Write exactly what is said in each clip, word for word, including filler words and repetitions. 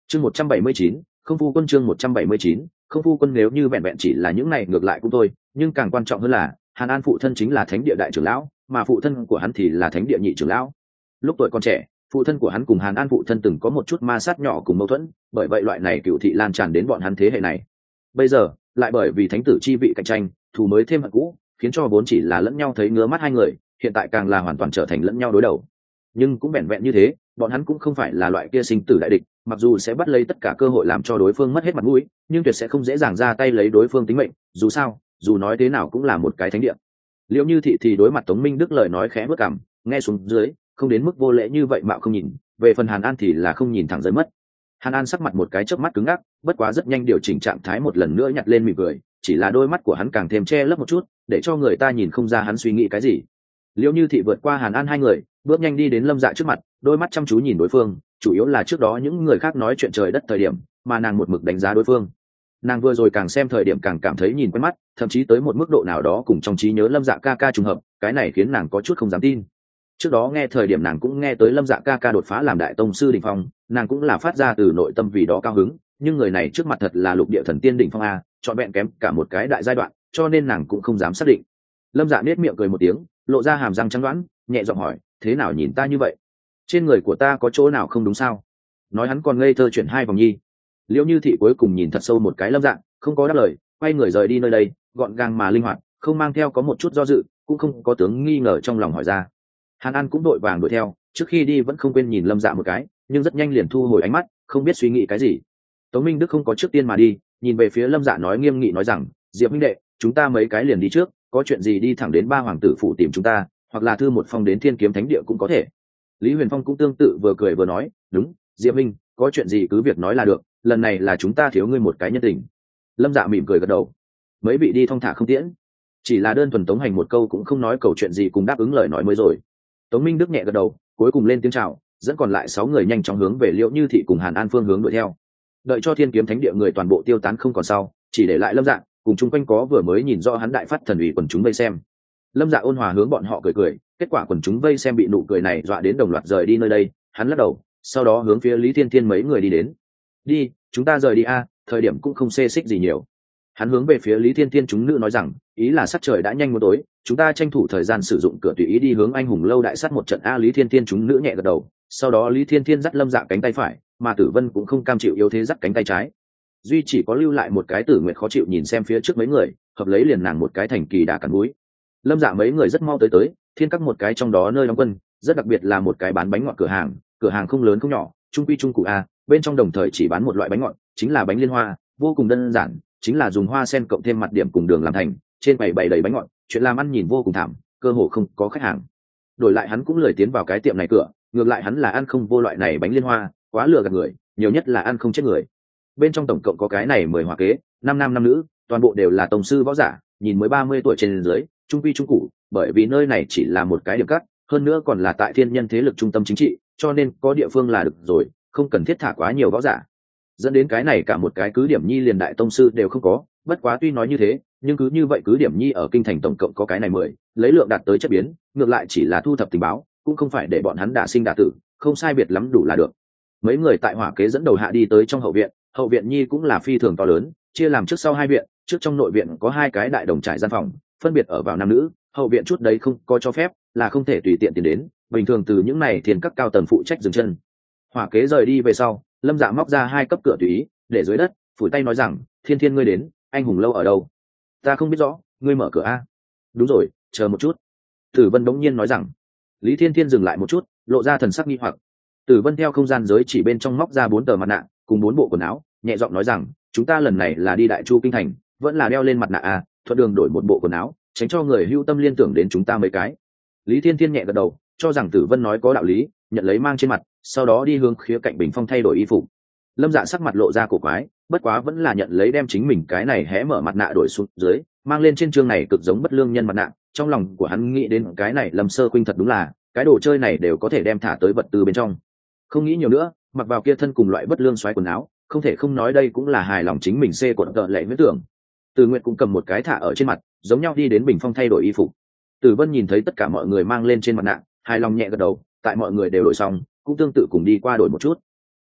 chương một trăm bảy mươi chín, không phu quân. Chương một trăm bảy mươi chín, không phu quân. Nếu như vẹn vẹn chỉ là những này ngược lại cũng thôi, nhưng càng quan trọng hơn là Hàn An phụ thân chính là thánh địa đại trưởng lão, mà phụ thân của hắn thì là thánh địa nhị trưởng lão. Lúc tuổi còn trẻ, phụ thân của hắn cùng Hàn An phụ thân từng có một chút ma sát nhỏ cùng mâu thuẫn, bởi vậy loại này cựu thị lan tràn đến bọn hắn thế hệ này. Bây giờ lại bởi vì thánh tử chi vị cạnh tranh, thù mới thêm hận cũ, khiến cho vốn chỉ là lẫn nhau thấy ngứa mắt hai người, hiện tại càng là hoàn toàn trở thành lẫn nhau đối đầu. Nhưng cũng vẹn vẹn như thế, bọn hắn cũng không phải là loại kia sinh tử đại địch, mặc dù sẽ bắt lấy tất cả cơ hội làm cho đối phương mất hết mặt mũi, nhưng tuyệt sẽ không dễ dàng ra tay lấy đối phương tính mệnh, dù sao, dù nói thế nào cũng là một cái thánh địa. Liễu Như Thị thì đối mặt Tống Minh Đức lời nói khẽ bước cằm, nghe xuống dưới, không đến mức vô lễ như vậy mạo không nhìn, về phần Hàn An thì là không nhìn thẳng rơi mất. Hàn An sắc mặt một cái chớp mắt cứng ngắc, bất quá rất nhanh điều chỉnh trạng thái một lần nữa nhặt lên mỉm cười, chỉ là đôi mắt của hắn càng thêm che lấp một chút, để cho người ta nhìn không ra hắn suy nghĩ cái gì. Liễu Như Thị vượt qua Hàn An hai người, bước nhanh đi đến Lâm Dạ trước mặt, đôi mắt chăm chú nhìn đối phương, chủ yếu là trước đó những người khác nói chuyện trời đất thời điểm, mà nàng một mực đánh giá đối phương. Nàng vừa rồi càng xem thời điểm càng cảm thấy nhìn quen mắt, thậm chí tới một mức độ nào đó cùng trong trí nhớ Lâm Dạ ca ca trùng hợp, cái này khiến nàng có chút không dám tin. Trước đó nghe thời điểm nàng cũng nghe tới Lâm Dạ ca ca đột phá làm đại tông sư đỉnh phong, nàng cũng là phát ra từ nội tâm vì đó cao hứng, nhưng người này trước mặt thật là lục địa thần tiên đỉnh phong a, trọn vẹn kém cả một cái đại giai đoạn, cho nên nàng cũng không dám xác định. Lâm Dạ nét miệng cười một tiếng, lộ ra hàm răng trắng đoán, nhẹ giọng hỏi, thế nào nhìn ta như vậy? Trên người của ta có chỗ nào không đúng sao? Nói hắn còn ngây thơ chuyển hai vòng nhi. Liễu Như Thị cuối cùng nhìn thật sâu một cái Lâm Dạ, không có đáp lời, quay người rời đi nơi đây, gọn gàng mà linh hoạt, không mang theo có một chút do dự, cũng không có tướng nghi ngờ trong lòng hỏi ra. Hàn An cũng đội vàng đuổi theo, trước khi đi vẫn không quên nhìn Lâm Dạ một cái, nhưng rất nhanh liền thu hồi ánh mắt, không biết suy nghĩ cái gì. Tống Minh Đức không có trước tiên mà đi, nhìn về phía Lâm Dạ nói nghiêm nghị nói rằng, Diệp huynh đệ, chúng ta mấy cái liền đi trước, có chuyện gì đi thẳng đến ba hoàng tử phủ tìm chúng ta, hoặc là thư một phong đến Thiên Kiếm Thánh địa cũng có thể. Lý Huyền Phong cũng tương tự vừa cười vừa nói, đúng, Diệp huynh, có chuyện gì cứ việc nói là được, lần này là chúng ta thiếu ngươi một cái nhân tình. Lâm Dạ mỉm cười gật đầu. Mấy vị đi thong thả không tiễn, chỉ là đơn thuần tống hành một câu cũng không nói cầu chuyện gì cùng đáp ứng lời nói mới rồi. Tống Minh Đức nhẹ gật đầu, cuối cùng lên tiếng chào, dẫn còn lại sáu người nhanh chóng hướng về Liễu Như Thị cùng Hàn An phương hướng đuổi theo. Đợi cho Thiên Kiếm Thánh địa người toàn bộ tiêu tán không còn sau, chỉ để lại Lâm Dạ cùng chung quanh có vừa mới nhìn rõ hắn đại phát thần uy quần chúng vây xem. Lâm Dạ ôn hòa hướng bọn họ cười cười, kết quả quần chúng vây xem bị nụ cười này dọa đến đồng loạt rời đi nơi đây, hắn lắc đầu, sau đó hướng phía Lý Thiên Thiên mấy người đi đến. Đi, chúng ta rời đi a, thời điểm cũng không xê xích gì nhiều. Hắn hướng về phía Lý Thiên Thiên chúng nữ nói rằng, ý là sắc trời đã nhanh muốn tối, chúng ta tranh thủ thời gian sử dụng cửa tùy ý đi hướng anh hùng lâu đại sát một trận a. Lý Thiên Thiên chúng nữ nhẹ gật đầu, sau đó Lý Thiên Thiên dắt Lâm Dạ cánh tay phải, mà Tử Vân cũng không cam chịu yếu thế dắt cánh tay trái. Duy chỉ có lưu lại một cái Tử Nguyệt khó chịu nhìn xem phía trước mấy người, hợp lấy liền nàng một cái thành kỳ đà cắn mũi. Lâm Dạ mấy người rất mau tới tới, Thiên Các một cái trong đó nơi đóng quân, rất đặc biệt là một cái bán bánh ngọt cửa hàng, cửa hàng không lớn không nhỏ, trung quy trung cụ a, bên trong đồng thời chỉ bán một loại bánh ngọt, chính là bánh liên hoa, vô cùng đơn giản, chính là dùng hoa sen cộng thêm mặt điểm cùng đường làm thành, trên bày bày đầy bánh ngọt, chuyện làm ăn nhìn vô cùng thảm, cơ hồ không có khách hàng. Đổi lại hắn cũng lười tiến vào cái tiệm này cửa, ngược lại hắn là ăn không vô loại này bánh liên hoa, quá lừa gạt người, nhiều nhất là ăn không chết người. Bên trong tổng cộng có cái này mười hỏa kế, năm nam năm nữ, toàn bộ đều là tông sư võ giả, nhìn mới ba mươi tuổi trên dưới, trung quy trung cụ, bởi vì nơi này chỉ là một cái điểm cắt, hơn nữa còn là tại thiên nhân thế lực trung tâm chính trị, cho nên có địa phương là được rồi, không cần thiết thả quá nhiều võ giả. Dẫn đến cái này cả một cái cứ điểm nhi liền đại tông sư đều không có, bất quá tuy nói như thế, nhưng cứ như vậy cứ điểm nhi ở kinh thành tổng cộng có cái này mười, lấy lượng đạt tới chất biến, ngược lại chỉ là thu thập tình báo, cũng không phải để bọn hắn đả sinh đả tử, không sai biệt lắm đủ là được. Mấy người tại hỏa kế dẫn đầu hạ đi tới trong hậu viện, hậu viện nhi cũng là phi thường to lớn, chia làm trước sau hai viện, trước trong nội viện có hai cái đại đồng trải gian phòng, phân biệt ở vào nam nữ, hậu viện chút đấy không có cho phép, là không thể tùy tiện tiến đến, bình thường từ những này Thiên Các cao tầng phụ trách dừng chân. Hỏa kế rời đi về sau, Lâm Dạ móc ra hai cấp cửa tùy ý để dưới đất, phủi tay nói rằng, Thiên Thiên ngươi đến, anh hùng lâu ở đâu? Ta không biết rõ, ngươi mở cửa a. Đúng rồi, chờ một chút. Tử Vân đống nhiên nói rằng. Lý Thiên Thiên dừng lại một chút, lộ ra thần sắc nghi hoặc. Tử Vân theo không gian giới chỉ bên trong móc ra bốn tờ mặt nạ cùng bốn bộ quần áo, nhẹ giọng nói rằng, chúng ta lần này là đi Đại Chu kinh thành, vẫn là đeo lên mặt nạ a, thuận đường đổi một bộ quần áo, tránh cho người hưu tâm liên tưởng đến chúng ta mấy cái. Lý Thiên Thiên nhẹ gật đầu, cho rằng Tử Vân nói có đạo lý, nhận lấy mang trên mặt, sau đó đi hướng khía cạnh bình phong thay đổi y phục. Lâm Dạ sắc mặt lộ ra cổ quái, bất quá vẫn là nhận lấy đem chính mình cái này hé mở mặt nạ đổi xuống dưới, mang lên trên chương này cực giống bất lương nhân mặt nạ. Trong lòng của hắn nghĩ đến cái này Lâm Sơ Khuynh thật đúng là, cái đồ chơi này đều có thể đem thả tới vật tư bên trong. Không nghĩ nhiều nữa, mặc vào kia thân cùng loại bất lương xoáy quần áo, không thể không nói đây cũng là hài lòng chính mình xê cuộn tợ lệ huyết tưởng. Từ Nguyệt cũng cầm một cái thả ở trên mặt, giống nhau đi đến bình phong thay đổi y phục. Tử Vân nhìn thấy tất cả mọi người mang lên trên mặt nạ, hài lòng nhẹ gật đầu, tại mọi người đều đổi xong, cũng tương tự cùng đi qua đổi một chút.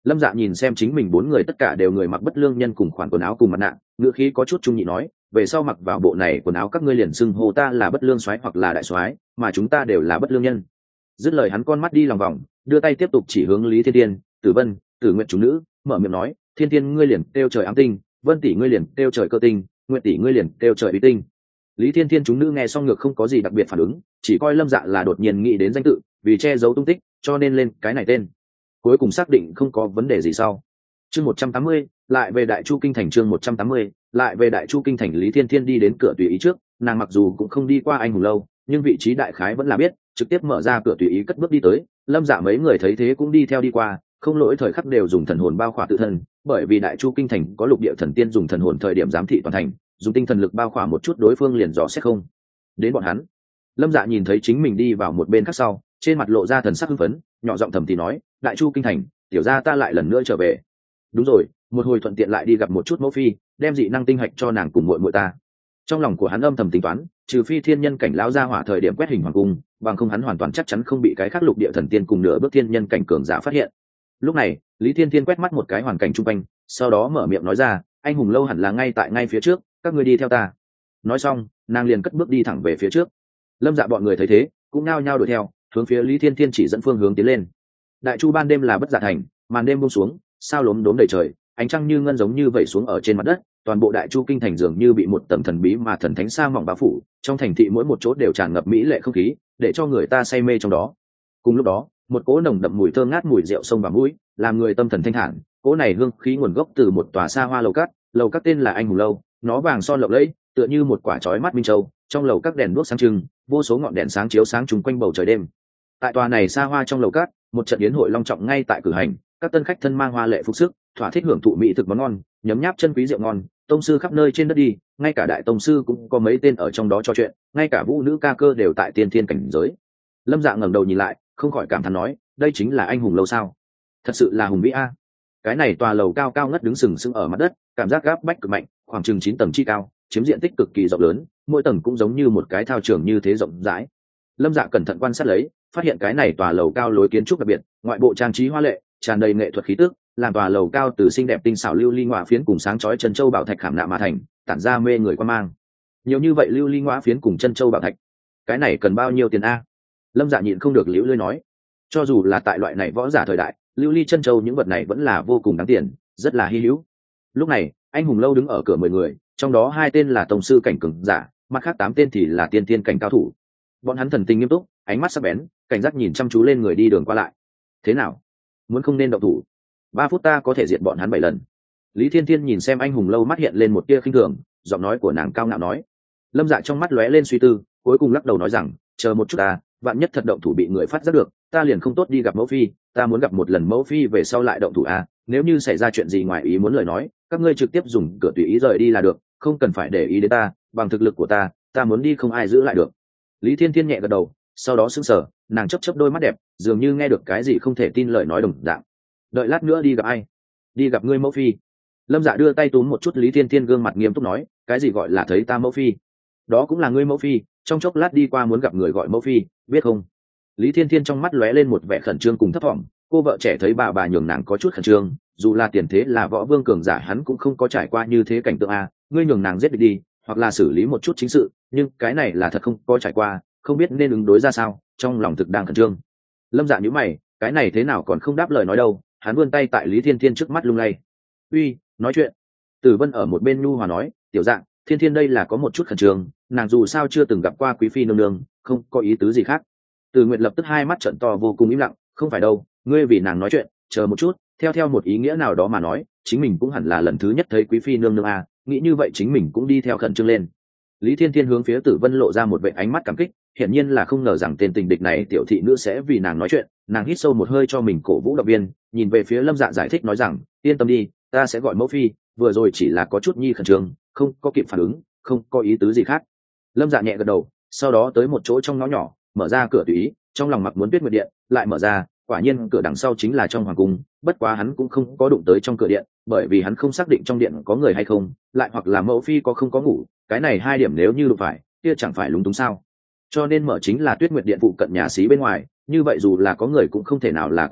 Lâm Dạ nhìn xem chính mình bốn người tất cả đều người mặc bất lương nhân cùng khoản quần áo cùng mặt nạ, ngữ khí có chút trung nhị nói, về sau mặc vào bộ này quần áo các ngươi liền xưng hô ta là bất lương soái hoặc là đại soái, mà chúng ta đều là bất lương nhân. Dứt lời hắn con mắt đi lòng vòng, đưa tay tiếp tục chỉ hướng Lý Thiên Tiên, Tử Vân, Tử Nguyện chúng nữ, mở miệng nói, Thiên Tiên ngươi liền kêu trời ám tinh, Vân tỷ ngươi liền kêu trời cơ tinh, Nguyện tỷ ngươi liền kêu trời bí tinh. Lý Thiên Thiên chúng nữ nghe xong ngược không có gì đặc biệt phản ứng, chỉ coi Lâm Dạ là đột nhiên nghĩ đến danh tự, vì che giấu tung tích, cho nên lên cái này tên. Cuối cùng xác định không có vấn đề gì sau. Chương một trăm tám mươi, lại về Đại Chu kinh thành chương một trăm tám mươi, lại về Đại Chu kinh thành Lý Thiên Thiên đi đến cửa tùy ý trước, nàng mặc dù cũng không đi qua anh hùng lâu, nhưng vị trí đại khái vẫn là biết, trực tiếp mở ra cửa tùy ý cất bước đi tới. Lâm Dạ mấy người thấy thế cũng đi theo đi qua, không lỗi thời khắc đều dùng thần hồn bao khỏa tự thân, bởi vì Đại Chu kinh thành có lục địa thần tiên dùng thần hồn thời điểm giám thị toàn thành, dùng tinh thần lực bao khỏa một chút đối phương liền dò xét không đến bọn hắn. Lâm Dạ nhìn thấy chính mình đi vào một bên khác sau, trên mặt lộ ra thần sắc hưng phấn, nhỏ giọng thầm thì nói, Đại Chu kinh thành, tiểu gia ta lại lần nữa trở về. Đúng rồi, một hồi thuận tiện lại đi gặp một chút mẫu phi, đem dị năng tinh hạch cho nàng cùng muội muội ta. Trong lòng của hắn âm thầm tính toán, trừ phi thiên nhân cảnh lão gia hỏa thời điểm quét hình hoàng cung, bằng không hắn hoàn toàn chắc chắn không bị cái khác lục địa thần tiên cùng nửa bước thiên nhân cảnh cường giả phát hiện. Lúc này, Lý Thiên Thiên quét mắt một cái hoàn cảnh chung quanh, sau đó mở miệng nói ra, anh hùng lâu hẳn là ngay tại ngay phía trước, các ngươi đi theo ta. Nói xong, nàng liền cất bước đi thẳng về phía trước. Lâm Dạ bọn người thấy thế, cũng nao nhao đuổi theo, hướng phía Lý Thiên Thiên chỉ dẫn phương hướng tiến lên. Đại Chu ban đêm là bất dạ thành, màn đêm buông xuống, sao lốm đốm đầy trời, ánh trăng như ngân giống như vẩy xuống ở trên mặt đất, toàn bộ Đại Chu kinh thành dường như bị một tầng thần bí mà thần thánh sa mỏng bao phủ, trong thành thị mỗi một chỗ đều tràn ngập mỹ lệ không khí, để cho người ta say mê trong đó. Cùng lúc đó, một cỗ nồng đậm mùi thơm ngát mùi rượu sông vào mũi, làm người tâm thần thanh thản. Cỗ này hương khí nguồn gốc từ một tòa xa hoa lầu cát, lầu cát tên là Anh Hùng lâu, nó vàng son lộng lẫy, tựa như một quả chói mắt minh châu, trong lầu các đèn đuốc sáng trưng, vô số ngọn đèn sáng chiếu sáng chung quanh bầu trời đêm. Tại tòa này xa hoa trong lầu cát, một trận yến hội long trọng ngay tại cử hành, các tân khách thân mang hoa lệ phục sức, thỏa thích hưởng thụ mỹ thực món ngon, nhấm nháp chân quý rượu ngon, tông sư khắp nơi trên đất đi, ngay cả đại tông sư cũng có mấy tên ở trong đó trò chuyện, ngay cả vũ nữ ca cơ đều tại tiên thiên cảnh giới. Lâm Dạ ngẩng đầu nhìn lại, không khỏi cảm thán nói, đây chính là Anh Hùng lâu sao? Thật sự là hùng vĩ a. Cái này tòa lầu cao cao ngất đứng sừng sững ở mặt đất, cảm giác gáp bách cực mạnh, khoảng chừng chín tầng chi cao, chiếm diện tích cực kỳ rộng lớn, mỗi tầng cũng giống như một cái thao trường như thế rộng rãi. Lâm Dạ cẩn thận quan sát lấy, phát hiện cái này tòa lầu cao lối kiến trúc đặc biệt, ngoại bộ trang trí hoa lệ, tràn đầy nghệ thuật khí tức, làm tòa lầu cao từ xinh đẹp tinh xảo lưu ly ngọa phiến cùng sáng chói chân châu bảo thạch khảm nạm mà thành, tản ra mê người quan mang. Nhiều như vậy lưu ly ngọa phiến cùng chân châu bảo thạch, cái này cần bao nhiêu tiền a? Lâm Dạ nhịn không được liễu lưỡi nói, cho dù là tại loại này võ giả thời đại, lưu ly chân châu những vật này vẫn là vô cùng đáng tiền, rất là hi hữu. Lúc này, Anh Hùng lâu đứng ở cửa mười người, trong đó hai tên là tông sư cảnh cường giả, mặt khác tám tên thì là tiên tiên cảnh cao thủ. Bọn hắn thần tình nghiêm túc, ánh mắt sắc bén, cảnh giác nhìn chăm chú lên người đi đường qua lại. Thế nào, muốn không nên động thủ? Ba phút ta có thể diệt bọn hắn bảy lần. Lý Thiên Thiên nhìn xem Anh Hùng lâu, mắt hiện lên một tia khinh thường, giọng nói của nàng cao ngạo nói. Lâm Dạ trong mắt lóe lên suy tư, cuối cùng lắc đầu nói rằng, chờ một chút ta, vạn nhất thật động thủ bị người phát giác được, ta liền không tốt đi gặp mẫu phi, ta muốn gặp một lần mẫu phi về sau lại động thủ à, nếu như xảy ra chuyện gì ngoài ý muốn lời nói, các ngươi trực tiếp dùng cửa tùy ý rời đi là được, không cần phải để ý đến ta, bằng thực lực của ta, ta muốn đi không ai giữ lại được. Lý Thiên Thiên nhẹ gật đầu, sau đó sững sờ, nàng chớp chớp đôi mắt đẹp, dường như nghe được cái gì không thể tin lời nói đồng dạng. Đợi lát nữa đi gặp ai? Đi gặp ngươi mẫu phi. Lâm Dạ đưa tay túm một chút Lý Thiên Thiên gương mặt nghiêm túc nói, cái gì gọi là thấy ta mẫu phi? Đó cũng là ngươi mẫu phi, trong chốc lát đi qua muốn gặp người gọi mẫu phi, biết không? Lý Thiên Thiên trong mắt lóe lên một vẻ khẩn trương cùng thấp thỏm, cô vợ trẻ thấy bà bà nhường nàng có chút khẩn trương, dù là tiền thế là võ vương cường giả hắn cũng không có trải qua như thế cảnh tượng a, ngươi nhường nàng giết địch đi, hoặc là xử lý một chút chính sự, nhưng cái này là thật không có trải qua, không biết nên ứng đối ra sao, trong lòng thực đang khẩn trương. Lâm Dạ nhíu mày, cái này thế nào còn không đáp lời nói đâu, hắn vươn tay tại Lý Thiên Thiên trước mắt lung lay. Uy, nói chuyện. Tử Vân ở một bên nhu hòa nói, tiểu Dạng, Thiên Thiên đây là có một chút khẩn trương, nàng dù sao chưa từng gặp qua quý phi nương nương, không có ý tứ gì khác. Từ Nguyệt lập tức hai mắt trợn to vô cùng im lặng, không phải đâu, ngươi vì nàng nói chuyện, chờ một chút, theo theo một ý nghĩa nào đó mà nói, chính mình cũng hẳn là lần thứ nhất thấy quý phi nương nương à, nghĩ như vậy chính mình cũng đi theo khẩn trương lên. Lý Thiên Thiên hướng phía Tử Vân lộ ra một vẻ ánh mắt cảm kích, hiển nhiên là không ngờ rằng tên tình địch này tiểu thị nữ sẽ vì nàng nói chuyện, nàng hít sâu một hơi cho mình cổ vũ động viên, nhìn về phía Lâm Dạ giải thích nói rằng, yên tâm đi, ta sẽ gọi mẫu phi, vừa rồi chỉ là có chút nhi khẩn trương, không có kịp phản ứng, không có ý tứ gì khác. Lâm Dạ nhẹ gật đầu, sau đó tới một chỗ trong ngõ nhỏ, mở ra cửa tùy ý, trong lòng mặc muốn Tuyết Nguyệt điện, lại mở ra, quả nhiên cửa đằng sau chính là trong hoàng cung, bất quá hắn cũng không có đụng tới trong cửa điện, bởi vì hắn không xác định trong điện có người hay không, lại hoặc là mẫu phi có không có ngủ, cái này hai điểm nếu như đụng phải, kia chẳng phải lúng túng sao? Cho nên mở chính là Tuyết Nguyệt điện phụ cận nhà xí bên ngoài, như vậy dù là có người cũng không thể nào là quá nhiều,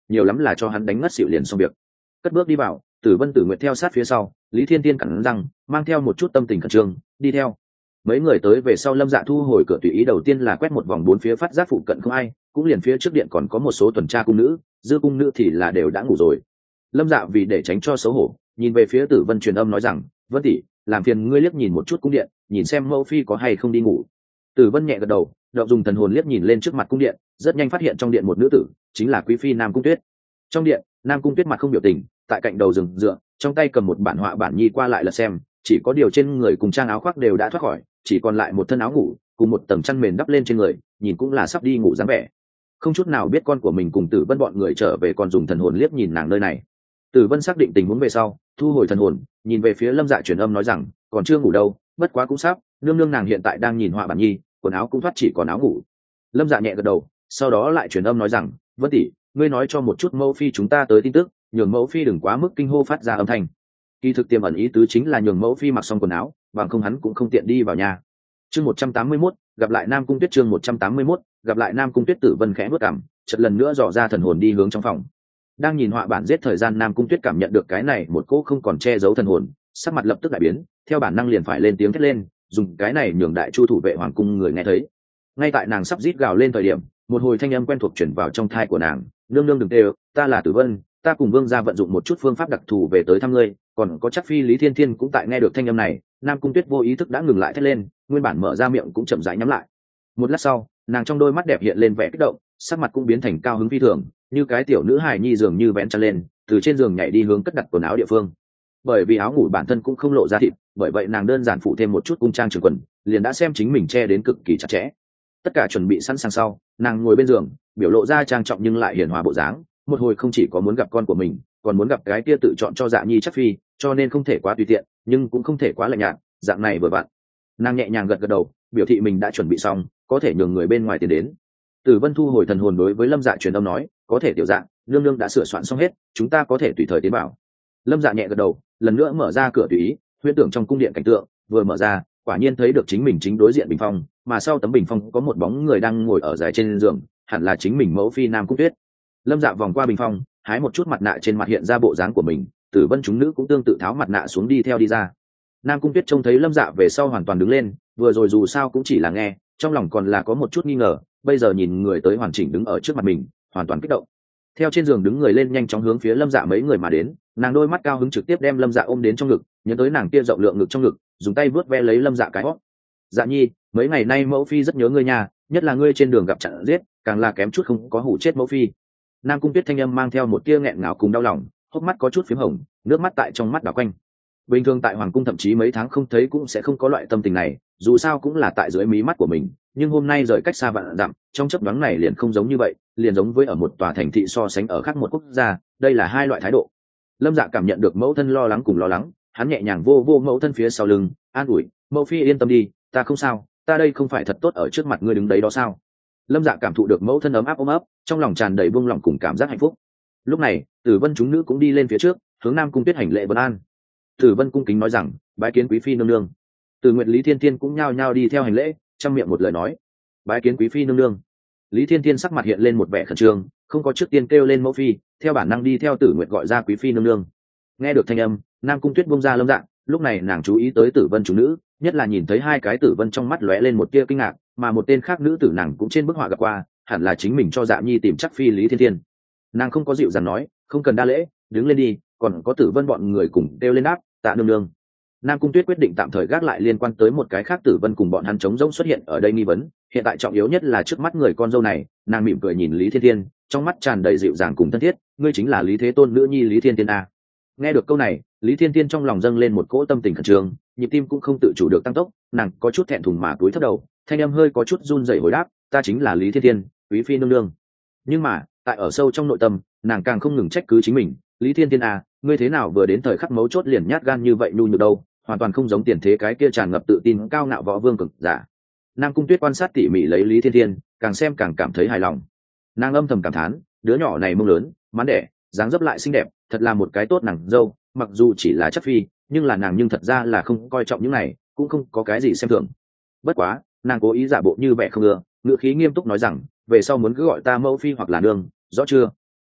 nhiều lắm là cho hắn đánh ngất xỉu liền xong việc. Cất bước đi vào, Tử Vân Tử Nguyệt theo sát phía sau, Lý Thiên Tiên cắn răng mang theo một chút tâm tình khẩn trương đi theo. Mấy người tới về sau, Lâm Dạ thu hồi cửa tùy ý, đầu tiên là quét một vòng bốn phía, phát giác phụ cận không ai, cũng liền phía trước điện còn có một số tuần tra cung nữ, dư cung nữ thì là đều đã ngủ rồi. Lâm Dạ vì để tránh cho xấu hổ, nhìn về phía Tử Vân truyền âm nói rằng, Vân tỷ, làm phiền ngươi liếc nhìn một chút cung điện, nhìn xem mẫu phi có hay không đi ngủ. Tử Vân nhẹ gật đầu, động dùng thần hồn liếc nhìn lên trước mặt cung điện, rất nhanh phát hiện trong điện một nữ tử, chính là quý phi Nam Cung Tuyết. Trong điện, Nam Cung Tuyết mặt không biểu tình, tại cạnh đầu giường dựa, trong tay cầm một bản họa bản nhi qua lại lật xem, chỉ có điều trên người cùng trang áo khoác đều đã thoát khỏi, chỉ còn lại một thân áo ngủ cùng một tầng chăn mền đắp lên trên người, nhìn cũng là sắp đi ngủ dáng vẻ. Không chút nào biết con của mình cùng Tử Vân bọn người trở về, còn dùng thần hồn liếc nhìn nàng nơi này. Tử Vân xác định tình huống về sau, thu hồi thần hồn, nhìn về phía Lâm Dạ truyền âm nói rằng, còn chưa ngủ đâu, bất quá cũng sắp, nương nương nàng hiện tại đang nhìn họa bản nhi, quần áo cũng thoát chỉ còn áo ngủ. Lâm Dạ nhẹ gật đầu, sau đó lại truyền âm nói rằng, Vân tỷ, ngươi nói cho một chút mẫu phi chúng ta tới tin tức, nhường mẫu phi đừng quá mức kinh hô phát ra âm thanh. Kỳ thực tiềm ẩn ý tứ chính là nhường mẫu phi mặc xong quần áo, bằng không hắn cũng không tiện đi vào nhà. Chương một trăm tám mươi mốt, gặp lại Nam Cung Tuyết. Chương một trăm tám mươi mốt, gặp lại Nam Cung Tuyết. Tử Vân khẽ bước cằm, chợt lần nữa dò ra thần hồn đi hướng trong phòng. Đang nhìn họa bản giết thời gian, Nam Cung Tuyết cảm nhận được cái này một cỗ không còn che giấu thần hồn, sắc mặt lập tức đại biến, theo bản năng liền phải lên tiếng thét lên, dùng cái này nhường đại chu thủ vệ hoàng cung người nghe thấy. Ngay tại nàng sắp rít gào lên thời điểm, một hồi thanh âm quen thuộc truyền vào trong thai của nàng, nương nương đừng tê, ta là Tử Vân, ta cùng vương gia vận dụng một chút phương pháp đặc thù về tới thăm ngươi. Còn có chắc phi Lý Thiên Thiên cũng tại nghe được thanh âm này, Nam Cung Tuyết vô ý thức đã ngừng lại thét lên, nguyên bản mở ra miệng cũng chậm rãi nhắm lại. Một lát sau, nàng trong đôi mắt đẹp hiện lên vẻ kích động, sắc mặt cũng biến thành cao hứng phi thường, như cái tiểu nữ hài nhi dường như vén chăn lên, từ trên giường nhảy đi hướng cất đặt quần áo địa phương. Bởi vì áo ngủ bản thân cũng không lộ ra thịt, bởi vậy nàng đơn giản phụ thêm một chút cung trang trường quần, liền đã xem chính mình che đến cực kỳ chặt chẽ. Tất cả chuẩn bị sẵn sàng sau, nàng ngồi bên giường, biểu lộ ra trang trọng nhưng lại hiền hòa bộ dáng, một hồi không chỉ có muốn gặp con của mình, còn muốn gặp cái kia tự chọn cho Dạ Nhi chắc phi, cho nên không thể quá tùy tiện, nhưng cũng không thể quá lạnh nhạt, dạng này vừa vặn. Nàng nhẹ nhàng gật gật đầu, biểu thị mình đã chuẩn bị xong, có thể nhường người bên ngoài tiến đến. Tử Vân thu hồi thần hồn đối với Lâm Dạ truyền âm nói, có thể tiểu dạng, nương nương đã sửa soạn xong hết, chúng ta có thể tùy thời tiến vào. Lâm Dạ nhẹ gật đầu, lần nữa mở ra cửa tùy ý, huyễn tưởng trong cung điện cảnh tượng, vừa mở ra, quả nhiên thấy được chính mình chính đối diện bình phong, mà sau tấm bình phong có một bóng người đang ngồi ở dài trên giường, hẳn là chính mình mẫu phi Nam Cung Tuyết. Lâm Dạ vòng qua bình phong, hái một chút mặt nạ trên mặt hiện ra bộ dáng của mình, Tử Vân chúng nữ cũng tương tự tháo mặt nạ xuống đi theo đi ra. Nam Cung Tuyết trông thấy Lâm Dạ về sau hoàn toàn đứng lên, vừa rồi dù sao cũng chỉ là nghe, trong lòng còn là có một chút nghi ngờ, bây giờ nhìn người tới hoàn chỉnh đứng ở trước mặt mình, hoàn toàn kích động. Theo trên giường đứng người lên nhanh chóng hướng phía Lâm Dạ mấy người mà đến, nàng đôi mắt cao hứng trực tiếp đem Lâm Dạ ôm đến trong ngực, nhớ tới nàng kia rộng lượng ngực trong ngực, dùng tay vớt ve lấy Lâm Dạ cái hót. Dạ Nhi, mấy ngày nay mẫu phi rất nhớ ngươi nhà, nhất là ngươi trên đường gặp chặn giết, càng là kém chút không có hủ chết mẫu phi. Nam Cung Tuyết thanh âm mang theo một tia nghẹn ngào cùng đau lòng, hốc mắt có chút phím hồng, nước mắt tại trong mắt đảo quanh. Bình thường tại hoàng cung thậm chí mấy tháng không thấy cũng sẽ không có loại tâm tình này, dù sao cũng là tại dưới mí mắt của mình, nhưng hôm nay rời cách xa vạn dặm, trong chớp nhoáng này liền không giống như vậy, liền giống với ở một tòa thành thị so sánh ở khác một quốc gia, đây là hai loại thái độ. Lâm Dạ cảm nhận được mẫu thân lo lắng cùng lo lắng, hắn nhẹ nhàng vô vô mẫu thân phía sau lưng, an ủi, mẫu phi yên tâm đi, ta không sao, ta đây không phải thật tốt ở trước mặt ngươi đứng đấy đó sao? Lâm Dạ cảm thụ được mẫu thân ấm áp ôm ấp, trong lòng tràn đầy buông lỏng cùng cảm giác hạnh phúc. Lúc này, Tử Vân chúng nữ cũng đi lên phía trước, hướng Nam Cung Tuyết hành lễ vân an. Tử Vân cung kính nói rằng, bái kiến quý phi nương nương. Từ Nguyệt Lý Thiên Thiên cũng nhao nhao đi theo hành lễ, trong miệng một lời nói, bái kiến quý phi nương nương. Lý Thiên Thiên sắc mặt hiện lên một vẻ khẩn trương, không có trước tiên kêu lên mẫu phi, theo bản năng đi theo Tử Nguyệt gọi ra quý phi nương nương. Nghe được thanh âm, Nam Cung Tuyết buông ra Lâm Dạ, lúc này nàng chú ý tới Tử Vân chủ nữ, nhất là nhìn thấy hai cái Tử Vân trong mắt lóe lên một tia kinh ngạc, mà một tên khác nữ tử nàng cũng trên bức họa gặp qua, hẳn là chính mình cho Dạ Nhi tìm chắc phi Lý Thiên Thiên. Nàng không có dịu dàng nói, không cần đa lễ, đứng lên đi, còn có Tử Vân bọn người cùng kêu lên đáp, tạ nương nương. Nam Cung Tuyết quyết định tạm thời gác lại liên quan tới một cái khác Tử Vân cùng bọn hắn chống rỗng xuất hiện ở đây nghi vấn, hiện tại trọng yếu nhất là trước mắt người con dâu này. Nàng mỉm cười nhìn Lý Thiên Thiên, trong mắt tràn đầy dịu dàng cùng thân thiết, ngươi chính là Lý Thế Tôn nữ nhi Lý Thiên Thiên a. Nghe được câu này, Lý Thiên Thiên trong lòng dâng lên một cỗ tâm tình khẩn trương, nhịp tim cũng không tự chủ được tăng tốc, nàng có chút thẹn thùng mà cúi thấp đầu, thanh âm hơi có chút run rẩy hồi đáp, ta chính là Lý Thiên Thiên, quý phi nương nương. Nhưng mà, tại ở sâu trong nội tâm, nàng càng không ngừng trách cứ chính mình, Lý Thiên Thiên a, ngươi thế nào vừa đến thời khắc mấu chốt liền nhát gan như vậy nhu nhược đâu, hoàn toàn không giống tiền thế cái kia tràn ngập tự tin cao ngạo võ vương cực giả. Nam Cung Tuyết quan sát tỉ mỉ lấy Lý Thiên Thiên, càng xem càng cảm thấy hài lòng. Nàng âm thầm cảm thán, đứa nhỏ này mông lớn, mán đẻ, dáng dấp lại xinh đẹp, thật là một cái tốt nàng dâu, mặc dù chỉ là chắc phi, nhưng là nàng nhưng thật ra là không coi trọng những này, cũng không có cái gì xem thường. Bất quá, nàng cố ý giả bộ như vẻ không ưa, ngữ khí nghiêm túc nói rằng, về sau muốn cứ gọi ta mẫu phi hoặc là nương, rõ chưa?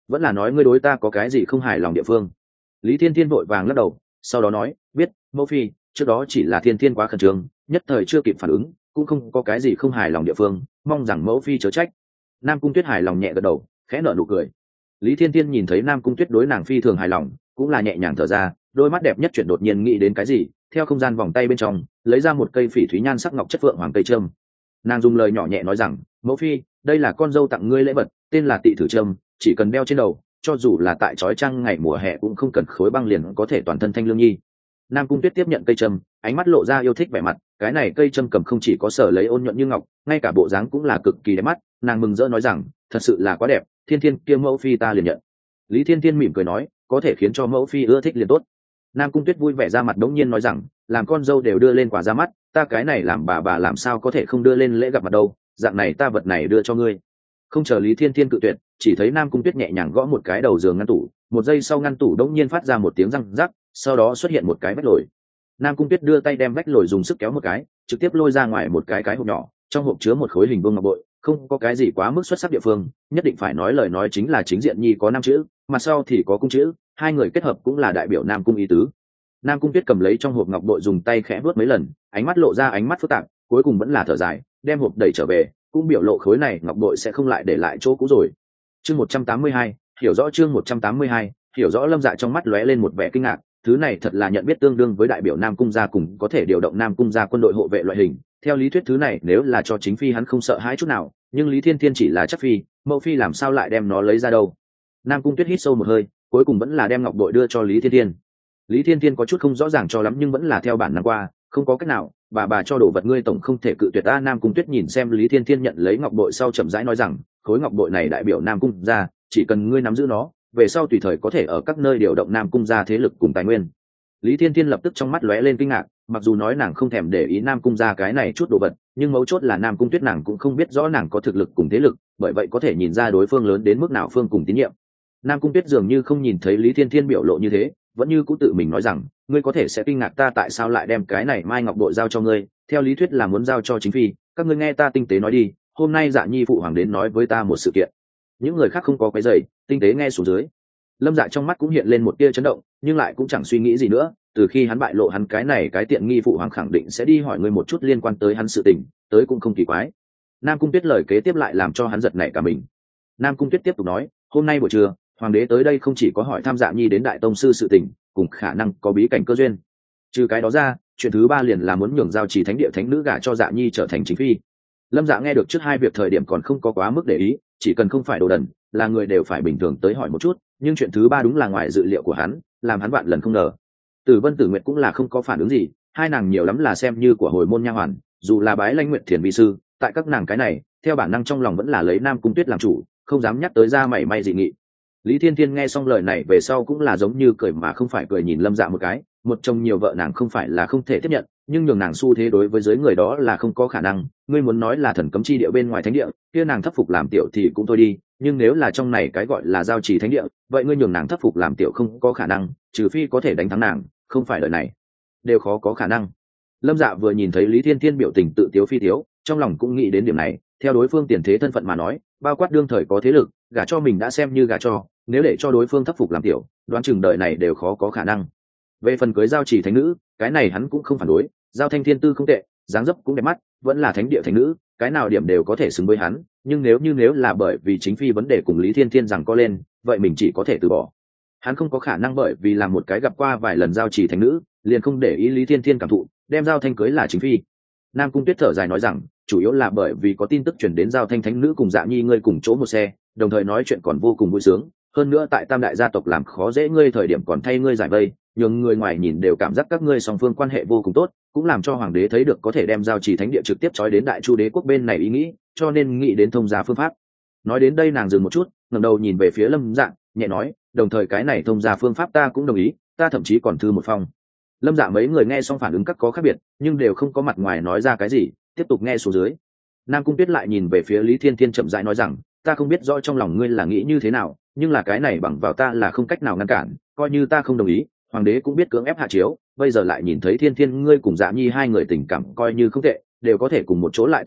vẫn là nói ngươi đối ta có cái gì không hài lòng địa phương? Lý Thiên Thiên vội vàng lắc đầu, sau đó nói, biết, mẫu phi, trước đó chỉ là Thiên Thiên quá khẩn trương, nhất thời chưa kịp phản ứng, cũng không có cái gì không hài lòng địa phương, mong rằng mẫu phi chớ trách. Nam Cung Tuyết hài lòng nhẹ gật đầu, khẽ nở nụ cười. Lý Thiên Thiên nhìn thấy Nam Cung Tuyết đối nàng phi thường hài lòng, cũng là nhẹ nhàng thở ra, đôi mắt đẹp nhất chuyển đột nhiên nghĩ đến cái gì, theo không gian vòng tay bên trong lấy ra một cây phỉ thúy nhan sắc ngọc chất phượng hoàng cây trâm. Nàng dùng lời nhỏ nhẹ nói rằng, mẫu phi, đây là con dâu tặng ngươi lễ vật, tên là tị thử trâm, chỉ cần đeo trên đầu, cho dù là tại trói trăng ngày mùa hè cũng không cần khối băng liền có thể toàn thân thanh lương nhi. Nam Cung Tuyết tiếp nhận cây trâm, ánh mắt lộ ra yêu thích vẻ mặt, cái này cây trâm cầm không chỉ có sở lấy ôn nhuận như ngọc, ngay cả bộ dáng cũng là cực kỳ đẹp mắt. Nàng mừng rỡ nói rằng, thật sự là quá đẹp, Thiên Thiên kia mẫu phi ta liền nhận. Lý Thiên Thiên mỉm cười nói, có thể khiến cho mẫu phi ưa thích liền tốt. Nam Cung Tuyết vui vẻ ra mặt đống nhiên nói rằng, làm con dâu đều đưa lên quà ra mắt, ta cái này làm bà bà làm sao có thể không đưa lên lễ gặp mặt đâu, dạng này ta vật này đưa cho ngươi. Không chờ Lý Thiên Thiên cự tuyệt, chỉ thấy Nam Cung Tuyết nhẹ nhàng gõ một cái đầu giường ngăn tủ, một giây sau ngăn tủ đống nhiên phát ra một tiếng răng rắc, sau đó xuất hiện một cái vách lồi. Nam Cung Tuyết đưa tay đem vách lồi dùng sức kéo một cái, trực tiếp lôi ra ngoài một cái cái hộp nhỏ, trong hộp chứa một khối hình vuông ngọc bội, không có cái gì quá mức xuất sắc địa phương, nhất định phải nói lời nói chính là chính diện nhi có năm chữ, mặt sau thì có cung chữ, hai người kết hợp cũng là đại biểu Nam Cung ý tứ. Nam Cung Tuyết cầm lấy trong hộp ngọc bội dùng tay khẽ vuốt mấy lần, ánh mắt lộ ra ánh mắt phức tạp, cuối cùng vẫn là thở dài, đem hộp đẩy trở về, cũng biểu lộ khối này ngọc bội sẽ không lại để lại chỗ cũ rồi. Chương một trăm tám mươi hai, hiểu rõ chương một trăm tám mươi hai, hiểu rõ. Lâm Dạ trong mắt lóe lên một vẻ kinh ngạc, thứ này thật là nhận biết tương đương với đại biểu Nam Cung gia cùng có thể điều động Nam Cung gia quân đội hộ vệ loại hình. Theo lý thuyết thứ này nếu là cho chính phi hắn không sợ hãi chút nào, nhưng Lý Thiên Thiên chỉ là chắc phi, mẫu phi làm sao lại đem nó lấy ra đâu? Nam Cung Tuyết hít sâu một hơi, cuối cùng vẫn là đem ngọc bội đưa cho Lý Thiên Thiên. Lý Thiên Thiên có chút không rõ ràng cho lắm nhưng vẫn là theo bản năng qua, không có cách nào, bà bà cho đồ vật ngươi tổng không thể cự tuyệt ta. Nam Cung Tuyết nhìn xem Lý Thiên Thiên nhận lấy ngọc bội sau chậm rãi nói rằng, khối ngọc bội này đại biểu Nam Cung gia, chỉ cần ngươi nắm giữ nó, về sau tùy thời có thể ở các nơi điều động Nam Cung gia thế lực cùng tài nguyên. Lý Thiên Thiên lập tức trong mắt lóe lên kinh ngạc, mặc dù nói nàng không thèm để ý Nam Cung gia cái này chút đồ vật, nhưng mấu chốt là Nam Cung Tuyết nàng cũng không biết rõ nàng có thực lực cùng thế lực, bởi vậy có thể nhìn ra đối phương lớn đến mức nào phương cùng tín nhiệm. Nam Cung Tuyết dường như không nhìn thấy Lý Thiên Thiên biểu lộ như thế, vẫn như cũ tự mình nói rằng, ngươi có thể sẽ kinh ngạc ta tại sao lại đem cái này mai ngọc bội giao cho ngươi, theo lý thuyết là muốn giao cho chính phi, các ngươi nghe ta tinh tế nói đi, hôm nay Dạ Nhi phụ hoàng đến nói với ta một sự kiện. Những người khác không có cái giày, tinh tế nghe xuống dưới. Lâm Dạ trong mắt cũng hiện lên một tia chấn động, nhưng lại cũng chẳng suy nghĩ gì nữa, từ khi hắn bại lộ hắn cái này cái tiện nghi phụ hoàng khẳng định sẽ đi hỏi ngươi một chút liên quan tới hắn sự tình, tới cũng không kỳ quái. Nam Cung Tuyết lời kế tiếp lại làm cho hắn giật nảy cả mình. Nam Cung Tuyết tiếp tục nói, hôm nay buổi trưa, hoàng đế tới đây không chỉ có hỏi thăm Dạ Nhi đến đại tông sư sự tình, cùng khả năng có bí cảnh cơ duyên. Trừ cái đó ra, chuyện thứ ba liền là muốn nhường giao trì thánh địa thánh nữ gả cho Dạ Nhi trở thành chính phi. Lâm Dạ nghe được trước hai việc thời điểm còn không có quá mức để ý, chỉ cần không phải đồ đần, là người đều phải bình thường tới hỏi một chút, nhưng chuyện thứ ba đúng là ngoài dự liệu của hắn, làm hắn vạn lần không ngờ. Tử Vân Tử Nguyệt cũng là không có phản ứng gì, hai nàng nhiều lắm là xem như của hồi môn nha hoàn, dù là bái Lãnh Nguyệt Thiền vi sư, tại các nàng cái này, theo bản năng trong lòng vẫn là lấy Nam Cung Tuyết làm chủ, không dám nhắc tới ra mảy may dị nghị. Lý Thiên Thiên nghe xong lời này về sau cũng là giống như cười mà không phải cười nhìn Lâm Dạ một cái, một chồng nhiều vợ nàng không phải là không thể tiếp nhận, nhưng nhường nàng xu thế đối với giới người đó là không có khả năng. Ngươi muốn nói là thần cấm chi địa bên ngoài thánh địa, kia nàng thất phục làm tiểu thì cũng thôi đi, nhưng nếu là trong này cái gọi là giao trì thánh địa, vậy ngươi nhường nàng thất phục làm tiểu không có khả năng, trừ phi có thể đánh thắng nàng, không phải lời này đều khó có khả năng. Lâm Dạ vừa nhìn thấy Lý Thiên Thiên biểu tình tự tiếu phi tiếu, trong lòng cũng nghĩ đến điểm này, theo đối phương tiền thế thân phận mà nói, bao quát đương thời có thế lực, gả cho mình đã xem như gả cho, nếu để cho đối phương thất phục làm tiểu, đoán chừng đời này đều khó có khả năng. Về phần cưới giao trì thánh nữ, cái này hắn cũng không phản đối, giao thanh thiên tư không tệ, dáng dấp cũng đẹp mắt, vẫn là thánh địa thánh nữ, cái nào điểm đều có thể xứng với hắn, nhưng nếu như nếu là bởi vì chính phi vấn đề cùng Lý Thiên Thiên rằng co lên, vậy mình chỉ có thể từ bỏ. Hắn không có khả năng bởi vì làm một cái gặp qua vài lần giao trì thánh nữ, liền không để ý Lý Thiên Thiên cảm thụ, đem giao thanh cưới là chính phi. Nam Cung Tuyết thở dài nói rằng, chủ yếu là bởi vì có tin tức truyền đến giao thanh thánh nữ cùng Dạ Nhi ngươi cùng chỗ một xe, đồng thời nói chuyện còn vô cùng vui sướng, hơn nữa tại tam đại gia tộc làm khó dễ ngươi thời điểm còn thay ngươi giải vây, nhưng người ngoài nhìn đều cảm giác các ngươi song phương quan hệ vô cùng tốt, cũng làm cho hoàng đế thấy được có thể đem giao trì thánh địa trực tiếp trói đến đại chu đế quốc bên này ý nghĩ, cho nên nghĩ đến thông gia phương pháp. Nói đến đây nàng dừng một chút, ngẩng đầu nhìn về phía Lâm Dạ, nhẹ nói, đồng thời cái này thông gia phương pháp ta cũng đồng ý, ta thậm chí còn thư một phong. Lâm Dạ mấy người nghe xong phản ứng các có khác biệt, nhưng đều không có mặt ngoài nói ra cái gì, tiếp tục nghe xuống dưới. Nam Cung Tuyết lại nhìn về phía Lý Thiên Thiên chậm rãi nói rằng, ta không biết rõ trong lòng ngươi là nghĩ như thế nào, nhưng là cái này bằng vào ta là không cách nào ngăn cản, coi như ta không đồng ý, hoàng đế cũng biết cưỡng ép hạ chiếu, bây giờ lại nhìn thấy Thiên Thiên ngươi cùng Dạ Nhi hai người tình cảm coi như không tệ, đều có thể cùng một chỗ lại tới đây,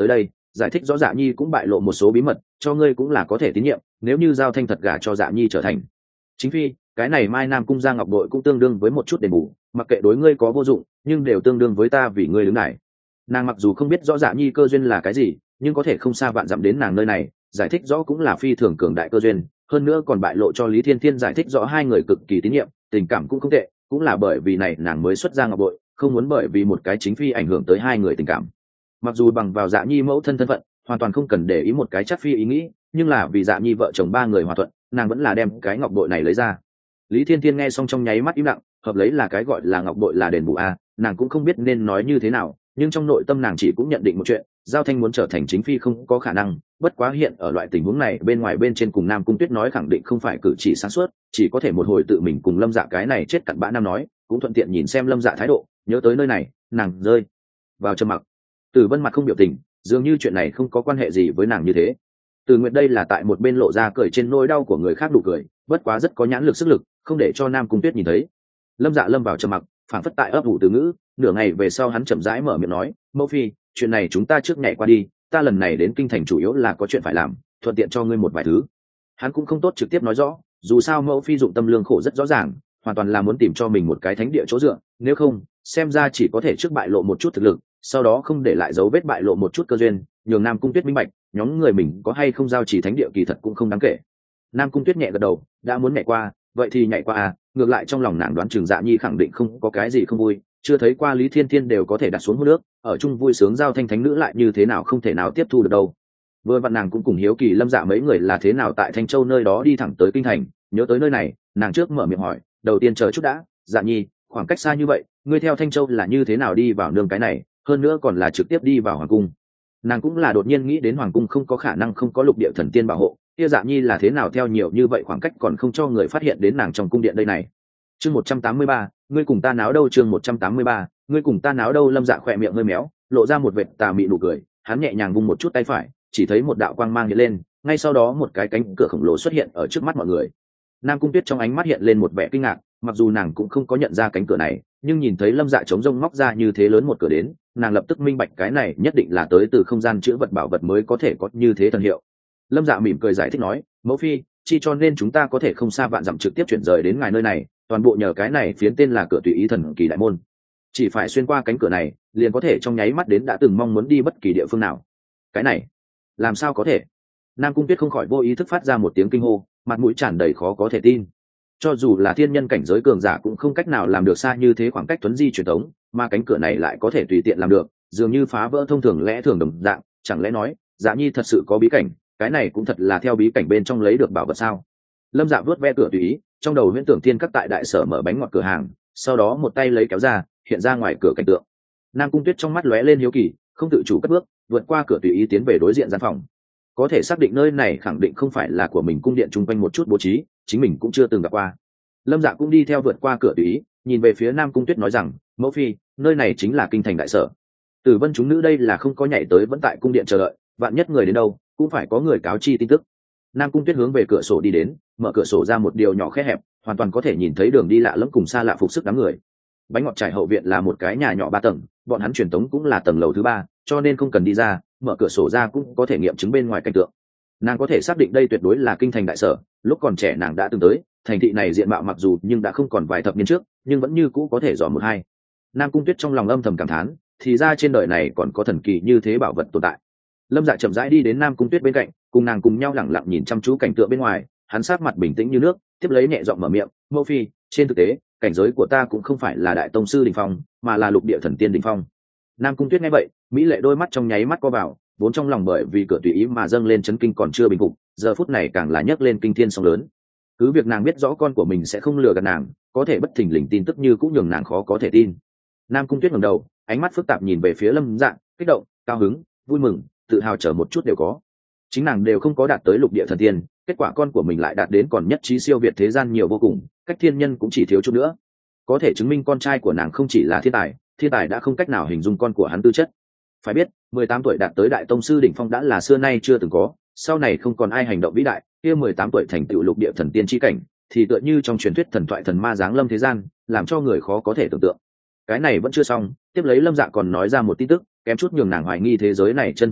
giải thích rõ dạ nhi cũng bại lộ một số bí mật cho ngươi cũng là có thể tín nhiệm, nếu như giao thanh thật gả cho dạ nhi trở thành chính phi, cái này mai nam cung gia ngọc bội cũng tương đương với một chút đền bù, mặc kệ đối ngươi có vô dụng nhưng đều tương đương với ta vì ngươi đứng này. Nàng mặc dù không biết rõ dạ nhi cơ duyên là cái gì, nhưng có thể không xa vạn dặm đến nàng nơi này giải thích rõ cũng là phi thường cường đại cơ duyên, hơn nữa còn bại lộ cho Lý Thiên Thiên giải thích rõ hai người cực kỳ tín nhiệm, tình cảm cũng không tệ, cũng là bởi vì này nàng mới xuất ra ngọc bội, không muốn bởi vì một cái chính phi ảnh hưởng tới hai người tình cảm. Mặc dù bằng vào dạ nhi mẫu thân thân phận hoàn toàn không cần để ý một cái chắc phi ý nghĩ, nhưng là vì dạ nhi vợ chồng ba người hòa thuận, nàng vẫn là đem cái ngọc bội này lấy ra. Lý Thiên Thiên nghe xong trong nháy mắt im lặng, hợp lấy là cái gọi là ngọc bội là đền bù a, nàng cũng không biết nên nói như thế nào, nhưng trong nội tâm nàng chỉ cũng nhận định một chuyện, giao thanh muốn trở thành chính phi không có khả năng, bất quá hiện ở loại tình huống này bên ngoài bên trên cùng Nam Cung Tuyết nói khẳng định không phải cử chỉ sáng suốt, chỉ có thể một hồi tự mình cùng Lâm Dạ cái này chết cặn bã nam nói, cũng thuận tiện nhìn xem Lâm Dạ thái độ, nhớ tới nơi này, nàng rơi vào trầm mặc. Tử Vân mặt không biểu tình, dường như chuyện này không có quan hệ gì với nàng như thế. Từ Nguyệt đây là tại một bên lộ ra cười trên nỗi đau của người khác đủ cười, bất quá rất có nhãn lực sức lực, không để cho Nam Cung Tuyết nhìn thấy. Lâm Dạ lâm vào trầm mặc, phảng phất tại ấp ủ từ ngữ, nửa ngày về sau hắn chậm rãi mở miệng nói, mẫu phi, chuyện này chúng ta trước nhảy qua đi, ta lần này đến kinh thành chủ yếu là có chuyện phải làm, thuận tiện cho ngươi một vài thứ. Hắn cũng không tốt trực tiếp nói rõ, dù sao mẫu phi dụng tâm lương khổ rất rõ ràng, hoàn toàn là muốn tìm cho mình một cái thánh địa chỗ dựa, nếu không xem ra chỉ có thể trước bại lộ một chút thực lực, sau đó không để lại dấu vết bại lộ một chút cơ duyên, nhường Nam Cung Tuyết minh bạch nhóm người mình có hay không giao chỉ thánh địa kỳ thật cũng không đáng kể. Nam Cung Tuyết nhẹ gật đầu, đã muốn nhảy qua vậy thì nhảy qua à, ngược lại trong lòng nàng đoán chừng Dạ Nhi khẳng định không có cái gì không vui, chưa thấy qua Lý Thiên Thiên đều có thể đặt xuống hô nước, ở chung vui sướng giao thanh thánh nữ lại như thế nào không thể nào tiếp thu được đâu. Vừa vặn nàng cũng cùng hiếu kỳ Lâm Dạ mấy người là thế nào tại Thanh Châu nơi đó đi thẳng tới kinh thành, nhớ tới nơi này nàng trước mở miệng hỏi, đầu tiên chờ chút đã, Dạ Nhi, khoảng cách xa như vậy ngươi theo Thanh Châu là như thế nào đi vào nương cái này, hơn nữa còn là trực tiếp đi vào hoàng cung. Nàng cũng là đột nhiên nghĩ đến hoàng cung không có khả năng không có lục địa thần tiên bảo hộ, kia Dạ Nhi là thế nào theo nhiều như vậy khoảng cách còn không cho người phát hiện đến nàng trong cung điện đây này. Chương một trăm tám mươi ba, ngươi cùng ta náo đâu, chương một trăm tám mươi ba, ngươi cùng ta náo đâu. Lâm Dạ khỏe miệng hơi méo, lộ ra một vệt tà mị nụ cười, hắn nhẹ nhàng vung một chút tay phải, chỉ thấy một đạo quang mang hiện lên, ngay sau đó một cái cánh cửa khổng lồ xuất hiện ở trước mắt mọi người. Nam Cung Tuyết trong ánh mắt hiện lên một vẻ kinh ngạc, mặc dù nàng cũng không có nhận ra cánh cửa này, nhưng nhìn thấy Lâm Dạ chống rông móc ra như thế lớn một cửa đến, nàng lập tức minh bạch cái này nhất định là tới từ không gian chữ vật bảo vật mới có thể có như thế thần hiệu. Lâm Dạ mỉm cười giải thích nói, mẫu phi, chi cho nên chúng ta có thể không xa vạn dặm trực tiếp chuyển rời đến ngài nơi này, toàn bộ nhờ cái này phiến tên là cửa tùy ý thần kỳ đại môn, chỉ phải xuyên qua cánh cửa này liền có thể trong nháy mắt đến đã từng mong muốn đi bất kỳ địa phương nào. Cái này làm sao có thể? Nam Cung Tuyết không khỏi vô ý thức phát ra một tiếng kinh hô, mặt mũi tràn đầy khó có thể tin. Cho dù là thiên nhân cảnh giới cường giả cũng không cách nào làm được xa như thế khoảng cách tuấn di truyền thống, mà cánh cửa này lại có thể tùy tiện làm được, dường như phá vỡ thông thường lẽ thường đồng dạng. Chẳng lẽ nói Dạ Nhi thật sự có bí cảnh, cái này cũng thật là theo bí cảnh bên trong lấy được bảo vật sao? Lâm Dạ vớt ve cửa tùy ý, trong đầu huyễn tưởng thiên các tại đại sở mở bánh ngọt cửa hàng, sau đó một tay lấy kéo ra, hiện ra ngoài cửa cảnh tượng. Nam Cung Tuyết trong mắt lóe lên hiếu kỳ, không tự chủ cất bước vượt qua cửa tùy ý tiến về đối diện gian phòng. Có thể xác định nơi này khẳng định không phải là của mình cung điện chung quanh một chút bố trí, chính mình cũng chưa từng gặp qua. Lâm Dạ cũng đi theo vượt qua cửa tùy ý, nhìn về phía Nam Cung Tuyết nói rằng, mẫu phi, nơi này chính là kinh thành đại sở. Tử Vân chúng nữ đây là không có nhảy tới vẫn tại cung điện chờ đợi, vạn nhất người đến đâu cũng phải có người cáo chi tin tức. Nam Cung Tuyết hướng về cửa sổ đi đến, mở cửa sổ ra một điều nhỏ khe hẹp, hoàn toàn có thể nhìn thấy đường đi lạ lẫm cùng xa lạ phục sức đám người. Bánh ngọt trải hậu viện là một cái nhà nhỏ ba tầng, bọn hắn truyền tống cũng là tầng lầu thứ ba, cho nên không cần đi ra, mở cửa sổ ra cũng có thể nghiệm chứng bên ngoài cảnh tượng. Nàng có thể xác định đây tuyệt đối là kinh thành đại sở, lúc còn trẻ nàng đã từng tới, thành thị này diện mạo mặc dù nhưng đã không còn vài thập niên trước, nhưng vẫn như cũ có thể dò một hai. Nam Cung Tuyết trong lòng âm thầm cảm thán, thì ra trên đời này còn có thần kỳ như thế bảo vật tồn tại. Lâm Dạ chậm rãi đi đến Nam Cung Tuyết bên cạnh, cùng nàng cùng nhau lẳng lặng nhìn chăm chú cảnh tượng bên ngoài, hắn sát mặt bình tĩnh như nước, tiếp lấy nhẹ giọng mở miệng, mẫu phi, trên thực tế cảnh giới của ta cũng không phải là đại tông sư đỉnh phong, mà là lục địa thần tiên đỉnh phong. Nam Cung Tuyết nghe vậy, mỹ lệ đôi mắt trong nháy mắt co vào, vốn trong lòng bởi vì cửa tùy ý mà dâng lên chấn kinh còn chưa bình phục, giờ phút này càng là nhấc lên kinh thiên sóng lớn. Cứ việc nàng biết rõ con của mình sẽ không lừa gạt nàng, có thể bất thình lình tin tức như cũng nhường nàng khó có thể tin. Nam Cung Tuyết ngẩng đầu, ánh mắt phức tạp nhìn về phía Lâm Dạ, kích động, cao hứng, vui mừng, tự hào chờ một chút đều có. Chính nàng đều không có đạt tới lục địa thần tiên, kết quả con của mình lại đạt đến còn nhất trí siêu việt thế gian nhiều vô cùng, cách thiên nhân cũng chỉ thiếu chút nữa. Có thể chứng minh con trai của nàng không chỉ là thiên tài, thiên tài đã không cách nào hình dung con của hắn tư chất. Phải biết, mười tám tuổi đạt tới đại tông sư đỉnh phong đã là xưa nay chưa từng có, sau này không còn ai hành động vĩ đại, kia mười tám tuổi thành tựu lục địa thần tiên chi cảnh, thì tựa như trong truyền thuyết thần thoại thần ma giáng lâm thế gian, làm cho người khó có thể tưởng tượng. Cái này vẫn chưa xong, tiếp lấy Lâm Dạ còn nói ra một tin tức, kém chút nhường nàng hoài nghi thế giới này chân thực tính,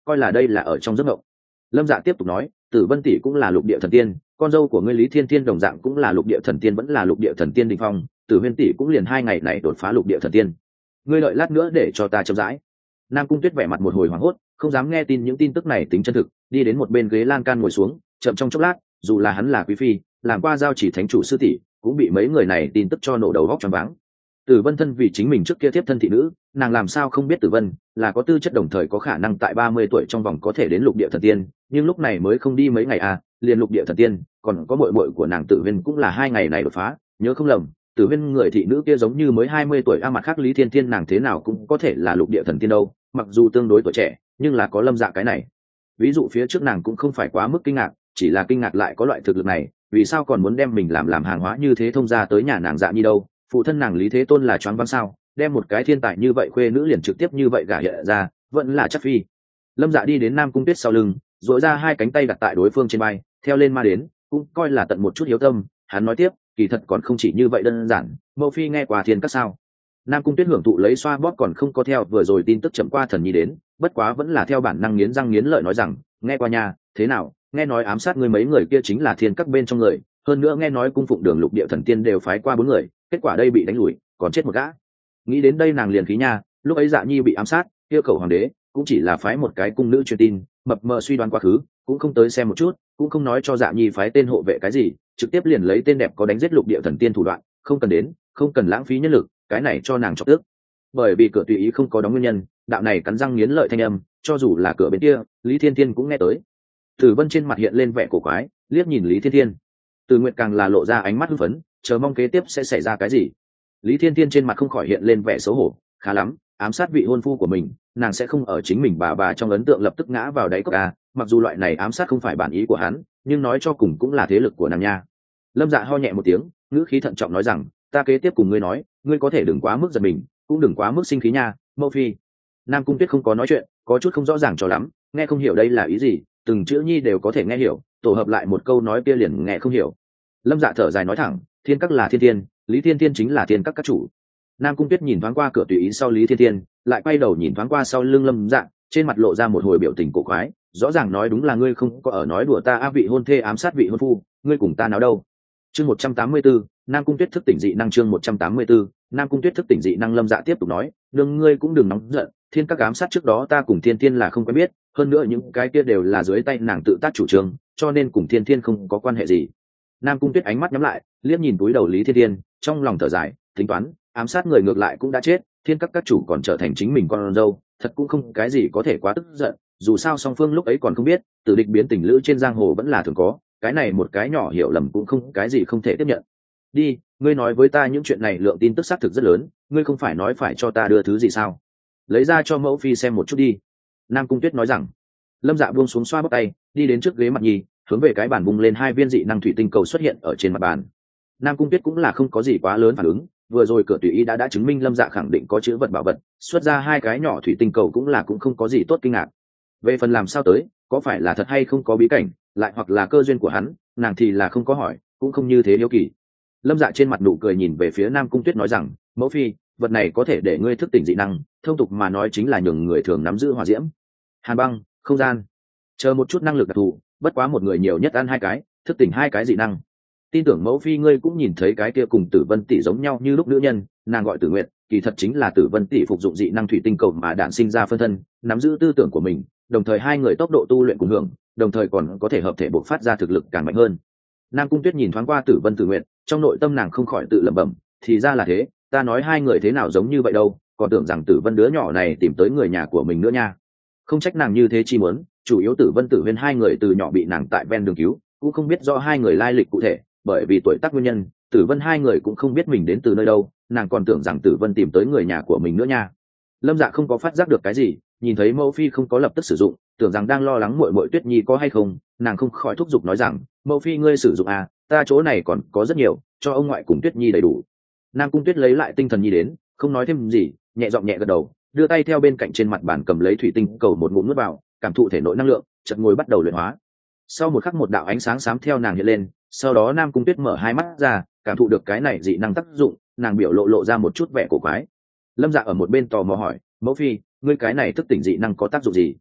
coi là đây là ở trong giấc mộng. Lâm Dạ tiếp tục nói, Tử Vân tỷ cũng là lục địa thần tiên, con dâu của ngươi Lý Thiên Thiên đồng dạng cũng là lục địa thần tiên, vẫn là lục địa thần tiên đỉnh phong, Tử Huyên tỷ cũng liền hai ngày này đột phá lục địa thần tiên. Ngươi đợi lát nữa để cho ta chậm rãi. Nam Cung Tuyết vẻ mặt một hồi hoảng hốt, không dám nghe tin những tin tức này tính chân thực, đi đến một bên ghế lan can ngồi xuống, chậm trong chốc lát, dù là hắn là quý phi, làm qua giao chỉ thánh chủ sư tỷ, cũng bị mấy người này tin tức cho nổ đầu óc choáng váng. Tử Vân thân vì chính mình trước kia tiếp thân thị nữ, nàng làm sao không biết Tử Vân là có tư chất đồng thời có khả năng tại ba mươi tuổi trong vòng có thể đến lục địa thần tiên, nhưng lúc này mới không đi mấy ngày à, liền lục địa thần tiên, còn có muội muội của nàng Tử Huyên cũng là hai ngày này đột phá, nhớ không lầm, Tử Huyên người thị nữ kia giống như mới hai mươi tuổi a, mặt khác Lý Thiên Thiên nàng thế nào cũng có thể là lục địa thần tiên đâu, mặc dù tương đối tuổi trẻ, nhưng là có Lâm Dạ cái này. Ví dụ phía trước nàng cũng không phải quá mức kinh ngạc, chỉ là kinh ngạc lại có loại thực lực này, vì sao còn muốn đem mình làm làm hàng hóa như thế thông ra tới nhà nàng Dạ Nhi đâu? Phụ thân nàng Lý Thế Tôn là choáng váng sao, đem một cái thiên tài như vậy khuê nữ liền trực tiếp như vậy gả hiện ra, vẫn là chắc phi. Lâm Dạ đi đến Nam Cung Tuyết sau lưng, duỗi ra hai cánh tay đặt tại đối phương trên vai, theo lên ma đến, cũng coi là tận một chút hiếu tâm. Hắn nói tiếp, kỳ thật còn không chỉ như vậy đơn giản, mẫu phi nghe qua thiên các sao? Nam Cung Tuyết hưởng thụ lấy xoa bóp còn không có theo vừa rồi tin tức chậm qua thần nhi đến, bất quá vẫn là theo bản năng nghiến răng nghiến lợi nói rằng, nghe qua nhà, thế nào, nghe nói ám sát người mấy người kia chính là thiên các bên trong người, hơn nữa nghe nói cung phụng đường lục địa thần tiên đều phái qua bốn người, kết quả đây bị đánh lùi, còn chết một gã. Nghĩ đến đây nàng liền khí nha, lúc ấy Dạ Nhi bị ám sát, yêu cầu hoàng đế cũng chỉ là phái một cái cung nữ truyền tin, mập mờ suy đoán quá khứ, cũng không tới xem một chút, cũng không nói cho Dạ Nhi phái tên hộ vệ cái gì, trực tiếp liền lấy tên đẹp có đánh giết lục địa thần tiên thủ đoạn, không cần đến, không cần lãng phí nhân lực, cái này cho nàng chọc tức. Bởi vì cửa tùy ý không có đóng nguyên nhân, đạo này cắn răng nghiến lợi thanh âm, cho dù là cửa bên kia, Lý Thiên Thiên cũng nghe tới. Tử Vân trên mặt hiện lên vẻ cổ quái, liếc nhìn Lý Thiên Thiên. Từ Nguyệt càng là lộ ra ánh mắt hưng phấn, chờ mong kế tiếp sẽ xảy ra cái gì. Lý Thiên Thiên trên mặt không khỏi hiện lên vẻ xấu hổ, khá lắm, ám sát vị hôn phu của mình, nàng sẽ không ở chính mình bà bà trong ấn tượng lập tức ngã vào đáy cốc à, mặc dù loại này ám sát không phải bản ý của hắn, nhưng nói cho cùng cũng là thế lực của nàng nha. Lâm Dạ ho nhẹ một tiếng, ngữ khí thận trọng nói rằng, ta kế tiếp cùng ngươi nói, ngươi có thể đừng quá mức giận mình, cũng đừng quá mức sinh khí nha, mẫu phi. Nam Cung Tuyết không có nói chuyện, có chút không rõ ràng cho lắm, nghe không hiểu đây là ý gì, từng chữ nhi đều có thể nghe hiểu, tổ hợp lại một câu nói kia liền nghe không hiểu. Lâm Dạ thở dài nói thẳng, thiên các là thiên thiên, Lý Thiên Thiên chính là thiên các các chủ. Nam Cung Tuyết nhìn thoáng qua cửa tùy ý sau Lý Thiên Thiên, lại quay đầu nhìn thoáng qua sau lưng Lâm Dạ, trên mặt lộ ra một hồi biểu tình cổ quái, rõ ràng nói đúng là ngươi không có ở nói đùa ta, a vị hôn thê ám sát vị hôn phu, ngươi cùng ta nào đâu. Chương một trăm tám mươi tư, Nam Cung Tuyết thức tỉnh dị năng. Chương một trăm tám mươi tư, Nam Cung Tuyết thức tỉnh dị năng. Lâm Dạ tiếp tục nói, đừng ngươi cũng đừng nóng giận, thiên các ám sát trước đó ta cùng Thiên Thiên là không quen biết, hơn nữa những cái kia đều là dưới tay nàng tự tác chủ trương, cho nên cùng Thiên Thiên không có quan hệ gì. Nam Cung Tuyết ánh mắt nhắm lại, liếc nhìn túi đầu Lý Thiên Thiên, trong lòng thở dài, tính toán, ám sát người ngược lại cũng đã chết, thiên các các chủ còn trở thành chính mình con dâu, thật cũng không cái gì có thể quá tức giận, dù sao song phương lúc ấy còn không biết, tử địch biến tình lữ trên giang hồ vẫn là thường có, cái này một cái nhỏ hiểu lầm cũng không cái gì không thể tiếp nhận. Đi, ngươi nói với ta những chuyện này lượng tin tức xác thực rất lớn, ngươi không phải nói phải cho ta đưa thứ gì sao? Lấy ra cho mẫu phi xem một chút đi. Nam Cung Tuyết nói rằng. Lâm Dạ buông xuống xoa bóp tay, đi đến trước ghế mặt nhi, hướng về cái bàn bung lên hai viên dị năng thủy tinh cầu xuất hiện ở trên mặt bàn. Nam Cung Tuyết cũng là không có gì quá lớn phản ứng, vừa rồi cửa tùy ý đã đã chứng minh Lâm Dạ khẳng định có chữ vật bảo vật, xuất ra hai cái nhỏ thủy tinh cầu cũng là cũng không có gì tốt kinh ngạc. Về phần làm sao tới, có phải là thật hay không có bí cảnh, lại hoặc là cơ duyên của hắn, nàng thì là không có hỏi, cũng không như thế hiếu kỳ. Lâm Dạ trên mặt nụ cười nhìn về phía Nam Cung Tuyết nói rằng, mẫu phi, vật này có thể để ngươi thức tỉnh dị năng, thông tục mà nói chính là nhường người thường nắm giữ hỏa diễm, hàn băng, không gian, chờ một chút năng lực đặc thù, bất quá một người nhiều nhất ăn hai cái, thức tỉnh hai cái dị năng. Tin tưởng mẫu phi ngươi cũng nhìn thấy cái kia cùng Tử Vân tỷ giống nhau như lúc nữ nhân, nàng gọi Tử Nguyệt, kỳ thật chính là Tử Vân tỷ phục dụng dị năng thủy tinh cầu mà đản sinh ra phân thân, nắm giữ tư tưởng của mình, đồng thời hai người tốc độ tu luyện cùng hưởng, đồng thời còn có thể hợp thể bộc phát ra thực lực càng mạnh hơn. Nam Cung Tuyết nhìn thoáng qua Tử Vân Tử Nguyệt, trong nội tâm nàng không khỏi tự lẩm bẩm, thì ra là thế, ta nói hai người thế nào giống như vậy đâu, còn tưởng rằng Tử Vân đứa nhỏ này tìm tới người nhà của mình nữa nha. Không trách nàng như thế chi muốn, chủ yếu Tử Vân Tử Huyên hai người từ nhỏ bị nàng tại ven đường cứu, cũng không biết rõ hai người lai lịch cụ thể, bởi vì tuổi tác nguyên nhân, Tử Vân hai người cũng không biết mình đến từ nơi đâu, nàng còn tưởng rằng Tử Vân tìm tới người nhà của mình nữa nha. Lâm Dạ không có phát giác được cái gì, nhìn thấy mẫu phi không có lập tức sử dụng, tưởng rằng đang lo lắng muội muội Tuyết Nhi có hay không, nàng không khỏi thúc giục nói rằng, mẫu phi ngươi sử dụng à, ta chỗ này còn có rất nhiều, cho ông ngoại cùng Tuyết Nhi đầy đủ. Nam Cung Tuyết lấy lại tinh thần nhi đến, không nói thêm gì, nhẹ giọng nhẹ gật đầu, đưa tay theo bên cạnh trên mặt bàn cầm lấy thủy tinh cầu một ngụm nuốt vào, cảm thụ thể nội năng lượng, chợt ngồi bắt đầu luyện hóa. Sau một khắc một đạo ánh sáng xám theo nàng hiện lên, sau đó Nam Cung Tuyết mở hai mắt ra, cảm thụ được cái này dị năng tác dụng, nàng biểu lộ lộ ra một chút vẻ cổ quái. Lâm Dạ ở một bên tò mò hỏi, mẫu phi, ngươi cái này thức tỉnh dị năng có tác dụng gì?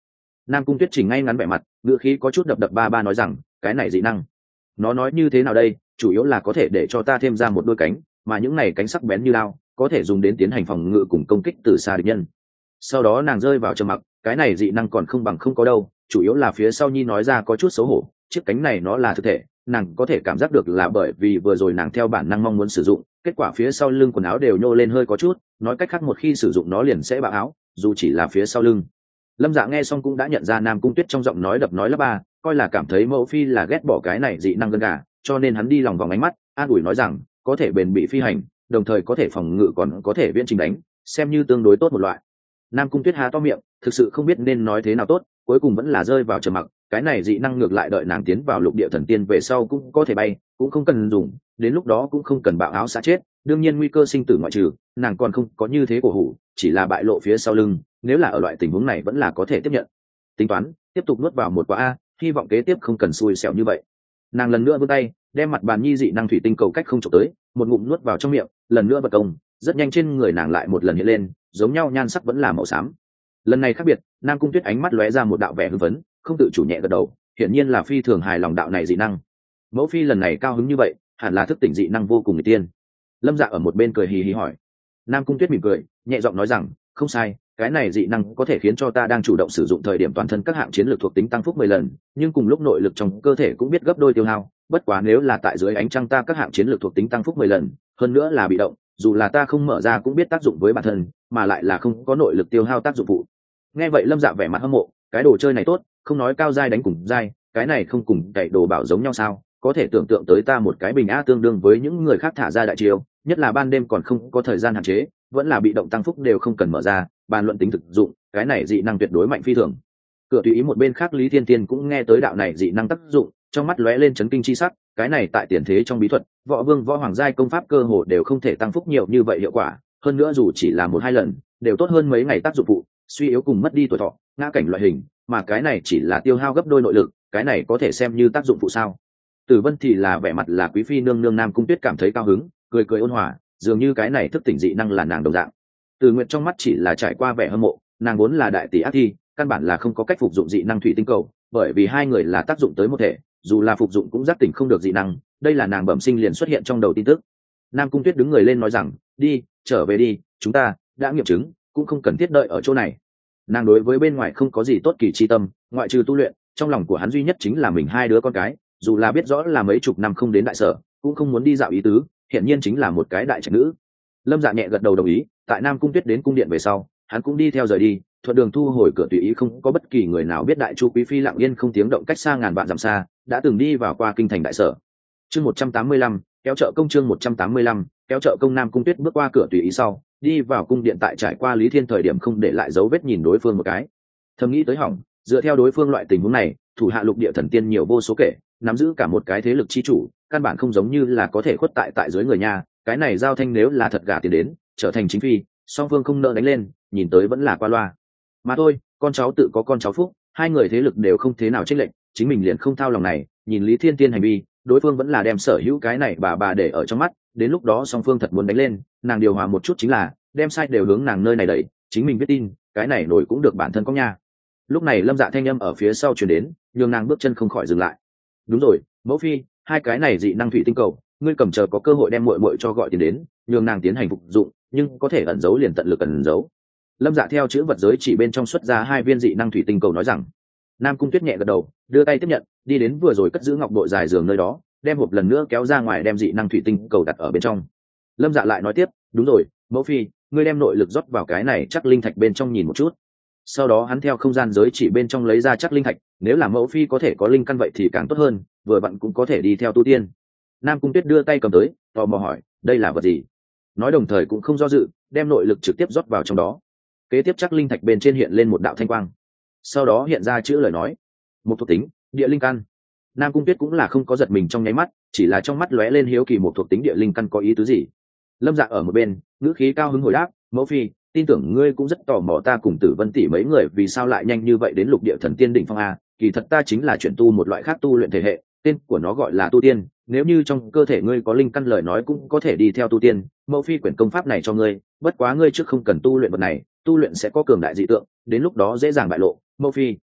Nam Cung Tuyết chỉnh ngay ngắn vẻ mặt, ngữ khí có chút đập đập ba ba nói rằng, cái này dị năng, nó nói như thế nào đây, chủ yếu là có thể để cho ta thêm ra một đôi cánh, mà những này cánh sắc bén như lao, có thể dùng đến tiến hành phòng ngự cùng công kích từ xa địch nhân. Sau đó nàng rơi vào trầm mặc, cái này dị năng còn không bằng không có đâu, chủ yếu là phía sau Nhi nói ra có chút xấu hổ, chiếc cánh này nó là thực thể, nàng có thể cảm giác được là bởi vì vừa rồi nàng theo bản năng mong muốn sử dụng, kết quả phía sau lưng quần áo đều nhô lên hơi có chút, nói cách khác một khi sử dụng nó liền sẽ bạo áo, dù chỉ là phía sau lưng. Lâm Dạ nghe xong cũng đã nhận ra Nam Cung Tuyết trong giọng nói đập nói là ba, coi là cảm thấy mẫu phi là ghét bỏ cái này dị năng gân gà, cho nên hắn đi lòng vòng ánh mắt, an ủi nói rằng có thể bền bị phi hành, đồng thời có thể phòng ngự còn có thể viễn trình đánh, xem như tương đối tốt một loại. Nam Cung Tuyết há to miệng, thực sự không biết nên nói thế nào tốt, cuối cùng vẫn là rơi vào trầm mặc. Cái này dị năng ngược lại đợi nàng tiến vào lục địa thần tiên về sau cũng có thể bay, cũng không cần dùng, đến lúc đó cũng không cần bạo áo xả chết, đương nhiên nguy cơ sinh tử ngoại trừ, nàng còn không có như thế cổ hủ, chỉ là bại lộ phía sau lưng, nếu là ở loại tình huống này vẫn là có thể tiếp nhận. Tính toán, tiếp tục nuốt vào một quả a, hy vọng kế tiếp không cần xui xẻo như vậy. Nàng lần nữa vươn tay, đem mặt bàn nhi dị năng thủy tinh cầu cách không chụp tới, một ngụm nuốt vào trong miệng, lần nữa bật công, rất nhanh trên người nàng lại một lần hiện lên, giống nhau nhan sắc vẫn là màu xám. Lần này khác biệt, Nam Cung Tuyết ánh mắt lóe ra một đạo vẻ hưng phấn, không tự chủ nhẹ gật đầu, hiển nhiên là phi thường hài lòng đạo này dị năng. Mẫu phi lần này cao hứng như vậy, hẳn là thức tỉnh dị năng vô cùng người tiên. Lâm Dạ ở một bên cười hì hì hỏi. Nam Cung Tuyết mỉm cười, nhẹ giọng nói rằng, không sai, cái này dị năng có thể khiến cho ta đang chủ động sử dụng thời điểm toàn thân các hạng chiến lược thuộc tính tăng phúc mười lần, nhưng cùng lúc nội lực trong cơ thể cũng biết gấp đôi tiêu hao, bất quá nếu là tại dưới ánh trăng ta các hạng chiến lược thuộc tính tăng phúc mười lần, hơn nữa là bị động, dù là ta không mở ra cũng biết tác dụng với bản thân, mà lại là không có nội lực tiêu hao tác dụng phụ. Nghe vậy Lâm Dạ vẻ mặt hâm mộ, cái đồ chơi này tốt, không nói cao giai đánh cùng giai, cái này không cùng cậy đồ bảo giống nhau sao? Có thể tưởng tượng tới ta một cái bình a tương đương với những người khác thả ra đại chiêu, nhất là ban đêm còn không có thời gian hạn chế, vẫn là bị động tăng phúc đều không cần mở ra, bàn luận tính thực dụng, cái này dị năng tuyệt đối mạnh phi thường. Cửa tùy ý một bên khác Lý Thiên Tiên cũng nghe tới đạo này dị năng tác dụng, trong mắt lóe lên chấn kinh chi sắc, cái này tại tiền thế trong bí thuật, võ vương võ hoàng giai công pháp cơ hồ đều không thể tăng phúc nhiều như vậy hiệu quả, hơn nữa dù chỉ là một hai lần, đều tốt hơn mấy ngày tác dụng phụ, suy yếu cùng mất đi tuổi thọ, ngã cảnh loại hình, mà cái này chỉ là tiêu hao gấp đôi nội lực, cái này có thể xem như tác dụng phụ sao? Tử Vân thì là vẻ mặt là quý phi nương nương Nam Cung Tuyết cảm thấy cao hứng, cười cười ôn hòa, dường như cái này thức tỉnh dị năng là nàng đồng dạng. Từ Nguyệt trong mắt chỉ là trải qua vẻ hâm mộ, nàng vốn là đại tỷ ác thi, căn bản là không có cách phục dụng dị năng thủy tinh cầu, bởi vì hai người là tác dụng tới một thể, dù là phục dụng cũng giác tỉnh không được dị năng, đây là nàng bẩm sinh liền xuất hiện trong đầu tin tức. Nam Cung Tuyết đứng người lên nói rằng, đi, trở về đi, chúng ta đã nghiệm chứng, cũng không cần thiết đợi ở chỗ này. Nàng đối với bên ngoài không có gì tốt kỳ chi tâm, ngoại trừ tu luyện, trong lòng của hắn duy nhất chính là mình hai đứa con cái, dù là biết rõ là mấy chục năm không đến đại sở, cũng không muốn đi dạo ý tứ, hiện nhiên chính là một cái đại trạch nữ. Lâm Dạ nhẹ gật đầu đồng ý, tại Nam Cung Tuyết đến cung điện về sau, hắn cũng đi theo rời đi, thuận đường thu hồi cửa tùy ý, không có bất kỳ người nào biết đại chu quý phi lặng yên không tiếng động cách xa ngàn vạn dặm xa, đã từng đi vào qua kinh thành đại sở. Chương một trăm tám mươi lăm, kéo chợ công chương một trăm tám mươi lăm, kéo chợ công. Nam Cung Tuyết bước qua cửa tùy ý sau, đi vào cung điện, tại trải qua Lý Thiên thời điểm không để lại dấu vết nhìn đối phương một cái. Thầm nghĩ tới hỏng, dựa theo đối phương loại tình huống này, thủ hạ lục địa thần tiên nhiều vô số kể, nắm giữ cả một cái thế lực chi chủ, căn bản không giống như là có thể khuất tại tại dưới người nhà, cái này giao thanh nếu là thật gả tiền đến, trở thành chính phi, song phương không nợ đánh lên, nhìn tới vẫn là qua loa. Mà thôi, con cháu tự có con cháu phúc, hai người thế lực đều không thế nào chênh lệch, chính mình liền không thao lòng này, nhìn Lý Thiên Tiên hành vi, đối phương vẫn là đem sở hữu cái này bà bà để ở trong mắt, đến lúc đó song phương thật muốn đánh lên, nàng điều hòa một chút chính là, đem sai đều hướng nàng nơi này đẩy, chính mình viết tin, cái này nổi cũng được bản thân có nha. Lúc này Lâm Dạ thanh âm ở phía sau truyền đến, nhường nàng bước chân không khỏi dừng lại. Đúng rồi, mẫu phi, hai cái này dị năng thủy tinh cầu, ngươi cầm chờ có cơ hội đem muội muội cho gọi tiền đến, nhường nàng tiến hành phục dụng, nhưng có thể ẩn giấu liền tận lực ẩn giấu. Lâm Dạ theo chữ vật giới chỉ bên trong xuất ra hai viên dị năng thủy tinh cầu nói rằng. Nam Cung Tuyết nhẹ gật đầu, đưa tay tiếp nhận, đi đến vừa rồi cất giữ ngọc bội dài giường nơi đó, đem hộp lần nữa kéo ra ngoài, đem dị năng thủy tinh cầu đặt ở bên trong. Lâm Dạ lại nói tiếp, đúng rồi, mẫu phi, ngươi đem nội lực rót vào cái này chắc linh thạch bên trong nhìn một chút. Sau đó hắn theo không gian giới chỉ bên trong lấy ra chắc linh thạch, nếu là mẫu phi có thể có linh căn vậy thì càng tốt hơn, vừa vặn cũng có thể đi theo tu tiên. Nam Cung Tuyết đưa tay cầm tới, tò mò hỏi, đây là vật gì? Nói đồng thời cũng không do dự, đem nội lực trực tiếp rót vào trong đó. Kế tiếp chắc linh thạch bên trên hiện lên một đạo thanh quang, sau đó hiện ra chữ lời nói, một thuộc tính, địa linh căn. Nam Cung Tuyết cũng là không có giật mình trong nháy mắt, chỉ là trong mắt lóe lên hiếu kỳ, một thuộc tính địa linh căn có ý tứ gì. Lâm Dạ ở một bên, ngữ khí cao hứng hồi đáp, mẫu phi, tin tưởng ngươi cũng rất tò mò ta cùng Tử Vân tỷ mấy người vì sao lại nhanh như vậy đến lục địa thần tiên đỉnh phong a. Kỳ thật ta chính là chuyển tu một loại khác tu luyện thể hệ, tên của nó gọi là tu tiên, nếu như trong cơ thể ngươi có linh căn lời nói cũng có thể đi theo tu tiên. Mẫu phi quyển công pháp này cho ngươi, bất quá ngươi trước không cần tu luyện vật này, tu luyện sẽ có cường đại dị tượng, đến lúc đó dễ dàng bại lộ. Mẫu phi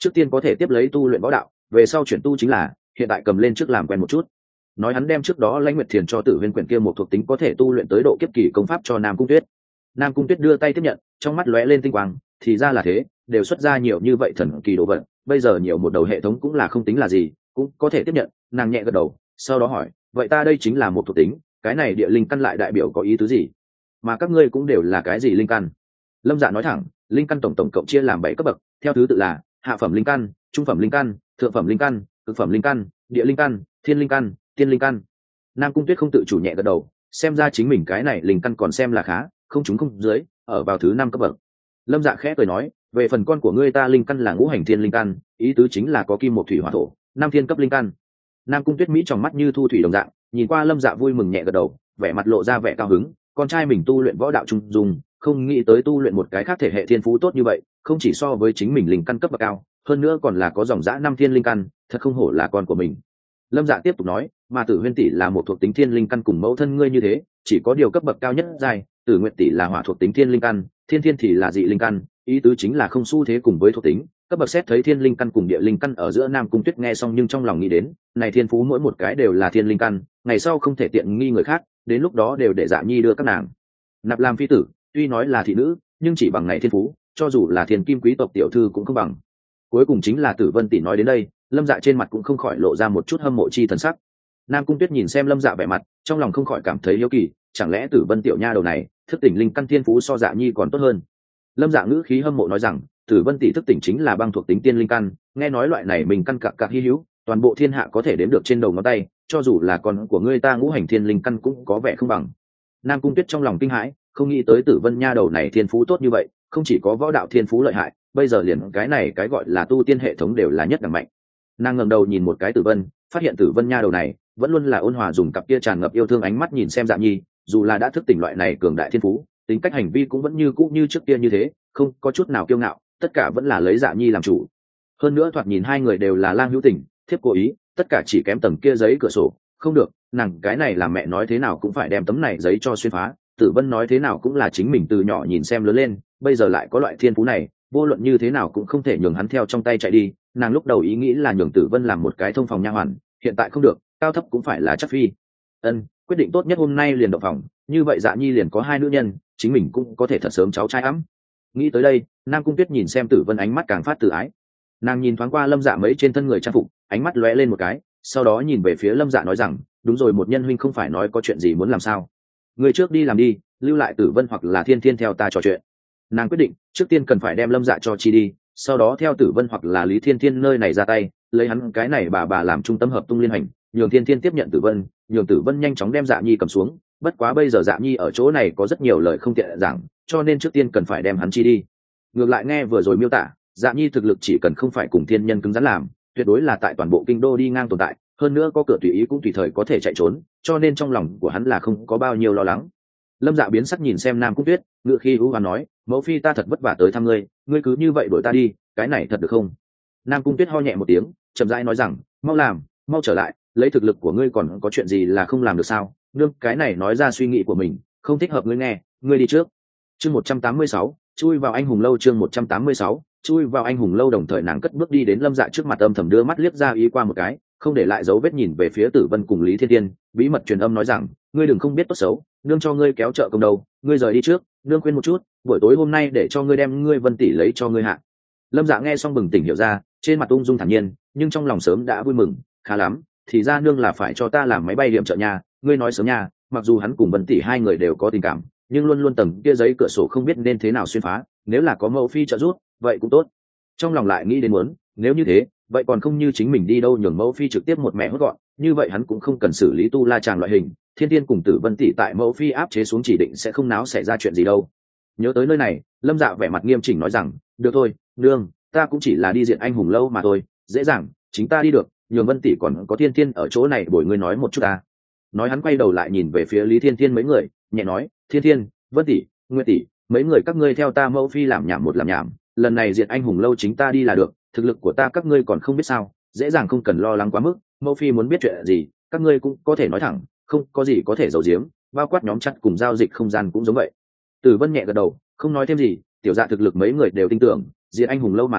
trước tiên có thể tiếp lấy tu luyện võ đạo, về sau chuyển tu chính là hiện tại cầm lên trước làm quen một chút. Nói hắn đem trước đó lãnh nguyệt thiền cho tử huyên quyển kia một thuộc tính có thể tu luyện tới độ kiếp kỳ công pháp cho Nam Cung Tuyết. Nam Cung Tuyết đưa tay tiếp nhận, trong mắt lóe lên tinh quang, thì ra là thế, đều xuất ra nhiều như vậy thần kỳ đồ vật, bây giờ nhiều một đầu hệ thống cũng là không tính là gì, cũng có thể tiếp nhận. Nàng nhẹ gật đầu, sau đó hỏi, vậy ta đây chính là một thuộc tính, cái này địa linh căn lại đại biểu có ý tứ gì? Mà các ngươi cũng đều là cái gì linh căn? Lâm Dạ nói thẳng, linh căn tổng tổng cộng chia làm bảy cấp bậc, theo thứ tự là hạ phẩm linh căn, trung phẩm linh căn, thượng phẩm linh căn, cực phẩm linh căn, địa linh căn, thiên linh căn, tiên linh căn. Nam Cung Tuyết không tự chủ nhẹ gật đầu, xem ra chính mình cái này linh căn còn xem là khá, không trúng không dưới, ở vào thứ năm cấp bậc. Lâm Dạ khẽ cười nói, về phần con của ngươi ta linh căn là ngũ hành thiên linh căn, ý tứ chính là có kim một thủy hỏa thổ, năm thiên cấp linh căn. Nam Cung Tuyết mỹ trong mắt như thu thủy đồng dạng, nhìn qua Lâm Dạ vui mừng nhẹ gật đầu, vẻ mặt lộ ra vẻ cao hứng, con trai mình tu luyện võ đạo trung dung, không nghĩ tới tu luyện một cái khác thể hệ thiên phú tốt như vậy, không chỉ so với chính mình linh căn cấp bậc cao, hơn nữa còn là có dòng dã năm thiên linh căn, thật không hổ là con của mình. Lâm Dạ tiếp tục nói, mà Tử Huyên tỷ là một thuộc tính thiên linh căn cùng mẫu thân ngươi như thế, chỉ có điều cấp bậc cao nhất giai, Tử Nguyệt tỷ là hỏa thuộc tính thiên linh căn, Thiên Thiên thì là dị linh căn, ý tứ chính là không xu thế cùng với thuộc tính, cấp bậc xét thấy thiên linh căn cùng địa linh căn ở giữa. Nam Cung Tuyết nghe xong nhưng trong lòng nghĩ đến, này thiên phú mỗi một cái đều là thiên linh căn, ngày sau không thể tiện nghi người khác, đến lúc đó đều để Dạ Nhi đưa các nàng nạp làm phi tử, tuy nói là thị nữ, nhưng chỉ bằng này thiên phú, cho dù là thiên kim quý tộc tiểu thư cũng không bằng. Cuối cùng chính là Tử Vân tỷ nói đến đây, Lâm Dạ trên mặt cũng không khỏi lộ ra một chút hâm mộ chi thần sắc. Nam Cung Tuyết nhìn xem Lâm Dạ vẻ mặt, trong lòng không khỏi cảm thấy hiếu kỳ, chẳng lẽ Tử Vân tiểu nha đầu này thức tỉnh linh căn thiên phú so Dạ Nhi còn tốt hơn? Lâm Dạ ngữ khí hâm mộ nói rằng, Tử Vân tỷ thức tỉnh chính là băng thuộc tính tiên linh căn, nghe nói loại này mình căn cặc cặc hi hữu, toàn bộ thiên hạ có thể đếm được trên đầu ngón tay, cho dù là con của ngươi ta ngũ hành thiên linh căn cũng có vẻ không bằng. Nam Cung Tuyết trong lòng kinh hãi, không nghĩ tới Tử Vân nha đầu này thiên phú tốt như vậy, không chỉ có võ đạo thiên phú lợi hại, bây giờ liền cái này cái gọi là tu tiên hệ thống đều là nhất đẳng mạnh. Nàng ngẩng đầu nhìn một cái Tử Vân, phát hiện Tử Vân nha đầu này vẫn luôn là ôn hòa, dùng cặp kia tràn ngập yêu thương ánh mắt nhìn xem Dạ Nhi, dù là đã thức tỉnh loại này cường đại thiên phú, tính cách hành vi cũng vẫn như cũ như trước kia như thế, không có chút nào kiêu ngạo, tất cả vẫn là lấy Dạ Nhi làm chủ. Hơn nữa thoạt nhìn hai người đều là lang hữu tình, thiếp cố ý, tất cả chỉ kém tầng kia giấy cửa sổ, không được, nàng cái này làm mẹ nói thế nào cũng phải đem tấm này giấy cho xuyên phá. Tử Vân nói thế nào cũng là chính mình từ nhỏ nhìn xem lớn lên, bây giờ lại có loại thiên phú này, vô luận như thế nào cũng không thể nhường hắn theo trong tay chạy đi. Nàng lúc đầu ý nghĩ là nhường Tử Vân làm một cái thông phòng nha hoàn, hiện tại không được, cao thấp cũng phải là chắc phi. Ân, quyết định tốt nhất hôm nay liền động phòng, như vậy Dạ Nhi liền có hai nữ nhân, chính mình cũng có thể thật sớm cháu trai ấm. Nghĩ tới đây, Nam Cung Tuyết nhìn xem Tử Vân ánh mắt càng phát tự ái. Nàng nhìn thoáng qua Lâm Dạ mấy trên thân người trang phục, ánh mắt lóe lên một cái, sau đó nhìn về phía Lâm Dạ nói rằng, đúng rồi, một nhân huynh không phải nói có chuyện gì muốn làm sao? Người trước đi làm đi, lưu lại Tử Vân hoặc là Thiên Thiên theo ta trò chuyện. Nàng quyết định trước tiên cần phải đem Lâm Dạ cho chi đi, sau đó theo Tử Vân hoặc là Lý Thiên Thiên nơi này ra tay, lấy hắn cái này bà bà làm trung tâm hợp tung liên hành, nhường Thiên Thiên tiếp nhận Tử Vân, nhường Tử Vân nhanh chóng đem Dạ Nhi cầm xuống. Bất quá bây giờ Dạ Nhi ở chỗ này có rất nhiều lời không tiện giảng, cho nên trước tiên cần phải đem hắn chi đi. Ngược lại nghe vừa rồi miêu tả, Dạ Nhi thực lực chỉ cần không phải cùng thiên nhân cứng rắn làm, tuyệt đối là tại toàn bộ kinh đô đi ngang tồn tại, hơn nữa có cửa tùy ý cũng tùy thời có thể chạy trốn, cho nên trong lòng của hắn là không có bao nhiêu lo lắng. Lâm Dạ biến sắc nhìn xem Nam Cung Tuyết, ngựa khi ưu hoán nói, mẫu phi ta thật vất vả tới thăm ngươi, ngươi cứ như vậy đuổi ta đi, cái này thật được không? Nam Cung Tuyết ho nhẹ một tiếng, chậm rãi nói rằng, mau làm, mau trở lại, lấy thực lực của ngươi còn có chuyện gì là không làm được sao? Nương, cái này nói ra suy nghĩ của mình, không thích hợp ngươi nghe, ngươi đi trước. Chương một trăm tám mươi sáu, chui vào anh hùng lâu. Chương một trăm tám mươi sáu, chui vào anh hùng lâu. Đồng thời nàng cất bước đi đến Lâm Dạ trước mặt, âm thầm đưa mắt liếc ra ý qua một cái, không để lại dấu vết nhìn về phía Tử Vân cùng Lý Thiên Tiên, bí mật truyền âm nói rằng, ngươi đừng không biết tốt xấu, nương cho ngươi kéo trợ công đầu, ngươi rời đi trước, nương khuyên một chút, buổi tối hôm nay để cho ngươi đem ngươi Vân tỷ lấy cho ngươi hạ. Lâm Dạ nghe xong bừng tỉnh hiểu ra, trên mặt ung dung thản nhiên, nhưng trong lòng sớm đã vui mừng, khá lắm, thì ra nương là phải cho ta làm máy bay điểm trợ nhà, ngươi nói sớm nha. Mặc dù hắn cùng Vân tỷ hai người đều có tình cảm, nhưng luôn luôn tầng kia giấy cửa sổ không biết nên thế nào xuyên phá, nếu là có mẫu phi trợ giúp, vậy cũng tốt. Trong lòng lại nghĩ đến muốn, nếu như thế, vậy còn không như chính mình đi đâu nhường mẫu phi trực tiếp một mẹ hốt gọn, như vậy hắn cũng không cần xử lý tu la chàng loại hình. Thiên Tiên cùng Tử Vân tỷ tại mẫu phi áp chế xuống chỉ định sẽ không náo xảy ra chuyện gì đâu. Nhớ tới nơi này, Lâm Dạ vẻ mặt nghiêm chỉnh nói rằng, được thôi, nương, ta cũng chỉ là đi diện anh hùng lâu mà thôi, dễ dàng, chính ta đi được, nhường Vân tỷ còn có Thiên Tiên ở chỗ này bồi ngươi nói một chút ta. Nói hắn quay đầu lại nhìn về phía Lý Thiên Tiên mấy người, nhẹ nói, Thiên Tiên, Vân tỷ, Nguyệt tỷ, mấy người các ngươi theo ta mẫu phi làm nhảm một làm nhảm, lần này diệt anh hùng lâu chính ta đi là được, thực lực của ta các ngươi còn không biết sao, dễ dàng không cần lo lắng quá mức, mẫu phi muốn biết chuyện gì, các ngươi cũng có thể nói thẳng, không có gì có thể giấu giếm, bao quát nhóm chặt cùng giao dịch không gian cũng giống vậy. Tử Vân nhẹ gật đầu, không nói thêm gì, tiểu dạ thực lực mấy người đều tin tưởng, diệt anh hùng lâu mà thôi,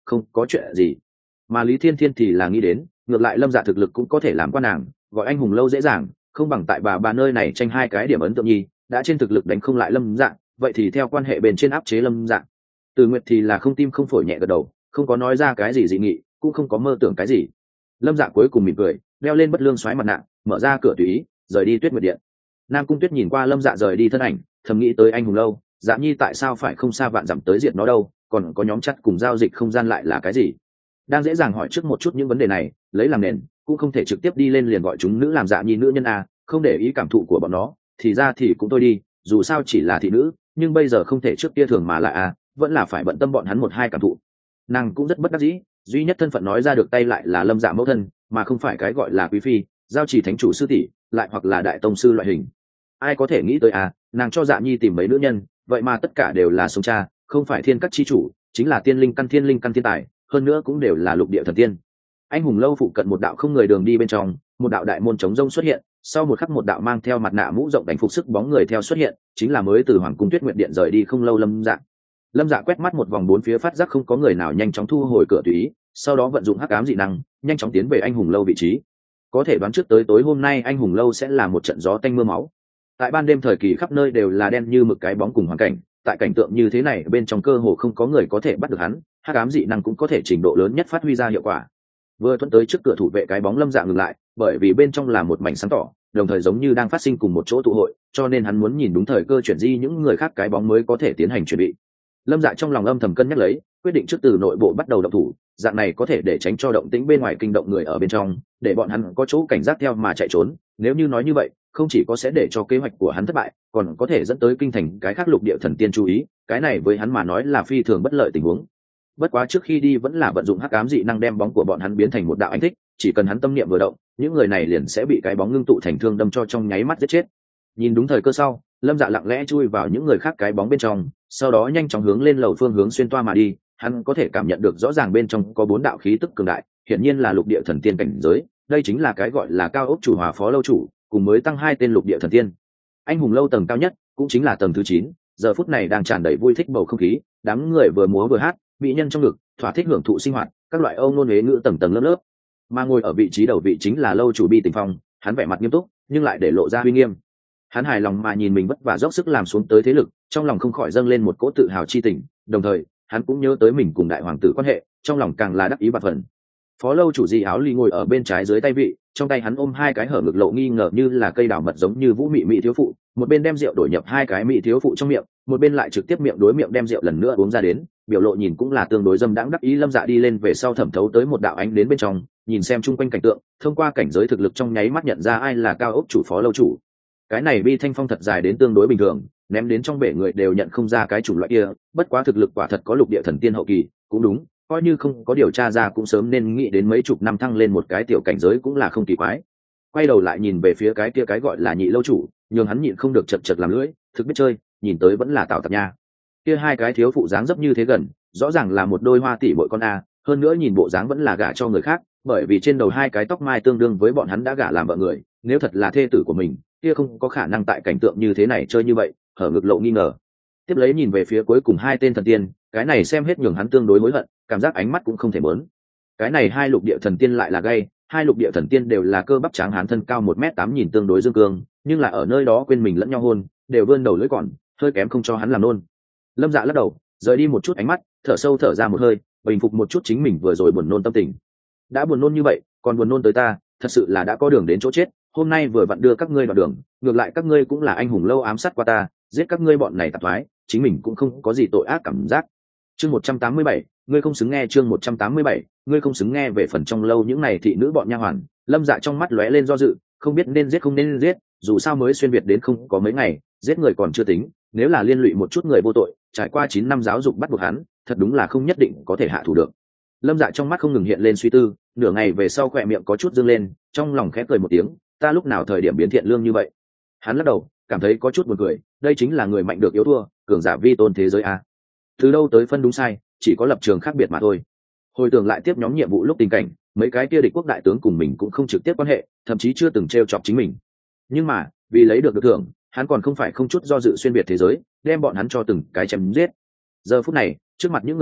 không có chuyện gì. Mà Lý Thiên Thiên thì là nghĩ đến ngược lại Lâm Dạ thực lực cũng có thể làm quan nàng, gọi anh hùng lâu dễ dàng, không bằng tại bà bà nơi này tranh hai cái điểm ấn tượng nhi, đã trên thực lực đánh không lại Lâm Dạ, vậy thì theo quan hệ bên trên áp chế Lâm Dạ. Từ Nguyệt thì là không tim không phổi nhẹ gật đầu, không có nói ra cái gì dị nghị, cũng không có mơ tưởng cái gì. Lâm Dạ cuối cùng mỉm cười, đeo lên bất lương xoáy mặt nạ, mở ra cửa tùy ý rời đi Tuyết Nguyệt điện. Nam Cung Tuyết nhìn qua Lâm Dạ rời đi thân ảnh, thầm nghĩ tới anh hùng lâu, Dạ Nhi tại sao phải không xa vạn dặm tới diệt nó đâu, còn có nhóm chắt cùng giao dịch không gian lại là cái gì? Đang dễ dàng hỏi trước một chút những vấn đề này, lấy làm nền, cũng không thể trực tiếp đi lên liền gọi chúng nữ làm Dạ Nhi nữ nhân a, không để ý cảm thụ của bọn nó, thì ra thì cũng thôi đi, dù sao chỉ là thị nữ, nhưng bây giờ không thể trước kia thường mà lại a, vẫn là phải bận tâm bọn hắn một hai cảm thụ. Nàng cũng rất bất đắc dĩ, duy nhất thân phận nói ra được tay lại là Lâm Dạ mẫu thân, mà không phải cái gọi là quý phi, giao chỉ thánh chủ sư tỷ, lại hoặc là đại tông sư loại hình. Ai có thể nghĩ tới à, nàng cho Dạ Nhi tìm mấy nữ nhân, vậy mà tất cả đều là sông cha, không phải thiên các chi chủ, chính là tiên linh căn thiên linh căn thiên tài, hơn nữa cũng đều là lục địa thần tiên. Anh hùng lâu phụ cận một đạo không người đường đi bên trong, một đạo đại môn chống rông xuất hiện, sau một khắc một đạo mang theo mặt nạ mũ rộng đánh phục sức bóng người theo xuất hiện, chính là mới từ Hoàng cung Tuyết Nguyệt điện rời đi không lâu Lâm Dạ. Lâm Dạ quét mắt một vòng bốn phía phát giác không có người nào, nhanh chóng thu hồi cửa tùy ý, sau đó vận dụng hắc ám dị năng, nhanh chóng tiến về anh hùng lâu vị trí. Có thể đoán trước tới tối hôm nay anh hùng lâu sẽ là một trận gió tanh mưa máu. Tại ban đêm thời kỳ khắp nơi đều là đen như mực cái bóng cùng hoàn cảnh, tại cảnh tượng như thế này bên trong cơ hồ không có người có thể bắt được hắn, hắc ám dị năng cũng có thể trình độ lớn nhất phát huy ra hiệu quả. Vừa thuận tới trước cửa thủ vệ cái bóng Lâm Dạ ngừng lại, bởi vì bên trong là một mảnh sáng tỏ, đồng thời giống như đang phát sinh cùng một chỗ tụ hội, cho nên hắn muốn nhìn đúng thời cơ chuyển di những người khác cái bóng mới có thể tiến hành chuẩn bị. Lâm Dạ trong lòng âm thầm cân nhắc lấy, quyết định trước từ nội bộ bắt đầu động thủ, dạng này có thể để tránh cho động tĩnh bên ngoài kinh động người ở bên trong, để bọn hắn có chỗ cảnh giác theo mà chạy trốn. Nếu như nói như vậy, không chỉ có sẽ để cho kế hoạch của hắn thất bại, còn có thể dẫn tới kinh thành cái khác lục địa thần tiên chú ý, cái này với hắn mà nói là phi thường bất lợi tình huống. Bất quá trước khi đi vẫn là vận dụng hắc ám dị năng đem bóng của bọn hắn biến thành một đạo ánh thích, chỉ cần hắn tâm niệm vừa động, những người này liền sẽ bị cái bóng ngưng tụ thành thương đâm cho trong nháy mắt giết chết. Nhìn đúng thời cơ sau, Lâm Dạ lặng lẽ chui vào những người khác cái bóng bên trong, sau đó nhanh chóng hướng lên lầu phương hướng xuyên toa mà đi. Hắn có thể cảm nhận được rõ ràng bên trong có bốn đạo khí tức cường đại, hiển nhiên là lục địa thần tiên cảnh giới, đây chính là cái gọi là cao ốc chủ hòa phó lâu chủ, cùng mới tăng hai tên lục địa thần tiên. Anh hùng lâu tầng cao nhất, cũng chính là tầng thứ chín, giờ phút này đang tràn đầy vui thích bầu không khí, đám người vừa múa vừa hát, mỹ nhân trong ngực, thỏa thích hưởng thụ sinh hoạt, các loại âu ngôn huế ngữ tầng tầng lớp lớp. Mà ngồi ở vị trí đầu vị chính là lâu chủ Bi Tình Phong, hắn vẻ mặt nghiêm túc, nhưng lại để lộ ra uy nghiêm. Hắn hài lòng mà nhìn mình vất vả dốc sức làm xuống tới thế lực, trong lòng không khỏi dâng lên một cỗ tự hào chi tình, đồng thời hắn cũng nhớ tới mình cùng đại hoàng tử quan hệ, trong lòng càng là đắc ý bạt phần. Phó lâu chủ Di Áo Ly ngồi ở bên trái dưới tay vị, trong tay hắn ôm hai cái hở ngực lộ nghi ngờ như là cây đào mật giống như vũ mị mỹ thiếu phụ, một bên đem rượu đổi nhập hai cái mỹ thiếu phụ trong miệng, một bên lại trực tiếp miệng đối miệng đem rượu lần nữa uống ra đến, biểu lộ nhìn cũng là tương đối dâm đãng đắc ý. Lâm Dạ đi lên về sau thẩm thấu tới một đạo ánh đến bên trong, nhìn xem chung quanh cảnh tượng, thông qua cảnh giới thực lực trong nháy mắt nhận ra ai là cao ốc chủ phó lâu chủ. Cái này Bi Thanh Phong thật dài đến tương đối bình thường, ném đến trong bể người đều nhận không ra cái chủng loại kia, bất quá thực lực quả thật có lục địa thần tiên hậu kỳ, cũng đúng, coi như không có điều tra ra cũng sớm nên nghĩ đến mấy chục năm thăng lên một cái tiểu cảnh giới cũng là không kỳ quái. Quay đầu lại nhìn về phía cái kia cái gọi là nhị lâu chủ, nhưng hắn nhịn không được chật chật làm lưỡi, thực biết chơi, nhìn tới vẫn là Tào Tặc nha. Kia hai cái thiếu phụ dáng dấp như thế gần, rõ ràng là một đôi hoa tỷ muội con a, hơn nữa nhìn bộ dáng vẫn là gả cho người khác, bởi vì trên đầu hai cái tóc mai tương đương với bọn hắn đã gả làm vợ người, nếu thật là thê tử của mình, kia không có khả năng tại cảnh tượng như thế này chơi như vậy, hở ngực lộ nghi ngờ. Tiếp lấy nhìn về phía cuối cùng hai tên thần tiên, cái này xem hết nhường hắn tương đối hối hận, cảm giác ánh mắt cũng không thể mớn. Cái này hai lục địa thần tiên lại là gay, hai lục địa thần tiên đều là cơ bắp tráng hán thân cao một mét tám nhìn tương đối dương cương, nhưng là ở nơi đó quên mình lẫn nhau hôn, đều vươn đầu lưỡi còn, hơi kém không cho hắn làm nôn. Lâm Dạ lắc đầu, rời đi một chút ánh mắt, thở sâu thở ra một hơi, bình phục một chút chính mình vừa rồi buồn nôn tâm tình. Đã buồn nôn như vậy, còn buồn nôn tới ta, thật sự là đã có đường đến chỗ chết. Hôm nay vừa vặn đưa các ngươi vào đường, ngược lại các ngươi cũng là anh hùng lâu ám sát qua ta, giết các ngươi bọn này tạp thoái, chính mình cũng không có gì tội ác cảm giác. Chương một trăm tám mươi bảy, ngươi không xứng nghe. Chương một trăm tám mươi bảy, ngươi không xứng nghe. Về phần trong lâu những này thị nữ bọn nha hoàn, Lâm Dạ trong mắt lóe lên do dự, không biết nên giết không nên giết, dù sao mới xuyên việt đến không có mấy ngày, giết người còn chưa tính, nếu là liên lụy một chút người vô tội, trải qua chín năm giáo dục bắt buộc hắn, thật đúng là không nhất định có thể hạ thủ được. Lâm Dạ trong mắt không ngừng hiện lên suy tư, nửa ngày về sau khỏe miệng có chút dương lên, trong lòng khẽ cười một tiếng, ta lúc nào thời điểm biến thiện lương như vậy. Hắn lắc đầu, cảm thấy có chút buồn cười, đây chính là người mạnh được yếu thua, cường giả vi tôn thế giới a. Từ đâu tới phân đúng sai, chỉ có lập trường khác biệt mà thôi. Hồi tưởng lại tiếp nhóm nhiệm vụ lúc tình cảnh, mấy cái kia địch quốc đại tướng cùng mình cũng không trực tiếp quan hệ, thậm chí chưa từng trêu chọc chính mình. Nhưng mà, vì lấy được được thưởng, hắn còn không phải không chút do dự xuyên biệt thế giới, đem bọn hắn cho từng cái chém giết. Giờ phút này, trước mặt những người này,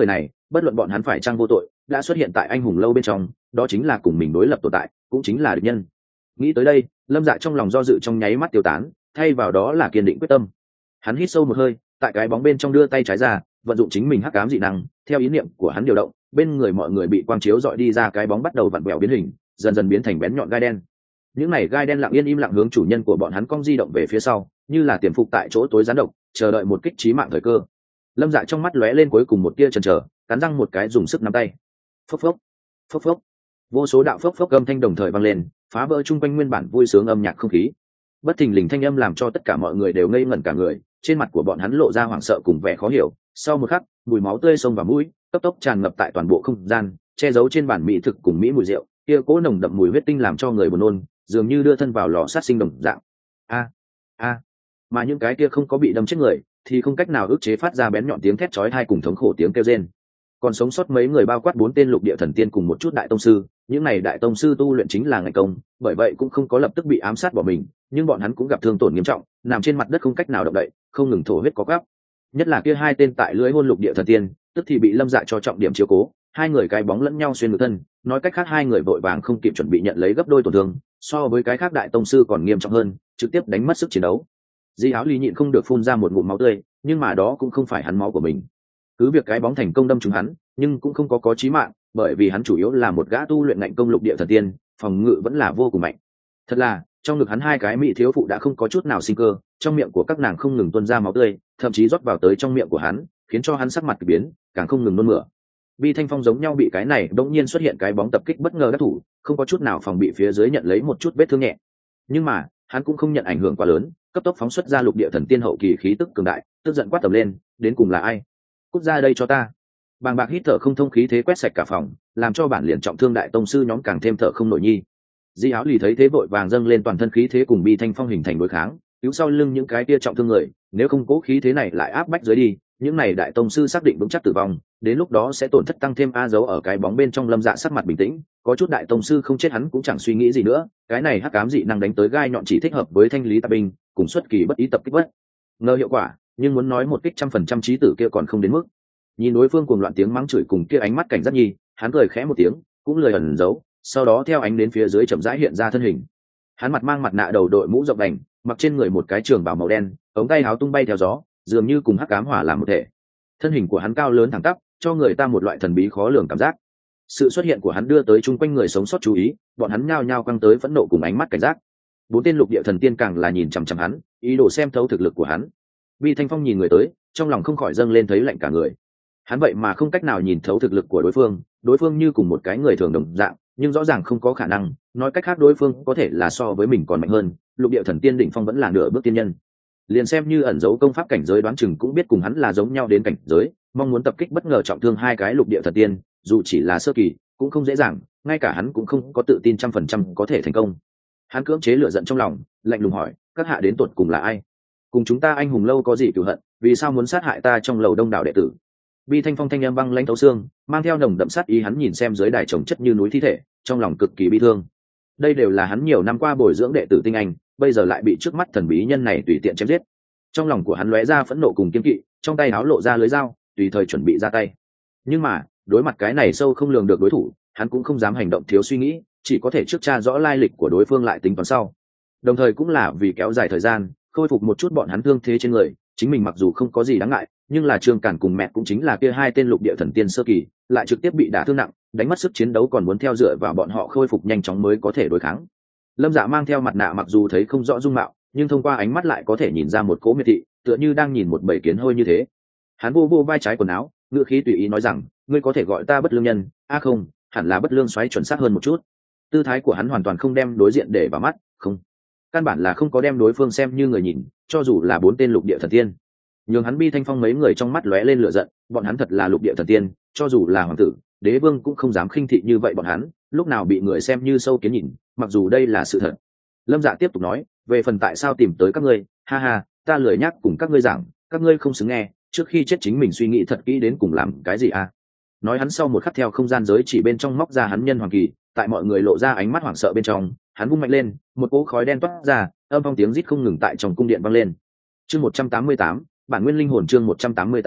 bất luận bọn hắn phải chăng vô tội, đã xuất hiện tại anh hùng lâu bên trong, đó chính là cùng mình đối lập tồn tại, cũng chính là địch nhân. Nghĩ tới đây, Lâm Dạ trong lòng do dự trong nháy mắt tiêu tán, thay vào đó là kiên định quyết tâm. Hắn hít sâu một hơi, tại cái bóng bên trong đưa tay trái ra, vận dụng chính mình hắc ám dị năng, theo ý niệm của hắn điều động, bên người mọi người bị quang chiếu dọi đi ra, cái bóng bắt đầu vặn vẹo biến hình, dần dần biến thành bén nhọn gai đen. Những này gai đen lặng yên im lặng hướng chủ nhân của bọn hắn cong di động về phía sau, như là tiềm phục tại chỗ tối gián độc, chờ đợi một kích chí mạng thời cơ. Lâm Dạ trong mắt lóe lên cuối cùng một tia chần chờ, cắn răng một cái dùng sức nắm tay. Phốc phốc, phốc phốc, vô số đạo phốc phốc âm thanh đồng thời vang lên, phá vỡ chung quanh nguyên bản vui sướng âm nhạc không khí. Bất thình lình thanh âm làm cho tất cả mọi người đều ngây ngẩn cả người, trên mặt của bọn hắn lộ ra hoảng sợ cùng vẻ khó hiểu. Sau một khắc, mùi máu tươi xông vào mũi, cấp tốc tràn ngập tại toàn bộ không gian, che giấu trên bản mỹ thực cùng mỹ mùi rượu, kia cố nồng đậm mùi huyết tinh làm cho người buồn nôn, dường như đưa thân vào lò sát sinh đồng dạng. A a, mà những cái kia không có bị đâm chết người thì không cách nào ức chế phát ra bén nhọn tiếng thét chói tai cùng thống khổ tiếng kêu rên. Còn sống sót mấy người bao quát bốn tên lục địa thần tiên cùng một chút đại tông sư, những này đại tông sư tu luyện chính là ngành công, bởi vậy cũng không có lập tức bị ám sát bỏ mình, nhưng bọn hắn cũng gặp thương tổn nghiêm trọng, nằm trên mặt đất không cách nào động đậy, không ngừng thổ huyết có gắp. Nhất là kia hai tên tại lưới hôn lục địa thần tiên, tức thì bị Lâm Dạ cho trọng điểm chiếu cố, hai người cái bóng lẫn nhau xuyên ngược thân, nói cách khác hai người vội vàng không kịp chuẩn bị nhận lấy gấp đôi tổn thương, so với cái khác đại tông sư còn nghiêm trọng hơn, trực tiếp đánh mất sức chiến đấu. Di Áo Ly nhịn không được phun ra một ngụm máu tươi, nhưng mà đó cũng không phải hắn máu của mình. Cứ việc cái bóng thành công đâm trúng hắn, nhưng cũng không có có chí mạng, bởi vì hắn chủ yếu là một gã tu luyện ngạnh công lục địa thần tiên, phòng ngự vẫn là vô cùng mạnh. Thật là, trong ngực hắn hai cái mỹ thiếu phụ đã không có chút nào sinh cơ, trong miệng của các nàng không ngừng tuôn ra máu tươi, thậm chí rót vào tới trong miệng của hắn, khiến cho hắn sắc mặt kỳ biến, càng không ngừng nôn mửa. Bi Thanh Phong giống nhau bị cái này đột nhiên xuất hiện cái bóng tập kích bất ngờ đắc thủ, không có chút nào phòng bị phía dưới nhận lấy một chút vết thương nhẹ. Nhưng mà, hắn cũng không nhận ảnh hưởng quá lớn, cấp tốc phóng xuất ra lục địa thần tiên hậu kỳ khí tức cường đại, tức giận quát tầm lên, đến cùng là ai? Cút ra đây cho ta. Bàng bạc hít thở không thông khí thế quét sạch cả phòng, làm cho bản liền trọng thương đại tông sư nhóm càng thêm thở không nổi nhi. Di Áo Lì thấy thế vội vàng dâng lên toàn thân khí thế cùng Bi Thanh Phong hình thành đối kháng, cứu sau lưng những cái tia trọng thương người, nếu không cố khí thế này lại áp bách dưới đi, những này đại tông sư xác định vững chắc tử vong, đến lúc đó sẽ tổn thất tăng thêm. A dấu ở cái bóng bên trong Lâm Dạ sắc mặt bình tĩnh, có chút đại tông sư không chết hắn cũng chẳng suy nghĩ gì nữa, cái này hắc ám dị năng đánh tới gai nhọn chỉ thích hợp với thanh lý tạp binh, cùng xuất kỳ bất ý tập kích bất ngờ hiệu quả, nhưng muốn nói một kích trăm phần trăm trí tử kia còn không đến mức. Nhìn đối phương cuồng loạn tiếng mắng chửi cùng kia ánh mắt cảnh giác nhi, hắn cười khẽ một tiếng, cũng lời ẩn giấu, sau đó theo ánh đến phía dưới chậm rãi hiện ra thân hình. Hắn mặt mang mặt nạ đầu đội mũ rộng đành, mặc trên người một cái trường bào màu đen, ống tay áo tung bay theo gió, dường như cùng hắc ám hỏa làm một thể. Thân hình của hắn cao lớn thẳng tắp, cho người ta một loại thần bí khó lường cảm giác. Sự xuất hiện của hắn đưa tới chung quanh người sống sót chú ý, bọn hắn nhao nhao căng tới phẫn nộ cùng ánh mắt cảnh giác. Bốn tên lục địa thần tiên càng là nhìn chằm chằm hắn, ý đồ xem thấu thực lực của hắn. Bi Thanh Phong nhìn người tới, trong lòng không khỏi dâng lên thấy lạnh cả người. Hắn vậy mà không cách nào nhìn thấu thực lực của đối phương, đối phương như cùng một cái người thường đồng dạng, nhưng rõ ràng không có khả năng, nói cách khác đối phương có thể là so với mình còn mạnh hơn, lục địa thần tiên đỉnh phong vẫn là nửa bước tiên nhân. Liền xem như ẩn giấu công pháp cảnh giới đoán chừng cũng biết cùng hắn là giống nhau đến cảnh giới, mong muốn tập kích bất ngờ trọng thương hai cái lục địa thần tiên, dù chỉ là sơ kỳ, cũng không dễ dàng, ngay cả hắn cũng không có tự tin trăm phần trăm có thể thành công. Hắn cưỡng chế lửa giận trong lòng, lạnh lùng hỏi, các hạ đến tuột cùng là ai? Cùng chúng ta anh hùng lâu có gì cửu hận, vì sao muốn sát hại ta trong lầu đông đảo đệ tử? Bi Thanh Phong thanh âm băng lãnh thấu xương, mang theo nồng đậm sát ý, hắn nhìn xem dưới đài chồng chất như núi thi thể, trong lòng cực kỳ bi thương. Đây đều là hắn nhiều năm qua bồi dưỡng đệ tử tinh anh, bây giờ lại bị trước mắt thần bí nhân này tùy tiện chém giết. Trong lòng của hắn lóe ra phẫn nộ cùng kiên kỵ, trong tay áo lộ ra lưới dao, tùy thời chuẩn bị ra tay. Nhưng mà, đối mặt cái này sâu không lường được đối thủ, hắn cũng không dám hành động thiếu suy nghĩ, chỉ có thể trước tra rõ lai lịch của đối phương lại tính toán sau. Đồng thời cũng là vì kéo dài thời gian, khôi phục một chút bọn hắn thương thế trên người, chính mình mặc dù không có gì đáng ngại, nhưng là Trương Cản cùng mẹ cũng chính là kia hai tên lục địa thần tiên sơ kỳ, lại trực tiếp bị đả thương nặng, đánh mất sức chiến đấu, còn muốn theo dựa vào bọn họ khôi phục nhanh chóng mới có thể đối kháng. Lâm Dạ mang theo mặt nạ mặc dù thấy không rõ dung mạo, nhưng thông qua ánh mắt lại có thể nhìn ra một cỗ miệt thị, tựa như đang nhìn một bầy kiến hôi như thế. Hắn vô vô vai trái quần áo, ngữ khí tùy ý nói rằng, ngươi có thể gọi ta bất lương nhân, a à không, hẳn là bất lương xoáy chuẩn xác hơn một chút. Tư thái của hắn hoàn toàn không đem đối diện để vào mắt, không, căn bản là không có đem đối phương xem như người nhìn, cho dù là bốn tên lục địa thần tiên. Nhưng hắn Bi Thanh Phong mấy người trong mắt lóe lên lửa giận, bọn hắn thật là lục địa thần tiên, cho dù là hoàng tử, đế vương cũng không dám khinh thị như vậy bọn hắn, lúc nào bị người xem như sâu kiến nhìn, mặc dù đây là sự thật. Lâm Dạ tiếp tục nói, về phần tại sao tìm tới các ngươi, ha ha, ta lười nhắc cùng các ngươi giảng, các ngươi không xứng nghe, trước khi chết chính mình suy nghĩ thật kỹ đến cùng làm cái gì à. Nói hắn sau một khắc theo không gian giới chỉ bên trong móc ra hắn nhân hoàng kỳ, tại mọi người lộ ra ánh mắt hoảng sợ bên trong, hắn vung mạnh lên, một cỗ khói đen toát ra, âm phong tiếng rít không ngừng tại trong cung điện vang lên. Chương một trăm tám mươi tám, bản nguyên linh hồn chương một trăm tám mươi tám,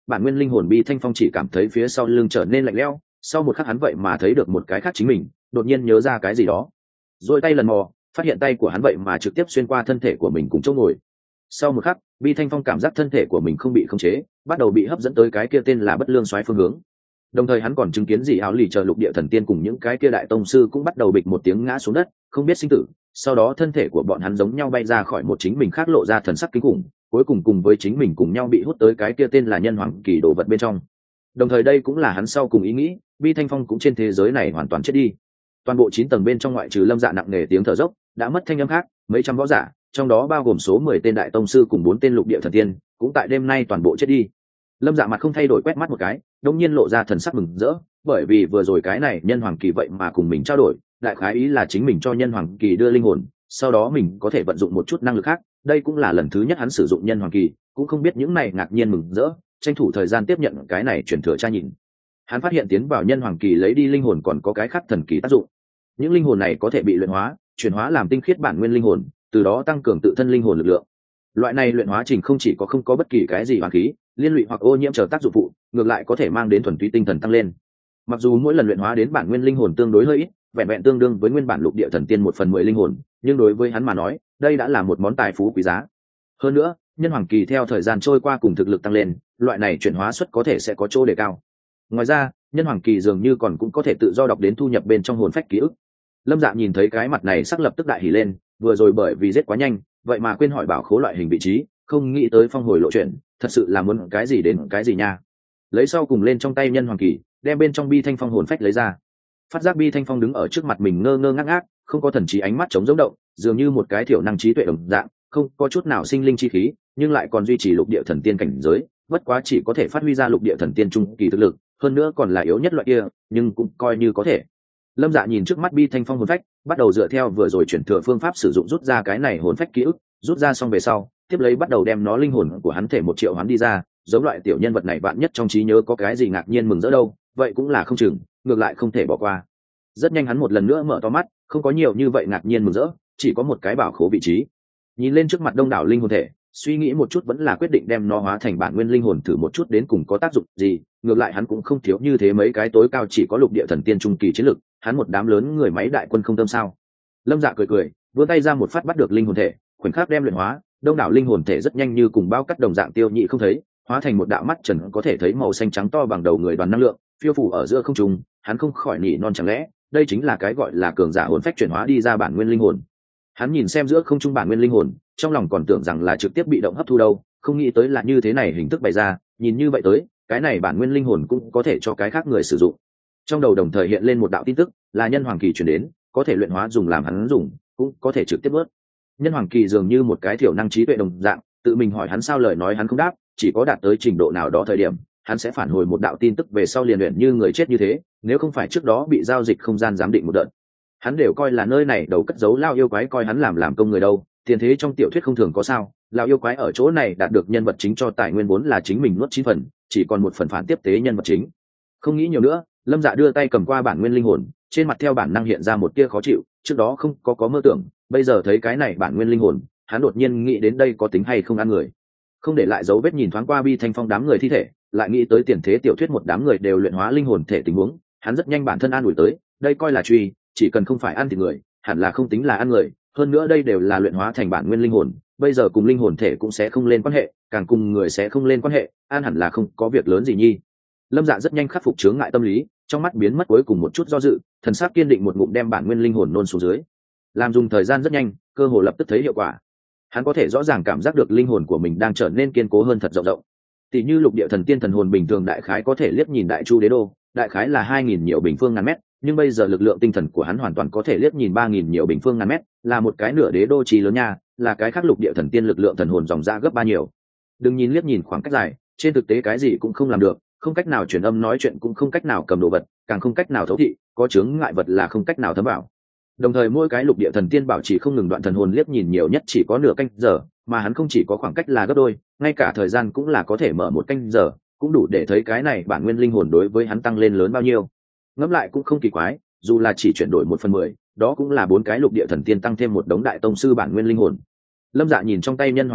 bản nguyên linh hồn Bi Thanh Phong chỉ cảm thấy phía sau lưng trở nên lạnh lẽo, sau một khắc hắn vậy mà thấy được một cái khác chính mình, đột nhiên nhớ ra cái gì đó, rồi tay lần mò, phát hiện tay của hắn vậy mà trực tiếp xuyên qua thân thể của mình cùng chỗ ngồi. Sau một khắc, Bi Thanh Phong cảm giác thân thể của mình không bị khống chế, bắt đầu bị hấp dẫn tới cái kia tên là Bất Lương Soái phương hướng. Đồng thời hắn còn chứng kiến gì áo lì chờ lục địa thần tiên cùng những cái kia đại tông sư cũng bắt đầu bịch một tiếng ngã xuống đất, không biết sinh tử. Sau đó thân thể của bọn hắn giống nhau bay ra khỏi một chính mình khác, lộ ra thần sắc kinh khủng, cuối cùng cùng với chính mình cùng nhau bị hút tới cái kia tên là nhân hoàng kỳ đồ vật bên trong. Đồng thời đây cũng là hắn sau cùng ý nghĩ, Bi Thanh Phong cũng trên thế giới này hoàn toàn chết đi. Toàn bộ chín tầng bên trong ngoại trừ Lâm Dạ nặng nề tiếng thở dốc, đã mất thanh âm khác, mấy trăm võ giả, trong đó bao gồm số mười tên đại tông sư cùng bốn tên lục địa thần tiên, cũng tại đêm nay toàn bộ chết đi. Lâm Dạ mặt không thay đổi quét mắt một cái, đột nhiên lộ ra thần sắc mừng rỡ, bởi vì vừa rồi cái này nhân hoàng kỳ vậy mà cùng mình trao đổi, đại khái ý là chính mình cho nhân hoàng kỳ đưa linh hồn, sau đó mình có thể vận dụng một chút năng lực khác, đây cũng là lần thứ nhất hắn sử dụng nhân hoàng kỳ, cũng không biết những này ngạc nhiên mừng rỡ, tranh thủ thời gian tiếp nhận cái này chuyển thừa tra nhìn. Hắn phát hiện tiến vào nhân hoàng kỳ lấy đi linh hồn còn có cái khác thần kỳ tác dụng. Những linh hồn này có thể bị luyện hóa, chuyển hóa làm tinh khiết bản nguyên linh hồn, từ đó tăng cường tự thân linh hồn lực lượng. Loại này luyện hóa trình không chỉ có không có bất kỳ cái gì hoàn khí, liên lụy hoặc ô nhiễm chờ tác dụng phụ, ngược lại có thể mang đến thuần túy tinh thần tăng lên. Mặc dù mỗi lần luyện hóa đến bản nguyên linh hồn tương đối hơi ít, vẹn vẹn tương đương với nguyên bản lục địa thần tiên một phần mười linh hồn, nhưng đối với hắn mà nói, đây đã là một món tài phú quý giá. Hơn nữa, nhân hoàng kỳ theo thời gian trôi qua cùng thực lực tăng lên, loại này chuyển hóa suất có thể sẽ có chỗ đề cao. Ngoài ra, nhân hoàng kỳ dường như còn cũng có thể tự do đọc đến thu nhập bên trong hồn phách ký ức. Lâm Dạ nhìn thấy cái mặt này sắc lập tức đại hỉ lên, vừa rồi bởi vì giết quá nhanh, vậy mà quên hỏi bảo khố loại hình vị trí, không nghĩ tới phong hồi lộ chuyện, thật sự là muốn cái gì đến cái gì nha. Lấy sau cùng lên trong tay nhân hoàng kỳ, đem bên trong Bi Thanh Phong hồn phách lấy ra. Phát giác Bi Thanh Phong đứng ở trước mặt mình ngơ ngơ ngác ngác, không có thần trí, ánh mắt trống rỗng động, dường như một cái thiểu năng trí tuệ đồng dạng, không có chút nào sinh linh chi khí, nhưng lại còn duy trì lục địa thần tiên cảnh giới, bất quá chỉ có thể phát huy ra lục địa thần tiên trung kỳ thực lực, hơn nữa còn là yếu nhất loại kia, nhưng cũng coi như có thể. Lâm Dạ nhìn trước mắt Bi Thanh Phong hồn phách, bắt đầu dựa theo vừa rồi chuyển thừa phương pháp sử dụng rút ra cái này hồn phách ký ức, rút ra xong về sau, tiếp lấy bắt đầu đem nó linh hồn của hắn thể một triệu hoán đi ra, giống loại tiểu nhân vật này bạn nhất trong trí nhớ có cái gì ngạc nhiên mừng rỡ đâu, vậy cũng là không chừng, ngược lại không thể bỏ qua. Rất nhanh hắn một lần nữa mở to mắt, không có nhiều như vậy ngạc nhiên mừng rỡ, chỉ có một cái bảo khố vị trí. Nhìn lên trước mặt đông đảo linh hồn thể, suy nghĩ một chút vẫn là quyết định đem nó hóa thành bản nguyên linh hồn thử một chút đến cùng có tác dụng gì, ngược lại hắn cũng không thiếu như thế mấy cái tối cao chỉ có lục địa thần tiên trung kỳ chiến lực, hắn một đám lớn người máy đại quân không tâm sao. Lâm Dạ cười cười, vươn tay ra một phát bắt được linh hồn thể, khoảnh khắc đem luyện hóa, đông đảo linh hồn thể rất nhanh như cùng bao cắt đồng dạng tiêu nhị không thấy, hóa thành một đạo mắt trần có thể thấy màu xanh trắng to bằng đầu người đoàn năng lượng, phiêu phù ở giữa không trung, hắn không khỏi nỉ non chẳng lẽ, đây chính là cái gọi là cường giả hồn phách chuyển hóa đi ra bản nguyên linh hồn. Hắn nhìn xem giữa không trung bản nguyên linh hồn, trong lòng còn tưởng rằng là trực tiếp bị động hấp thu đâu, không nghĩ tới là như thế này hình thức bày ra, nhìn như vậy tới, cái này bản nguyên linh hồn cũng có thể cho cái khác người sử dụng. Trong đầu đồng thời hiện lên một đạo tin tức, là nhân hoàng kỳ truyền đến, có thể luyện hóa dùng làm hắn dùng, cũng có thể trực tiếp bớt. Nhân hoàng kỳ dường như một cái thiểu năng trí tuệ đồng dạng, tự mình hỏi hắn sao lời nói hắn không đáp, chỉ có đạt tới trình độ nào đó thời điểm, hắn sẽ phản hồi một đạo tin tức về sau liền luyện như người chết như thế, nếu không phải trước đó bị giao dịch không gian giám định một đợt. Hắn đều coi là nơi này đầu cất giấu lao yêu quái, coi hắn làm làm công người đâu, tiền thế trong tiểu thuyết không thường có sao, lao yêu quái ở chỗ này đạt được nhân vật chính cho tài nguyên vốn là chính mình nuốt chín phần, chỉ còn một phần phản tiếp tế nhân vật chính. Không nghĩ nhiều nữa, Lâm Dạ đưa tay cầm qua bản nguyên linh hồn, trên mặt theo bản năng hiện ra một tia khó chịu, trước đó không có có mơ tưởng, bây giờ thấy cái này bản nguyên linh hồn, hắn đột nhiên nghĩ đến đây có tính hay không ăn người. Không để lại dấu vết nhìn thoáng qua Bi Thanh Phong đám người thi thể, lại nghĩ tới tiền thế tiểu thuyết một đám người đều luyện hóa linh hồn thể tình huống, hắn rất nhanh bản thân an ủi tới, đây coi là truy, chỉ cần không phải ăn thịt người, hẳn là không tính là ăn người, hơn nữa đây đều là luyện hóa thành bản nguyên linh hồn, bây giờ cùng linh hồn thể cũng sẽ không lên quan hệ, càng cùng người sẽ không lên quan hệ, an hẳn là không có việc lớn gì nhi. Lâm Dạ rất nhanh khắc phục chướng ngại tâm lý, trong mắt biến mất cuối cùng một chút do dự, thần sắc kiên định một ngụm đem bản nguyên linh hồn nôn xuống dưới. Làm dùng thời gian rất nhanh, cơ hồ lập tức thấy hiệu quả. Hắn có thể rõ ràng cảm giác được linh hồn của mình đang trở nên kiên cố hơn thật rộng rộng. Tỷ như lục địa thần tiên thần hồn bình thường đại khái có thể liếc nhìn đại chu đế đô, đại khái là hai nghìn nhiều bình phương ngàn mét, nhưng bây giờ lực lượng tinh thần của hắn hoàn toàn có thể liếc nhìn ba nghìn nhiều bình phương ngàn mét, là một cái nửa đế đô trí lớn nha, là cái khác lục địa thần tiên lực lượng thần hồn dòng ra gấp ba nhiều. Đừng nhìn liếc nhìn khoảng cách dài, trên thực tế cái gì cũng không làm được, không cách nào truyền âm nói chuyện, cũng không cách nào cầm đồ vật, càng không cách nào thấu thị, có chướng ngại vật là không cách nào thấm vào. Đồng thời mỗi cái lục địa thần tiên bảo trì không ngừng đoạn thần hồn liếc nhìn nhiều nhất chỉ có nửa canh giờ, mà hắn không chỉ có khoảng cách là gấp đôi, ngay cả thời gian cũng là có thể mở một canh giờ, cũng đủ để thấy cái này bản nguyên linh hồn đối với hắn tăng lên lớn bao nhiêu. Ngẫm lại cũng không kỳ quái, dù là chỉ chuyển đổi một phần mười, đó cũng là bốn cái lục địa thần tiên tăng thêm một đống đại tông sư bản nguyên linh hồn. Lâm Dạ nhìn trong tay nhân hoàng kỳ,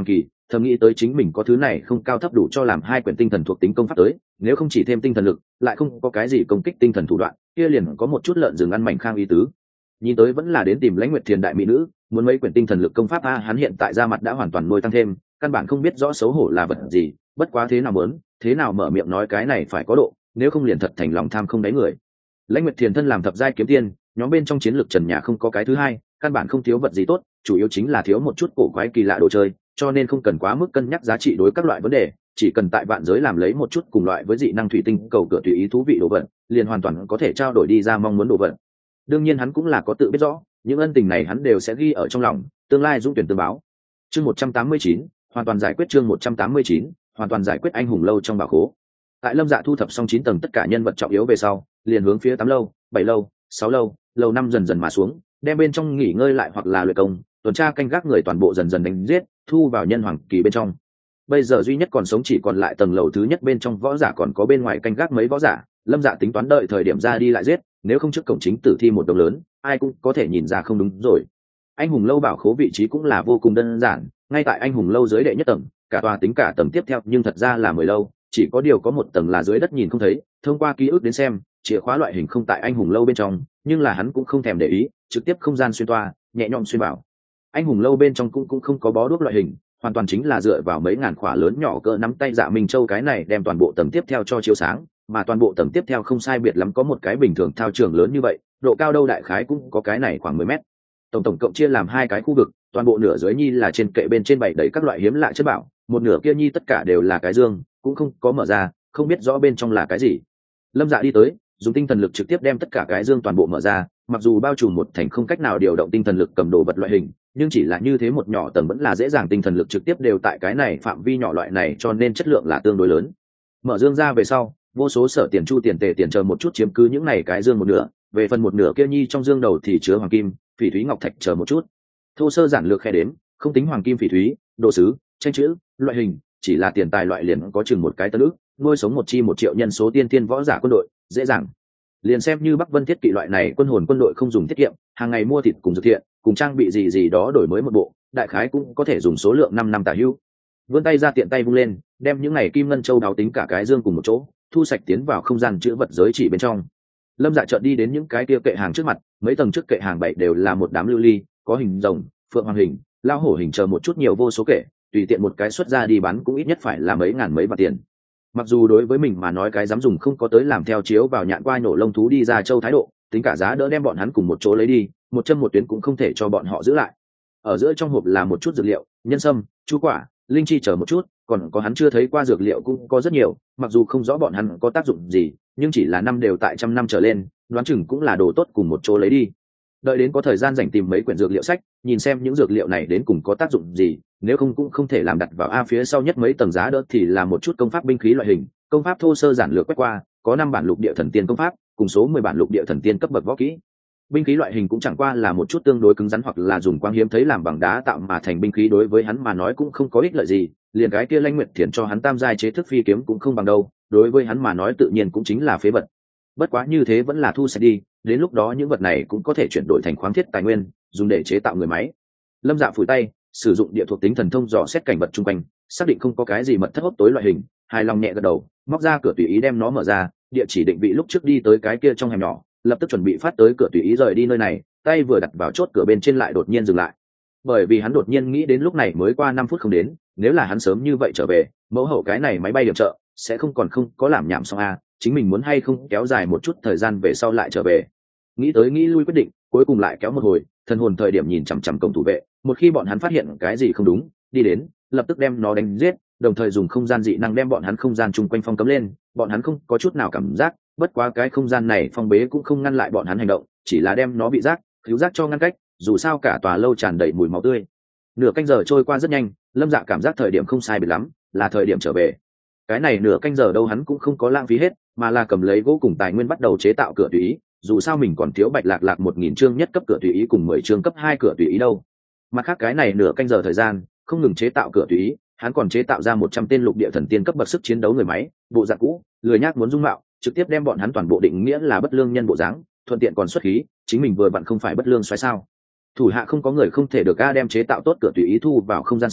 thầm nghĩ tới chính mình có thứ này không cao thấp đủ cho làm hai quyển tinh thần thuộc tính công pháp tới, nếu không chỉ thêm tinh thần lực lại không có cái gì công kích tinh thần thủ đoạn kia liền có một chút lợn rừng ăn mảnh khang ý tứ. Nhìn tới vẫn là đến tìm Lãnh Nguyệt Thiền đại mỹ nữ, muốn mấy quyển tinh thần lực công pháp a, hắn hiện tại ra mặt đã hoàn toàn nuôi tăng thêm, căn bản không biết rõ xấu hổ là vật gì, bất quá thế nào muốn, thế nào mở miệng nói cái này phải có độ, nếu không liền thật thành lòng tham không đáy người. Lãnh Nguyệt Thiền thân làm thập giai kiếm tiên, nhóm bên trong chiến lược trần nhà không có cái thứ hai, căn bản không thiếu vật gì tốt, chủ yếu chính là thiếu một chút cổ quái kỳ lạ đồ chơi, cho nên không cần quá mức cân nhắc giá trị đối các loại vấn đề, chỉ cần tại vạn giới làm lấy một chút cùng loại với dị năng thủy tinh cầu cửa tùy ý thú vị đồ vật, liền hoàn toàn có thể trao đổi đi ra mong muốn đồ vật. Đương nhiên hắn cũng là có tự biết rõ, những ân tình này hắn đều sẽ ghi ở trong lòng, tương lai dũng tuyển tương báo. Chương một trăm tám mươi chín, hoàn toàn giải quyết chương một trăm tám mươi chín, hoàn toàn giải quyết anh hùng lâu trong bảo khố. Tại Lâm Dạ thu thập xong chín tầng tất cả nhân vật trọng yếu về sau, liền hướng phía tám lâu, bảy lâu, sáu lâu, lâu năm dần dần mà xuống, đem bên trong nghỉ ngơi lại hoặc là luyện công, tuần tra canh gác người toàn bộ dần dần đánh giết, thu vào nhân hoàng kỳ bên trong. Bây giờ duy nhất còn sống chỉ còn lại tầng lầu thứ nhất bên trong võ giả, còn có bên ngoài canh gác mấy võ giả, Lâm Dạ tính toán đợi thời điểm ra đi lại giết, nếu không trước cổng chính tử thi một đồng lớn, ai cũng có thể nhìn ra không đúng rồi. Anh hùng lâu bảo khố vị trí cũng là vô cùng đơn giản, ngay tại anh hùng lâu dưới đệ nhất tầng, cả tòa tính cả tầng tiếp theo nhưng thật ra là mười lâu, chỉ có điều có một tầng là dưới đất nhìn không thấy, thông qua ký ức đến xem, chìa khóa loại hình không tại anh hùng lâu bên trong, nhưng là hắn cũng không thèm để ý, trực tiếp không gian xuyên toa, nhẹ nhõm xuyên vào. Anh hùng lâu bên trong cũng cũng không có bó đuốc loại hình, hoàn toàn chính là dựa vào mấy ngàn khỏa lớn nhỏ cỡ nắm tay Dạ Minh Châu cái này đem toàn bộ tầng tiếp theo cho chiếu sáng, mà toàn bộ tầng tiếp theo không sai biệt lắm có một cái bình thường thao trường lớn như vậy, độ cao đâu đại khái cũng có cái này khoảng mười mét. Tổng tổng cộng chia làm hai cái khu vực, toàn bộ nửa dưới nhi là trên kệ bên trên bày đầy các loại hiếm lạ chất bảo, một nửa kia nhi tất cả đều là cái dương, cũng không có mở ra, không biết rõ bên trong là cái gì. Lâm Dạ đi tới, dùng tinh thần lực trực tiếp đem tất cả cái dương toàn bộ mở ra, mặc dù bao trùm một thành không cách nào điều động tinh thần lực cầm đồ vật loại hình, nhưng chỉ là như thế một nhỏ tầng vẫn là dễ dàng tinh thần lực trực tiếp đều tại cái này phạm vi nhỏ loại này, cho nên chất lượng là tương đối lớn. Mở dương ra về sau, vô số sở tiền chu tiền tề tiền chờ một chút chiếm cứ những này cái dương một nửa, về phần một nửa kia nhi trong dương đầu thì chứa hoàng kim, phỉ thúy ngọc thạch chờ một chút. Thô sơ giản lược khe đếm, không tính hoàng kim phỉ thúy, đồ sứ, tranh chữ, loại hình, chỉ là tiền tài loại liền có chừng một cái tân ức, nuôi sống một chi một triệu nhân số tiên tiên võ giả quân đội, dễ dàng. Liền xem như Bắc Vân Thiết Kỵ loại này quân hồn quân đội không dùng tiết kiệm, hàng ngày mua thịt cùng dược thiện, cùng trang bị gì gì đó đổi mới một bộ, đại khái cũng có thể dùng số lượng năm năm tả hữu. Vươn tay ra tiện tay vung lên, đem những này kim ngân châu đáo tính cả cái dương cùng một chỗ, thu sạch tiến vào không gian chữ vật giới chỉ bên trong. Lâm Dạ chợt đi đến những cái kia kệ hàng trước mặt, mấy tầng trước kệ hàng bảy đều là một đám lưu ly, có hình rồng, phượng hoàng hình, lao hổ hình chờ một chút nhiều vô số kệ, tùy tiện một cái xuất ra đi bán cũng ít nhất phải là mấy ngàn mấy vạn tiền. Mặc dù đối với mình mà nói cái dám dùng không có tới làm theo chiếu vào nhạn qua nổ lông thú đi ra châu thái độ, tính cả giá đỡ đem bọn hắn cùng một chỗ lấy đi, một chân một tuyến cũng không thể cho bọn họ giữ lại. Ở giữa trong hộp là một chút dược liệu, nhân sâm, chu quả, linh chi chờ một chút, còn có hắn chưa thấy qua dược liệu cũng có rất nhiều, mặc dù không rõ bọn hắn có tác dụng gì, nhưng chỉ là năm đều tại trăm năm trở lên, đoán chừng cũng là đồ tốt cùng một chỗ lấy đi. Đợi đến có thời gian dành tìm mấy quyển dược liệu sách, nhìn xem những dược liệu này đến cùng có tác dụng gì, nếu không cũng không thể làm đặt vào a. Phía sau nhất mấy tầng giá đỡ thì là một chút công pháp binh khí loại hình, công pháp thô sơ giản lược quét qua, có năm bản lục địa thần tiên công pháp, cùng số mười bản lục địa thần tiên cấp bậc võ kỹ. Binh khí loại hình cũng chẳng qua là một chút tương đối cứng rắn hoặc là dùng quang hiếm thấy làm bằng đá tạo mà thành binh khí, đối với hắn mà nói cũng không có ích lợi gì, liền cái kia Lãnh Nguyệt Thiền cho hắn tam giai chế thức phi kiếm cũng không bằng đâu, đối với hắn mà nói tự nhiên cũng chính là phế vật. Bất quá như thế vẫn là thu sạch đi, đến lúc đó những vật này cũng có thể chuyển đổi thành khoáng thiết tài nguyên, dùng để chế tạo người máy. Lâm Dạ phủi tay, sử dụng địa thuộc tính thần thông dò xét cảnh vật chung quanh, xác định không có cái gì mật thất hốc tối loại hình, hài lòng nhẹ gật đầu, móc ra cửa tùy ý đem nó mở ra, địa chỉ định vị lúc trước đi tới cái kia trong hẻm nhỏ, lập tức chuẩn bị phát tới cửa tùy ý rời đi nơi này, tay vừa đặt vào chốt cửa bên trên lại đột nhiên dừng lại. Bởi vì hắn đột nhiên nghĩ đến lúc này mới qua năm phút không đến, nếu là hắn sớm như vậy trở về, mẫu hậu cái này máy bay điểm trợ sẽ không còn không có làm nhảm xong a, chính mình muốn hay không kéo dài một chút thời gian về sau lại trở về. Nghĩ tới nghĩ lui quyết định, cuối cùng lại kéo một hồi, thần hồn thời điểm nhìn chằm chằm cổng thủ vệ, một khi bọn hắn phát hiện cái gì không đúng, đi đến, lập tức đem nó đánh giết, đồng thời dùng không gian dị năng đem bọn hắn không gian chung quanh phong cấm lên, bọn hắn không có chút nào cảm giác, bất quá cái không gian này phong bế cũng không ngăn lại bọn hắn hành động, chỉ là đem nó bị giác, cứu giác cho ngăn cách, dù sao cả tòa lâu tràn đầy mùi máu tươi. Nửa canh giờ trôi qua rất nhanh, Lâm Dạ cảm giác thời điểm không sai biệt lắm, là thời điểm trở về. Cái này nửa canh giờ đâu hắn cũng không có lãng phí hết, mà là cầm lấy gỗ cùng tài nguyên bắt đầu chế tạo cửa tùy ý, dù sao mình còn thiếu bạch lạc lạc một nghìn chương nhất cấp cửa tùy ý cùng mười chương cấp hai cửa tùy ý đâu. Mặt khác cái này nửa canh giờ thời gian, không ngừng chế tạo cửa tùy ý, hắn còn chế tạo ra một trăm tên lục địa thần tiên cấp bậc sức chiến đấu người máy, bộ dạng cũ, lười nhác muốn dung mạo, trực tiếp đem bọn hắn toàn bộ định nghĩa là bất lương nhân bộ dáng, thuận tiện còn xuất khí, chính mình vừa vặn không phải bất lương xoáy sao. Thủ hạ không có người không thể được a, đem chế tạo tốt cửa tùy ý thu vào không gian sau,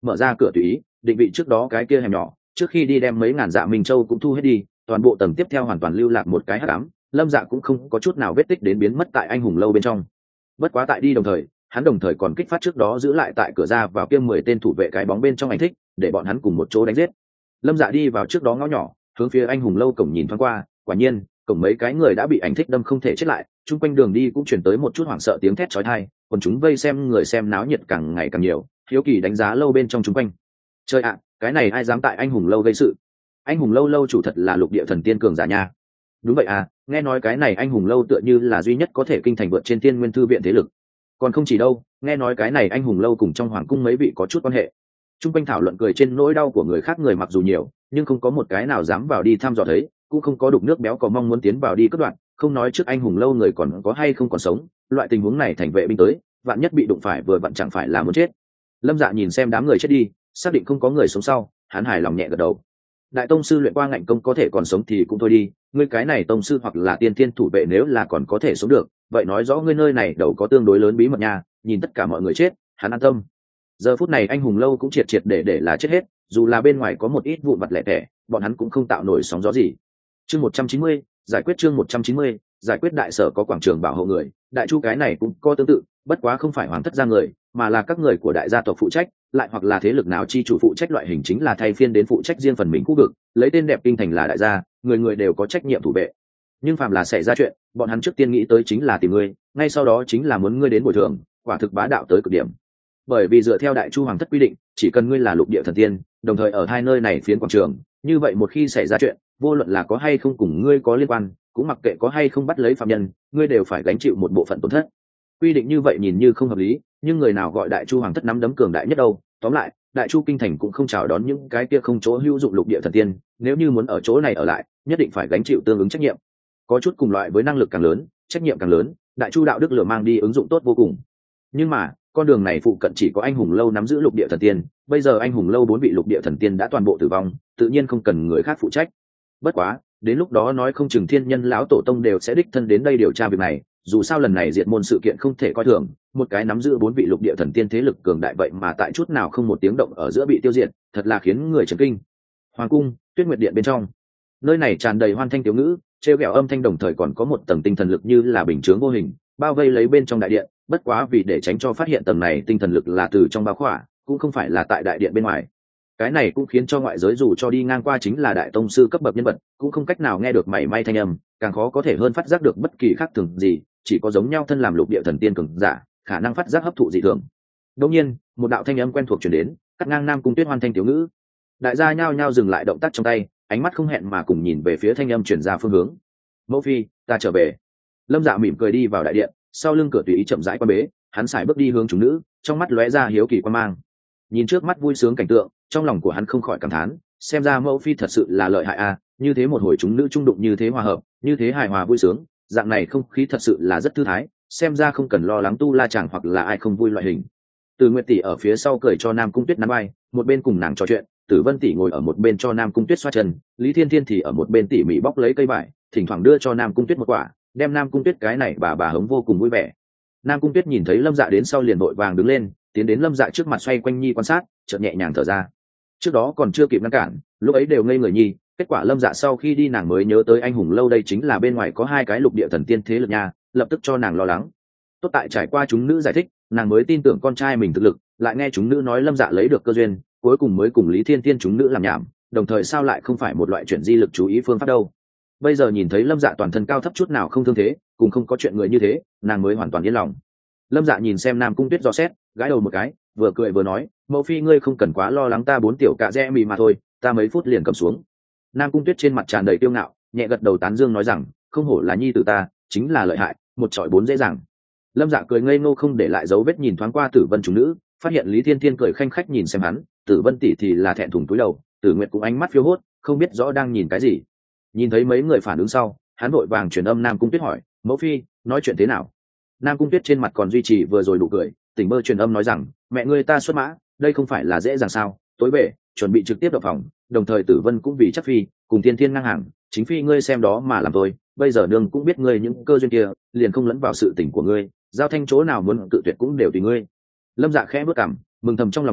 mở ra cửa tùy ý định vị trước đó cái kia hẻm nhỏ, trước khi đi đem mấy ngàn dạ minh châu cũng thu hết đi, toàn bộ tầng tiếp theo hoàn toàn lưu lạc một cái hắc ám. Lâm Dạ cũng không có chút nào vết tích đến biến mất tại anh hùng lâu bên trong. Bất quá tại đi đồng thời, hắn đồng thời còn kích phát trước đó giữ lại tại cửa ra vào kia mười tên thủ vệ cái bóng bên trong ảnh thích, để bọn hắn cùng một chỗ đánh giết. Lâm Dạ đi vào trước đó ngõ nhỏ, hướng phía anh hùng lâu cổng nhìn thoáng qua, quả nhiên cổng mấy cái người đã bị ảnh thích đâm không thể chết lại, chung quanh đường đi cũng truyền tới một chút hoảng sợ tiếng thét chói tai, còn chúng vây xem người xem náo nhiệt càng ngày càng nhiều, hiếu kỳ đánh giá lâu bên trong chung quanh. Chơi ạ, cái này ai dám tại anh hùng lâu gây sự? Anh hùng lâu lâu chủ thật là lục địa thần tiên cường giả nha. Đúng vậy à, nghe nói cái này anh hùng lâu tựa như là duy nhất có thể kinh thành vượt trên tiên nguyên thư viện thế lực. Còn không chỉ đâu, nghe nói cái này anh hùng lâu cùng trong hoàng cung mấy vị có chút quan hệ. Trung quanh thảo luận cười trên nỗi đau của người khác người mặc dù nhiều, nhưng không có một cái nào dám vào đi thăm dò thấy, cũng không có đục nước béo có mong muốn tiến vào đi cất đoạn, không nói trước anh hùng lâu người còn có hay không còn sống, loại tình huống này thành vệ binh tới, vạn nhất bị đụng phải vừa vặn chẳng phải là muốn chết. Lâm Dạ nhìn xem đám người chết đi, xác định không có người sống sau, hắn hài lòng nhẹ gật đầu. Đại tông sư luyện qua ngạnh công có thể còn sống thì cũng thôi đi, ngươi cái này tông sư hoặc là tiên thiên thủ vệ nếu là còn có thể sống được, vậy nói rõ ngươi nơi này đầu có tương đối lớn bí mật nha. Nhìn tất cả mọi người chết, hắn an tâm. Giờ phút này anh hùng lâu cũng triệt triệt để để là chết hết, dù là bên ngoài có một ít vụn vặt lẻ tẻ, bọn hắn cũng không tạo nổi sóng gió gì. Chương một trăm chín mươi, giải quyết chương một trăm chín mươi, giải quyết. Đại sở có quảng trường bảo hộ người, đại chu cái này cũng có tương tự, bất quá không phải hoàng thất gia người, mà là các người của đại gia tộc phụ trách, lại hoặc là thế lực nào chi chủ phụ trách, loại hình chính là thay phiên đến phụ trách riêng phần mình khu vực, lấy tên đẹp kinh thành là đại gia, người người đều có trách nhiệm thủ vệ. Nhưng phàm là xảy ra chuyện, bọn hắn trước tiên nghĩ tới chính là tìm ngươi, ngay sau đó chính là muốn ngươi đến bồi thường, quả thực bá đạo tới cực điểm. Bởi vì dựa theo đại chu hoàng thất quy định, chỉ cần ngươi là lục địa thần tiên, đồng thời ở hai nơi này phiến quảng trường, như vậy một khi xảy ra chuyện, vô luận là có hay không cùng ngươi có liên quan, cũng mặc kệ có hay không bắt lấy phạm nhân, ngươi đều phải gánh chịu một bộ phận tổn thất. Quy định như vậy nhìn như không hợp lý, nhưng người nào gọi đại chu hoàng thất nắm đấm cường đại nhất đâu? Tóm lại, đại chu kinh thành cũng không chào đón những cái kia không chỗ hữu dụng lục địa thần tiên, nếu như muốn ở chỗ này ở lại, nhất định phải gánh chịu tương ứng trách nhiệm. Có chút cùng loại với năng lực càng lớn, trách nhiệm càng lớn, đại chu đạo đức lửa mang đi ứng dụng tốt vô cùng. Nhưng mà con đường này phụ cận chỉ có anh hùng lâu nắm giữ lục địa thần tiên, bây giờ anh hùng lâu bốn vị lục địa thần tiên đã toàn bộ tử vong, tự nhiên không cần người khác phụ trách. Bất quá đến lúc đó nói không chừng thiên nhân lão tổ tông đều sẽ đích thân đến đây điều tra việc này, dù sao lần này diệt môn sự kiện không thể coi thường, một cái nắm giữ bốn vị lục địa thần tiên thế lực cường đại vậy mà tại chút nào không một tiếng động ở giữa bị tiêu diệt, thật là khiến người chấn kinh. Hoàng cung, Tuyết Nguyệt điện bên trong, nơi này tràn đầy hoan thanh tiểu ngữ, trêu ghẹo âm thanh, đồng thời còn có một tầng tinh thần lực như là bình chướng vô hình bao vây lấy bên trong đại điện. Bất quá vì để tránh cho phát hiện tầng này tinh thần lực là từ trong bao khỏa, cũng không phải là tại đại điện bên ngoài. Cái này cũng khiến cho ngoại giới dù cho đi ngang qua chính là đại tông sư cấp bậc nhân vật, cũng không cách nào nghe được mảy may thanh âm, càng khó có thể hơn phát giác được bất kỳ khác thường gì, chỉ có giống nhau thân làm lục địa thần tiên cường giả, khả năng phát giác hấp thụ dị thường. Đương nhiên, một đạo thanh âm quen thuộc truyền đến, cắt ngang Nam Cung Tuyết hoan thanh tiểu ngữ. Đại gia nhao nhao dừng lại động tác trong tay, ánh mắt không hẹn mà cùng nhìn về phía thanh âm truyền ra phương hướng. Mẫu phi, ta trở về. Lâm Dạ mỉm cười đi vào đại điện, sau lưng cửa tùy ý chậm rãi qua bế, hắn sải bước đi hướng chúng nữ, trong mắt lóe ra hiếu kỳ quan mang. Nhìn trước mắt vui sướng cảnh tượng, trong lòng của hắn không khỏi cảm thán, xem ra mẫu phi thật sự là lợi hại a, như thế một hồi chúng nữ trung đụng như thế hòa hợp, như thế hài hòa vui sướng, dạng này không khí thật sự là rất thư thái, xem ra không cần lo lắng tu la chàng hoặc là ai không vui loại hình. Từ Nguyệt tỷ ở phía sau cười cho Nam Cung Tuyết nắm vai, một bên cùng nàng trò chuyện, Tử Vân tỷ ngồi ở một bên cho Nam Cung Tuyết xoa chân, Lý Thiên Thiên thì ở một bên tỉ mỉ bóc lấy cây vải, thỉnh thoảng đưa cho Nam Cung Tuyết một quả, đem Nam Cung Tuyết cái này bà bà hống vô cùng vui vẻ. Nam Cung Tuyết nhìn thấy Lâm Dạ đến sau liền vội vàng đứng lên, tiến đến Lâm Dạ trước mặt xoay quanh nhi quan sát, chợt nhẹ nhàng thở ra. Trước đó còn chưa kịp ngăn cản, lúc ấy đều ngây người nhi, kết quả Lâm Dạ sau khi đi nàng mới nhớ tới anh hùng lâu đây chính là bên ngoài có hai cái lục địa thần tiên thế lực nha, lập tức cho nàng lo lắng. Tốt tại trải qua chúng nữ giải thích, nàng mới tin tưởng con trai mình thực lực, lại nghe chúng nữ nói Lâm Dạ lấy được cơ duyên, cuối cùng mới cùng Lý Thiên Thiên chúng nữ làm nhảm, đồng thời sao lại không phải một loại chuyển di lực chú ý phương pháp đâu. Bây giờ nhìn thấy Lâm Dạ toàn thân cao thấp chút nào không thương thế, cùng không có chuyện người như thế, nàng mới hoàn toàn yên lòng. Lâm Dạ nhìn xem Nam Cung Tuyết dò xét, gãi đầu một cái, vừa cười vừa nói, mẫu phi ngươi không cần quá lo lắng ta bốn tiểu cạ rẽ mì mà thôi, ta mấy phút liền cầm xuống. Nam Cung Tuyết trên mặt tràn đầy kiêu ngạo, nhẹ gật đầu tán dương nói rằng, không hổ là nhi tử ta, chính là lợi hại, một chọi bốn dễ dàng. Lâm Dạ cười ngây ngô không để lại dấu vết nhìn thoáng qua Tử Vân chúng nữ, phát hiện Lý Thiên Thiên cười khanh khách nhìn xem hắn, Tử Vân tỷ thì là thẹn thùng túi đầu, Tử Nguyệt cũng ánh mắt phiêu hốt, không biết rõ đang nhìn cái gì. Nhìn thấy mấy người phản ứng sau, hắn vội vàng truyền âm Nam Cung Tuyết hỏi, mẫu phi nói chuyện thế nào. Nam Cung Tuyết trên mặt còn duy trì vừa rồi đủ cười, tỉnh mơ truyền âm nói rằng, mẹ ngươi ta xuất mã, đây không phải là dễ dàng sao, tối về chuẩn bị trực tiếp đập phòng, đồng thời Tử Vân cũng vì chắc phi cùng Thiên Thiên ngang hàng, chính phi ngươi xem đó mà làm thôi, bây giờ nương cũng biết ngươi những cơ duyên kia, liền không lẫn vào sự tình của ngươi, giao thanh chỗ nào muốn tự tuyệt cũng đều tùy ngươi. Lâm Dạ khẽ bước cằm, mừng thầm trong lòng nói,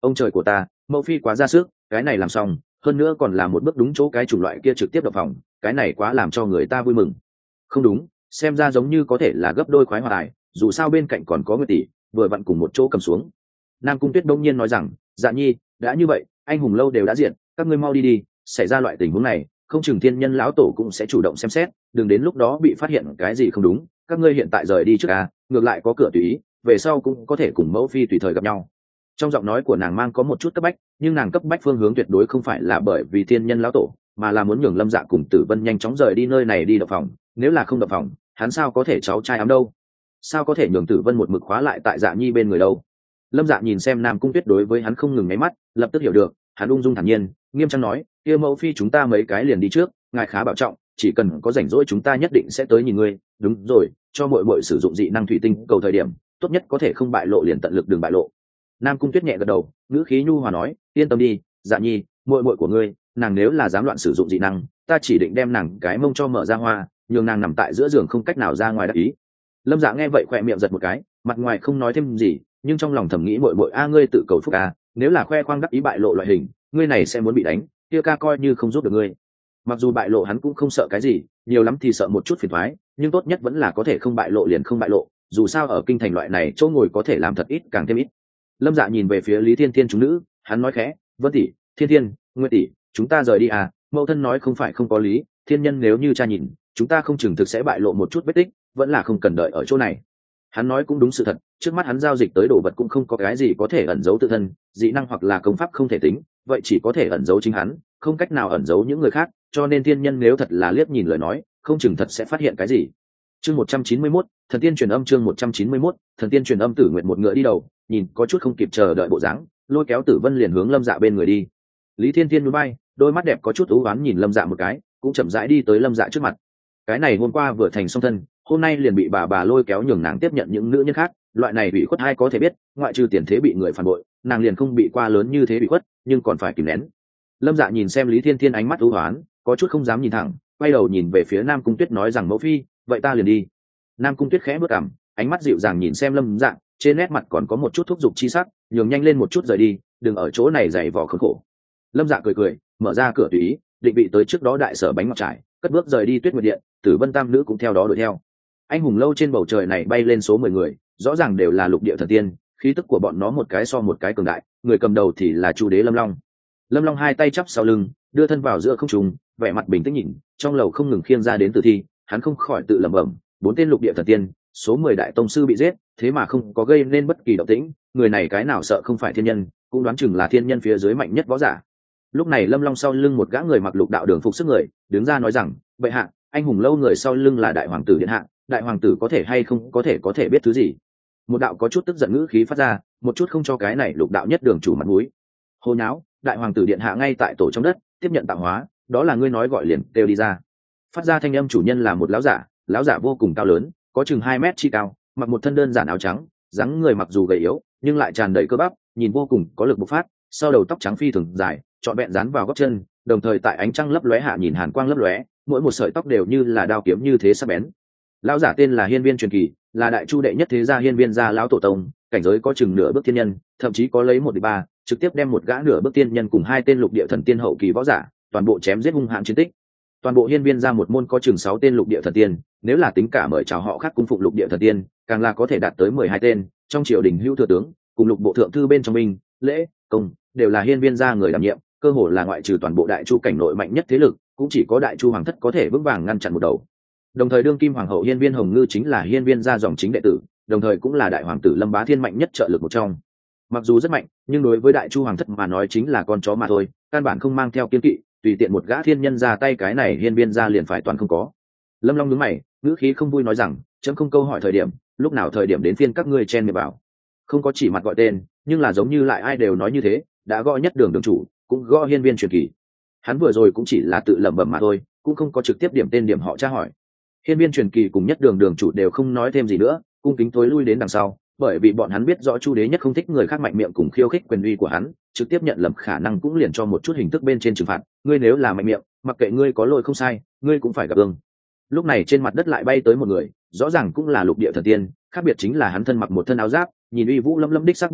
ông trời của ta, mẫu phi quá ra sức, cái này làm xong hơn nữa còn là một bước đúng chỗ, cái chủng loại kia trực tiếp đập phòng, cái này quá làm cho người ta vui mừng. Không đúng, xem ra giống như có thể là gấp đôi khoái hòa tài, dù sao bên cạnh còn có Nguyệt tỷ, vừa vặn cùng một chỗ cầm xuống. Nam Cung Tuyết đông nhiên nói rằng, Dạ Nhi, đã như vậy, anh hùng lâu đều đã diện, các ngươi mau đi đi, xảy ra loại tình huống này, không chừng thiên nhân lão tổ cũng sẽ chủ động xem xét, đừng đến lúc đó bị phát hiện cái gì không đúng, các ngươi hiện tại rời đi trước à, ngược lại có cửa tùy ý, về sau cũng có thể cùng mẫu phi tùy thời gặp nhau. Trong giọng nói của nàng mang có một chút cấp bách, nhưng nàng cấp bách phương hướng tuyệt đối không phải là bởi vì thiên nhân lão tổ, mà là muốn nhường Lâm Dạ cùng Tử Vân nhanh chóng rời đi nơi này đi đập phòng, nếu là không đập phòng, hắn sao có thể cháu trai ấm đâu, sao có thể nhường Tử Vân một mực khóa lại tại Dạ Nhi bên người đâu. Lâm Dạ nhìn xem Nam Cung Tuyết đối với hắn không ngừng nháy mắt, lập tức hiểu được, hắn ung dung thản nhiên, nghiêm trang nói, kia mẫu phi chúng ta mấy cái liền đi trước, ngài khá bảo trọng, chỉ cần có rảnh rỗi chúng ta nhất định sẽ tới nhìn ngươi. Đúng rồi, cho muội muội sử dụng dị năng thủy tinh cầu thời điểm, tốt nhất có thể không bại lộ liền tận lực đừng bại lộ. Nam Cung Tuyết nhẹ gật đầu, ngữ khí nhu hòa nói, yên tâm đi, Dạ Nhi, muội muội của ngươi, nàng nếu là dám loạn sử dụng dị năng, ta chỉ định đem nàng cái mông cho mở ra hoa, nhường nàng nằm tại giữa giường không cách nào ra ngoài đắc ý. Lâm Dạ nghe vậy khỏe miệng giật một cái, mặt ngoài không nói thêm gì, nhưng trong lòng thầm nghĩ muội muội a ngươi tự cầu phúc a, nếu là khoe khoang đắc ý bại lộ loại hình, ngươi này sẽ muốn bị đánh, kia ca coi như không giúp được ngươi. Mặc dù bại lộ hắn cũng không sợ cái gì, nhiều lắm thì sợ một chút phiền toái, nhưng tốt nhất vẫn là có thể không bại lộ liền không bại lộ, dù sao ở kinh thành loại này chỗ ngồi có thể làm thật ít càng thêm ít. Lâm Dạ nhìn về phía Lý Thiên Thiên chúng nữ, hắn nói khẽ, Vân tỷ, Thiên Thiên, Nguyên tỷ, chúng ta rời đi à, mẫu thân nói không phải không có lý, thiên nhân nếu như cha nhìn, chúng ta không chừng thực sẽ bại lộ một chút vết tích, vẫn là không cần đợi ở chỗ này. Hắn nói cũng đúng sự thật, trước mắt hắn giao dịch tới đồ vật cũng không có cái gì có thể ẩn giấu tự thân, dị năng hoặc là công pháp không thể tính, vậy chỉ có thể ẩn giấu chính hắn, không cách nào ẩn giấu những người khác, cho nên thiên nhân nếu thật là liếc nhìn lời nói, không chừng thật sẽ phát hiện cái gì. Chương một trăm chín mươi mốt, thần tiên truyền âm chương một trăm chín mươi mốt, thần tiên truyền âm Tử Nguyện một ngựa đi đầu, nhìn có chút không kịp chờ đợi bộ dáng, lôi kéo Tử Vân liền hướng Lâm Dạ bên người đi. Lý Thiên Thiên núi bay, đôi mắt đẹp có chút u uất nhìn Lâm Dạ một cái, cũng chậm rãi đi tới Lâm Dạ trước mặt. Cái này hôm qua vừa thành song thân, hôm nay liền bị bà bà lôi kéo nhường nàng tiếp nhận những nữ nhân khác, loại này bị khuất hay có thể biết, ngoại trừ tiền thế bị người phản bội, nàng liền không bị qua lớn như thế bị khuất, nhưng còn phải kìm nén. Lâm Dạ nhìn xem Lý Thiên Thiên ánh mắt u uất, có chút không dám nhìn thẳng, quay đầu nhìn về phía Nam Cung Tuyết nói rằng mẫu phi, vậy ta liền đi. Nam Cung Tuyết khẽ bước cằm, ánh mắt dịu dàng nhìn xem Lâm Dạ, trên nét mặt còn có một chút thúc giục chi sắc, nhường nhanh lên một chút rời đi, đừng ở chỗ này dày vò khốn khổ. Lâm Dạ cười cười, mở ra cửa tùy ý, định vị tới trước đó đại sở bánh ngọt trải, cất bước rời đi Tuyết Nguyệt Điện, Tử Vân tam nữ cũng theo đó đuổi theo. Anh hùng lâu trên bầu trời này bay lên số mười người, rõ ràng đều là lục địa thần tiên, khí tức của bọn nó một cái so một cái cường đại, người cầm đầu thì là Chu Đế Lâm Long. Lâm Long hai tay chắp sau lưng, đưa thân vào giữa không trung, vẻ mặt bình tĩnh nhìn, trong lầu không ngừng khiêng ra đến tử thi, hắn không khỏi tự lẩm bẩm, bốn tên lục địa thần tiên, số mười đại tông sư bị giết, thế mà không có gây nên bất kỳ động tĩnh, người này cái nào sợ không phải thiên nhân, cũng đoán chừng là thiên nhân phía dưới mạnh nhất võ giả. Lúc này Lâm Long sau lưng một gã người mặc lục đạo đường phục sức người, đứng ra nói rằng, bệ hạ, anh hùng lâu người sau lưng là đại hoàng tử điện hạ, đại hoàng tử có thể hay không có thể có thể biết thứ gì. Một đạo có chút tức giận ngữ khí phát ra, một chút không cho cái này lục đạo nhất đường chủ mặt mũi. Hô nháo, đại hoàng tử điện hạ ngay tại tổ trong đất, tiếp nhận tạo hóa, đó là ngươi nói gọi liền kêu đi ra. Phát ra thanh âm chủ nhân là một lão giả, lão giả vô cùng cao lớn, có chừng hai mét chi cao, mặc một thân đơn giản áo trắng, dáng người mặc dù gầy yếu, nhưng lại tràn đầy cơ bắp, nhìn vô cùng có lực bộc phát, sau đầu tóc trắng phi thường dài, trọn vẹn dán vào gót chân, đồng thời tại ánh trăng lấp lóe hạ nhìn hàn quang lấp lóe, mỗi một sợi tóc đều như là đao kiếm như thế sắc bén. Lão giả tên là Hiên Viên Truyền Kỳ, là đại chu đệ nhất thế gia Hiên Viên gia lão tổ tông, cảnh giới có chừng nửa bước thiên nhân, thậm chí có lấy một địch ba, trực tiếp đem một gã nửa bước tiên nhân cùng hai tên lục địa thần tiên hậu kỳ võ giả, toàn bộ chém giết hung hãn chiến tích. Toàn bộ Hiên Viên gia một môn có chừng sáu tên lục địa thần tiên, nếu là tính cả mời chào họ khác cung phụng lục địa thần tiên, càng là có thể đạt tới mười hai tên, trong triều đình hữu thừa tướng, cùng lục bộ thượng thư bên trong binh, lễ, công, đều là Hiên Viên gia người đảm nhiệm, cơ hồ là ngoại trừ toàn bộ đại chu cảnh nội mạnh nhất thế lực, cũng chỉ có đại chu hoàng thất có thể vững vàng ngăn chặn một đầu. Đồng thời đương kim hoàng hậu Hiên Viên Hồng Ngư chính là Hiên Viên gia dòng chính đệ tử, đồng thời cũng là đại hoàng tử Lâm Bá Thiên mạnh nhất trợ lực một trong. Mặc dù rất mạnh, nhưng đối với đại chu hoàng thất mà nói chính là con chó mà thôi, căn bản không mang theo kiên kỵ, tùy tiện một gã thiên nhân ra tay cái này Hiên Viên gia liền phải toàn không có. Lâm Long nhướng mày, ngữ khí không vui nói rằng, chấm không câu hỏi thời điểm, lúc nào thời điểm đến phiên các ngươi chen miệng vào. Không có chỉ mặt gọi tên, nhưng là giống như lại ai đều nói như thế, đã gõ nhất đường đường chủ, cũng gõ Hiên Viên Truyền Kỳ. Hắn vừa rồi cũng chỉ là tự lẩm bẩm mà thôi, cũng không có trực tiếp điểm tên điểm họ tra hỏi. Hiên Viên Truyền Kỳ cùng nhất đường đường chủ đều không nói thêm gì nữa, cung kính tối lui đến đằng sau, bởi vì bọn hắn biết rõ Chu Đế nhất không thích người khác mạnh miệng cùng khiêu khích quyền uy của hắn, trực tiếp nhận lầm khả năng cũng liền cho một chút hình thức bên trên trừng phạt, ngươi nếu là mạnh miệng, mặc kệ ngươi có lỗi không sai, ngươi cũng phải gặp ương. Lúc này trên mặt đất lại bay tới một người, rõ ràng cũng là lục địa thần tiên, khác biệt chính là hắn thân mặc một thân áo giáp, nhìn uy vũ lâm lâm đích sắc bất phàm,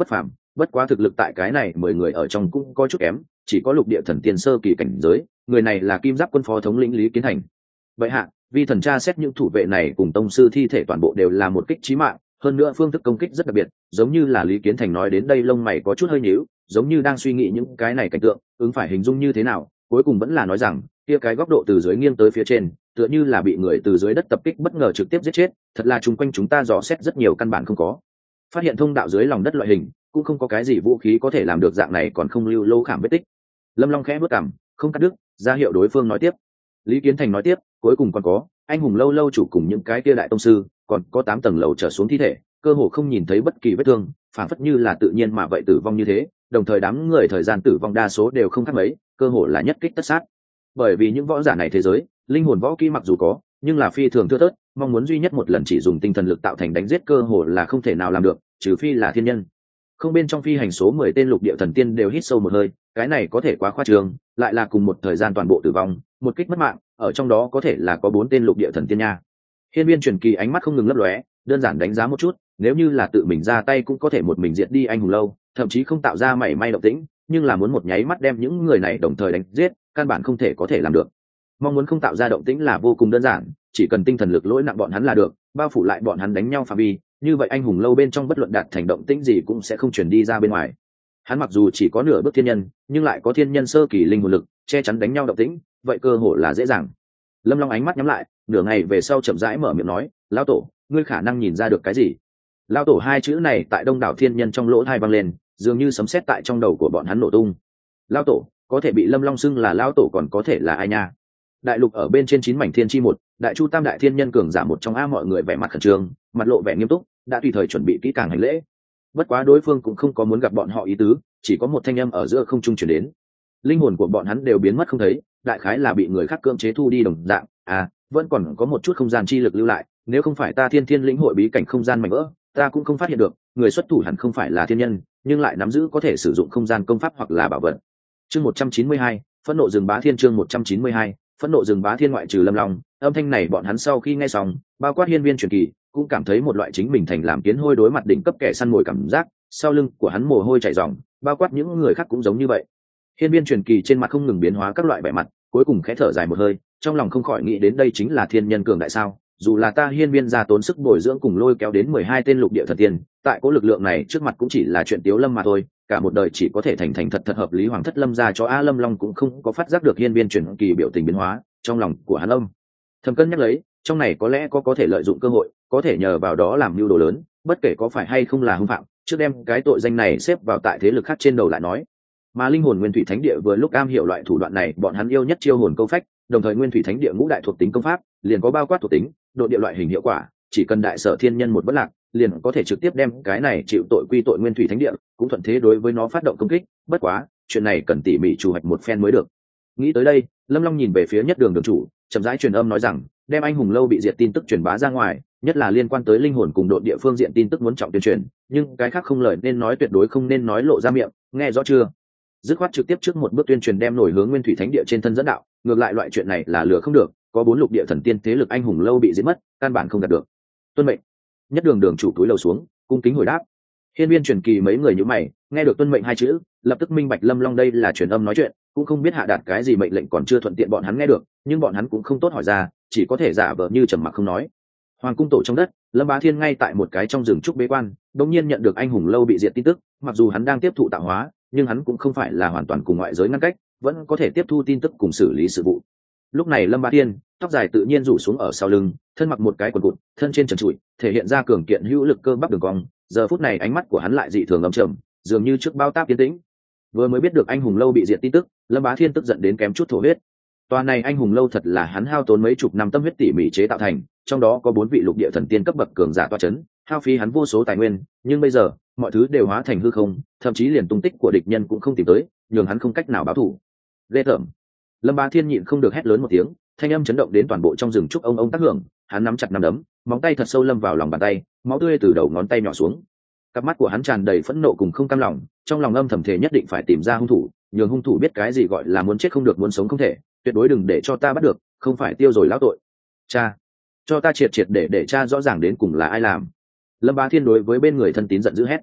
bất quá thực lực tại cái này mười người ở trong cũng có chút kém, chỉ có lục địa thần tiên sơ kỳ cảnh giới, người này là kim giáp quân phó thống lĩnh Lý Kiến Thành. Vậy hạ, vi thần tra xét những thủ vệ này cùng tông sư thi thể toàn bộ đều là một kích chí mạng, hơn nữa phương thức công kích rất đặc biệt, giống như là Lý Kiến Thành nói đến đây lông mày có chút hơi nhíu, giống như đang suy nghĩ những cái này cảnh tượng ứng phải hình dung như thế nào, cuối cùng vẫn là nói rằng kia cái góc độ từ dưới nghiêng tới phía trên, tựa như là bị người từ dưới đất tập kích bất ngờ trực tiếp giết chết, thật là chung quanh chúng ta dò xét rất nhiều căn bản không có phát hiện thông đạo dưới lòng đất loại hình, cũng không có cái gì vũ khí có thể làm được dạng này, còn không lưu lô khảm vết tích. Lâm Long khẽ bước cằm, không cắt đứt, ra hiệu đối phương nói tiếp. Lý Kiến Thành nói tiếp, cuối cùng còn có anh hùng lâu lâu chủ cùng những cái kia đại tông sư, còn có tám tầng lầu trở xuống thi thể, cơ hồ không nhìn thấy bất kỳ vết thương, phản phất như là tự nhiên mà vậy tử vong như thế, đồng thời đám người thời gian tử vong đa số đều không khác mấy, cơ hồ là nhất kích tất sát. Bởi vì những võ giả này thế giới, linh hồn võ kỹ mặc dù có, nhưng là phi thường thưa thớt, mong muốn duy nhất một lần chỉ dùng tinh thần lực tạo thành đánh giết cơ hồ là không thể nào làm được, trừ phi là thiên nhân. Không bên trong phi hành số mười tên lục địa thần tiên đều hít sâu một hơi, cái này có thể quá khoa trương, lại là cùng một thời gian toàn bộ tử vong, một kích mất mạng, ở trong đó có thể là có bốn tên lục địa thần tiên nha. Hiên Viên truyền kỳ ánh mắt không ngừng lấp lóe, đơn giản đánh giá một chút, nếu như là tự mình ra tay cũng có thể một mình diệt đi anh hùng lâu, thậm chí không tạo ra mảy may động tĩnh, nhưng là muốn một nháy mắt đem những người này đồng thời đánh giết, căn bản không thể có thể làm được. Mong muốn không tạo ra động tĩnh là vô cùng đơn giản, chỉ cần tinh thần lực lỗi nặng bọn hắn là được, bao phủ lại bọn hắn đánh nhau phạm vi, như vậy anh hùng lâu bên trong bất luận đạt thành động tĩnh gì cũng sẽ không truyền đi ra bên ngoài. Hắn mặc dù chỉ có nửa bước thiên nhân, nhưng lại có thiên nhân sơ kỳ linh hồn lực, che chắn đánh nhau động tĩnh, vậy cơ hội là dễ dàng. Lâm Long ánh mắt nhắm lại, nửa ngày về sau chậm rãi mở miệng nói, lão tổ, ngươi khả năng nhìn ra được cái gì? Lão tổ hai chữ này tại đông đảo thiên nhân trong lỗ tai vang lên, dường như sấm sét tại trong đầu của bọn hắn nổ tung. Lão tổ, có thể bị Lâm Long xưng là lão tổ còn có thể là ai nha? Đại lục ở bên trên chín mảnh thiên chi một, đại chu tam đại thiên nhân cường giả một trong a, mọi người vẻ mặt khẩn trương, mặt lộ vẻ nghiêm túc, đã tùy thời chuẩn bị kỹ càng hành lễ. Bất quá đối phương cũng không có muốn gặp bọn họ ý tứ, chỉ có một thanh âm ở giữa không trung truyền đến. Linh hồn của bọn hắn đều biến mất không thấy, đại khái là bị người khác cưỡng chế thu đi đồng dạng, à, vẫn còn có một chút không gian chi lực lưu lại, nếu không phải ta Thiên Thiên lĩnh hội bí cảnh không gian mảnh vỡ, ta cũng không phát hiện được, người xuất thủ hẳn không phải là thiên nhân, nhưng lại nắm giữ có thể sử dụng không gian công pháp hoặc là bảo vật. Chương một trăm chín mươi hai, phẫn nộ rừng bá thiên. Chương một trăm chín mươi hai, phẫn nộ rừng bá thiên. Ngoại trừ Lâm Long, âm thanh này bọn hắn sau khi nghe xong, bao quát Hiên Viên truyền kỳ, cũng cảm thấy một loại chính mình thành làm kiến hôi đối mặt đỉnh cấp kẻ săn mồi cảm giác, sau lưng của hắn mồ hôi chảy ròng, bao quát những người khác cũng giống như vậy. Hiên Viên truyền kỳ trên mặt không ngừng biến hóa các loại vẻ mặt, cuối cùng khẽ thở dài một hơi, trong lòng không khỏi nghĩ đến đây chính là thiên nhân cường đại sao? Dù là ta Hiên Viên gia tốn sức bồi dưỡng cùng lôi kéo đến mười hai tên lục địa thần tiên, tại cố lực lượng này trước mặt cũng chỉ là chuyện tiếu lâm mà thôi, cả một đời chỉ có thể thành thành thật thật hợp lý hoàng thất Lâm gia cho A Lâm Long cũng không có phát giác được Hiên Viên truyền kỳ biểu tình biến hóa, trong lòng của hắn Lâm thầm cân nhắc lấy, trong này có lẽ có có thể lợi dụng cơ hội, có thể nhờ vào đó làm mưu đồ lớn, bất kể có phải hay không là hung phạm, trước đem cái tội danh này xếp vào tại thế lực khác trên đầu lại nói. Mà linh hồn nguyên thủy thánh địa vừa lúc am hiểu loại thủ đoạn này, bọn hắn yêu nhất chiêu hồn câu phách, đồng thời nguyên thủy thánh địa ngũ đại thuộc tính công pháp liền có bao quát thuộc tính độ địa loại hình hiệu quả, chỉ cần đại sở thiên nhân một bất lạc liền có thể trực tiếp đem cái này chịu tội quy tội nguyên thủy thánh địa, cũng thuận thế đối với nó phát động công kích. Bất quá chuyện này cần tỉ mỉ chủ hoạch một phen mới được. Nghĩ tới đây, Lâm Long nhìn về phía nhất đường đường chủ, chậm rãi truyền âm nói rằng, đem anh hùng lâu bị diệt tin tức truyền bá ra ngoài, nhất là liên quan tới linh hồn cùng độ địa phương diện tin tức muốn trọng tuyên truyền, nhưng cái khác không lời nên nói, tuyệt đối không nên nói lộ ra miệng, nghe rõ chưa? Dứt khoát trực tiếp trước một bước tuyên truyền đem nổi hướng nguyên thủy thánh địa trên thân dẫn đạo, ngược lại loại chuyện này là lừa không được, có bốn lục địa thần tiên thế lực anh hùng lâu bị giết mất, căn bản không đạt được. Tuân mệnh. Nhất đường đường chủ túi lầu xuống, cung kính hồi đáp. Hiên Viên truyền kỳ mấy người như mày, nghe được tuân mệnh hai chữ, lập tức minh bạch Lâm Long đây là truyền âm nói chuyện, cũng không biết hạ đạt cái gì mệnh lệnh còn chưa thuận tiện bọn hắn nghe được, nhưng bọn hắn cũng không tốt hỏi ra, chỉ có thể giả vờ như trầm mặc không nói. Hoàng cung tổ trong đất, Lâm Bá Thiên ngay tại một cái trong rừng trúc bế quan, đột nhiên nhận được anh hùng lâu bị diệt tin tức, mặc dù hắn đang tiếp thụ tạo hóa, nhưng hắn cũng không phải là hoàn toàn cùng ngoại giới ngăn cách, vẫn có thể tiếp thu tin tức cùng xử lý sự vụ. Lúc này Lâm Bá Thiên, tóc dài tự nhiên rủ xuống ở sau lưng, thân mặc một cái quần cụt, thân trên trần trụi, thể hiện ra cường kiện hữu lực cơ bắp đường cong, giờ phút này ánh mắt của hắn lại dị thường âm trầm, dường như trước bao táp yên tĩnh. Vừa mới biết được anh hùng lâu bị diệt tin tức, Lâm Bá Thiên tức giận đến kém chút thổ huyết. Toàn này anh hùng lâu thật là hắn hao tốn mấy chục năm tâm huyết tỉ mỉ chế tạo thành, trong đó có bốn vị lục địa thần tiên cấp bậc cường giả toa chấn, hao phí hắn vô số tài nguyên, nhưng bây giờ, mọi thứ đều hóa thành hư không, thậm chí liền tung tích của địch nhân cũng không tìm tới, nhường hắn không cách nào báo thù. Ghê tởm. Lâm Bá Thiên nhịn không được hét lớn một tiếng, thanh âm chấn động đến toàn bộ trong rừng trúc ông ông tác hưởng, hắn nắm chặt nắm đấm, móng tay thật sâu lâm vào lòng bàn tay, máu tươi từ đầu ngón tay nhỏ xuống. Cặp mắt của hắn tràn đầy phẫn nộ cùng không cam lòng, trong lòng âm thầm thể nhất định phải tìm ra hung thủ, nhường hung thủ biết cái gì gọi là muốn chết không được muốn sống không thể, tuyệt đối đừng để cho ta bắt được, không phải tiêu rồi lão tội. Cha, cho ta triệt triệt để để cha rõ ràng đến cùng là ai làm. Lâm Bá Thiên đối với bên người thân tín giận dữ hét.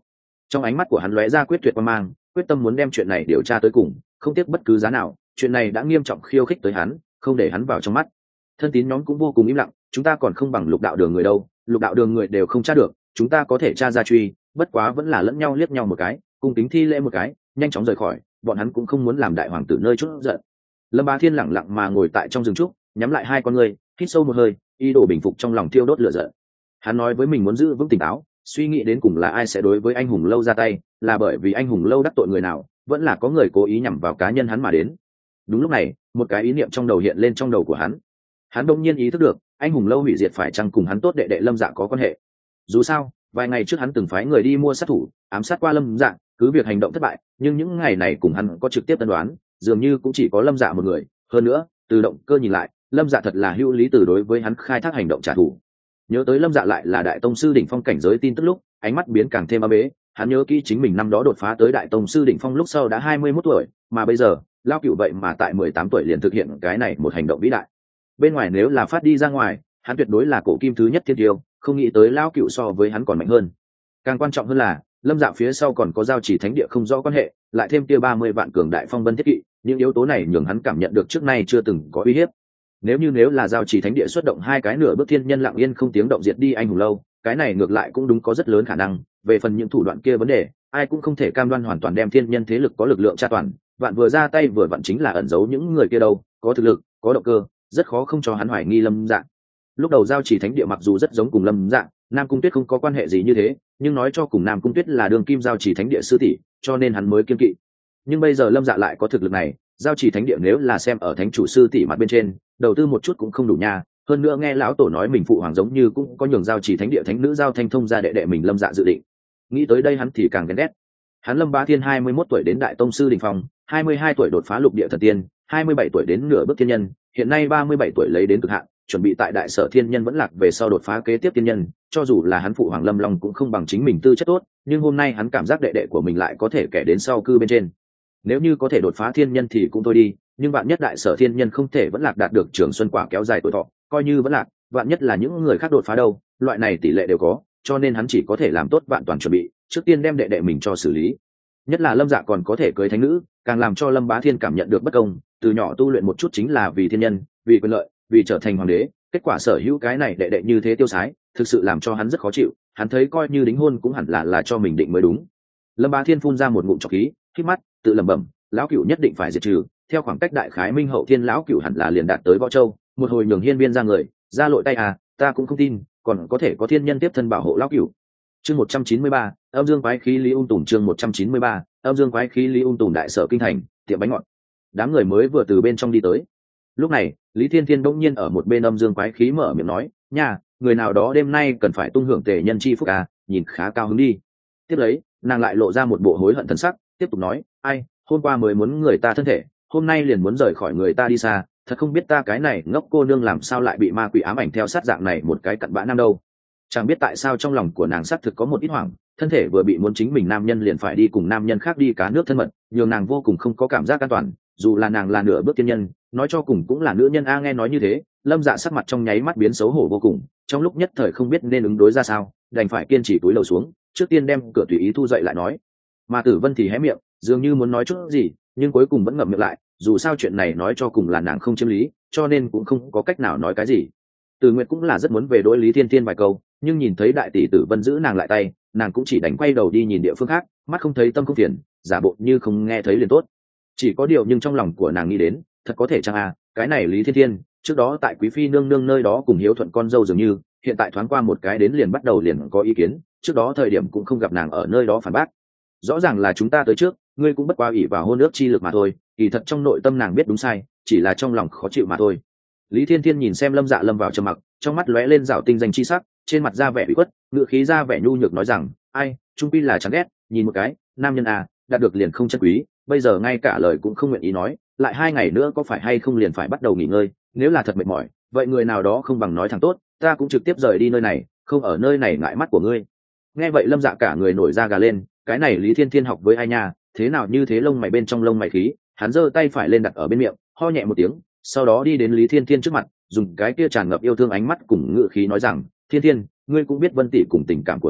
Trong ánh mắt của hắn lóe ra quyết tuyệt quan mang, quyết tâm muốn đem chuyện này điều tra tới cùng, không tiếc bất cứ giá nào. Chuyện này đã nghiêm trọng khiêu khích tới hắn, không để hắn vào trong mắt. Thân tín nhóm cũng vô cùng im lặng, chúng ta còn không bằng lục đạo đường người đâu, lục đạo đường người đều không tra được, chúng ta có thể tra ra truy, bất quá vẫn là lẫn nhau liếc nhau một cái, cùng kính thi lễ một cái, nhanh chóng rời khỏi, bọn hắn cũng không muốn làm đại hoàng tử nơi chút giận. Lâm Bá Thiên lẳng lặng mà ngồi tại trong rừng trúc, nhắm lại hai con ngươi, hít sâu một hơi, ý đồ bình phục trong lòng thiêu đốt lửa giận. Hắn nói với mình muốn giữ vững tỉnh táo, suy nghĩ đến cùng là ai sẽ đối với anh hùng lâu ra tay, là bởi vì anh hùng lâu đắc tội người nào, vẫn là có người cố ý nhằm vào cá nhân hắn mà đến. Đúng lúc này, một cái ý niệm trong đầu hiện lên trong đầu của hắn. Hắn đông nhiên ý thức được, anh hùng lâu hủy diệt phải chăng cùng hắn tốt đệ đệ Lâm Dạ có quan hệ. Dù sao, vài ngày trước hắn từng phái người đi mua sát thủ, ám sát qua Lâm Dạ, cứ việc hành động thất bại, nhưng những ngày này cùng hắn có trực tiếp tân đoán, dường như cũng chỉ có Lâm Dạ một người. Hơn nữa, từ động cơ nhìn lại, Lâm Dạ thật là hữu lý từ đối với hắn khai thác hành động trả thù. Nhớ tới Lâm Dạ lại là đại tông sư đỉnh phong cảnh giới tin tức lúc, ánh mắt biến càng thêm âm ế. Hắn nhớ kỹ chính mình năm đó đột phá tới đại tông sư đỉnh phong lúc sau đã hai mươi mốt tuổi, mà bây giờ, lao cửu vậy mà tại mười tám tuổi liền thực hiện cái này một hành động vĩ đại. Bên ngoài nếu là phát đi ra ngoài, hắn tuyệt đối là cổ kim thứ nhất thiên tiêu, không nghĩ tới lao cửu so với hắn còn mạnh hơn. Càng quan trọng hơn là, Lâm Dạ phía sau còn có giao chỉ thánh địa không rõ quan hệ, lại thêm kia ba mươi vạn cường đại phong vân thiết kỵ, những yếu tố này nhường hắn cảm nhận được trước nay chưa từng có uy hiếp. Nếu như nếu là giao chỉ thánh địa xuất động hai cái nửa bước thiên nhân lặng yên không tiếng động diệt đi anh hùng lâu, cái này ngược lại cũng đúng có rất lớn khả năng. Về phần những thủ đoạn kia vấn đề, ai cũng không thể cam đoan hoàn toàn đem thiên nhân thế lực có lực lượng tra toàn, vạn vừa ra tay vừa vặn chính là ẩn giấu những người kia đâu, có thực lực, có động cơ, rất khó không cho hắn hoài nghi Lâm Dạ. Lúc đầu giao chỉ thánh địa mặc dù rất giống cùng Lâm Dạ, Nam Cung Tuyết không có quan hệ gì như thế, nhưng nói cho cùng Nam Cung Tuyết là đường kim giao chỉ thánh địa sư tỷ, cho nên hắn mới kiên kỵ. Nhưng bây giờ Lâm Dạ lại có thực lực này, giao chỉ thánh địa nếu là xem ở thánh chủ sư tỷ mặt bên trên, đầu tư một chút cũng không đủ nha. Hơn nữa nghe lão tổ nói mình phụ hoàng giống như cũng có nhường giao chỉ thánh địa thánh nữ giao thanh thông ra đệ đệ mình Lâm Dạ dự định. Nghĩ tới đây hắn thì càng ghen ghét. Hắn Lâm Bá Thiên hai mươi mốt tuổi đến đại tông sư đỉnh phong, hai mươi hai tuổi đột phá lục địa thần tiên, hai mươi bảy tuổi đến nửa bước thiên nhân, hiện nay ba mươi bảy tuổi lấy đến cực hạn, chuẩn bị tại đại sở thiên nhân vẫn lạc về sau đột phá kế tiếp thiên nhân. Cho dù là hắn phụ hoàng Lâm Long cũng không bằng chính mình tư chất tốt, nhưng hôm nay hắn cảm giác đệ đệ của mình lại có thể kẻ đến sau cư bên trên. Nếu như có thể đột phá thiên nhân thì cũng thôi đi, nhưng vạn nhất đại sở thiên nhân không thể vẫn lạc đạt được trường xuân quả kéo dài tuổi thọ, coi như vẫn lạc, vạn nhất là những người khác đột phá đâu, loại này tỷ lệ đều có, cho nên hắn chỉ có thể làm tốt vạn toàn chuẩn bị, trước tiên đem đệ đệ mình cho xử lý. Nhất là Lâm Dạ còn có thể cưới thánh nữ, càng làm cho Lâm Bá Thiên cảm nhận được bất công, từ nhỏ tu luyện một chút chính là vì thiên nhân, vì quyền lợi, vì trở thành hoàng đế, kết quả sở hữu cái này đệ đệ như thế tiêu sái, thực sự làm cho hắn rất khó chịu, hắn thấy coi như đính hôn cũng hẳn là là cho mình định mới đúng. Lâm Bá Thiên phun ra một ngụm trọc khí, khít mắt, tự lẩm bẩm, lão cửu nhất định phải diệt trừ, theo khoảng cách đại khái minh hậu thiên lão cửu hẳn là liền đạt tới Võ Châu, một hồi nhường hiên viên ra người, ra lội tay à, ta cũng không tin, còn có thể có thiên nhân tiếp thân bảo hộ lão cửu. Chương một trăm chín mươi ba, âm dương quái khí lý ung tùm chương một trăm chín mươi ba, âm dương quái khí lý ung tùm đại sở kinh thành, tiệm bánh ngọt. Đám người mới vừa từ bên trong đi tới. Lúc này, Lý Thiên Thiên bỗng nhiên ở một bên âm dương quái khí mở miệng nói, "Nha, người nào đó đêm nay cần phải tung hưởng tề nhân chi phúc à, nhìn khá cao hứng đi." Tiếp lấy, nàng lại lộ ra một bộ hối hận thần sắc, tiếp tục nói, "Ai, hôm qua mới muốn người ta thân thể, hôm nay liền muốn rời khỏi người ta đi xa, thật không biết ta cái này ngốc cô nương làm sao lại bị ma quỷ ám ảnh theo sát dạng này một cái cặn bã nam đâu." Chẳng biết tại sao trong lòng của nàng xác thực có một ít hoảng, thân thể vừa bị muốn chính mình nam nhân liền phải đi cùng nam nhân khác đi cá nước thân mật, nhường nàng vô cùng không có cảm giác an toàn, dù là nàng là nửa bước tiên nhân, nói cho cùng cũng là nữ nhân a. Nghe nói như thế, Lâm Dạ sắc mặt trong nháy mắt biến xấu hổ vô cùng, trong lúc nhất thời không biết nên ứng đối ra sao, đành phải kiên trì túi lầu xuống, trước tiên đem cửa tùy ý thu dậy lại nói. Mà Tử Vân thì hé miệng, dường như muốn nói chút gì, nhưng cuối cùng vẫn ngậm miệng lại, dù sao chuyện này nói cho cùng là nàng không chiếm lý, cho nên cũng không có cách nào nói cái gì. Từ Nguyệt cũng là rất muốn về đối Lý Thiên Thiên vài câu, nhưng nhìn thấy đại tỷ Tử Vân giữ nàng lại tay, nàng cũng chỉ đánh quay đầu đi nhìn địa phương khác, mắt không thấy tâm không phiền, giả bộ như không nghe thấy liền tốt. Chỉ có điều nhưng trong lòng của nàng nghĩ đến, thật có thể chăng à, cái này Lý Thiên Thiên, trước đó tại Quý phi nương nương nơi đó cùng hiếu thuận con dâu dường như, hiện tại thoáng qua một cái đến liền bắt đầu liền có ý kiến, trước đó thời điểm cũng không gặp nàng ở nơi đó phản bác. Rõ ràng là chúng ta tới trước, ngươi cũng bất quá ủy vào hôn ước chi lực mà thôi, kỳ thật trong nội tâm nàng biết đúng sai, chỉ là trong lòng khó chịu mà thôi. Lý Thiên Thiên nhìn xem Lâm Dạ lâm vào trầm mặc, trong mắt lóe lên rảo tinh danh chi sắc, trên mặt ra vẻ ủy khuất, ngựa khí ra vẻ nhu nhược nói rằng, ai, trung pi là chán ghét, nhìn một cái, nam nhân à, đạt được liền không chân quý, bây giờ ngay cả lời cũng không nguyện ý nói, lại hai ngày nữa có phải hay không liền phải bắt đầu nghỉ ngơi, nếu là thật mệt mỏi, vậy người nào đó không bằng nói thẳng tốt, ta cũng trực tiếp rời đi nơi này, không ở nơi này ngại mắt của ngươi. Nghe vậy Lâm Dạ cả người nổi da gà lên, cái này Lý Thiên Thiên học với ai nha, thế nào như thế lông mày bên trong lông mày khí, hắn giơ tay phải lên đặt ở bên miệng, ho nhẹ một tiếng, sau đó đi đến Lý Thiên Thiên trước mặt, dùng cái kia tràn ngập yêu thương ánh mắt cùng ngữ khí nói rằng, Thiên Thiên, ngươi cũng biết Vân tỷ cùng tình cảm của ta,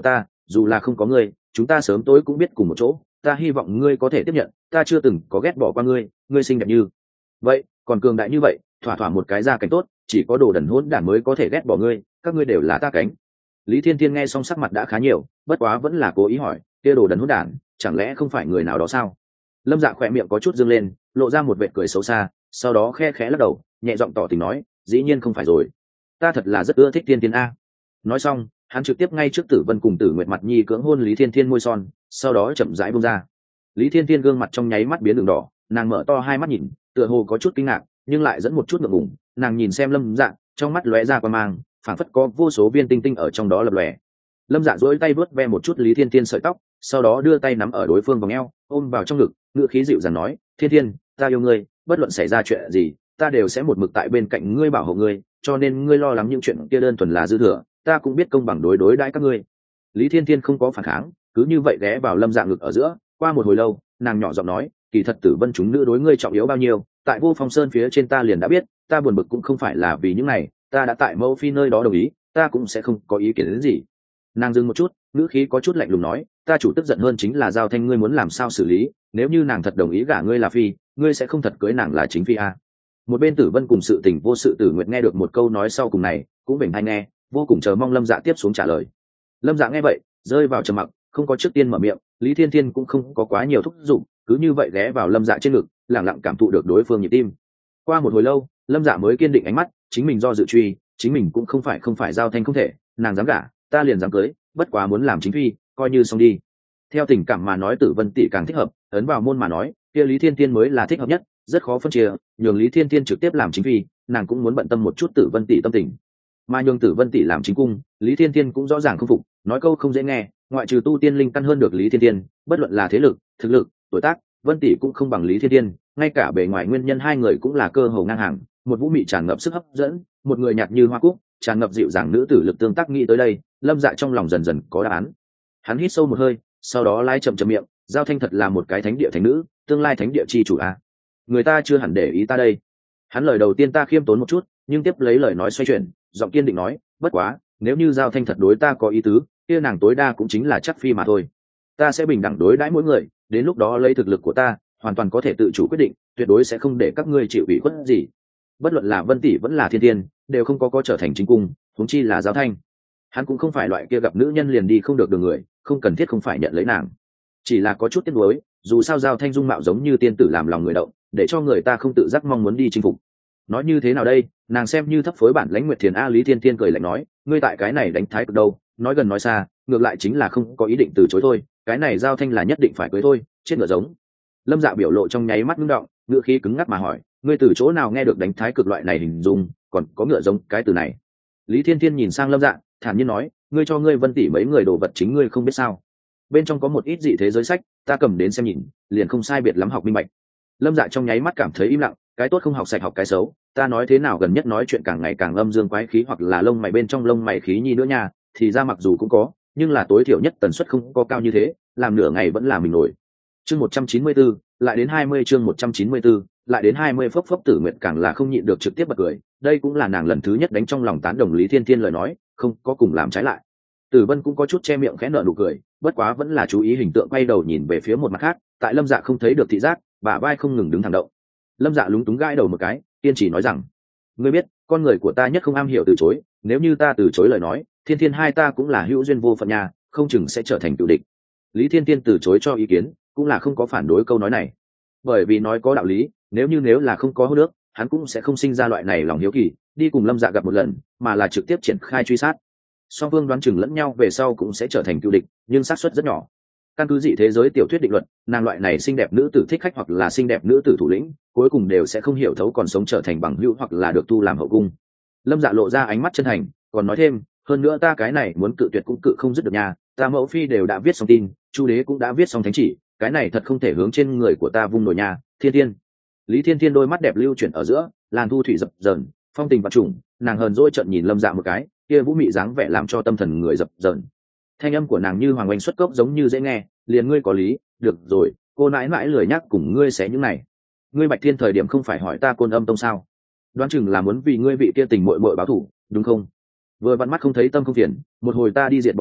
dù là không có ngươi, chúng ta sớm tối cũng biết cùng một chỗ, ta hy vọng ngươi có thể tiếp nhận, ta chưa từng có ghét bỏ qua ngươi, ngươi xinh đẹp như vậy, còn cường đại như vậy, thỏa thỏa một cái gia cảnh tốt, chỉ có đồ đần hỗn đản mới có thể ghét bỏ ngươi, các ngươi đều là ta cánh. Lý Thiên Thiên nghe xong sắc mặt đã khá nhiều, bất quá vẫn là cố ý hỏi, kia đồ đần hỗn đản, chẳng lẽ không phải người nào đó sao? Lâm Dạ khỏe miệng có chút dương lên, lộ ra một vệt cười xấu xa, sau đó khe khẽ lắc đầu, nhẹ giọng tỏ tình nói, dĩ nhiên không phải rồi, ta thật là rất ưa thích Thiên Thiên a. Nói xong, hắn trực tiếp ngay trước Tử Vân cùng Tử Nguyệt mặt nhi cưỡng hôn Lý Thiên Thiên môi son, sau đó chậm rãi buông ra. Lý Thiên Thiên gương mặt trong nháy mắt biến đường đỏ, nàng mở to hai mắt nhìn, tựa hồ có chút kinh ngạc, nhưng lại dẫn một chút ngượng ngùng. Nàng nhìn xem Lâm Dạ, trong mắt lóe ra quan mang, phảng phất có vô số viên tinh tinh ở trong đó lập lòe. Lâm Dạ duỗi tay vuốt ve một chút Lý Thiên Thiên sợi tóc, sau đó đưa tay nắm ở đối phương vòng eo, ôm vào trong ngực, ngữ khí dịu dàng nói, Thiên Thiên, ta yêu ngươi, bất luận xảy ra chuyện gì, ta đều sẽ một mực tại bên cạnh ngươi bảo hộ ngươi, cho nên ngươi lo lắng những chuyện kia đơn thuần là dư thừa, ta cũng biết công bằng đối đối đãi các ngươi. Lý Thiên Thiên không có phản kháng, cứ như vậy ghé vào Lâm Dạ ngực ở giữa. Qua một hồi lâu, nàng nhỏ giọng nói, kỳ thật Tử Vân chúng nữ đối ngươi trọng yếu bao nhiêu, tại Vô Phong Sơn phía trên ta liền đã biết, ta buồn bực cũng không phải là vì những này, ta đã tại Mẫu Phi nơi đó đồng ý, ta cũng sẽ không có ý kiến đến gì. Nàng dừng một chút, ngữ khí có chút lạnh lùng nói, ta chủ tức giận hơn chính là Giao Thanh ngươi muốn làm sao xử lý, nếu như nàng thật đồng ý gả ngươi là phi, ngươi sẽ không thật cưới nàng là chính phi à? Một bên Tử Vân cùng Sự Tình Vô Sự Tử Nguyệt nghe được một câu nói sau cùng này, cũng bình hay nghe, vô cùng chờ mong Lâm Dạ tiếp xuống trả lời. Lâm Dạ nghe vậy, rơi vào trầm mặc, không có trước tiên mở miệng. Lý Thiên Thiên cũng không có quá nhiều thúc giục, cứ như vậy ghé vào Lâm Dạ trên ngực, lặng lặng cảm thụ được đối phương nhịp tim. Qua một hồi lâu, Lâm Dạ mới kiên định ánh mắt, chính mình do dự truy, chính mình cũng không phải không phải Giao Thanh không thể, nàng dám gả, ta liền dám cưới, bất quá muốn làm chính phi, coi như xong đi. Theo tình cảm mà nói, Tử Vân tỷ càng thích hợp, ấn vào môn mà nói, kia Lý Thiên Thiên mới là thích hợp nhất, rất khó phân chia, nhường Lý Thiên Thiên trực tiếp làm chính phi, nàng cũng muốn bận tâm một chút Tử Vân tỷ tâm tình. Mà nhường Tử Vân tỷ làm chính cung, Lý Thiên Thiên cũng rõ ràng không phục, nói câu không dễ nghe, ngoại trừ tu tiên linh căn hơn được Lý Thiên Thiên, bất luận là thế lực, thực lực, tuổi tác, Vân tỷ cũng không bằng Lý Thiên Thiên, ngay cả bề ngoài nguyên nhân hai người cũng là cơ hồ ngang hàng, một vũ mị tràn ngập sức hấp dẫn, một người nhạt như hoa cúc, tràn ngập dịu dàng nữ tử lực tương tác. Nghĩ tới đây, Lâm Dạ trong lòng dần dần có đáp án. Hắn hít sâu một hơi, sau đó lái chậm chậm miệng, Giao Thanh thật là một cái thánh địa thánh nữ, tương lai thánh địa chi chủ a. Người ta chưa hẳn để ý ta đây. Hắn lời đầu tiên ta khiêm tốn một chút, nhưng tiếp lấy lời nói xoay chuyển, giọng kiên định nói, bất quá, nếu như Giao Thanh thật đối ta có ý tứ, kia nàng tối đa cũng chính là chắc phi mà thôi. Ta sẽ bình đẳng đối đãi mỗi người, đến lúc đó lấy thực lực của ta, hoàn toàn có thể tự chủ quyết định, tuyệt đối sẽ không để các ngươi chịu ủy khuất gì. Bất luận là Vân tỷ vẫn là Thiên Thiên, đều không có có trở thành chính cung, huống chi là Giao Thanh. Hắn cũng không phải loại kia gặp nữ nhân liền đi không được đường người, không cần thiết không phải nhận lấy nàng. Chỉ là có chút tiếc nuối, dù sao Giao Thanh dung mạo giống như tiên tử làm lòng người động, để cho người ta không tự giác mong muốn đi chinh phục. Nói như thế nào đây, nàng xem như thấp phối bản lãnh Nguyệt Thiền a. Lý Thiên Thiên cười lạnh nói, ngươi tại cái này đánh thái cực đâu, nói gần nói xa, ngược lại chính là không có ý định từ chối thôi, cái này Giao Thanh là nhất định phải cưới thôi, chết ngựa giống. Lâm Dạ biểu lộ trong nháy mắt ngưng động, ngựa khí cứng ngắc mà hỏi, ngươi từ chỗ nào nghe được đánh thái cực loại này hình dung, còn có ngựa giống cái từ này? Lý Thiên Thiên nhìn sang Lâm Dạ, thản nhiên nói, ngươi cho ngươi Vân tỷ mấy người đồ vật chính ngươi không biết sao? Bên trong có một ít dị thế giới sách, ta cầm đến xem nhìn, liền không sai biệt lắm học minh bạch. Lâm Dạ trong nháy mắt cảm thấy im lặng, cái tốt không học sạch học cái xấu, ta nói thế nào gần nhất nói chuyện càng ngày càng âm dương quái khí hoặc là lông mày bên trong lông mày khí nhi nữa nha, thì ra mặc dù cũng có, nhưng là tối thiểu nhất tần suất không có cao như thế, làm nửa ngày vẫn là mình nổi. Chương một trăm chín mươi tư, lại đến hai mươi chương một trăm chín mươi tư, lại đến hai mươi. Phốc phốc Tử Nguyệt càng là không nhịn được trực tiếp bật cười, đây cũng là nàng lần thứ nhất đánh trong lòng tán đồng Lý Thiên Thiên lời nói, không có cùng làm trái lại. Tử Vân cũng có chút che miệng khẽ nở nụ cười, bất quá vẫn là chú ý hình tượng quay đầu nhìn về phía một mặt khác, tại Lâm Dạ không thấy được thị giác, bả vai không ngừng đứng thẳng động. Lâm Dạ lúng túng gãi đầu một cái, kiên trì nói rằng, ngươi biết, con người của ta nhất không am hiểu từ chối, nếu như ta từ chối lời nói, Thiên Thiên hai ta cũng là hữu duyên vô phận nhà, không chừng sẽ trở thành cựu địch. Lý Thiên Thiên từ chối cho ý kiến, cũng là không có phản đối câu nói này, bởi vì nói có đạo lý, nếu như nếu là không có hô nước, hắn cũng sẽ không sinh ra loại này lòng hiếu kỳ, đi cùng Lâm Dạ gặp một lần, mà là trực tiếp triển khai truy sát. Song phương đoán chừng lẫn nhau về sau cũng sẽ trở thành cựu địch, nhưng xác suất rất nhỏ. Căn cứ dị thế giới tiểu thuyết định luật, nàng loại này xinh đẹp nữ tử thích khách hoặc là xinh đẹp nữ tử thủ lĩnh, cuối cùng đều sẽ không hiểu thấu còn sống trở thành bằng hữu hoặc là được thu làm hậu cung. Lâm Dạ lộ ra ánh mắt chân thành, còn nói thêm, hơn nữa ta cái này muốn cự tuyệt cũng cự không dứt được nha, ta Mẫu Phi đều đã viết xong tin, Chu Đế cũng đã viết xong thánh chỉ, cái này thật không thể hướng trên người của ta vung nổi nha. Thiên Thiên. Lý Thiên Thiên đôi mắt đẹp lưu chuyển ở giữa, làn thu thủy dập dờn, phong tình vật trùng, nàng hờn dỗi trợn nhìn Lâm Dạ một cái, kia vũ mị dáng vẻ làm cho tâm thần người dập dờn. Thanh âm của nàng như hoàng oanh xuất cốc giống như dễ nghe, liền ngươi có lý, được rồi, cô nãi mãi lười nhắc cùng ngươi xé những này. Ngươi Bạch Thiên thời điểm không phải hỏi ta Côn Âm tông sao? Đoán chừng là muốn vì ngươi vị kia tình muội muội báo thù, đúng không? Vừa vặn mắt không thấy tâm không phiền, một hồi ta đi diệt bọn hắn,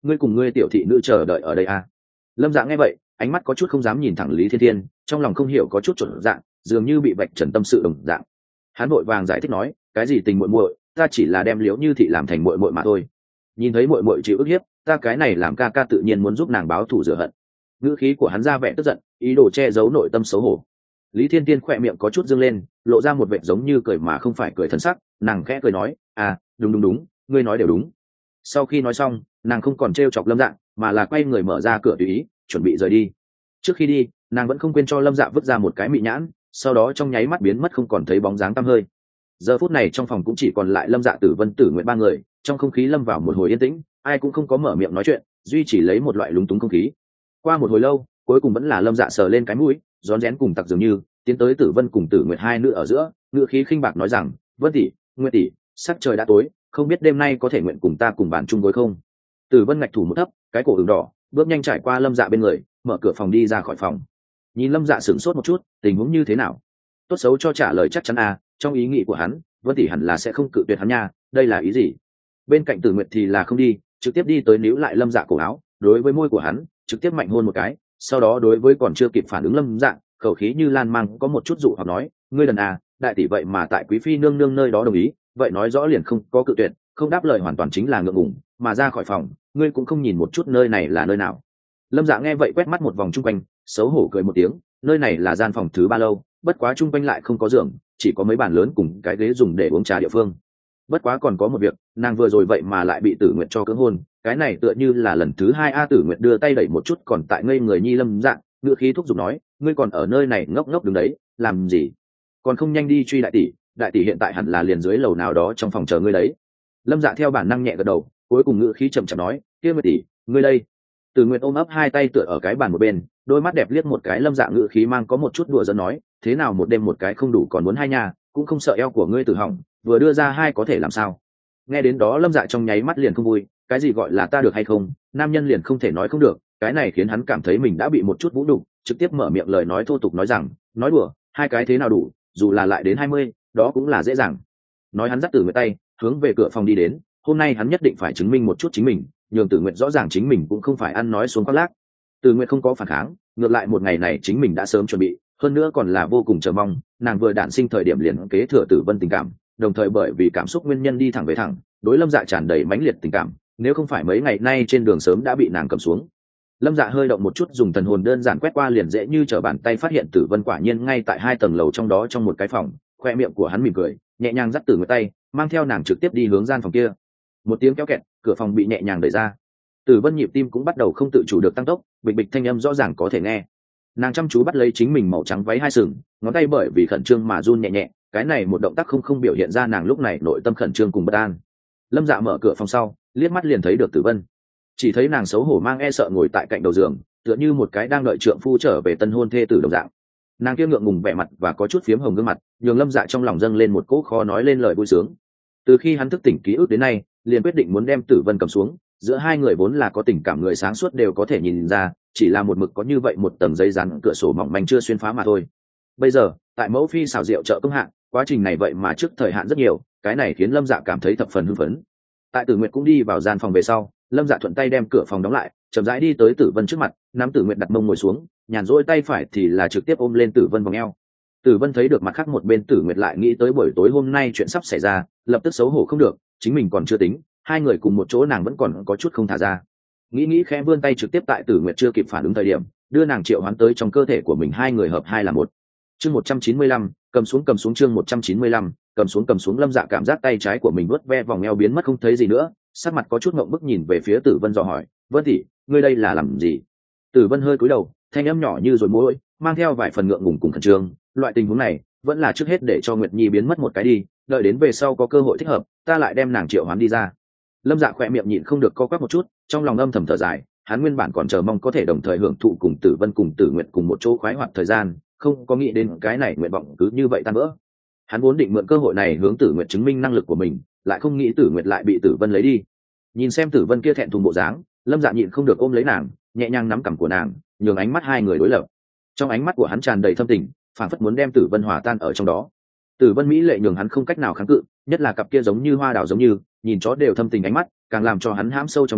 ngươi cùng ngươi tiểu thị nữ chờ đợi ở đây à? Lâm Dạ nghe vậy, ánh mắt có chút không dám nhìn thẳng Lý Thiên Thiên, trong lòng không hiểu có chút chuẩn dạng, dường như bị vạch trần tâm sự đồng dạng. Hắn vội vàng giải thích nói, cái gì tình muội muội, ta chỉ là đem Liễu Như thị làm thành muội muội mà thôi. Nhìn thấy muội muội chịu ức hiếp, ta cái này làm ca ca tự nhiên muốn giúp nàng báo thù rửa hận. Ngữ khí của hắn ra vẻ tức giận, ý đồ che giấu nội tâm xấu hổ. Lý Thiên Tiên khỏe miệng có chút dương lên, lộ ra một vẻ giống như cười mà không phải cười thân sắc, nàng khẽ cười nói, à, đúng đúng đúng, ngươi nói đều đúng. Sau khi nói xong, nàng không còn trêu chọc Lâm Dạ, mà là quay người mở ra cửa tùy ý, chuẩn bị rời đi. Trước khi đi, nàng vẫn không quên cho Lâm Dạ vứt ra một cái mị nhãn, sau đó trong nháy mắt biến mất không còn thấy bóng dáng tăm hơi. Giờ phút này trong phòng cũng chỉ còn lại Lâm Dạ, Tử Vân, Tử Nguyện ba người, trong không khí lâm vào một hồi yên tĩnh, ai cũng không có mở miệng nói chuyện, duy chỉ lấy một loại lúng túng không khí. Qua một hồi lâu, cuối cùng vẫn là Lâm Dạ sờ lên cái mũi, rón rén cùng tặc dường như tiến tới Tử Vân cùng Tử Nguyệt hai nữ ở giữa, ngựa khí khinh bạc nói rằng, Vân tỷ, Nguyệt tỷ, sắc trời đã tối, không biết đêm nay có thể nguyện cùng ta cùng bàn chung gối không? Tử Vân ngạch thủ một thấp, cái cổ ửng đỏ, bước nhanh trải qua Lâm Dạ bên người, mở cửa phòng đi ra khỏi phòng. Nhìn Lâm Dạ sửng sốt một chút, tình huống như thế nào? Tốt xấu cho trả lời chắc chắn à, trong ý nghĩ của hắn, Vân tỷ hẳn là sẽ không cự tuyệt hắn nha, đây là ý gì? Bên cạnh Tử Nguyệt thì là không đi, trực tiếp đi tới níu lại Lâm Dạ cổ áo, đối với môi của hắn, trực tiếp mạnh hôn một cái, sau đó đối với còn chưa kịp phản ứng Lâm Dạ, khẩu khí như lan mang có một chút dụ hoặc nói, ngươi đần à, đại tỷ vậy mà tại quý phi nương nương nơi đó đồng ý, vậy nói rõ liền không có cự tuyệt, không đáp lời hoàn toàn chính là ngượng ngùng, mà ra khỏi phòng, ngươi cũng không nhìn một chút nơi này là nơi nào. Lâm Dạ nghe vậy quét mắt một vòng chung quanh, xấu hổ cười một tiếng, nơi này là gian phòng thứ ba lâu, bất quá chung quanh lại không có giường, chỉ có mấy bàn lớn cùng cái ghế dùng để uống trà địa phương. Bất quá còn có một việc, nàng vừa rồi vậy mà lại bị Tử Nguyệt cho cưỡng hôn, cái này tựa như là lần thứ hai a. Tử Nguyệt đưa tay đẩy một chút còn tại ngây người nhi Lâm Dạ, ngựa khí thúc giục nói, ngươi còn ở nơi này ngốc ngốc đứng đấy, làm gì? Còn không nhanh đi truy đại tỷ, đại tỷ hiện tại hẳn là liền dưới lầu nào đó trong phòng chờ ngươi đấy. Lâm Dạ theo bản năng nhẹ gật đầu, cuối cùng ngựa khí chậm chậm nói, kia Nguyệt tỷ, ngươi đây. Tử Nguyệt ôm ấp hai tay tựa ở cái bàn một bên, đôi mắt đẹp liếc một cái Lâm Dạ, ngựa khí mang có một chút đùa giỡn nói, thế nào một đêm một cái không đủ còn muốn hai nhà, cũng không sợ eo của ngươi tử hỏng, vừa đưa ra hai có thể làm sao? Nghe đến đó Lâm Dạ trong nháy mắt liền không vui, cái gì gọi là ta được hay không, nam nhân liền không thể nói không được, cái này khiến hắn cảm thấy mình đã bị một chút vũ nhục, trực tiếp mở miệng lời nói thô tục nói rằng, nói đùa, hai cái thế nào đủ, dù là lại đến hai mươi, đó cũng là dễ dàng. Nói hắn dắt Tử Nguyệt tay, hướng về cửa phòng đi đến, hôm nay hắn nhất định phải chứng minh một chút chính mình, nhường Tử Nguyệt rõ ràng chính mình cũng không phải ăn nói xuống khoác lác. Tử Nguyệt không có phản kháng, ngược lại một ngày này chính mình đã sớm chuẩn bị, hơn nữa còn là vô cùng chờ mong, nàng vừa đản sinh thời điểm liền kế thừa Tử Vân tình cảm, đồng thời bởi vì cảm xúc nguyên nhân đi thẳng về thẳng, đối Lâm Dạ tràn đầy mãnh liệt tình cảm, nếu không phải mấy ngày nay trên đường sớm đã bị nàng cầm xuống. Lâm Dạ hơi động một chút dùng thần hồn đơn giản quét qua liền dễ như trở bàn tay phát hiện Tử Vân quả nhiên ngay tại hai tầng lầu trong đó trong một cái phòng, khoe miệng của hắn mỉm cười, nhẹ nhàng dắt Tử Nguyệt tay, mang theo nàng trực tiếp đi hướng gian phòng kia. Một tiếng kéo kẹt, cửa phòng bị nhẹ nhàng đẩy ra. Tử Vân nhịp tim cũng bắt đầu không tự chủ được tăng tốc, bịch bịch thanh âm rõ ràng có thể nghe. Nàng chăm chú bắt lấy chính mình màu trắng váy hai sừng, ngón tay bởi vì khẩn trương mà run nhẹ nhẹ, cái này một động tác không không biểu hiện ra nàng lúc này nội tâm khẩn trương cùng bất an. Lâm Dạ mở cửa phòng sau, liếc mắt liền thấy được Tử Vân, chỉ thấy nàng xấu hổ mang e sợ ngồi tại cạnh đầu giường, tựa như một cái đang đợi trượng phu trở về tân hôn thê tử đồng dạng. Nàng kia ngượng ngùng vẻ mặt và có chút phiếm hồng gương mặt, nhường Lâm Dạ trong lòng dâng lên một cỗ khó nói lên lời vui sướng. Từ khi hắn thức tỉnh ký ức đến nay, liền quyết định muốn đem Tử Vân cầm xuống, giữa hai người vốn là có tình cảm người sáng suốt đều có thể nhìn ra, chỉ là một mực có như vậy một tầng giấy rắn cửa sổ mỏng manh chưa xuyên phá mà thôi. Bây giờ, tại mẫu phi xảo diệu trợ công hạn, quá trình này vậy mà trước thời hạn rất nhiều, cái này khiến Lâm Dạ cảm thấy thập phần hưng phấn. Tại Tử Nguyệt cũng đi vào gian phòng về sau, Lâm Dạ thuận tay đem cửa phòng đóng lại, chậm rãi đi tới Tử Vân trước mặt, nắm Tử Nguyệt đặt mông ngồi xuống, nhàn rỗi tay phải thì là trực tiếp ôm lên Tử Vân vòng eo. Tử Vân thấy được mặt khác một bên Tử Nguyệt lại nghĩ tới buổi tối hôm nay chuyện sắp xảy ra, lập tức xấu hổ không được, chính mình còn chưa tính, hai người cùng một chỗ nàng vẫn còn có chút không thả ra. Nghĩ nghĩ khẽ vươn tay trực tiếp tại Tử Nguyệt chưa kịp phản ứng thời điểm, đưa nàng triệu hoán tới trong cơ thể của mình, hai người hợp hai là một. Chương một trăm chín mươi lăm, cầm xuống cầm xuống chương một trăm chín mươi lăm, cầm xuống cầm xuống. Lâm Dạ cảm giác tay trái của mình vuốt ve vòng eo biến mất không thấy gì nữa, sắc mặt có chút ngượng bức nhìn về phía Tử Vân dò hỏi, "Vân tỷ, ngươi đây là làm gì?" Tử Vân hơi cúi đầu, thanh âm nhỏ như rồi môi, mang theo vài phần ngượng ngùng cùng khẩn trương, loại tình huống này, vẫn là trước hết để cho Nguyệt Nhi biến mất một cái đi, đợi đến về sau có cơ hội thích hợp, ta lại đem nàng triệu hoán đi ra. Lâm Dạ khỏe miệng nhịn không được co quắp một chút, trong lòng âm thầm thở dài, hắn nguyên bản còn chờ mong có thể đồng thời hưởng thụ cùng Tử Vân cùng Tử Nguyệt cùng một chỗ khoái hoạt thời gian, không có nghĩ đến cái này nguyện vọng cứ như vậy tan vỡ. Hắn vốn định mượn cơ hội này hướng Tử Nguyệt chứng minh năng lực của mình, lại không nghĩ Tử Nguyệt lại bị Tử Vân lấy đi. Nhìn xem Tử Vân kia thẹn thùng bộ dáng, Lâm Dạ nhịn không được ôm lấy nàng, nhẹ nhàng nắm cằm của nàng, nhường ánh mắt hai người đối lập. Trong ánh mắt của hắn tràn đầy thâm tình, phảng phất muốn đem Tử Vân hòa tan ở trong đó. Tử Vân mỹ lệ nhường hắn không cách nào kháng cự, nhất là cặp kia giống như hoa đào giống như, nhìn chó đều thâm tình ánh mắt, càng làm cho hắn hãm sâu trong đó,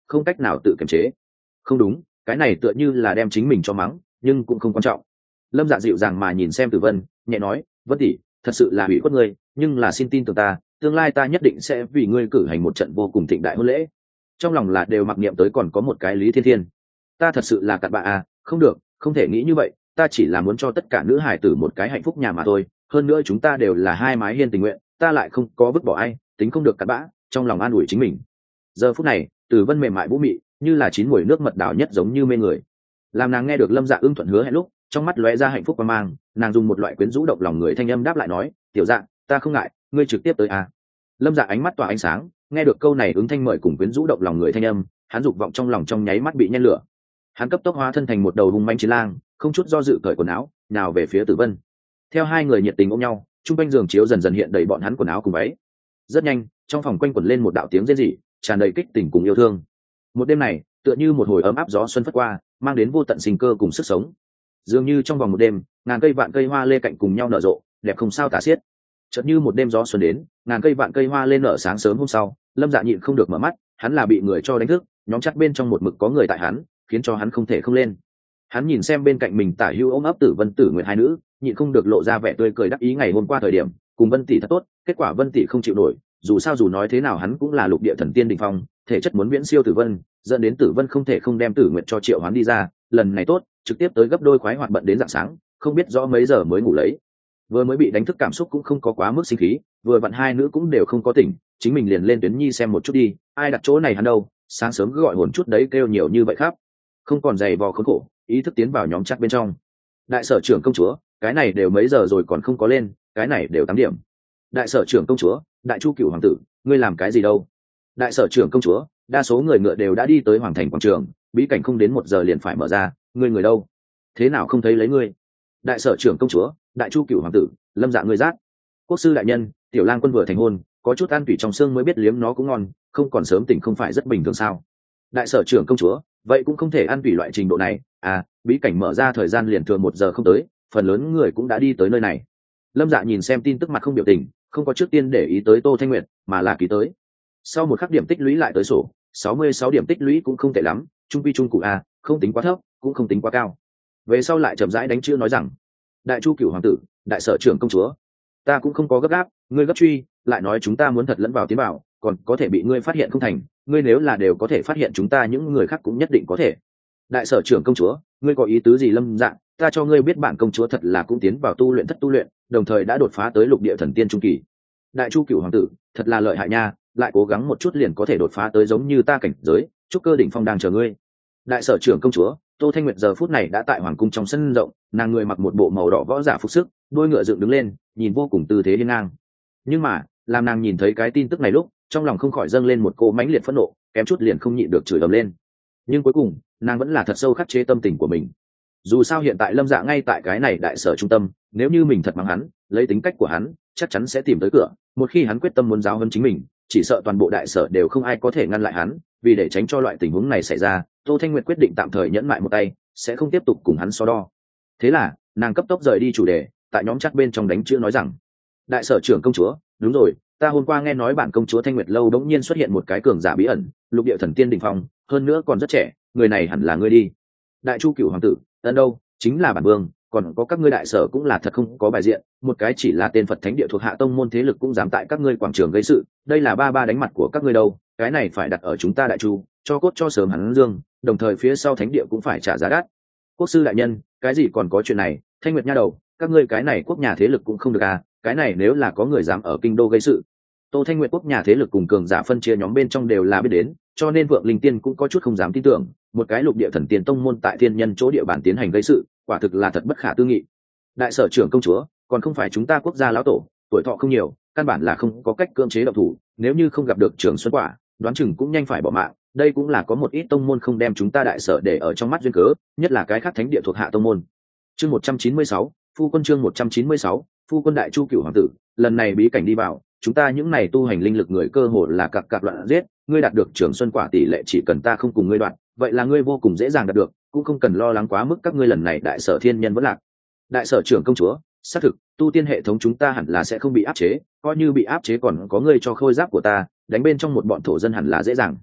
không cách nào tự kiềm chế. Không đúng, cái này tựa như là đem chính mình cho mắng, nhưng cũng không quan trọng. Lâm Dạ dịu dàng mà nhìn xem Tử Vân, nhẹ nói, Vân tỷ, thật sự là hủy khuất ngươi, nhưng là xin tin tưởng ta, tương lai ta nhất định sẽ vì ngươi cử hành một trận vô cùng thịnh đại hôn lễ. Trong lòng là đều mặc niệm tới còn có một cái Lý Thiên Thiên. Ta thật sự là cặn bạ à, không được, không thể nghĩ như vậy, ta chỉ là muốn cho tất cả nữ hải tử một cái hạnh phúc nhà mà thôi, hơn nữa chúng ta đều là hai mái hiên tình nguyện, ta lại không có vứt bỏ ai, tính không được cặn bã, trong lòng an ủi chính mình. Giờ phút này, Tử Vân mềm mại vũ mị, như là chín muồi nước mật đảo nhất giống như mê người. Làm nàng nghe được Lâm Dạ ưng thuận hứa hẹn lúc, trong mắt lóe ra hạnh phúc và mang, nàng dùng một loại quyến rũ động lòng người thanh âm đáp lại nói, tiểu Dạ, ta không ngại, ngươi trực tiếp tới à. Lâm Dạ ánh mắt tỏa ánh sáng, nghe được câu này ứng thanh mời cùng quyến rũ động lòng người thanh âm, hắn dục vọng trong lòng trong nháy mắt bị nhen lửa. Hắn cấp tốc hóa thân thành một đầu hung manh chiến lang, không chút do dự cởi quần áo, nào về phía Tử Vân. Theo hai người nhiệt tình ôm nhau, trung quanh giường chiếu dần dần hiện đầy bọn hắn quần áo cùng váy. Rất nhanh, trong phòng quanh quẩn lên một đạo tiếng rên rỉ, tràn đầy kích tình cùng yêu thương. Một đêm này, tựa như một hồi ấm áp gió xuân phất qua, mang đến vô tận sinh cơ cùng sức sống. Dường như trong vòng một đêm, ngàn cây vạn cây hoa lê cạnh cùng nhau nở rộ, đẹp không sao tả xiết. Chợt như một đêm gió xuân đến, ngàn cây vạn cây hoa lên nở sáng sớm hôm sau, Lâm Dạ nhịn không được mở mắt, hắn là bị người cho đánh thức, nhóm chắc bên trong một mực có người tại hắn, khiến cho hắn không thể không lên. Hắn nhìn xem bên cạnh mình tả hữu ôm ấp Tử Vân Tử Nguyệt hai nữ, nhịn không được lộ ra vẻ tươi cười đắc ý ngày hôm qua thời điểm, cùng Vân tỷ thật tốt, kết quả Vân tỷ không chịu nổi, dù sao dù nói thế nào hắn cũng là lục địa thần tiên đỉnh phong, thể chất muốn viễn siêu Tử Vân, dẫn đến Tử Vân không thể không đem Tử Nguyệt cho triệu hoán đi ra, lần này tốt, trực tiếp tới gấp đôi khoái hoạt bận đến rạng sáng, không biết rõ mấy giờ mới ngủ lấy. Vừa mới bị đánh thức cảm xúc cũng không có quá mức sinh khí, vừa vặn hai nữ cũng đều không có tỉnh, chính mình liền lên tuyến nhi xem một chút đi, ai đặt chỗ này hắn đâu, sáng sớm cứ gọi hồn chút đấy kêu nhiều như vậy khắp. Không còn giày vò khốn khổ, ý thức tiến vào nhóm chat bên trong. Đại sở trưởng công chúa, cái này đều mấy giờ rồi còn không có lên, cái này đều tám điểm. Đại sở trưởng công chúa, đại chu cửu hoàng tử, ngươi làm cái gì đâu? Đại sở trưởng công chúa, đa số người ngựa đều đã đi tới hoàng thành quảng trường, bí cảnh không đến một giờ liền phải mở ra, ngươi người đâu? Thế nào không thấy lấy ngươi? Đại sở trưởng công chúa, đại chu cửu hoàng tử, Lâm Dạ ngươi rát. Quốc sư đại nhân, tiểu lang quân vừa thành hôn, có chút ăn tủy trong xương mới biết liếm nó cũng ngon, không còn sớm tỉnh không phải rất bình thường sao? Đại sở trưởng công chúa, vậy cũng không thể ăn tủy loại trình độ này, à, bí cảnh mở ra thời gian liền thường một giờ không tới, phần lớn người cũng đã đi tới nơi này. Lâm Dạ nhìn xem tin tức mặt không biểu tình, không có trước tiên để ý tới Tô Thanh Nguyệt, mà là ký tới. Sau một khắc điểm tích lũy lại tới sổ, sáu mươi sáu điểm tích lũy cũng không tệ lắm, trung quy trung cụ a, không tính quá thấp, cũng không tính quá cao. Về sau lại chậm rãi đánh chữ nói rằng, đại chu cửu hoàng tử, đại sở trưởng công chúa, ta cũng không có gấp gáp, ngươi gấp truy, lại nói chúng ta muốn thật lẫn vào tiến vào, còn có thể bị ngươi phát hiện không thành, ngươi nếu là đều có thể phát hiện chúng ta những người khác cũng nhất định có thể. Đại sở trưởng công chúa, ngươi có ý tứ gì? Lâm Dạ, ta cho ngươi biết bản công chúa thật là cũng tiến vào tu luyện thất tu luyện, đồng thời đã đột phá tới lục địa thần tiên trung kỳ. Đại chu cửu hoàng tử, thật là lợi hại nha, lại cố gắng một chút liền có thể đột phá tới giống như ta cảnh giới, trúc cơ đỉnh phong đang chờ ngươi. Đại sở trưởng công chúa, Tô Thanh Nguyệt giờ phút này đã tại hoàng cung trong sân rộng, nàng người mặc một bộ màu đỏ võ giả phục sức, đôi ngựa dựng đứng lên, nhìn vô cùng tư thế hiên ngang. Nhưng mà, làm nàng nhìn thấy cái tin tức này lúc, trong lòng không khỏi dâng lên một cô mãnh liệt phẫn nộ, kém chút liền không nhịn được chửi ầm lên. Nhưng cuối cùng, nàng vẫn là thật sâu khắc chế tâm tình của mình. Dù sao hiện tại Lâm Dạ ngay tại cái này đại sở trung tâm, nếu như mình thật mắng hắn, lấy tính cách của hắn, chắc chắn sẽ tìm tới cửa. Một khi hắn quyết tâm muốn giáo huấn chính mình, chỉ sợ toàn bộ đại sở đều không ai có thể ngăn lại hắn. Vì để tránh cho loại tình huống này xảy ra, Tô Thanh Nguyệt quyết định tạm thời nhẫn mại một tay, sẽ không tiếp tục cùng hắn so đo. Thế là, nàng cấp tốc rời đi chủ đề, tại nhóm chat bên trong đánh chữ nói rằng, đại sở trưởng công chúa, đúng rồi, ta hôm qua nghe nói bản công chúa Thanh Nguyệt lâu đống nhiên xuất hiện một cái cường giả bí ẩn, lục địa thần tiên đỉnh phong, hơn nữa còn rất trẻ, người này hẳn là ngươi đi. Đại chu cửu hoàng tử, ấn đâu, chính là bản vương, còn có các ngươi đại sở cũng là thật không có bài diện, một cái chỉ là tên Phật thánh địa thuộc hạ tông môn thế lực cũng dám tại các ngươi quảng trường gây sự, đây là ba ba đánh mặt của các ngươi đâu, cái này phải đặt ở chúng ta đại chu, cho cốt cho sớm hắn dương, đồng thời phía sau thánh địa cũng phải trả giá đắt. Quốc sư đại nhân, cái gì còn có chuyện này, Thanh Nguyệt nha đầu, các ngươi cái này quốc nhà thế lực cũng không được à, cái này nếu là có người dám ở kinh đô gây sự. Tô Thanh Nguyệt quốc nhà thế lực cùng cường giả phân chia nhóm bên trong đều là biết đến, cho nên Vượng Linh Tiên cũng có chút không dám tin tưởng, một cái lục địa thần tiên tông môn tại thiên nhân chỗ địa bàn tiến hành gây sự, quả thực là thật bất khả tư nghị. Đại sở trưởng công chúa, còn không phải chúng ta quốc gia lão tổ, tuổi thọ không nhiều, căn bản là không có cách cưỡng chế động thủ, nếu như không gặp được Trường Xuân Quả, đoán chừng cũng nhanh phải bỏ mạng, đây cũng là có một ít tông môn không đem chúng ta đại sở để ở trong mắt duyên cớ, nhất là cái khác thánh địa thuộc hạ tông môn. Chương một trăm chín mươi sáu, phu quân chương một trăm chín mươi sáu, phu quân đại chu cửu hoàng tử, lần này bí cảnh đi vào, chúng ta những này tu hành linh lực người cơ hồ là cặc cặc loạn giết, ngươi đạt được Trường Xuân Quả tỷ lệ chỉ cần ta không cùng ngươi đoạn, vậy là ngươi vô cùng dễ dàng đạt được, cũng không cần lo lắng quá mức các ngươi lần này đại sở thiên nhân vẫn lạc. Đại sở trưởng công chúa, xác thực, tu tiên hệ thống chúng ta hẳn là sẽ không bị áp chế, coi như bị áp chế còn có ngươi cho khôi giáp của ta, đánh bên trong một bọn thổ dân hẳn là dễ dàng.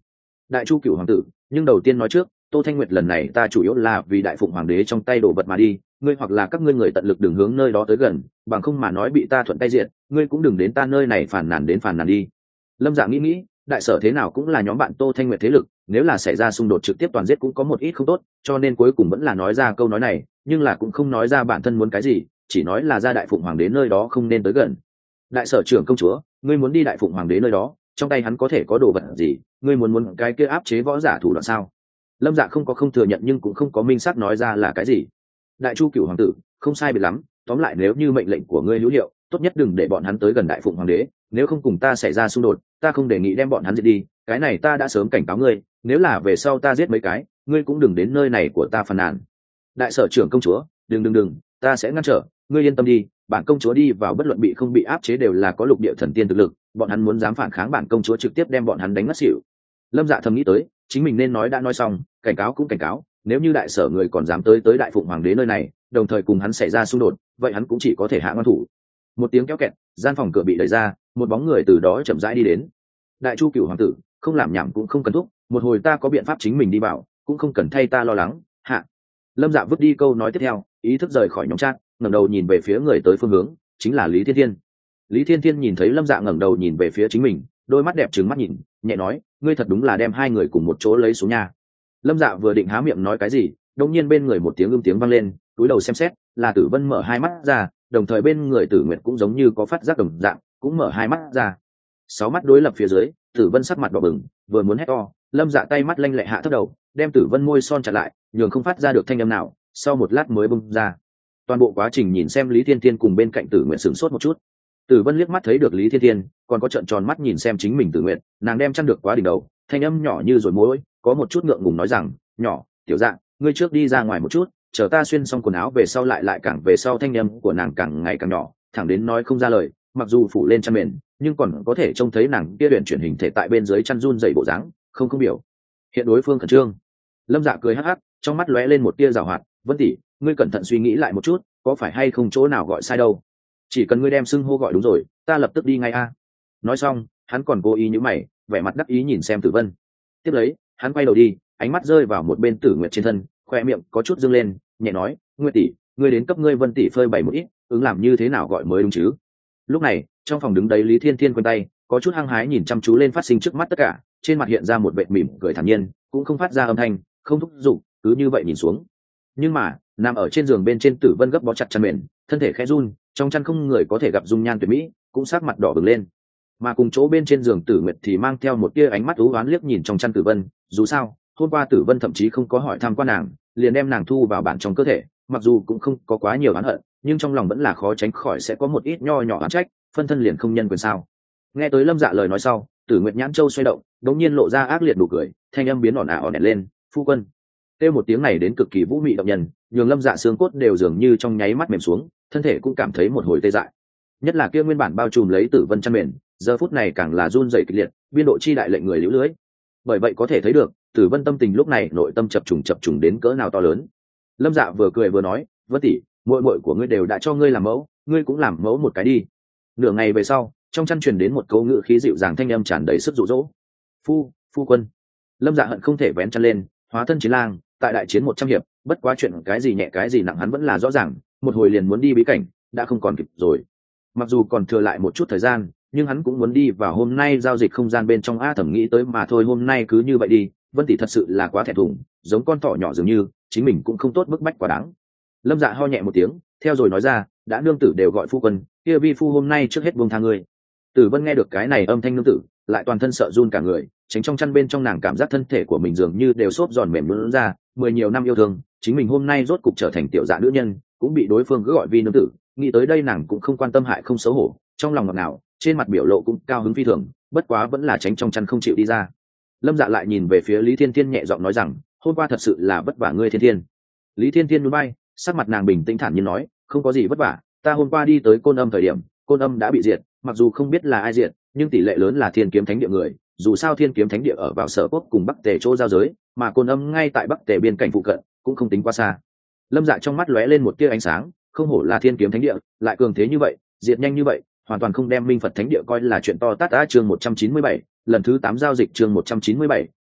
Đại chu cửu hoàng tử, nhưng đầu tiên nói trước, Tô Thanh Nguyệt lần này ta chủ yếu là vì đại phụng hoàng đế trong tay đồ vật mà đi, ngươi hoặc là các ngươi người tận lực đừng hướng nơi đó tới gần, bằng không mà nói bị ta thuận tay diện, ngươi cũng đừng đến ta nơi này phản nàn đến phản nàn đi. Lâm Dạ nghĩ nghĩ, đại sở thế nào cũng là nhóm bạn Tô Thanh Nguyệt thế lực, nếu là xảy ra xung đột trực tiếp toàn giết cũng có một ít không tốt, cho nên cuối cùng vẫn là nói ra câu nói này, nhưng là cũng không nói ra bản thân muốn cái gì, chỉ nói là ra đại phụng hoàng đế nơi đó không nên tới gần. Đại sở trưởng công chúa, ngươi muốn đi đại phụng hoàng đế nơi đó, trong tay hắn có thể có đồ vật gì, ngươi muốn muốn cái kia áp chế võ giả thủ đoạn sao? Lâm Dạ không có không thừa nhận nhưng cũng không có minh xác nói ra là cái gì. Đại chu cửu hoàng tử, không sai biệt lắm, tóm lại nếu như mệnh lệnh của ngươi hữu hiệu, tốt nhất đừng để bọn hắn tới gần đại phụng hoàng đế, nếu không cùng ta xảy ra xung đột, ta không đề nghị đem bọn hắn giết đi, cái này ta đã sớm cảnh cáo ngươi, nếu là về sau ta giết mấy cái, ngươi cũng đừng đến nơi này của ta phàn nàn. Đại sở trưởng công chúa, đừng đừng đừng, ta sẽ ngăn trở, ngươi yên tâm đi, bản công chúa đi vào bất luận bị không bị áp chế đều là có lục địa thần tiên thực lực, bọn hắn muốn dám phản kháng bản công chúa trực tiếp đem bọn hắn đánh ngất xỉu. Lâm Dạ thầm nghĩ tới, chính mình nên nói đã nói xong, cảnh cáo cũng cảnh cáo, nếu như đại sở người còn dám tới tới đại phụng hoàng đế nơi này, đồng thời cùng hắn xảy ra xung đột, vậy hắn cũng chỉ có thể hạ ngăn thủ. Một tiếng kéo kẹt, gian phòng cửa bị đẩy ra, một bóng người từ đó chậm rãi đi đến. Đại chu cửu hoàng tử, không làm nhảm cũng không cần thúc, một hồi ta có biện pháp chính mình đi vào, cũng không cần thay ta lo lắng. Hạ. Lâm Dạ vứt đi câu nói tiếp theo, ý thức rời khỏi nhóm chat, ngẩng đầu nhìn về phía người tới phương hướng, chính là Lý Thiên Thiên. Lý Thiên Thiên nhìn thấy Lâm Dạ ngẩng đầu nhìn về phía chính mình, đôi mắt đẹp trừng mắt nhìn, nhẹ nói, ngươi thật đúng là đem hai người cùng một chỗ lấy xuống nhà. Lâm Dạ vừa định há miệng nói cái gì, đột nhiên bên người một tiếng ưm tiếng vang lên, cúi đầu xem xét, là Tử Vân mở hai mắt ra, đồng thời bên người Tử Nguyệt cũng giống như có phát giác đồng dạng, cũng mở hai mắt ra. Sáu mắt đối lập phía dưới, Tử Vân sắc mặt đỏ bừng, vừa muốn hét to, Lâm Dạ tay mắt lanh lẹ hạ thấp đầu, đem Tử Vân môi son chặt lại, nhường không phát ra được thanh âm nào, sau một lát mới bung ra. Toàn bộ quá trình nhìn xem Lý Thiên Thiên cùng bên cạnh Tử Nguyệt sửng sốt một chút. Tử Vân liếc mắt thấy được Lý Thiên Thiên, còn có trợn tròn mắt nhìn xem chính mình Tử Nguyệt, nàng đem chăn được quá đỉnh đầu, thanh âm nhỏ như rồi mối, có một chút ngượng ngùng nói rằng, nhỏ, tiểu dạng, ngươi trước đi ra ngoài một chút, chờ ta xuyên xong quần áo về sau lại lại càng về sau thanh âm của nàng càng ngày càng nhỏ, thẳng đến nói không ra lời, mặc dù phủ lên chăn mền, nhưng còn có thể trông thấy nàng kia luyện chuyển hình thể tại bên dưới chăn run dày bộ dáng, không không biểu hiện đối phương khẩn trương. Lâm Dạ cười hắc hắc, trong mắt lóe lên một tia giảo hoạt, Vân tỷ, ngươi cẩn thận suy nghĩ lại một chút, có phải hay không chỗ nào gọi sai đâu, chỉ cần ngươi đem xưng hô gọi đúng rồi, ta lập tức đi ngay a. Nói xong, hắn còn cố ý nhíu mày, vẻ mặt đắc ý nhìn xem Tử Vân. Tiếp lấy, hắn quay đầu đi, ánh mắt rơi vào một bên Tử Nguyệt trên thân, khoe miệng có chút dương lên, nhẹ nói, Nguyệt tỷ, ngươi đến cấp ngươi Vân tỷ phơi bày một ít, ứng làm như thế nào gọi mới đúng chứ. Lúc này, trong phòng đứng đấy Lý Thiên Thiên quanh tay, có chút hăng hái nhìn chăm chú lên phát sinh trước mắt tất cả, trên mặt hiện ra một vệt mỉm cười thản nhiên, cũng không phát ra âm thanh, không thúc giục, cứ như vậy nhìn xuống. Nhưng mà, nằm ở trên giường bên trên Tử Vân gấp bó chặt chăn mền, thân thể khẽ run, trong chăn không người có thể gặp dung nhan tuyệt mỹ, cũng sắc mặt đỏ bừng lên. Mà cùng chỗ bên trên giường Tử Nguyệt thì mang theo một tia ánh mắt u uất liếc nhìn trong chăn Tử Vân, dù sao, hôm qua Tử Vân thậm chí không có hỏi thăm qua nàng, liền đem nàng thu vào bản trong cơ thể, mặc dù cũng không có quá nhiều oán hận, nhưng trong lòng vẫn là khó tránh khỏi sẽ có một ít nho nhỏ oán trách, phân thân liền không nhân quyền sao. Nghe tới Lâm Dạ lời nói sau, Tử Nguyệt nhãn châu xoay động, đột nhiên lộ ra ác liệt nụ cười, thanh âm biến ỏn ả ỏn đẹn lên, phu quân. Kêu một tiếng này đến cực kỳ vũ mị động nhân, nhường Lâm Dạ xương cốt đều dường như trong nháy mắt mềm xuống, thân thể cũng cảm thấy một hồi tê dại. Nhất là kia nguyên bản bao trùm lấy Tử Vân chăn mền, giờ phút này càng là run rẩy kịch liệt, biên độ chi đại lệnh người liễu lưới. Bởi vậy có thể thấy được, Tử Vân tâm tình lúc này nội tâm chập trùng chập trùng đến cỡ nào to lớn. Lâm Dạ vừa cười vừa nói, Vân tỷ, muội muội của ngươi đều đã cho ngươi làm mẫu, ngươi cũng làm mẫu một cái đi. Nửa ngày về sau, trong chăn truyền đến một câu ngữ khí dịu dàng thanh âm tràn đầy sức dụ dỗ. Phu, phu quân. Lâm Dạ hận không thể vén chăn lên, hóa thân chiến lang, tại đại chiến một trăm hiệp, bất quá chuyện cái gì nhẹ cái gì nặng hắn vẫn là rõ ràng, một hồi liền muốn đi bí cảnh, đã không còn kịp rồi. Mặc dù còn thừa lại một chút thời gian, nhưng hắn cũng muốn đi vào hôm nay giao dịch không gian bên trong a thẩm nghĩ tới mà thôi, hôm nay cứ như vậy đi, Vân tỷ thật sự là quá thẹn thùng, giống con thỏ nhỏ dường như, chính mình cũng không tốt bức bách quá đáng. Lâm Dạ ho nhẹ một tiếng, theo rồi nói ra, đã nương tử đều gọi phu quân, kia vi phu hôm nay trước hết buông tha ngươi. Tử Vân nghe được cái này âm thanh nương tử, lại toàn thân sợ run cả người, tránh trong chăn bên trong nàng cảm giác thân thể của mình dường như đều xốp giòn mềm luôn ra, mười nhiều năm yêu thương, chính mình hôm nay rốt cục trở thành tiểu dạ nữ nhân, cũng bị đối phương cứ gọi vi nương tử, nghĩ tới đây nàng cũng không quan tâm hại không xấu hổ, trong lòng ngọt ngào, trên mặt biểu lộ cũng cao hứng phi thường, bất quá vẫn là tránh trong chăn không chịu đi ra. Lâm Dạ lại nhìn về phía Lý Thiên Thiên nhẹ giọng nói rằng, hôm qua thật sự là vất vả ngươi Thiên Thiên. Lý Thiên Thiên núi bay, sắc mặt nàng bình tĩnh thản nhiên nói, không có gì vất vả, ta hôm qua đi tới Côn Âm thời điểm, Côn Âm đã bị diệt, mặc dù không biết là ai diệt, nhưng tỷ lệ lớn là Thiên Kiếm Thánh địa người, dù sao Thiên Kiếm Thánh địa ở vào Sở Quốc cùng Bắc Tề chỗ giao giới, mà Côn Âm ngay tại Bắc Tề biên cảnh phụ cận, cũng không tính quá xa. Lâm Dạ trong mắt lóe lên một tia ánh sáng, không hổ là Thiên Kiếm Thánh địa, lại cường thế như vậy, diệt nhanh như vậy, hoàn toàn không đem Minh Phật Thánh địa coi là chuyện to tát. Á chương một trăm chín mươi bảy, lần thứ tám giao dịch chương một trăm chín mươi bảy,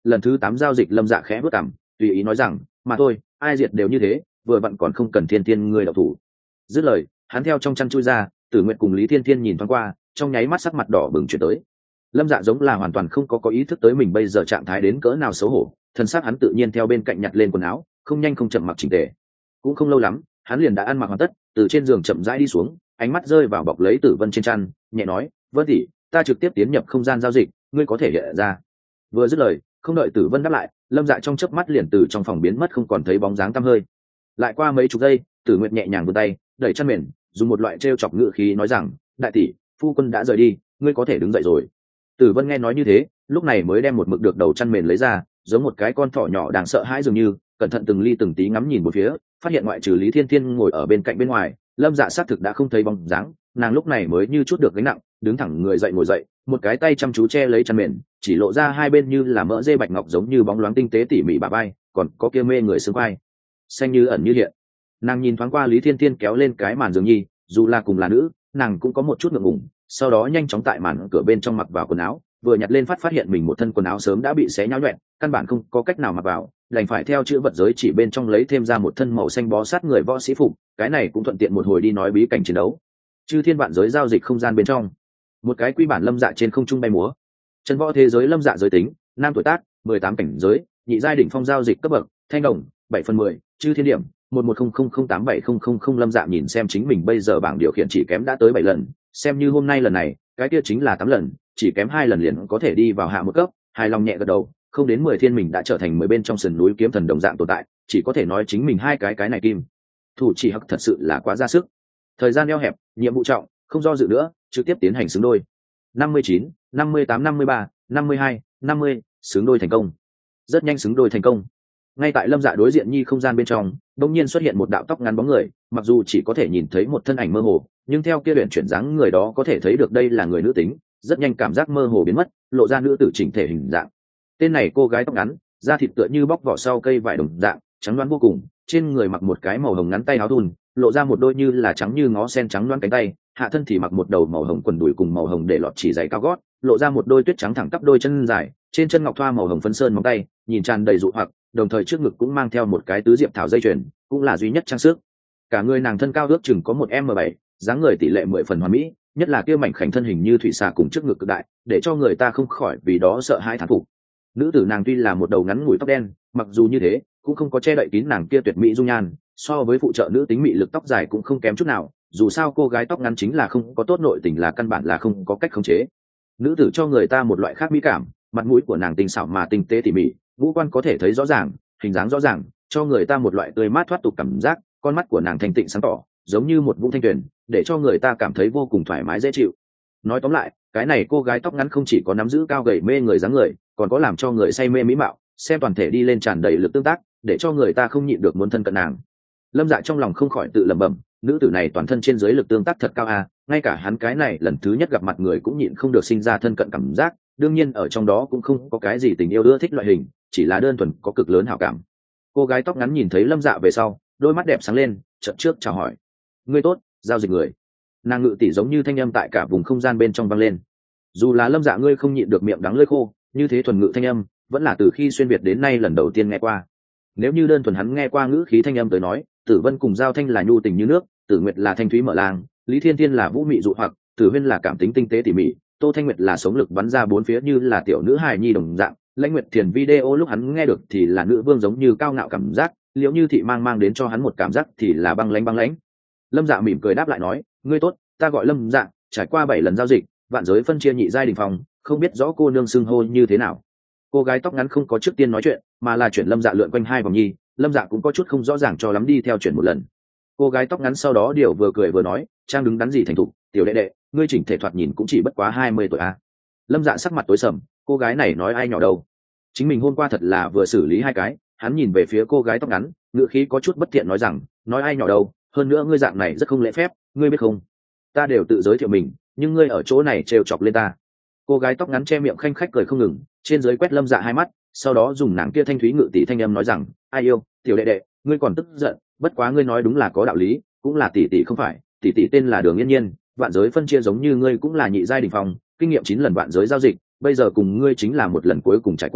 lần thứ tám giao dịch lâm dạ khẽ bước cảm tùy ý nói rằng mà thôi, ai diệt đều như thế, vừa vặn còn không cần thiên thiên người đậu thủ. Dứt lời hắn theo trong chăn chui ra. Tử Nguyệt cùng Lý Thiên Thiên nhìn thoáng qua, trong nháy mắt sắc mặt đỏ bừng chuyển tới. Lâm Dạ giống là hoàn toàn không có có ý thức tới mình bây giờ trạng thái đến cỡ nào xấu hổ, thân xác hắn tự nhiên theo bên cạnh nhặt lên quần áo, không nhanh không chậm mặc chỉnh tề. Cũng không lâu lắm, hắn liền đã ăn mặc hoàn tất, từ trên giường chậm rãi đi xuống, ánh mắt rơi vào bọc lấy Tử Vân trên chăn, nhẹ nói, "Vân tỷ, ta trực tiếp tiến nhập không gian giao dịch, ngươi có thể hiện ra." Vừa dứt lời, không đợi Tử Vân đáp lại, Lâm Dạ trong chớp mắt liền từ trong phòng biến mất không còn thấy bóng dáng tăm hơi. Lại qua mấy chục giây, Tử Nguyệt nhẹ nhàng vươn tay, đẩy chăn mền, dùng một loại trêu chọc ngữ khí nói rằng, "Đại tỷ, phu quân đã rời đi, ngươi có thể đứng dậy rồi." Tử Vân nghe nói như thế, lúc này mới đem một mực được đầu chăn mền lấy ra, giống một cái con thỏ nhỏ đang sợ hãi dường như, cẩn thận từng ly từng tí ngắm nhìn một phía, phát hiện ngoại trừ Lý Thiên Thiên ngồi ở bên cạnh bên ngoài, Lâm Dạ xác thực đã không thấy bóng dáng, nàng lúc này mới như chút được gánh nặng, đứng thẳng người dậy ngồi dậy, một cái tay chăm chú che lấy chăn mền, chỉ lộ ra hai bên như là mỡ dê bạch ngọc giống như bóng loáng tinh tế tỉ mỉ bả vai, còn có kia mê người xương vai, xanh như ẩn như hiện. Nàng nhìn thoáng qua Lý Thiên Thiên kéo lên cái màn giường nhi, dù là cùng là nữ, nàng cũng có một chút ngượng ngùng, sau đó nhanh chóng tại màn cửa bên trong mặc vào quần áo, vừa nhặt lên phát phát hiện mình một thân quần áo sớm đã bị xé nhão nhoẹn, căn bản không có cách nào mặc vào, đành phải theo chữ vật giới chỉ bên trong lấy thêm ra một thân màu xanh bó sát người võ sĩ phục, cái này cũng thuận tiện một hồi đi nói bí cảnh chiến đấu. Chư thiên vạn giới giao dịch không gian bên trong, một cái quy bản Lâm Dạ trên không trung bay múa. Chân võ thế giới Lâm Dạ giới tính, nam tuổi tác, mười tám cảnh giới, nhị giai đỉnh phong giao dịch cấp bậc, thanh đồng, bảy phần mười, chư thiên điểm, một một không không không tám bảy không không không. Lâm Dạ nhìn xem chính mình bây giờ bảng điều khiển chỉ kém đã tới bảy lần, xem như hôm nay lần này, cái kia chính là tám lần, chỉ kém hai lần liền có thể đi vào hạ một cấp, hài lòng nhẹ gật đầu, không đến mười thiên mình đã trở thành mười bên trong sườn núi kiếm thần đồng dạng tồn tại, chỉ có thể nói chính mình hai cái cái này kim thủ chỉ hắc thật sự là quá ra sức. Thời gian eo hẹp, nhiệm vụ trọng, không do dự nữa, trực tiếp tiến hành xứng đôi. năm mươi chín, năm mươi tám, năm mươi ba, năm mươi hai, năm mươi, xứng đôi thành công. Rất nhanh xứng đôi thành công. Ngay tại Lâm Dạ đối diện nhi không gian bên trong, đột nhiên xuất hiện một đạo tóc ngắn bóng người, mặc dù chỉ có thể nhìn thấy một thân ảnh mơ hồ, nhưng theo kia luyện chuyển dáng người đó có thể thấy được đây là người nữ tính, rất nhanh cảm giác mơ hồ biến mất, lộ ra nữ tử chỉnh thể hình dạng. Tên này cô gái tóc ngắn, da thịt tựa như bóc vỏ sau cây vải đồng dạng, trắng loáng vô cùng, trên người mặc một cái màu hồng ngắn tay áo thun, lộ ra một đôi như là trắng như ngó sen trắng loáng cánh tay, hạ thân thì mặc một đầu màu hồng quần đùi cùng màu hồng để lọt chỉ giày cao gót, lộ ra một đôi tuyết trắng thẳng tắp đôi chân dài, trên chân ngọc thoa màu hồng phấn sơn móng tay, nhìn tràn đầy dụ hoặc, đồng thời trước ngực cũng mang theo một cái tứ diệp thảo dây chuyền, cũng là duy nhất trang sức. Cả người nàng thân cao ước chừng có một m bảy, dáng người tỷ lệ mười phần hoàn mỹ, nhất là kia mảnh khảnh thân hình như thủy xà cùng trước ngực cực đại, để cho người ta không khỏi vì đó sợ hãi thán phục. Nữ tử nàng tuy là một đầu ngắn ngủi tóc đen, mặc dù như thế, cũng không có che đậy kín nàng kia tuyệt mỹ dung nhan, so với phụ trợ nữ tính mị lực tóc dài cũng không kém chút nào, dù sao cô gái tóc ngắn chính là không có tốt nội tình là căn bản là không có cách khống chế. Nữ tử cho người ta một loại khác mỹ cảm, mặt mũi của nàng tinh xảo mà tinh tế tỉ mỉ, ngũ quan có thể thấy rõ ràng, hình dáng rõ ràng, cho người ta một loại tươi mát thoát tục cảm giác, con mắt của nàng thanh tịnh sáng tỏ, giống như một vũng thanh tuyền, để cho người ta cảm thấy vô cùng thoải mái dễ chịu. Nói tóm lại, cái này cô gái tóc ngắn không chỉ có nắm giữ cao gầy mê người dáng người, còn có làm cho người say mê mỹ mạo, xem toàn thể đi lên tràn đầy lực tương tác, để cho người ta không nhịn được muốn thân cận nàng. Lâm Dạ trong lòng không khỏi tự lẩm bẩm, nữ tử này toàn thân trên dưới lực tương tác thật cao à, ngay cả hắn cái này lần thứ nhất gặp mặt người cũng nhịn không được sinh ra thân cận cảm giác, đương nhiên ở trong đó cũng không có cái gì tình yêu ưa thích loại hình, chỉ là đơn thuần có cực lớn hảo cảm. Cô gái tóc ngắn nhìn thấy Lâm Dạ về sau, đôi mắt đẹp sáng lên, chợt trước chào hỏi, ngươi tốt, giao dịch người. Nàng ngự tỷ giống như thanh âm tại cả vùng không gian bên trong vang lên. Dù là Lâm Dạ ngươi không nhịn được miệng đắng lưỡi khô, như thế thuần ngự thanh âm vẫn là từ khi xuyên việt đến nay lần đầu tiên nghe qua. Nếu như đơn thuần hắn nghe qua ngữ khí thanh âm tới nói, Tử Vân cùng Giao Thanh là nhu tình như nước, Tử Nguyệt là thanh thúy mở làng, Lý Thiên Thiên là vũ mị dụ hoặc, Tử Huyên là cảm tính tinh tế tỉ mỉ, Tô Thanh Nguyệt là sống lực bắn ra bốn phía như là tiểu nữ hài nhi đồng dạng. Lãnh Nguyệt Thiền video lúc hắn nghe được thì là nữ vương giống như cao ngạo cảm giác, liễu như thị mang mang đến cho hắn một cảm giác thì là băng lãnh băng lãnh. Lâm Dạ mỉm cười đáp lại nói, ngươi tốt, ta gọi Lâm Dạ, trải qua bảy lần giao dịch, vạn giới phân chia nhị giai đỉnh phong, không biết rõ cô nương xưng hô như thế nào. Cô gái tóc ngắn không có trước tiên nói chuyện, mà là chuyển Lâm Dạ lượn quanh hai vòng nhi, Lâm Dạ cũng có chút không rõ ràng cho lắm đi theo chuyển một lần. Cô gái tóc ngắn sau đó điều vừa cười vừa nói, trang đứng đắn gì thành thục, tiểu đệ đệ, ngươi chỉnh thể thoạt nhìn cũng chỉ bất quá hai mươi tuổi a. Lâm Dạ sắc mặt tối sầm, cô gái này nói ai nhỏ đâu, chính mình hôm qua thật là vừa xử lý hai cái. Hắn nhìn về phía cô gái tóc ngắn, ngữ khí có chút bất thiện nói rằng, nói ai nhỏ đâu, hơn nữa ngươi dạng này rất không lễ phép, ngươi biết không, ta đều tự giới thiệu mình, nhưng ngươi ở chỗ này trêu chọc lên ta. Cô gái tóc ngắn che miệng khanh khách cười không ngừng, trên dưới quét Lâm Dạ hai mắt, sau đó dùng nàng kia thanh thúy ngự tỷ thanh âm nói rằng, ai yêu, tiểu đệ đệ, ngươi còn tức giận, bất quá ngươi nói đúng là có đạo lý, cũng là tỷ tỷ không phải, tỷ tỷ tên là Đường Yên Nhiên, vạn giới phân chia giống như ngươi cũng là nhị giai đỉnh phong, kinh nghiệm chín lần vạn giới giao dịch, bây giờ cùng ngươi chính là một lần cuối cùng trải qua,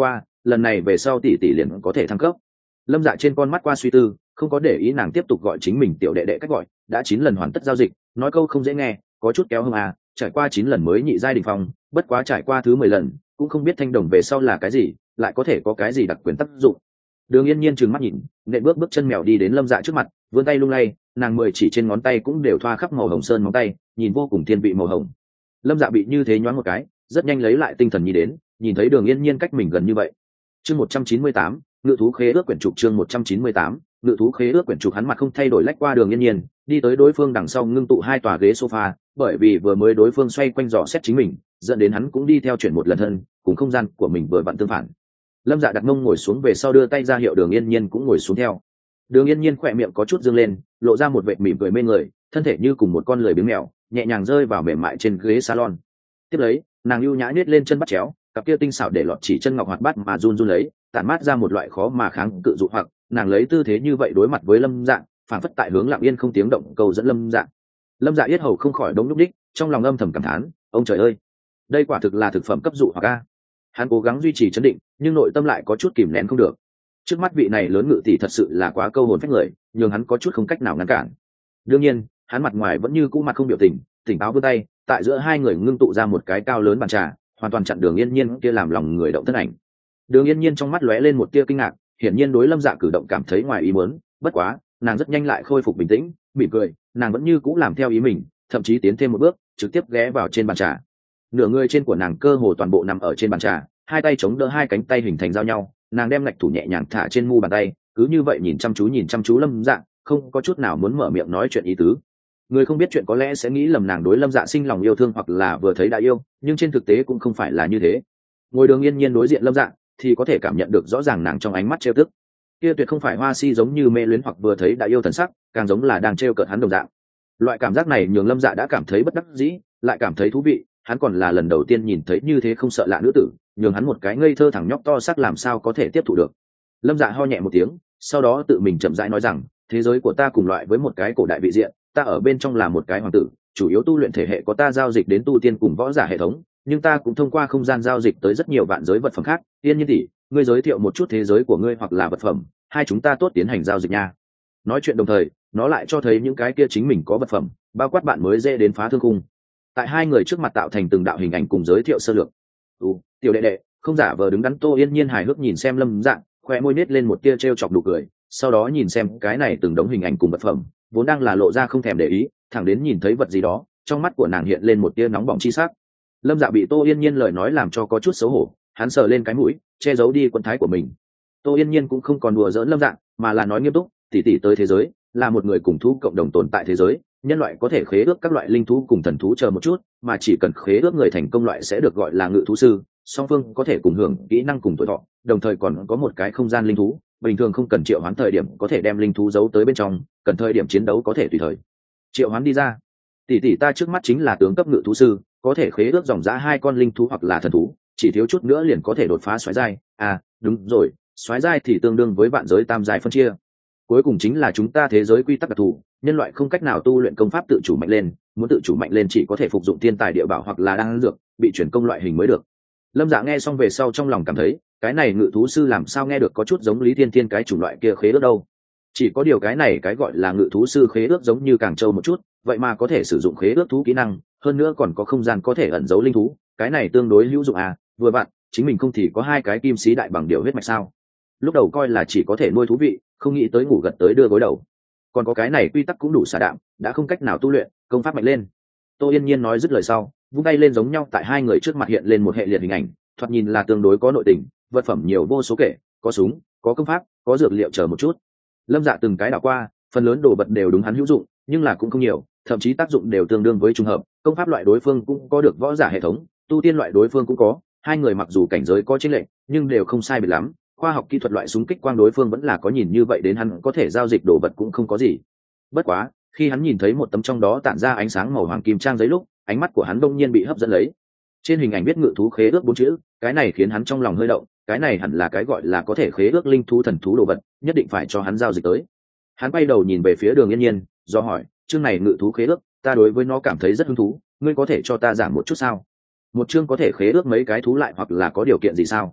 lần này về sau tỷ tỷ liền có thể thăng cấp. Lâm Dạ trên con mắt qua suy tư, không có để ý nàng tiếp tục gọi chính mình tiểu đệ đệ cách gọi, đã chín lần hoàn tất giao dịch, nói câu không dễ nghe, có chút kéo hông à, trải qua chín lần mới nhị giai đỉnh phong, bất quá trải qua thứ mười lần, cũng không biết thanh đồng về sau là cái gì, lại có thể có cái gì đặc quyền tác dụng. Đường Yên Nhiên trừng mắt nhìn, nện bước bước chân mèo đi đến Lâm Dạ trước mặt, vươn tay lung lay, nàng mười chỉ trên ngón tay cũng đều thoa khắp màu hồng sơn móng tay, nhìn vô cùng thiên vị màu hồng. Lâm Dạ bị như thế nhoáng một cái, rất nhanh lấy lại tinh thần nhìn đến, nhìn thấy Đường Yên Nhiên cách mình gần như vậy. Chương một trăm chín mươi tám, ngự thú khế ước quyển trục. Chương một trăm chín mươi tám, ngự thú khế ước quyển trục. Hắn mặt không thay đổi lách qua Đường Yên Nhiên, đi tới đối phương đằng sau ngưng tụ hai tòa ghế sofa, bởi vì vừa mới đối phương xoay quanh dò xét chính mình, dẫn đến hắn cũng đi theo chuyển một lần thân, cùng không gian của mình vừa vặn tương phản. Lâm Dạ đặt mông ngồi xuống về sau đưa tay ra hiệu Đường Yên Nhiên cũng ngồi xuống theo. Đường Yên Nhiên khỏe miệng có chút dương lên, lộ ra một vệt mỉm cười mê người, thân thể như cùng một con lười biếng mèo, nhẹ nhàng rơi vào mềm mại trên ghế salon. Tiếp lấy, nàng ưu nhã nết lên chân bắt chéo, cặp kia tinh xảo để lọt chỉ chân ngọc hoạt bát mà run run lấy, tản mát ra một loại khó mà kháng cự dụ hoặc, nàng lấy tư thế như vậy đối mặt với Lâm Dạ, phản phất tại hướng lặng yên không tiếng động cầu dẫn Lâm Dạ. Lâm Dạ yết hầu không khỏi đống nhúc đích, trong lòng âm thầm cảm thán, ông trời ơi, đây quả thực là thực phẩm cấp dụ hoặc a. Hắn cố gắng duy trì trấn định, nhưng nội tâm lại có chút kìm nén không được. Trước mắt vị này lớn ngự tỷ thật sự là quá câu hồn phách người, nhưng hắn có chút không cách nào ngăn cản. Đương nhiên, hắn mặt ngoài vẫn như cũ mặt không biểu tình, tỉnh táo vươn tay, tại giữa hai người ngưng tụ ra một cái cao lớn bàn trà, hoàn toàn chặn Đường Yên Nhiên kia làm lòng người động thân ảnh. Đường Yên Nhiên trong mắt lóe lên một tia kinh ngạc, hiển nhiên đối Lâm Dạ cử động cảm thấy ngoài ý muốn, bất quá, nàng rất nhanh lại khôi phục bình tĩnh, mỉm cười, nàng vẫn như cũ làm theo ý mình, thậm chí tiến thêm một bước, trực tiếp ghé vào trên bàn trà. Nửa người trên của nàng cơ hồ toàn bộ nằm ở trên bàn trà, hai tay chống đỡ hai cánh tay hình thành giao nhau, nàng đem ngạch thủ nhẹ nhàng thả trên mu bàn tay, cứ như vậy nhìn chăm chú nhìn chăm chú Lâm Dạ, không có chút nào muốn mở miệng nói chuyện ý tứ. Người không biết chuyện có lẽ sẽ nghĩ lầm nàng đối Lâm Dạ sinh lòng yêu thương hoặc là vừa thấy đã yêu, nhưng trên thực tế cũng không phải là như thế. Ngồi Đường Yên Nhiên đối diện Lâm Dạ, thì có thể cảm nhận được rõ ràng nàng trong ánh mắt trêu tức. Kia tuyệt không phải hoa si giống như mê luyến hoặc vừa thấy đã yêu thần sắc, càng giống là đang trêu cợt hắn đồng dạng. Loại cảm giác này nhường Lâm Dạ đã cảm thấy bất đắc dĩ, lại cảm thấy thú vị, hắn còn là lần đầu tiên nhìn thấy như thế không sợ lạ nữ tử, nhường hắn một cái ngây thơ thằng nhóc to xác làm sao có thể tiếp thụ được. Lâm Dạ ho nhẹ một tiếng, sau đó tự mình chậm rãi nói rằng, thế giới của ta cùng loại với một cái cổ đại vị diện, ta ở bên trong là một cái hoàng tử, chủ yếu tu luyện thể hệ có ta giao dịch đến tu tiên cùng võ giả hệ thống, nhưng ta cũng thông qua không gian giao dịch tới rất nhiều vạn giới vật phẩm khác. Yên Nhiên tỷ, ngươi giới thiệu một chút thế giới của ngươi hoặc là vật phẩm, hai chúng ta tốt tiến hành giao dịch nha. Nói chuyện đồng thời, nó lại cho thấy những cái kia chính mình có vật phẩm, bao quát bạn mới dễ đến phá thương khung. Tại hai người trước mặt tạo thành từng đạo hình ảnh cùng giới thiệu sơ lược. Ừ, tiểu đệ đệ, không giả vờ đứng đắn. Tô Yên Nhiên hài hước nhìn xem Lâm Dạ, khoe môi nết lên một tia trêu chọc nụ cười, sau đó nhìn xem cái này từng đống hình ảnh cùng vật phẩm, vốn đang là lộ ra không thèm để ý, thẳng đến nhìn thấy vật gì đó, trong mắt của nàng hiện lên một tia nóng bỏng chi sắc. Lâm Dạ bị Tô Yên Nhiên lời nói làm cho có chút xấu hổ, hắn sờ lên cái mũi, che giấu đi quân thái của mình. Tô Yên Nhiên cũng không còn đùa giỡn Lâm Dạ, mà là nói nghiêm túc, tỷ tỷ tới thế giới, là một người cùng thú cộng đồng tồn tại thế giới, nhân loại có thể khế ước các loại linh thú cùng thần thú chờ một chút, mà chỉ cần khế ước người thành công loại sẽ được gọi là ngự thú sư, song phương có thể cùng hưởng kỹ năng cùng tuổi thọ, đồng thời còn có một cái không gian linh thú, bình thường không cần triệu hoán thời điểm có thể đem linh thú giấu tới bên trong, cần thời điểm chiến đấu có thể tùy thời triệu hoán đi ra. Tỷ tỷ ta trước mắt chính là tướng cấp ngự thú sư, có thể khế ước dòng dã hai con linh thú hoặc là thần thú, chỉ thiếu chút nữa liền có thể đột phá soái giai. À, đúng rồi, soái giai thì tương đương với vạn giới tam giai phân chia. Cuối cùng chính là chúng ta thế giới quy tắc đặc thù, nhân loại không cách nào tu luyện công pháp tự chủ mạnh lên, muốn tự chủ mạnh lên chỉ có thể phục dụng thiên tài địa bảo hoặc là đan dược, bị chuyển công loại hình mới được. Lâm Dạ nghe xong về sau trong lòng cảm thấy, cái này ngự thú sư làm sao nghe được có chút giống Lý Thiên Thiên cái chủng loại kia khế ước đâu. Chỉ có điều cái này cái gọi là ngự thú sư khế ước giống như càng trâu một chút, vậy mà có thể sử dụng khế ước thú kỹ năng, hơn nữa còn có không gian có thể ẩn giấu linh thú, cái này tương đối hữu dụng à, vừa bạn, chính mình không thì có hai cái kim sĩ đại bằng điều huyết mạch sao. Lúc đầu coi là chỉ có thể nuôi thú vị, không nghĩ tới ngủ gật tới đưa gối đầu. Còn có cái này quy tắc cũng đủ xả đạm, đã không cách nào tu luyện, công pháp mạnh lên. Tô Yên Nhiên nói dứt lời sau, vung tay lên giống nhau tại hai người trước mặt hiện lên một hệ liệt hình ảnh, thoạt nhìn là tương đối có nội tình, vật phẩm nhiều vô số kể, có súng, có công pháp, có dược liệu chờ một chút. Lâm Dạ từng cái đảo qua, phần lớn đồ vật đều đúng hắn hữu dụng, nhưng là cũng không nhiều, thậm chí tác dụng đều tương đương với trùng hợp. Công pháp loại đối phương cũng có được võ giả hệ thống, tu tiên loại đối phương cũng có, hai người mặc dù cảnh giới có chênh lệch, nhưng đều không sai biệt lắm. Khoa học kỹ thuật loại súng kích quang đối phương vẫn là có, nhìn như vậy đến hắn có thể giao dịch đồ vật cũng không có gì. Bất quá, khi hắn nhìn thấy một tấm trong đó tản ra ánh sáng màu hoàng kim trang giấy lúc, ánh mắt của hắn đông nhiên bị hấp dẫn lấy. Trên hình ảnh viết ngự thú khế ước bốn chữ, cái này khiến hắn trong lòng hơi động, cái này hẳn là cái gọi là có thể khế ước linh thú thần thú đồ vật, nhất định phải cho hắn giao dịch tới. Hắn quay đầu nhìn về phía Đường Yên Nhiên, do hỏi, chương này ngự thú khế ước, ta đối với nó cảm thấy rất hứng thú, ngươi có thể cho ta giảng một chút sao? Một chương có thể khế ước mấy cái thú lại hoặc là có điều kiện gì sao?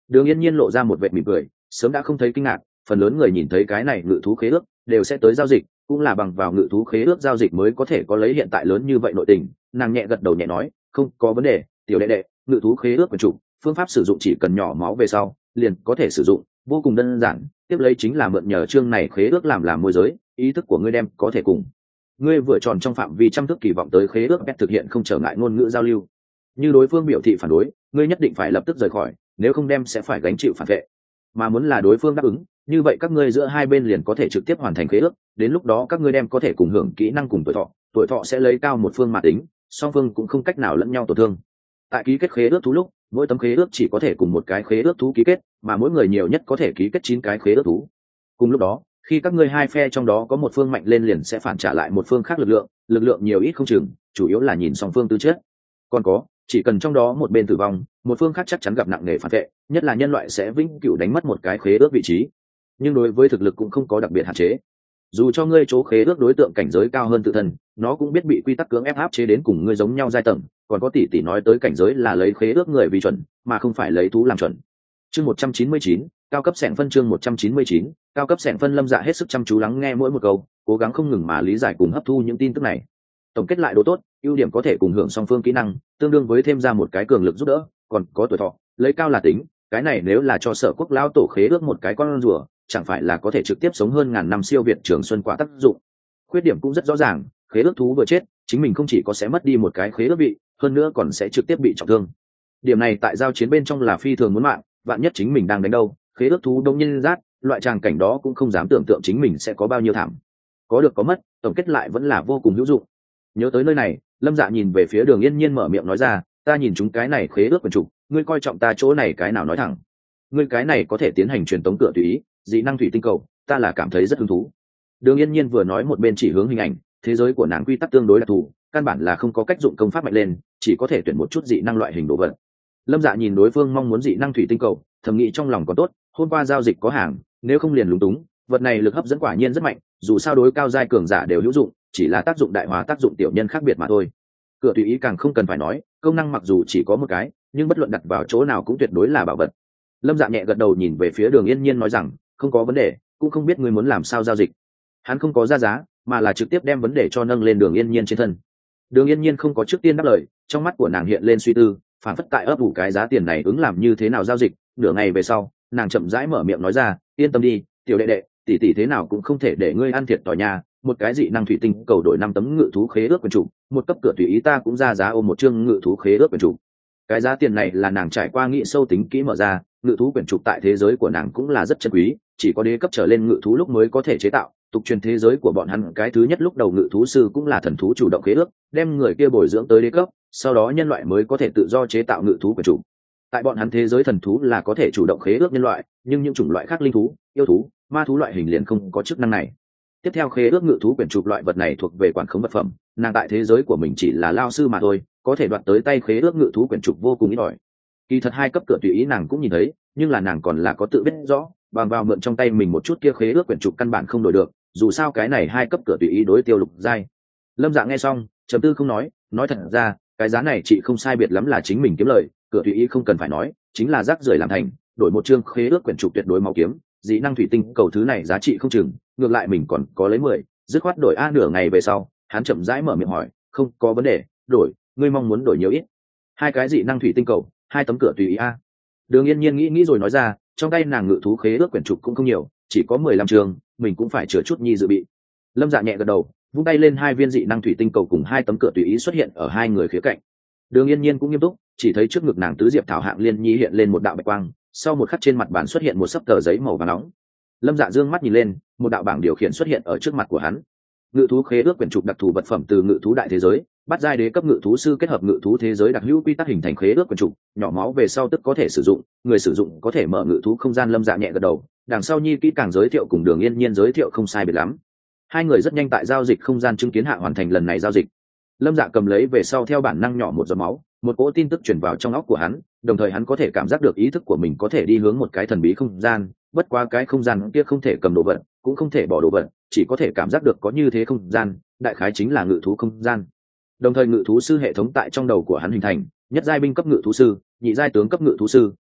Đường Yên Nhiên lộ ra một vệt mỉm cười, sớm đã không thấy kinh ngạc, phần lớn người nhìn thấy cái này ngự thú khế ước đều sẽ tới giao dịch, cũng là bằng vào ngự thú khế ước giao dịch mới có thể có lấy hiện tại lớn như vậy nội tình. Nàng nhẹ gật đầu nhẹ nói, không có vấn đề, tiểu đệ đệ, ngự thú khế ước quyền chủ, phương pháp sử dụng chỉ cần nhỏ máu về sau liền có thể sử dụng, vô cùng đơn giản. Tiếp lấy chính là mượn nhờ chương này khế ước làm làm môi giới, ý thức của ngươi đem có thể cùng ngươi vừa tròn trong phạm vi trăm thước kỳ vọng tới khế ước bét thực hiện không trở ngại ngôn ngữ giao lưu. Như đối phương biểu thị phản đối, ngươi nhất định phải lập tức rời khỏi, nếu không đem sẽ phải gánh chịu phản vệ. Mà muốn là đối phương đáp ứng, như vậy các ngươi giữa hai bên liền có thể trực tiếp hoàn thành khế ước, đến lúc đó các ngươi đem có thể cùng hưởng kỹ năng cùng tuổi thọ, tuổi thọ sẽ lấy cao một phương mà tính, song phương cũng không cách nào lẫn nhau tổn thương. Tại ký kết khế ước thú lúc, mỗi tấm khế ước chỉ có thể cùng một cái khế ước thú ký kết, mà mỗi người nhiều nhất có thể ký kết chín cái khế ước thú. Cùng lúc đó, khi các ngươi hai phe trong đó có một phương mạnh lên liền sẽ phản trả lại một phương khác lực lượng, lực lượng nhiều ít không chừng, chủ yếu là nhìn song phương tư chất. Còn có, chỉ cần trong đó một bên tử vong, một phương khác chắc chắn gặp nặng nề phản vệ, nhất là nhân loại sẽ vĩnh cửu đánh mất một cái khế ước vị trí. Nhưng đối với thực lực cũng không có đặc biệt hạn chế. Dù cho ngươi chỗ khế ước đối tượng cảnh giới cao hơn tự thân, nó cũng biết bị quy tắc cưỡng ép áp chế đến cùng ngươi giống nhau giai tầng, còn có tỷ tỷ nói tới cảnh giới là lấy khế ước người vì chuẩn, mà không phải lấy thú làm chuẩn. Chương một trăm chín mươi chín, cao cấp xẻng phân chương một trăm chín mươi chín, cao cấp xẻng phân. Lâm Dạ hết sức chăm chú lắng nghe mỗi một câu, cố gắng không ngừng mà lý giải cùng hấp thu những tin tức này. Tổng kết lại độ tốt, ưu điểm có thể cùng hưởng song phương kỹ năng, tương đương với thêm ra một cái cường lực giúp đỡ, còn có tuổi thọ, lấy cao là tính, cái này nếu là cho Sở Quốc lão tổ khế ước một cái con rùa, chẳng phải là có thể trực tiếp sống hơn ngàn năm siêu việt trường xuân quả tác dụng. Khuyết điểm cũng rất rõ ràng, khế ước thú vừa chết, chính mình không chỉ có sẽ mất đi một cái khế ước vị, hơn nữa còn sẽ trực tiếp bị trọng thương. Điểm này tại giao chiến bên trong là phi thường muốn mạng, vạn nhất chính mình đang đánh đâu, khế ước thú đông nhiên rát, loại tràng cảnh đó cũng không dám tưởng tượng chính mình sẽ có bao nhiêu thảm. Có được có mất, tổng kết lại vẫn là vô cùng hữu dụng. Nhớ tới nơi này, Lâm Dạ nhìn về phía Đường Yên Nhiên mở miệng nói ra, ta nhìn chúng cái này khế ước quyền chủ, ngươi coi trọng ta chỗ này cái nào nói thẳng. Ngươi cái này có thể tiến hành truyền tống cửa tùy ý, dị năng thủy tinh cầu, ta là cảm thấy rất hứng thú. Đường Yên Nhiên vừa nói một bên chỉ hướng hình ảnh, thế giới của nàng quy tắc tương đối đặc thù, căn bản là không có cách dụng công pháp mạnh lên, chỉ có thể tuyển một chút dị năng loại hình đồ vật. Lâm Dạ nhìn đối phương mong muốn dị năng thủy tinh cầu, thầm nghĩ trong lòng có tốt, hôm qua giao dịch có hàng, nếu không liền lúng túng, vật này lực hấp dẫn quả nhiên rất mạnh, dù sao đối cao giai cường giả đều hữu dụng, chỉ là tác dụng đại hóa tác dụng tiểu nhân khác biệt mà thôi. Cửa tùy ý càng không cần phải nói, công năng mặc dù chỉ có một cái, nhưng bất luận đặt vào chỗ nào cũng tuyệt đối là bảo vật. Lâm Dạ nhẹ gật đầu nhìn về phía Đường Yên Nhiên nói rằng, không có vấn đề, cũng không biết ngươi muốn làm sao giao dịch. Hắn không có ra giá, mà là trực tiếp đem vấn đề cho nâng lên Đường Yên Nhiên trên thân. Đường Yên Nhiên không có trước tiên đáp lời, trong mắt của nàng hiện lên suy tư, phản phất tại ấp ủ cái giá tiền này ứng làm như thế nào giao dịch. Nửa ngày về sau, nàng chậm rãi mở miệng nói ra, yên tâm đi, tiểu đệ đệ, tỷ tỷ thế nào cũng không thể để ngươi ăn thiệt tỏi nhà. Một cái dị năng thủy tinh cầu đổi năm tấm ngự thú khế ước quyền chủ, một cấp cửa tùy ý ta cũng ra giá ôm một chương ngự thú khế ước quyền chủ. Cái giá tiền này là nàng trải qua nghĩ sâu tính kỹ mở ra, ngự thú quyển trục tại thế giới của nàng cũng là rất chân quý, chỉ có đế cấp trở lên ngự thú lúc mới có thể chế tạo. Tục truyền thế giới của bọn hắn cái thứ nhất lúc đầu ngự thú sư cũng là thần thú chủ động khế ước, đem người kia bồi dưỡng tới đế cấp, sau đó nhân loại mới có thể tự do chế tạo ngự thú quyển trục. Tại bọn hắn thế giới thần thú là có thể chủ động khế ước nhân loại, nhưng những chủng loại khác linh thú, yêu thú, ma thú loại hình liền không có chức năng này. Tiếp theo khế ước ngự thú quyển trục loại vật này thuộc về quản khống vật phẩm, nàng tại thế giới của mình chỉ là lao sư mà thôi, có thể đoạt tới tay khế ước ngự thú quyển trục vô cùng ít ỏi. Kỳ thật hai cấp cửa tùy ý nàng cũng nhìn thấy, nhưng là nàng còn là có tự biết rõ, bằng vào mượn trong tay mình một chút kia khế ước quyển trục căn bản không đổi được, dù sao cái này hai cấp cửa tùy ý đối tiêu lục giai. Lâm Dạ nghe xong, trầm tư không nói, nói thật ra, cái giá này chị không sai biệt lắm là chính mình kiếm lời, cửa tùy ý không cần phải nói, chính là rác rưởi làm thành, đổi một chương khế ước quyển trục tuyệt đối máu kiếm, dị năng thủy tinh cầu thứ này giá trị không chừng, ngược lại mình còn có lấy mười, dứt khoát đổi a. Nửa ngày về sau, hắn chậm rãi mở miệng hỏi, không có vấn đề, đổi, ngươi mong muốn đổi nhiều ít? Hai cái dị năng thủy tinh cầu, hai tấm cửa tùy ý a. Đường Yên Nhiên nghĩ nghĩ rồi nói ra, trong tay nàng ngự thú khế ước quyển trục cũng không nhiều, chỉ có mười lăm trường, mình cũng phải chừa chút nhi dự bị. Lâm Dạ nhẹ gật đầu, vung tay lên hai viên dị năng thủy tinh cầu cùng hai tấm cửa tùy ý xuất hiện ở hai người khía cạnh. Đường Yên Nhiên cũng nghiêm túc, chỉ thấy trước ngực nàng tứ diệp thảo hạng liên nhi hiện lên một đạo bạch quang, sau một khắc trên mặt bàn xuất hiện một sấp tờ giấy màu vàng nóng. Lâm Dạ dương mắt nhìn lên, một đạo bảng điều khiển xuất hiện ở trước mặt của hắn. Ngự thú khế ước quyển trục đặc thù vật phẩm từ ngự thú đại thế giới, bắt giai đế cấp ngự thú sư kết hợp ngự thú thế giới đặc hữu quy tắc hình thành khế ước quyển trục, nhỏ máu về sau tức có thể sử dụng, người sử dụng có thể mở ngự thú không gian. Lâm Dạ nhẹ gật đầu, đằng sau nhi kỹ càng giới thiệu cùng Đường Yên Nhiên giới thiệu không sai biệt lắm. Hai người rất nhanh tại giao dịch không gian chứng kiến hạ hoàn thành lần này giao dịch. Lâm Dạ cầm lấy về sau theo bản năng nhỏ một giọt máu, một cỗ tin tức truyền vào trong óc của hắn, đồng thời hắn có thể cảm giác được ý thức của mình có thể đi hướng một cái thần bí không gian, bất quá cái không gian kia không thể cầm đồ vật, cũng không thể bỏ đồ vật, chỉ có thể cảm giác được có như thế không gian, đại khái chính là ngự thú không gian. Đồng thời ngự thú sư hệ thống tại trong đầu của hắn hình thành, nhất giai binh cấp ngự thú sư, nhị giai tướng cấp ngự thú sư,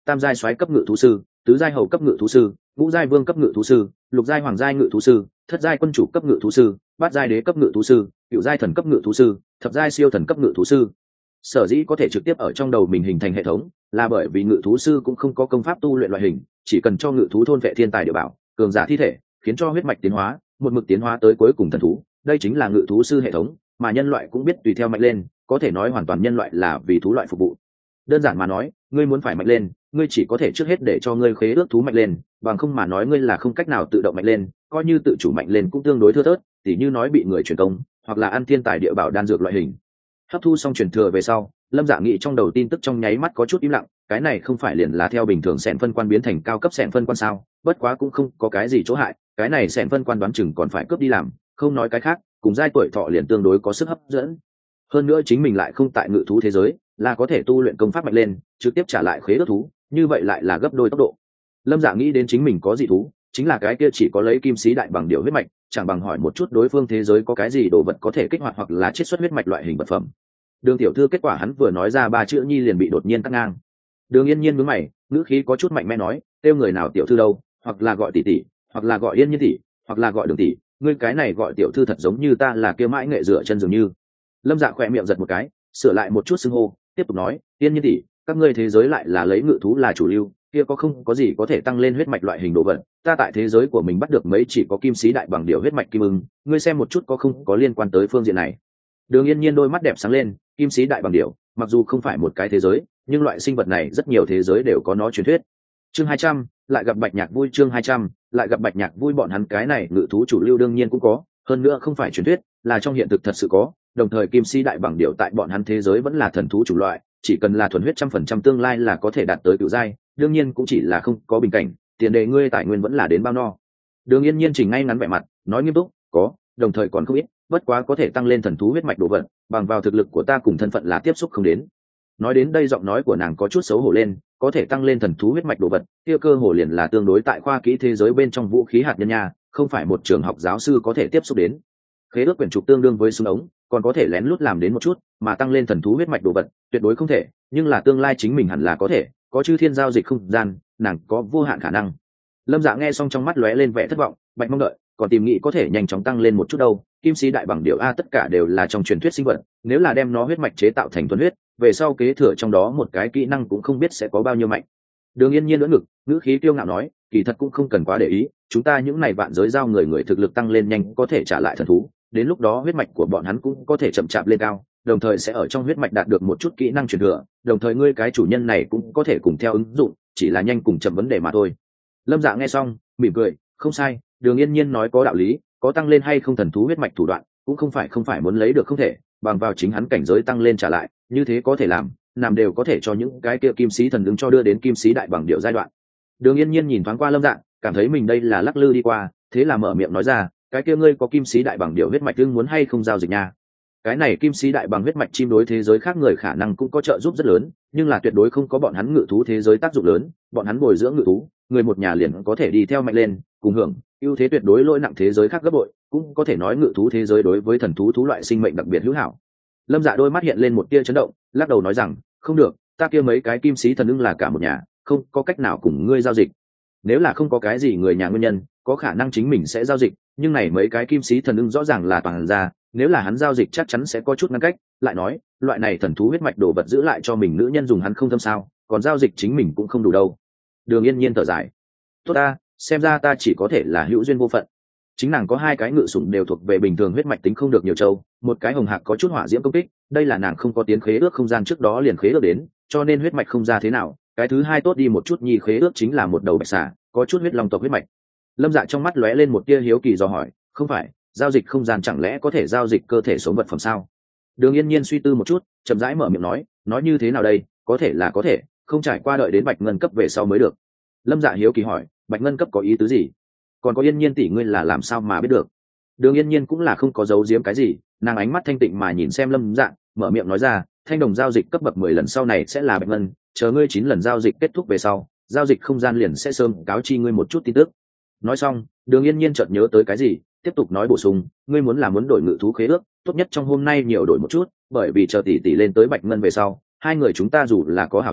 tam giai soái cấp ngự thú sư, tứ giai hầu cấp ngự thú sư, ngũ giai vương cấp ngự thú sư, lục giai hoàng giai ngự thú sư, thất giai quân chủ cấp ngự thú sư, bát giai đế cấp ngự thú sư, cựu giai thần cấp ngự thú sư, thập giai siêu thần cấp ngự thú sư. Sở dĩ có thể trực tiếp ở trong đầu mình hình thành hệ thống, là bởi vì ngự thú sư cũng không có công pháp tu luyện loại hình, chỉ cần cho ngự thú thôn vệ thiên tài địa bảo, cường giả thi thể, khiến cho huyết mạch tiến hóa, một mực tiến hóa tới cuối cùng thần thú, đây chính là ngự thú sư hệ thống, mà nhân loại cũng biết tùy theo mạnh lên, có thể nói hoàn toàn nhân loại là vì thú loại phục vụ. Đơn giản mà nói, ngươi muốn phải mạnh lên, ngươi chỉ có thể trước hết để cho ngươi khế ước thú mạnh lên, bằng không mà nói ngươi là không cách nào tự động mạnh lên, coi như tự chủ mạnh lên cũng tương đối thưa thớt, tỉ như nói bị người truyền công, hoặc là ăn thiên tài địa bảo đan dược loại hình. Hấp thu xong truyền thừa về sau, Lâm Dạ nghĩ trong đầu tin tức trong nháy mắt có chút im lặng, cái này không phải liền là theo bình thường xẻn phân quan biến thành cao cấp xẻn phân quan sao? Bất quá cũng không có cái gì chỗ hại, cái này xẻn phân quan đoán chừng còn phải cướp đi làm, không nói cái khác, cùng giai tuổi thọ liền tương đối có sức hấp dẫn. Hơn nữa chính mình lại không tại ngự thú thế giới, là có thể tu luyện công pháp mạnh lên, trực tiếp trả lại khế ước thú, như vậy lại là gấp đôi tốc độ. Lâm Dạ nghĩ đến chính mình có dị thú, chính là cái kia chỉ có lấy kim sĩ đại bằng điệu huyết mạch, chẳng bằng hỏi một chút đối phương thế giới có cái gì đồ vật có thể kích hoạt hoặc là chiết xuất huyết mạch loại hình vật phẩm. Đường tiểu thư kết quả hắn vừa nói ra ba chữ nhi liền bị đột nhiên cắt ngang. Đường Yên Nhiên nhướng mày, ngữ khí có chút mạnh mẽ nói, kêu người nào tiểu thư đâu, hoặc là gọi tỷ tỷ, hoặc là gọi Yên Nhiên tỷ, hoặc là gọi Đường tỷ, ngươi cái này gọi tiểu thư thật giống như ta là kia mãi nghệ dựa chân dường như. Lâm Dạ khỏe miệng giật một cái, sửa lại một chút xưng hô, tiếp tục nói, Yên Nhiên tỷ, các ngươi thế giới lại là lấy ngự thú là chủ lưu, kia có không có gì có thể tăng lên huyết mạch loại hình đồ vật, ta tại thế giới của mình bắt được mấy chỉ có kim sĩ đại bằng điểu huyết mạch kim ưng, ngươi xem một chút có không có liên quan tới phương diện này. Đường Yên Nhiên đôi mắt đẹp sáng lên, kim sĩ đại bằng điểu, mặc dù không phải một cái thế giới, nhưng loại sinh vật này rất nhiều thế giới đều có nó truyền thuyết. Chương hai trăm, lại gặp Bạch Nhạc vui chương hai trăm, lại gặp Bạch Nhạc vui bọn hắn cái này ngự thú chủ lưu đương nhiên cũng có, hơn nữa không phải truyền thuyết, là trong hiện thực thật sự có, đồng thời kim sĩ đại bằng điểu tại bọn hắn thế giới vẫn là thần thú chủ loại, chỉ cần là thuần huyết trăm phần trăm tương lai là có thể đạt tới cửu giai, đương nhiên cũng chỉ là không có bình cảnh, tiền đề ngươi tài nguyên vẫn là đến bao no. Đường Yên Nhiên chỉnh ngay ngắn vẻ mặt, nói nghiêm túc, có, đồng thời còn không ít, bất quá có thể tăng lên thần thú huyết mạch đồ vật, bằng vào thực lực của ta cùng thân phận là tiếp xúc không đến. Nói đến đây giọng nói của nàng có chút xấu hổ lên, có thể tăng lên thần thú huyết mạch đồ vật, kia cơ hồ liền là tương đối tại khoa kỹ thế giới bên trong vũ khí hạt nhân nha, không phải một trường học giáo sư có thể tiếp xúc đến. Khế ước quyển trục tương đương với súng ống, còn có thể lén lút làm đến một chút, mà tăng lên thần thú huyết mạch đồ vật, tuyệt đối không thể, nhưng là tương lai chính mình hẳn là có thể, có chư thiên giao dịch không gian, nàng có vô hạn khả năng. Lâm Dạ nghe xong trong mắt lóe lên vẻ thất vọng, bạch mong đợi, còn tìm nghĩ có thể nhanh chóng tăng lên một chút đâu, kim sĩ đại bằng điểu a tất cả đều là trong truyền thuyết sinh vật, nếu là đem nó huyết mạch chế tạo thành thuần huyết, về sau kế thừa trong đó một cái kỹ năng cũng không biết sẽ có bao nhiêu mạnh. Đường Yên Nhiên đỡ ngực, ngữ khí kiêu ngạo nói, kỳ thật cũng không cần quá để ý, chúng ta những này vạn giới giao người người thực lực tăng lên nhanh có thể trả lại thần thú, đến lúc đó huyết mạch của bọn hắn cũng có thể chậm chạp lên cao, đồng thời sẽ ở trong huyết mạch đạt được một chút kỹ năng truyền thừa, đồng thời ngươi cái chủ nhân này cũng có thể cùng theo ứng dụng, chỉ là nhanh cùng chậm vấn đề mà thôi. Lâm Dạ nghe xong, mỉm cười, không sai, Đường Yên Nhiên nói có đạo lý, có tăng lên hay không thần thú huyết mạch thủ đoạn, cũng không phải không phải muốn lấy được không thể, bằng vào chính hắn cảnh giới tăng lên trả lại, như thế có thể làm, làm đều có thể cho những cái kia kim sĩ thần ứng cho đưa đến kim sĩ đại bằng điệu giai đoạn. Đường Yên Nhiên nhìn thoáng qua Lâm Dạ, cảm thấy mình đây là lắc lư đi qua, thế là mở miệng nói ra, cái kia ngươi có kim sĩ đại bằng điệu huyết mạch đương muốn hay không giao dịch nha. Cái này kim sĩ đại bằng huyết mạch chim đối thế giới khác người khả năng cũng có trợ giúp rất lớn, nhưng là tuyệt đối không có bọn hắn ngự thú thế giới tác dụng lớn, bọn hắn bồi dưỡng ngự thú, người một nhà liền có thể đi theo mạnh lên, cùng hưởng ưu thế tuyệt đối lỗi nặng thế giới khác gấp bội, cũng có thể nói ngự thú thế giới đối với thần thú thú loại sinh mệnh đặc biệt hữu hảo. Lâm Dạ đôi mắt hiện lên một tia chấn động, lắc đầu nói rằng, không được, ta kia mấy cái kim sĩ thần ưng là cả một nhà, không có cách nào cùng ngươi giao dịch. Nếu là không có cái gì người nhà nguyên nhân, có khả năng chính mình sẽ giao dịch, nhưng này mấy cái kim sĩ thần ưng rõ ràng là toàn ra, nếu là hắn giao dịch chắc chắn sẽ có chút ngăn cách. Lại nói, loại này thần thú huyết mạch đồ vật giữ lại cho mình nữ nhân dùng hắn không thâm sao, còn giao dịch chính mình cũng không đủ đâu. Đường Yên Nhiên thở dài, tốt ta, xem ra ta chỉ có thể là hữu duyên vô phận. Chính nàng có hai cái ngự sủng đều thuộc về bình thường huyết mạch tính không được nhiều châu, một cái hồng hạc có chút hỏa diễm công kích, đây là nàng không có tiến khế ước không gian trước đó liền khế ước đến, cho nên huyết mạch không ra thế nào. Cái thứ hai tốt đi một chút nhi khế ước chính là một đầu bạch xà, có chút huyết long tộc huyết mạch. Lâm Dạ trong mắt lóe lên một tia hiếu kỳ do hỏi, không phải, giao dịch không gian chẳng lẽ có thể giao dịch cơ thể sống vật phẩm sao? Đường Yên Nhiên suy tư một chút, chậm rãi mở miệng nói, nói như thế nào đây, có thể là có thể, không trải qua đợi đến bạch ngân cấp về sau mới được. Lâm Dạ hiếu kỳ hỏi, bạch ngân cấp có ý tứ gì? Còn có Yên Nhiên tỷ ngươi là làm sao mà biết được? Đường Yên Nhiên cũng là không có giấu giếm cái gì, nàng ánh mắt thanh tịnh mà nhìn xem Lâm Dạ, mở miệng nói ra, thanh đồng giao dịch cấp bậc mười lần sau này sẽ là bạch ngân, chờ ngươi chín lần giao dịch kết thúc về sau, giao dịch không gian liền sẽ sớm cáo chi ngươi một chút tin tức. Nói xong, Đường Yên Nhiên chợt nhớ tới cái gì, tiếp tục nói bổ sung, ngươi muốn là muốn đổi ngự thú khế ước, tốt nhất trong hôm nay nhiều đổi một chút, bởi vì chờ tỷ tỷ lên tới bạch ngân về sau, hai người chúng ta dù là có hảo hữu,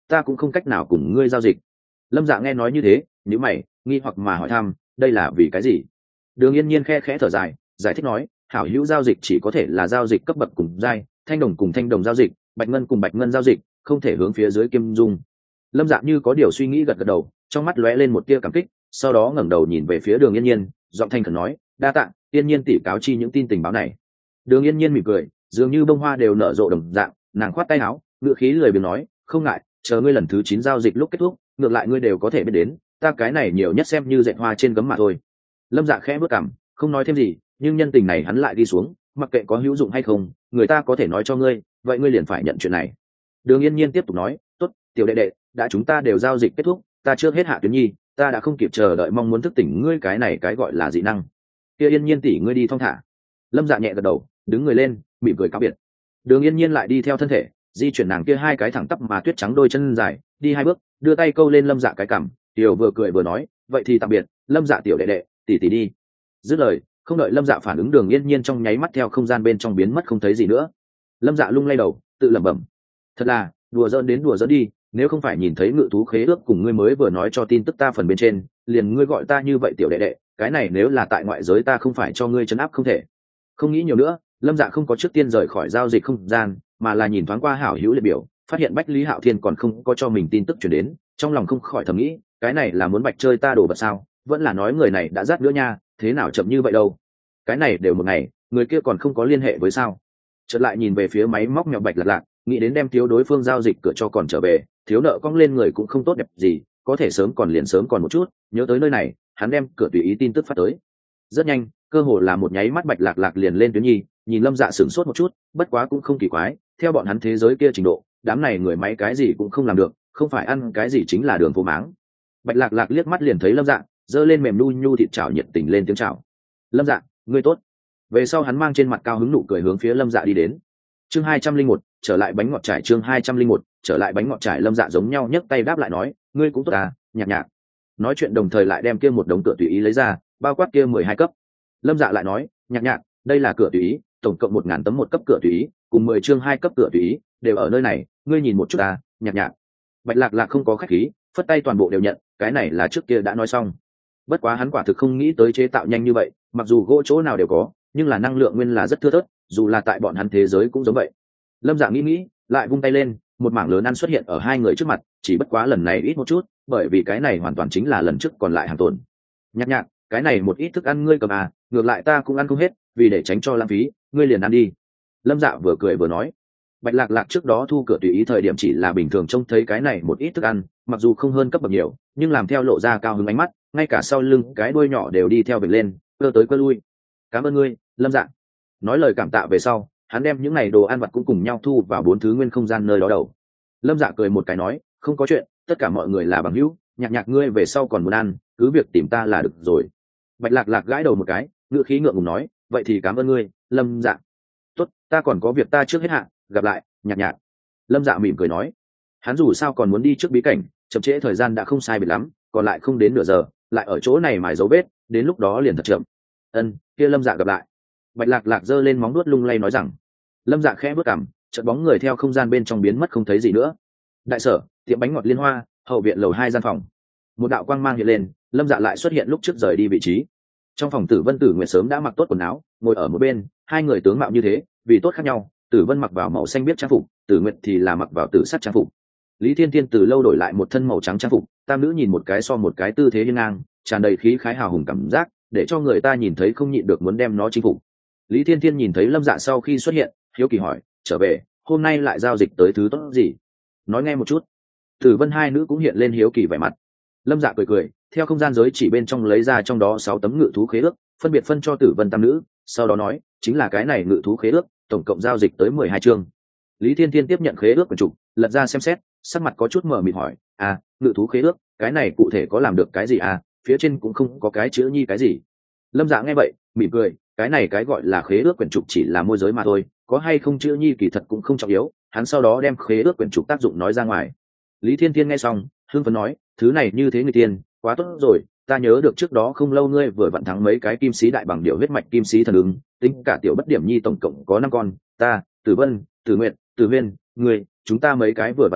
ta cũng không cách nào cùng ngươi giao dịch. Lâm Dạ nghe nói như thế, nhíu mày, nghi hoặc mà hỏi thăm, đây là vì cái gì? Đường Yên Nhiên khe khẽ thở dài, giải thích nói, hảo hữu giao dịch chỉ có thể là giao dịch cấp bậc cùng giai, thanh đồng cùng thanh đồng giao dịch, bạch ngân cùng bạch ngân giao dịch, không thể hướng phía dưới kim dung. Lâm Dạ như có điều suy nghĩ gật gật đầu, trong mắt lóe lên một tia cảm kích, sau đó ngẩng đầu nhìn về phía Đường Yên Nhiên, giọng thanh khẩn nói, đa tạ, Yên Nhiên tỷ cáo chi những tin tình báo này. Đường Yên Nhiên mỉm cười, dường như bông hoa đều nở rộ đồng dạng, nàng khoát tay áo, ngữ khí lười biếng nói, không ngại, chờ ngươi lần thứ chín giao dịch lúc kết thúc, ngược lại ngươi đều có thể biết đến, ta cái này nhiều nhất xem như dệt hoa trên gấm mà thôi. Lâm Dạ khẽ bước cằm, không nói thêm gì, nhưng nhân tình này hắn lại đi xuống, mặc kệ có hữu dụng hay không, người ta có thể nói cho ngươi, vậy ngươi liền phải nhận chuyện này. Đường Yên Nhiên tiếp tục nói, tốt, tiểu đệ đệ, đã chúng ta đều giao dịch kết thúc, ta trước hết hạ tuyến nhi, ta đã không kịp chờ đợi mong muốn thức tỉnh ngươi cái này cái gọi là dị năng. Kia Yên Nhiên tỷ ngươi đi thong thả. Lâm Dạ nhẹ gật đầu, đứng người lên, mỉm cười cáo biệt. Đường Yên Nhiên lại đi theo thân thể, di chuyển nàng kia hai cái thẳng tắp mà tuyết trắng đôi chân dài, đi hai bước, đưa tay câu lên Lâm Dạ cái cằm, tiểu vừa cười vừa nói, vậy thì tạm biệt, Lâm Dạ tiểu đệ đệ, tỷ tỷ đi. Dứt lời, không đợi Lâm Dạ phản ứng, Đường Yên Nhiên trong nháy mắt theo không gian bên trong biến mất không thấy gì nữa. Lâm Dạ lung lay đầu, tự lẩm bẩm, thật là đùa giỡn đến đùa giỡn đi, nếu không phải nhìn thấy ngự thú khế ước cùng ngươi mới vừa nói cho tin tức ta phần bên trên, liền ngươi gọi ta như vậy tiểu đệ đệ, cái này nếu là tại ngoại giới ta không phải cho ngươi trấn áp không thể. Không nghĩ nhiều nữa, Lâm Dạ không có trước tiên rời khỏi giao dịch không gian, mà là nhìn thoáng qua hảo hữu liệt biểu, phát hiện Bách Lý Hạo Thiên còn không có cho mình tin tức truyền đến, trong lòng không khỏi thầm nghĩ, cái này là muốn bạch chơi ta đồ vật sao, vẫn là nói người này đã rát nữa nha, thế nào chậm như vậy đâu. Cái này đều một ngày, người kia còn không có liên hệ với sao. Chợt lại nhìn về phía máy móc nhỏ Bạch Lạc Lạc, nghĩ đến đem thiếu đối phương giao dịch cửa cho còn trở về, thiếu nợ cong lên người cũng không tốt đẹp gì, có thể sớm còn liền sớm còn một chút, nhớ tới nơi này, hắn đem cửa tùy ý tin tức phát tới. Rất nhanh, cơ hồ là một nháy mắt Bạch Lạc Lạc liền lên tuyến nhi, nhìn Lâm Dạ sửng sốt một chút, bất quá cũng không kỳ quái, theo bọn hắn thế giới kia trình độ, đám này người máy cái gì cũng không làm được, không phải ăn cái gì chính là đường phố máng. Bạch Lạc Lạc liếc mắt liền thấy Lâm Dạ, giơ lên mềm nu nhu thịt chảo nhiệt tình lên tiếng chào. Lâm Dạ, ngươi tốt. Về sau hắn mang trên mặt cao hứng nụ cười hướng phía Lâm Dạ đi đến. Chương hai trăm linh một, trở lại bánh ngọt trải. Chương hai trăm linh một, trở lại bánh ngọt trải. Lâm Dạ giống nhau nhấc tay đáp lại nói, ngươi cũng tốt à, nhạc nhạc. Nói chuyện đồng thời lại đem kia một đống cửa tùy ý lấy ra, bao quát kia mười hai cấp. Lâm Dạ lại nói, nhạc nhạc, đây là cửa tùy ý, tổng cộng một ngàn tấm một cấp cửa tùy ý, cùng mười chương hai cấp cửa tùy ý, đều ở nơi này, ngươi nhìn một chút à, nhạc nhạc. Bạch Lạc Lạc không có khách khí, phất tay toàn bộ đều nhận, cái này là trước kia đã nói xong. Bất quá hắn quả thực không nghĩ tới chế tạo nhanh như vậy, mặc dù gỗ chỗ nào đều có, nhưng là năng lượng nguyên là rất thưa thớt, dù là tại bọn hắn thế giới cũng giống vậy. Lâm Dạ nghĩ nghĩ, lại vung tay lên, một mảng lớn ăn xuất hiện ở hai người trước mặt, chỉ bất quá lần này ít một chút, bởi vì cái này hoàn toàn chính là lần trước còn lại hàng tồn. Nhạc nhạc, cái này một ít thức ăn ngươi cầm à, ngược lại ta cũng ăn không hết, vì để tránh cho lãng phí, ngươi liền ăn đi. Lâm Dạ vừa cười vừa nói. Bạch Lạc Lạc trước đó thu cửa tùy ý thời điểm chỉ là bình thường trông thấy cái này một ít thức ăn, mặc dù không hơn cấp bậc nhiều, nhưng làm theo lộ ra cao hứng ánh mắt, ngay cả sau lưng cái đuôi nhỏ đều đi theo vểnh lên, cơ tới cơ lui. Cảm ơn ngươi, Lâm Dạ. Nói lời cảm tạ về sau, hắn đem những này đồ ăn vặt cũng cùng nhau thu vào bốn thứ nguyên không gian nơi đó đầu. Lâm Dạ cười một cái nói, không có chuyện, tất cả mọi người là bằng hữu, nhạc nhạc ngươi về sau còn muốn ăn, cứ việc tìm ta là được rồi. Bạch Lạc Lạc gãi đầu một cái, ngữ khí ngượng ngùng nói, vậy thì cảm ơn ngươi, Lâm Dạ. Tốt, ta còn có việc ta trước hết hạn, gặp lại, nhạc nhạc. Lâm Dạ mỉm cười nói, hắn dù sao còn muốn đi trước bí cảnh, chậm trễ thời gian đã không sai biệt lắm, còn lại không đến nửa giờ, lại ở chỗ này mài dấu vết, đến lúc đó liền thật chậm. Ân, kia Lâm Dạ gặp lại. Bạch Lạc Lạc giơ lên móng nuốt lung lay nói rằng. Lâm Dạ khẽ bước cằm, chợt bóng người theo không gian bên trong biến mất không thấy gì nữa. Đại sở, tiệm bánh ngọt Liên Hoa, hậu viện lầu hai gian phòng. Một đạo quang mang hiện lên, Lâm Dạ lại xuất hiện lúc trước rời đi vị trí. Trong phòng Tử Vân Tử Nguyệt sớm đã mặc tốt quần áo, ngồi ở một bên, hai người tướng mạo như thế, vì tốt khác nhau, Tử Vân mặc vào màu xanh biếc trang phục, Tử Nguyệt thì là mặc vào tử sắc trang phục. Lý Thiên Thiên từ lâu đổi lại một thân màu trắng trang phục, tam nữ nhìn một cái so một cái tư thế hiên ngang, tràn đầy khí khái hào hùng cảm giác, để cho người ta nhìn thấy không nhịn được muốn đem nó chinh phục. Lý Thiên Thiên nhìn thấy Lâm Dạ sau khi xuất hiện, hiếu kỳ hỏi, trở về, hôm nay lại giao dịch tới thứ tốt gì? Nói nghe một chút. Tử Vân hai nữ cũng hiện lên hiếu kỳ vẻ mặt. Lâm Dạ cười cười, theo không gian giới chỉ bên trong lấy ra trong đó sáu tấm ngự thú khế ước, phân biệt phân cho Tử Vân tam nữ, sau đó nói, chính là cái này ngự thú khế ước, tổng cộng giao dịch tới mười hai chương. Lý Thiên Thiên tiếp nhận khế ước của chủ, lật ra xem xét, sắc mặt có chút mờ mịt hỏi, à, ngự thú khế ước, cái này cụ thể có làm được cái gì à? Phía trên cũng không có cái chữ nhi cái gì. Lâm Dạ nghe vậy, mỉm cười, cái này cái gọi là khế ước quyển trục chỉ là môi giới mà thôi, có hay không chữ nhi kỳ thật cũng không trọng yếu. Hắn sau đó đem khế ước quyển trục tác dụng nói ra ngoài. Lý Thiên Thiên nghe xong, hưng phấn nói, thứ này như thế người tiên, quá tốt rồi, ta nhớ được trước đó không lâu ngươi vừa vặn thắng mấy cái kim sĩ đại bằng điệu huyết mạch kim sĩ thần ứng, tính cả tiểu bất điểm nhi tổng cộng có năm con, ta, Tử Vân, Tử Nguyệt, Tử Huyên, ngươi, chúng ta mấy cái vừa vặn năm,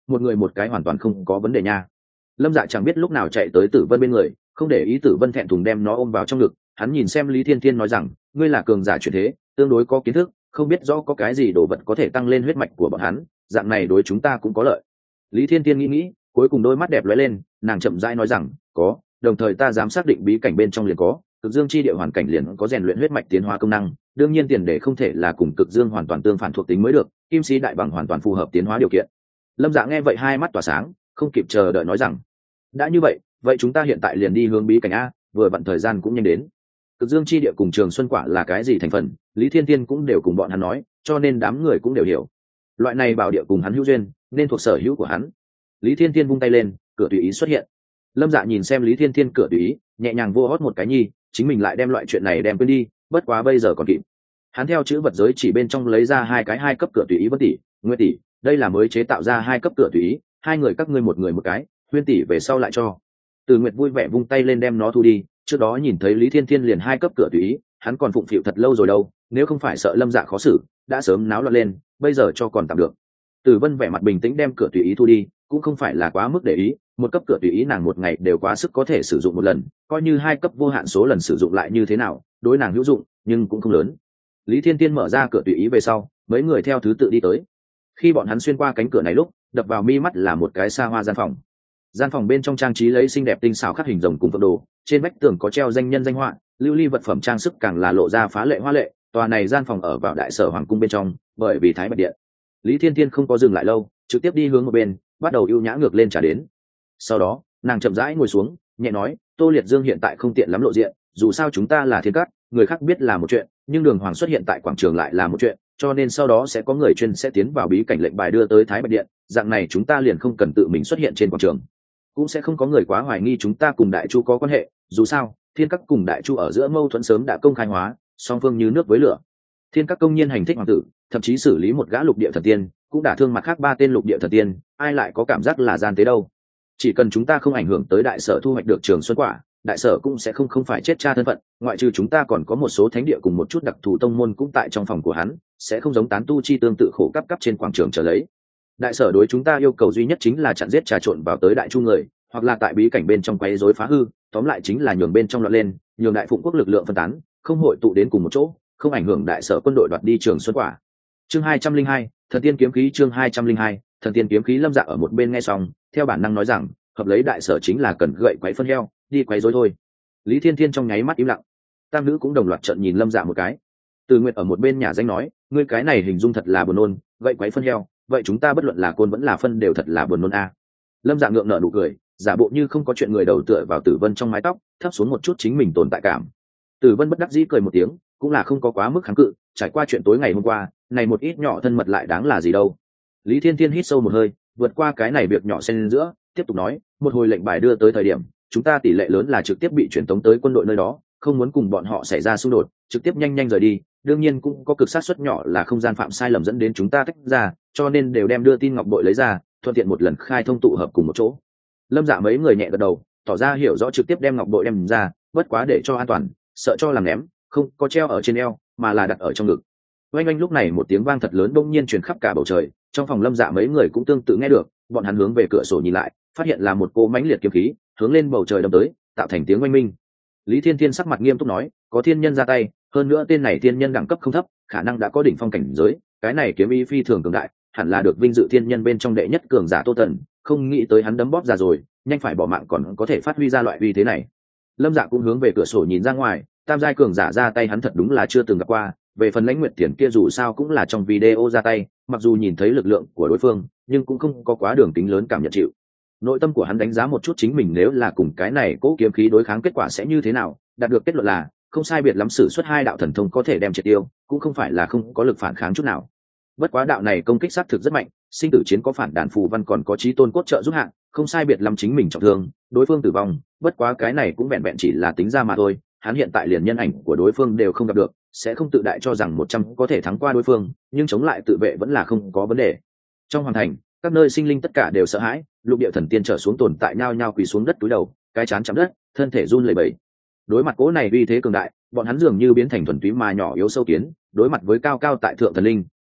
một người một cái hoàn toàn không có vấn đề nha. Lâm Dạ chẳng biết lúc nào chạy tới Tử Vân bên người, không để ý Tử Vân thẹn thùng đem nó ôm vào trong ngực. Hắn nhìn xem Lý Thiên Thiên nói rằng, ngươi là cường giả chuyển thế, tương đối có kiến thức, không biết rõ có cái gì đồ vật có thể tăng lên huyết mạch của bọn hắn, dạng này đối chúng ta cũng có lợi. Lý Thiên Thiên nghĩ nghĩ, cuối cùng đôi mắt đẹp lóe lên, nàng chậm rãi nói rằng, có, đồng thời ta dám xác định bí cảnh bên trong liền có, cực dương chi địa hoàn cảnh liền có rèn luyện huyết mạch tiến hóa công năng, đương nhiên tiền đề không thể là cùng cực dương hoàn toàn tương phản thuộc tính mới được, kim sĩ đại bằng hoàn toàn phù hợp tiến hóa điều kiện. Lâm Dạ nghe vậy hai mắt tỏa sáng, không kịp chờ đợi nói rằng, đã như vậy, vậy chúng ta hiện tại liền đi hướng bí cảnh a, vừa vặn thời gian cũng nhanh đến. Cực dương chi địa cùng Trường Xuân quả là cái gì thành phần, Lý Thiên Thiên cũng đều cùng bọn hắn nói, cho nên đám người cũng đều hiểu. Loại này bảo địa cùng hắn hữu duyên, nên thuộc sở hữu của hắn. Lý Thiên Thiên vung tay lên, cửa tùy ý xuất hiện. Lâm Dạ nhìn xem Lý Thiên Thiên cửa tùy ý, nhẹ nhàng vô hót một cái nhi, chính mình lại đem loại chuyện này đem quên đi, bất quá bây giờ còn kịp. Hắn theo chữ vật giới chỉ bên trong lấy ra hai cái hai cấp cửa tùy ý. Vân tỷ, Nguyên tỷ, đây là mới chế tạo ra hai cấp cửa tùy ý, hai người các ngươi một người một cái, Huyên tỷ về sau lại cho. Từ Nguyệt vui vẻ vung tay lên đem nó thu đi, trước đó nhìn thấy Lý Thiên Thiên liền hai cấp cửa tùy ý, hắn còn phụng phịu thật lâu rồi đâu, nếu không phải sợ Lâm Dạ khó xử, đã sớm náo loạn lên, bây giờ cho còn tạm được. Từ Vân vẻ mặt bình tĩnh đem cửa tùy ý thu đi, cũng không phải là quá mức để ý, một cấp cửa tùy ý nàng một ngày đều quá sức có thể sử dụng một lần, coi như hai cấp vô hạn số lần sử dụng lại như thế nào, đối nàng hữu dụng, nhưng cũng không lớn. Lý Thiên Thiên mở ra cửa tùy ý về sau, mấy người theo thứ tự đi tới. Khi bọn hắn xuyên qua cánh cửa này lúc, đập vào mi mắt là một cái xa hoa gian phòng. Gian phòng bên trong trang trí lấy xinh đẹp tinh xảo khắc hình rồng cùng phượng đồ, trên vách tường có treo danh nhân danh họa, lưu ly vật phẩm trang sức càng là lộ ra phá lệ hoa lệ. Tòa này gian phòng ở vào đại sở hoàng cung bên trong, bởi vì Thái Bạch Điện. Lý Thiên Thiên không có dừng lại lâu, trực tiếp đi hướng một bên, bắt đầu ưu nhã ngược lên trả đến. Sau đó, nàng chậm rãi ngồi xuống, nhẹ nói, Tô Liệt Dương hiện tại không tiện lắm lộ diện, dù sao chúng ta là thiên cát, người khác biết là một chuyện, nhưng Đường Hoàng xuất hiện tại quảng trường lại là một chuyện, cho nên sau đó sẽ có người chuyên sẽ tiến vào bí cảnh lệnh bài đưa tới Thái Bạch Điện, dạng này chúng ta liền không cần tự mình xuất hiện trên quảng trường, cũng sẽ không có người quá hoài nghi chúng ta cùng Đại Chu có quan hệ, dù sao, thiên các cùng Đại Chu ở giữa mâu thuẫn sớm đã công khai hóa, song phương như nước với lửa. Thiên các công nhiên hành thích hoàng tử, thậm chí xử lý một gã lục địa thần tiên, cũng đả thương mặt khác ba tên lục địa thần tiên, ai lại có cảm giác là gian tế đâu. Chỉ cần chúng ta không ảnh hưởng tới đại sở thu hoạch được Trường Xuân quả, đại sở cũng sẽ không không phải chết cha thân phận, ngoại trừ chúng ta còn có một số thánh địa cùng một chút đặc thù tông môn cũng tại trong phòng của hắn, sẽ không giống tán tu chi tương tự khổ cấp cấp trên quảng trường trở lấy. Đại sở đối chúng ta yêu cầu duy nhất chính là chặn giết trà trộn vào tới Đại Chu người, hoặc là tại bí cảnh bên trong quấy rối phá hư, tóm lại chính là nhường bên trong loạn lên, nhường đại phụng quốc lực lượng phân tán, không hội tụ đến cùng một chỗ, không ảnh hưởng đại sở quân đội đoạt đi Trường Xuân quả. Chương hai trăm linh hai, Thần tiên kiếm khí. Chương hai trăm linh hai, Thần tiên kiếm khí. Lâm Dạ ở một bên nghe xong, theo bản năng nói rằng, hợp lấy đại sở chính là cần gậy quấy phân heo, đi quấy rối thôi. Lý Thiên Thiên trong nháy mắt im lặng, tam nữ cũng đồng loạt trợn nhìn Lâm Dạ một cái. Từ Nguyệt ở một bên nhà danh nói, ngươi cái này hình dung thật là buồn nôn, gậy quấy phân heo, vậy chúng ta bất luận là côn vẫn là phân đều thật là buồn nôn a. Lâm Dạ ngượng nở nụ cười, giả bộ như không có chuyện, người đầu tựa vào Tử Vân trong mái tóc, thấp xuống một chút chính mình tồn tại cảm. Tử Vân bất đắc dĩ cười một tiếng, cũng là không có quá mức kháng cự, trải qua chuyện tối ngày hôm qua, này một ít nhỏ thân mật lại đáng là gì đâu. Lý Thiên Thiên hít sâu một hơi, vượt qua cái này việc nhỏ xen giữa, tiếp tục nói, một hồi lệnh bài đưa tới thời điểm, chúng ta tỷ lệ lớn là trực tiếp bị chuyển tống tới quân đội nơi đó, không muốn cùng bọn họ xảy ra xung đột, trực tiếp nhanh nhanh rời đi. Đương nhiên cũng có cực sát suất nhỏ là không gian phạm sai lầm dẫn đến chúng ta tách ra, cho nên đều đem đưa tin ngọc bội lấy ra, thuận tiện một lần khai thông tụ hợp cùng một chỗ. Lâm Dạ mấy người nhẹ gật đầu, tỏ ra hiểu rõ, trực tiếp đem ngọc bội đem ra, bất quá để cho an toàn, sợ cho làm ném, không có treo ở trên eo, mà là đặt ở trong ngực. Oanh oanh, lúc này một tiếng vang thật lớn bỗng nhiên truyền khắp cả bầu trời, trong phòng Lâm Dạ mấy người cũng tương tự nghe được, bọn hắn hướng về cửa sổ nhìn lại, phát hiện là một cô mãnh liệt kiếm khí hướng lên bầu trời đâm tới, tạo thành tiếng oanh minh. Lý Thiên Thiên sắc mặt nghiêm túc nói, có thiên nhân ra tay, hơn nữa tên này thiên nhân đẳng cấp không thấp, khả năng đã có đỉnh phong cảnh giới, cái này kiếm ý phi thường cường đại, hẳn là được vinh dự thiên nhân bên trong đệ nhất cường giả Tô Tần, không nghĩ tới hắn đấm bóp ra rồi, nhanh phải bỏ mạng còn có thể phát huy ra loại uy thế này. Lâm Dạ cũng hướng về cửa sổ nhìn ra ngoài, tam giai cường giả ra tay hắn thật đúng là chưa từng gặp qua, về phần Lãnh Nguyệt Tiền kia dù sao cũng là trong video ra tay, mặc dù nhìn thấy lực lượng của đối phương, nhưng cũng không có quá đường kính lớn cảm nhận chịu. Nội tâm của hắn đánh giá một chút chính mình nếu là cùng cái này cố kiếm khí đối kháng kết quả sẽ như thế nào, đạt được kết luận là không sai biệt lắm, sử xuất hai đạo thần thông có thể đem triệt tiêu, cũng không phải là không có lực phản kháng chút nào. Bất quá đạo này công kích sát thực rất mạnh, sinh tử chiến có phản đàn phù văn còn có chí tôn cốt trợ giúp hạn, không sai biệt lắm chính mình trọng thương, đối phương tử vong, bất quá cái này cũng vẹn vẹn chỉ là tính ra mà thôi, hắn hiện tại liền nhân ảnh của đối phương đều không gặp được, sẽ không tự đại cho rằng một trăm có thể thắng qua đối phương, nhưng chống lại tự vệ vẫn là không có vấn đề. Trong hoàng thành, các nơi sinh linh tất cả đều sợ hãi, lục địa thần tiên trở xuống tồn tại nhao nhao quỳ xuống đất túi đầu, cái chán chạm đất, thân thể run lẩy bẩy. Đối mặt cố này uy thế cường đại, bọn hắn dường như biến thành thuần túy mà nhỏ yếu sâu kiến, đối mặt với cao cao tại thượng thần linh,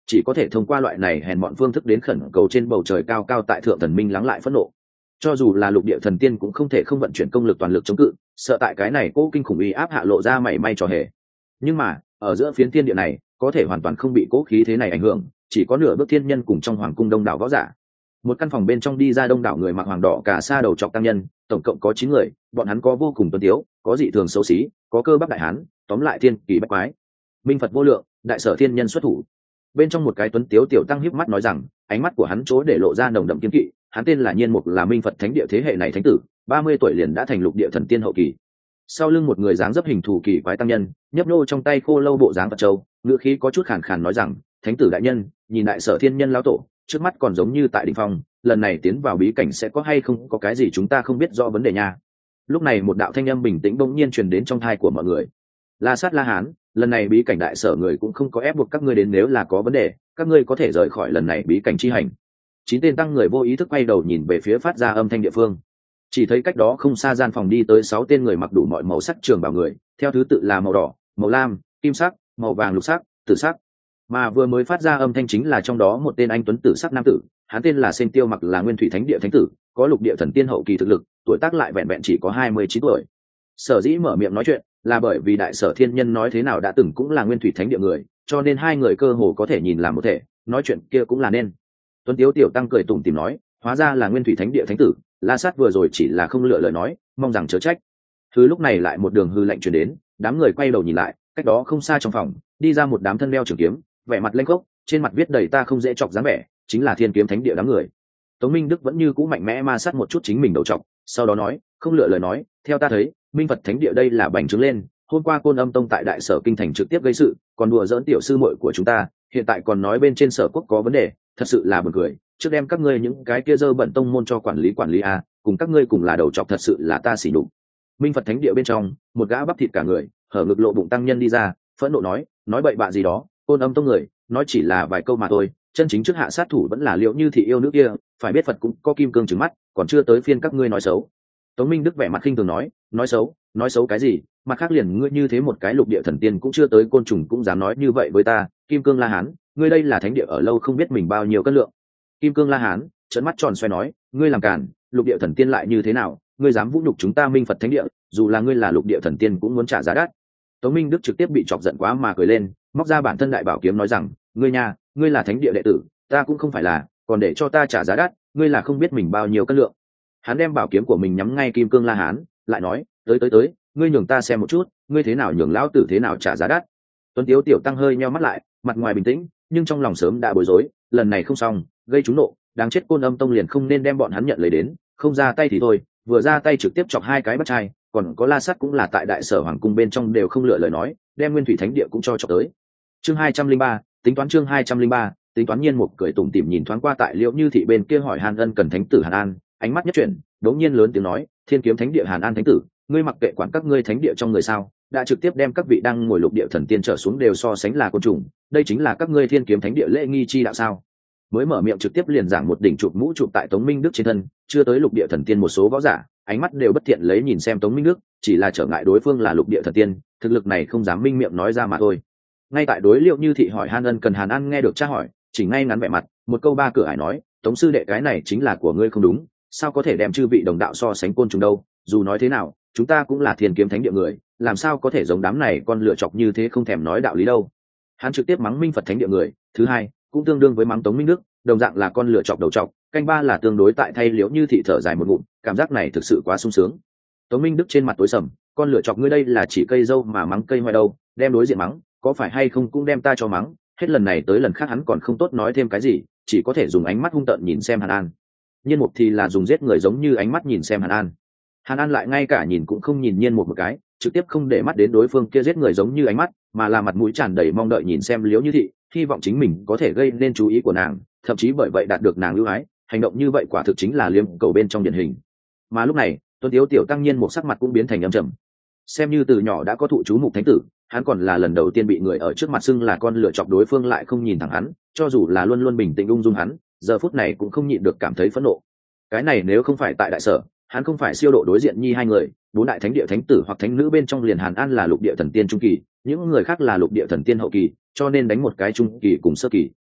chỉ có thể thông qua loại này hèn mọn phương thức đến khẩn cầu trên bầu trời cao cao tại thượng thần minh lắng lại phẫn nộ. Cho dù là lục địa thần tiên cũng không thể không vận chuyển công lực toàn lực chống cự, sợ tại cái này cố kinh khủng uy áp hạ lộ ra mảy may trò hề. Nhưng mà ở giữa phiến thiên địa này có thể hoàn toàn không bị cố khí thế này ảnh hưởng, chỉ có nửa bước thiên nhân cùng trong hoàng cung đông đảo võ giả. Một căn phòng bên trong đi ra đông đảo người mặc hoàng đỏ cả sa đầu trọc tăng nhân, tổng cộng có chín người, bọn hắn có vô cùng tuấn tiếu, có dị thường xấu xí, có cơ bắp đại hán, tóm lại thiên kỳ bách quái. Minh Phật vô lượng, đại sở thiên nhân xuất thủ. Bên trong một cái tuấn tiếu tiểu tăng híp mắt nói rằng, ánh mắt của hắn chỗ để lộ ra nồng đậm kiên kỵ. Hắn tên là Nhiên Mục, là Minh Phật thánh địa thế hệ này thánh tử, ba mươi tuổi liền đã thành lục địa thần tiên hậu kỳ. Sau lưng một người dáng dấp hình thù kỳ quái tăng nhân, nhấp nô trong tay khô lâu bộ dáng Phật châu, ngữ khí có chút khàn khàn nói rằng, thánh tử đại nhân, nhìn đại sở thiên nhân lão tổ, trước mắt còn giống như tại đỉnh phong, lần này tiến vào bí cảnh sẽ có hay không có cái gì chúng ta không biết rõ vấn đề nha. Lúc này một đạo thanh âm bình tĩnh bỗng nhiên truyền đến trong tai của mọi người. La Sát La Hán, lần này bí cảnh đại sở người cũng không có ép buộc các ngươi đến, nếu là có vấn đề các ngươi có thể rời khỏi lần này bí cảnh chi hành. Chín tên tăng người vô ý thức quay đầu nhìn về phía phát ra âm thanh địa phương, chỉ thấy cách đó không xa gian phòng đi tới sáu tên người mặc đủ mọi màu sắc trường bào người, theo thứ tự là màu đỏ, màu lam, kim sắc, màu vàng lục sắc, tử sắc. Mà vừa mới phát ra âm thanh chính là trong đó một tên anh tuấn tử sắc nam tử, hắn tên là Sen Tiêu, mặc là Nguyên Thủy Thánh địa thánh tử, có lục địa thần tiên hậu kỳ thực lực, tuổi tác lại vẹn vẹn chỉ có hai mươi chín tuổi. Sở dĩ mở miệng nói chuyện là bởi vì đại sở thiên nhân nói thế nào đã từng cũng là Nguyên Thủy Thánh địa người, cho nên hai người cơ hồ có thể nhìn làm một thể, nói chuyện kia cũng là nên. Tuấn Tiếu tiểu tăng cười tủm tỉm nói, hóa ra là Nguyên Thủy Thánh địa thánh tử, La Sát vừa rồi chỉ là không lựa lời nói, mong rằng chớ trách. Thứ lúc này lại một đường hư lạnh truyền đến, đám người quay đầu nhìn lại, cách đó không xa trong phòng đi ra một đám thân đeo trường kiếm, vẻ mặt lênh khốc, trên mặt viết đầy ta không dễ chọc dáng vẻ, chính là Thiên Kiếm Thánh địa đám người. Tống Minh Đức vẫn như cũ mạnh mẽ ma sát một chút chính mình đầu trọc, sau đó nói, không lựa lời nói, theo ta thấy, Minh Phật Thánh địa đây là bành trướng lên, hôm qua Côn Âm Tông tại đại sở kinh thành trực tiếp gây sự, còn đùa giỡn tiểu sư muội của chúng ta, hiện tại còn nói bên trên sở quốc có vấn đề, thật sự là buồn cười. Trước đem các ngươi những cái kia dơ bẩn tông môn cho quản lý quản lý a, cùng các ngươi cùng là đầu trọc, thật sự là ta xỉ nhục. Minh Phật Thánh địa bên trong, một gã bắp thịt cả người, hở ngực lộ bụng tăng nhân đi ra, phẫn nộ nói, nói bậy bạ gì đó, Côn Âm Tông người, nói chỉ là vài câu mà thôi, chân chính trước hạ sát thủ vẫn là Liễu Như Thị yêu nữ kia, phải biết Phật cũng có kim cương trừng mắt, còn chưa tới phiên các ngươi nói xấu. Tống Minh Đức vẻ mặt khinh thường nói, nói xấu, nói xấu cái gì, mặt khác liền ngươi như thế một cái lục địa thần tiên cũng chưa tới côn trùng cũng dám nói như vậy với ta, Kim Cương La Hán, ngươi đây là thánh địa ở lâu không biết mình bao nhiêu cân lượng. Kim Cương La Hán trợn mắt tròn xoe nói, ngươi làm càn, lục địa thần tiên lại như thế nào, ngươi dám vũ nhục chúng ta Minh Phật Thánh địa, dù là ngươi là lục địa thần tiên cũng muốn trả giá đắt. Tống Minh Đức trực tiếp bị chọc giận quá mà cười lên, móc ra bản thân đại bảo kiếm nói rằng, ngươi nha, ngươi là thánh địa đệ tử, ta cũng không phải là, còn để cho ta trả giá đắt, ngươi là không biết mình bao nhiêu cân lượng. Hắn đem bảo kiếm của mình nhắm ngay Kim Cương La Hán, lại nói, tới tới tới, ngươi nhường ta xem một chút, ngươi thế nào nhường lão tử thế nào trả giá đắt. Tuấn Tiếu tiểu tăng hơi nheo mắt lại, mặt ngoài bình tĩnh, nhưng trong lòng sớm đã bối rối, lần này không xong, gây trúng nộ, đáng chết, Côn Âm Tông liền không nên đem bọn hắn nhận lấy đến, không ra tay thì thôi, vừa ra tay trực tiếp chọc hai cái bắt trai, còn có La Sát cũng là tại đại sở hoàng cung bên trong đều không lựa lời nói, đem Nguyên Thủy Thánh địa cũng cho chọc tới. Chương hai trăm linh ba, tính toán chương hai trăm linh ba, tính toán. Nhiên một cười tủm tỉm nhìn thoáng qua tại Liễu Như Thị bên kia hỏi Hàn Ân cần thánh tử Hàn An, ánh mắt nhất chuyển, đống nhiên lớn tiếng nói, Thiên Kiếm Thánh địa Hàn An thánh tử, ngươi mặc kệ quản các ngươi thánh địa trong người sao, đã trực tiếp đem các vị đang ngồi lục địa thần tiên trở xuống đều so sánh là côn trùng, đây chính là các ngươi Thiên Kiếm Thánh địa lễ nghi chi đạo sao? Mới mở miệng trực tiếp liền giảng một đỉnh chụp mũ chụp tại Tống Minh Đức trên thân, chưa tới lục địa thần tiên một số võ giả, ánh mắt đều bất thiện lấy nhìn xem Tống Minh Đức, chỉ là trở ngại đối phương là lục địa thần tiên, thực lực này không dám minh miệng nói ra mà thôi. Ngay tại đối Liễu Như Thị hỏi Hàn Ân cần Hàn An nghe được tra hỏi, chỉ ngay ngắn vẻ mặt, một câu ba cửa ải nói, Tống sư đệ cái này chính là của ngươi không đúng, sao có thể đem chư vị đồng đạo so sánh côn trùng đâu, dù nói thế nào, chúng ta cũng là Thiên Kiếm Thánh địa người, làm sao có thể giống đám này con lựa chọc như thế không thèm nói đạo lý đâu. Hắn trực tiếp mắng Minh Phật Thánh địa người, thứ hai, cũng tương đương với mắng Tống Minh Đức, đồng dạng là con lựa chọc đầu chọc, canh ba là tương đối tại thay Liễu Như Thị thở dài một ngụm, cảm giác này thực sự quá sung sướng. Tống Minh Đức trên mặt tối sầm, con lựa chọc ngươi đây là chỉ cây dâu mà mắng cây hoài đâu, đem đối diện mắng, có phải hay không cũng đem ta cho mắng, hết lần này tới lần khác hắn còn không tốt nói thêm cái gì, chỉ có thể dùng ánh mắt hung tợn nhìn xem Hàn An. Nhiên Mục thì là dùng giết người giống như ánh mắt nhìn xem Hàn An. Hàn An lại ngay cả nhìn cũng không nhìn Nhiên Mục một cái, trực tiếp không để mắt đến đối phương kia giết người giống như ánh mắt, mà là mặt mũi tràn đầy mong đợi nhìn xem Liễu Như Thị, hy vọng chính mình có thể gây nên chú ý của nàng, thậm chí bởi vậy đạt được nàng ưu ái. Hành động như vậy quả thực chính là liếm cầu bên trong điển hình. Mà lúc này, Tuấn Tiếu tiểu tăng Nhiên Mục sắc mặt cũng biến thành âm trầm. Xem như từ nhỏ đã có thụ chú mục thánh tử, hắn còn là lần đầu tiên bị người ở trước mặt xưng là con lựa chọc, đối phương lại không nhìn thẳng hắn, cho dù là luôn luôn bình tĩnh ung dung hắn, giờ phút này cũng không nhịn được cảm thấy phẫn nộ. Cái này nếu không phải tại đại sở, hắn không phải siêu độ đối diện nhi hai người, bốn đại thánh địa thánh tử hoặc thánh nữ bên trong liền Hàn An là lục địa thần tiên trung kỳ, những người khác là lục địa thần tiên hậu kỳ, cho nên đánh một cái trung kỳ cùng sơ kỳ,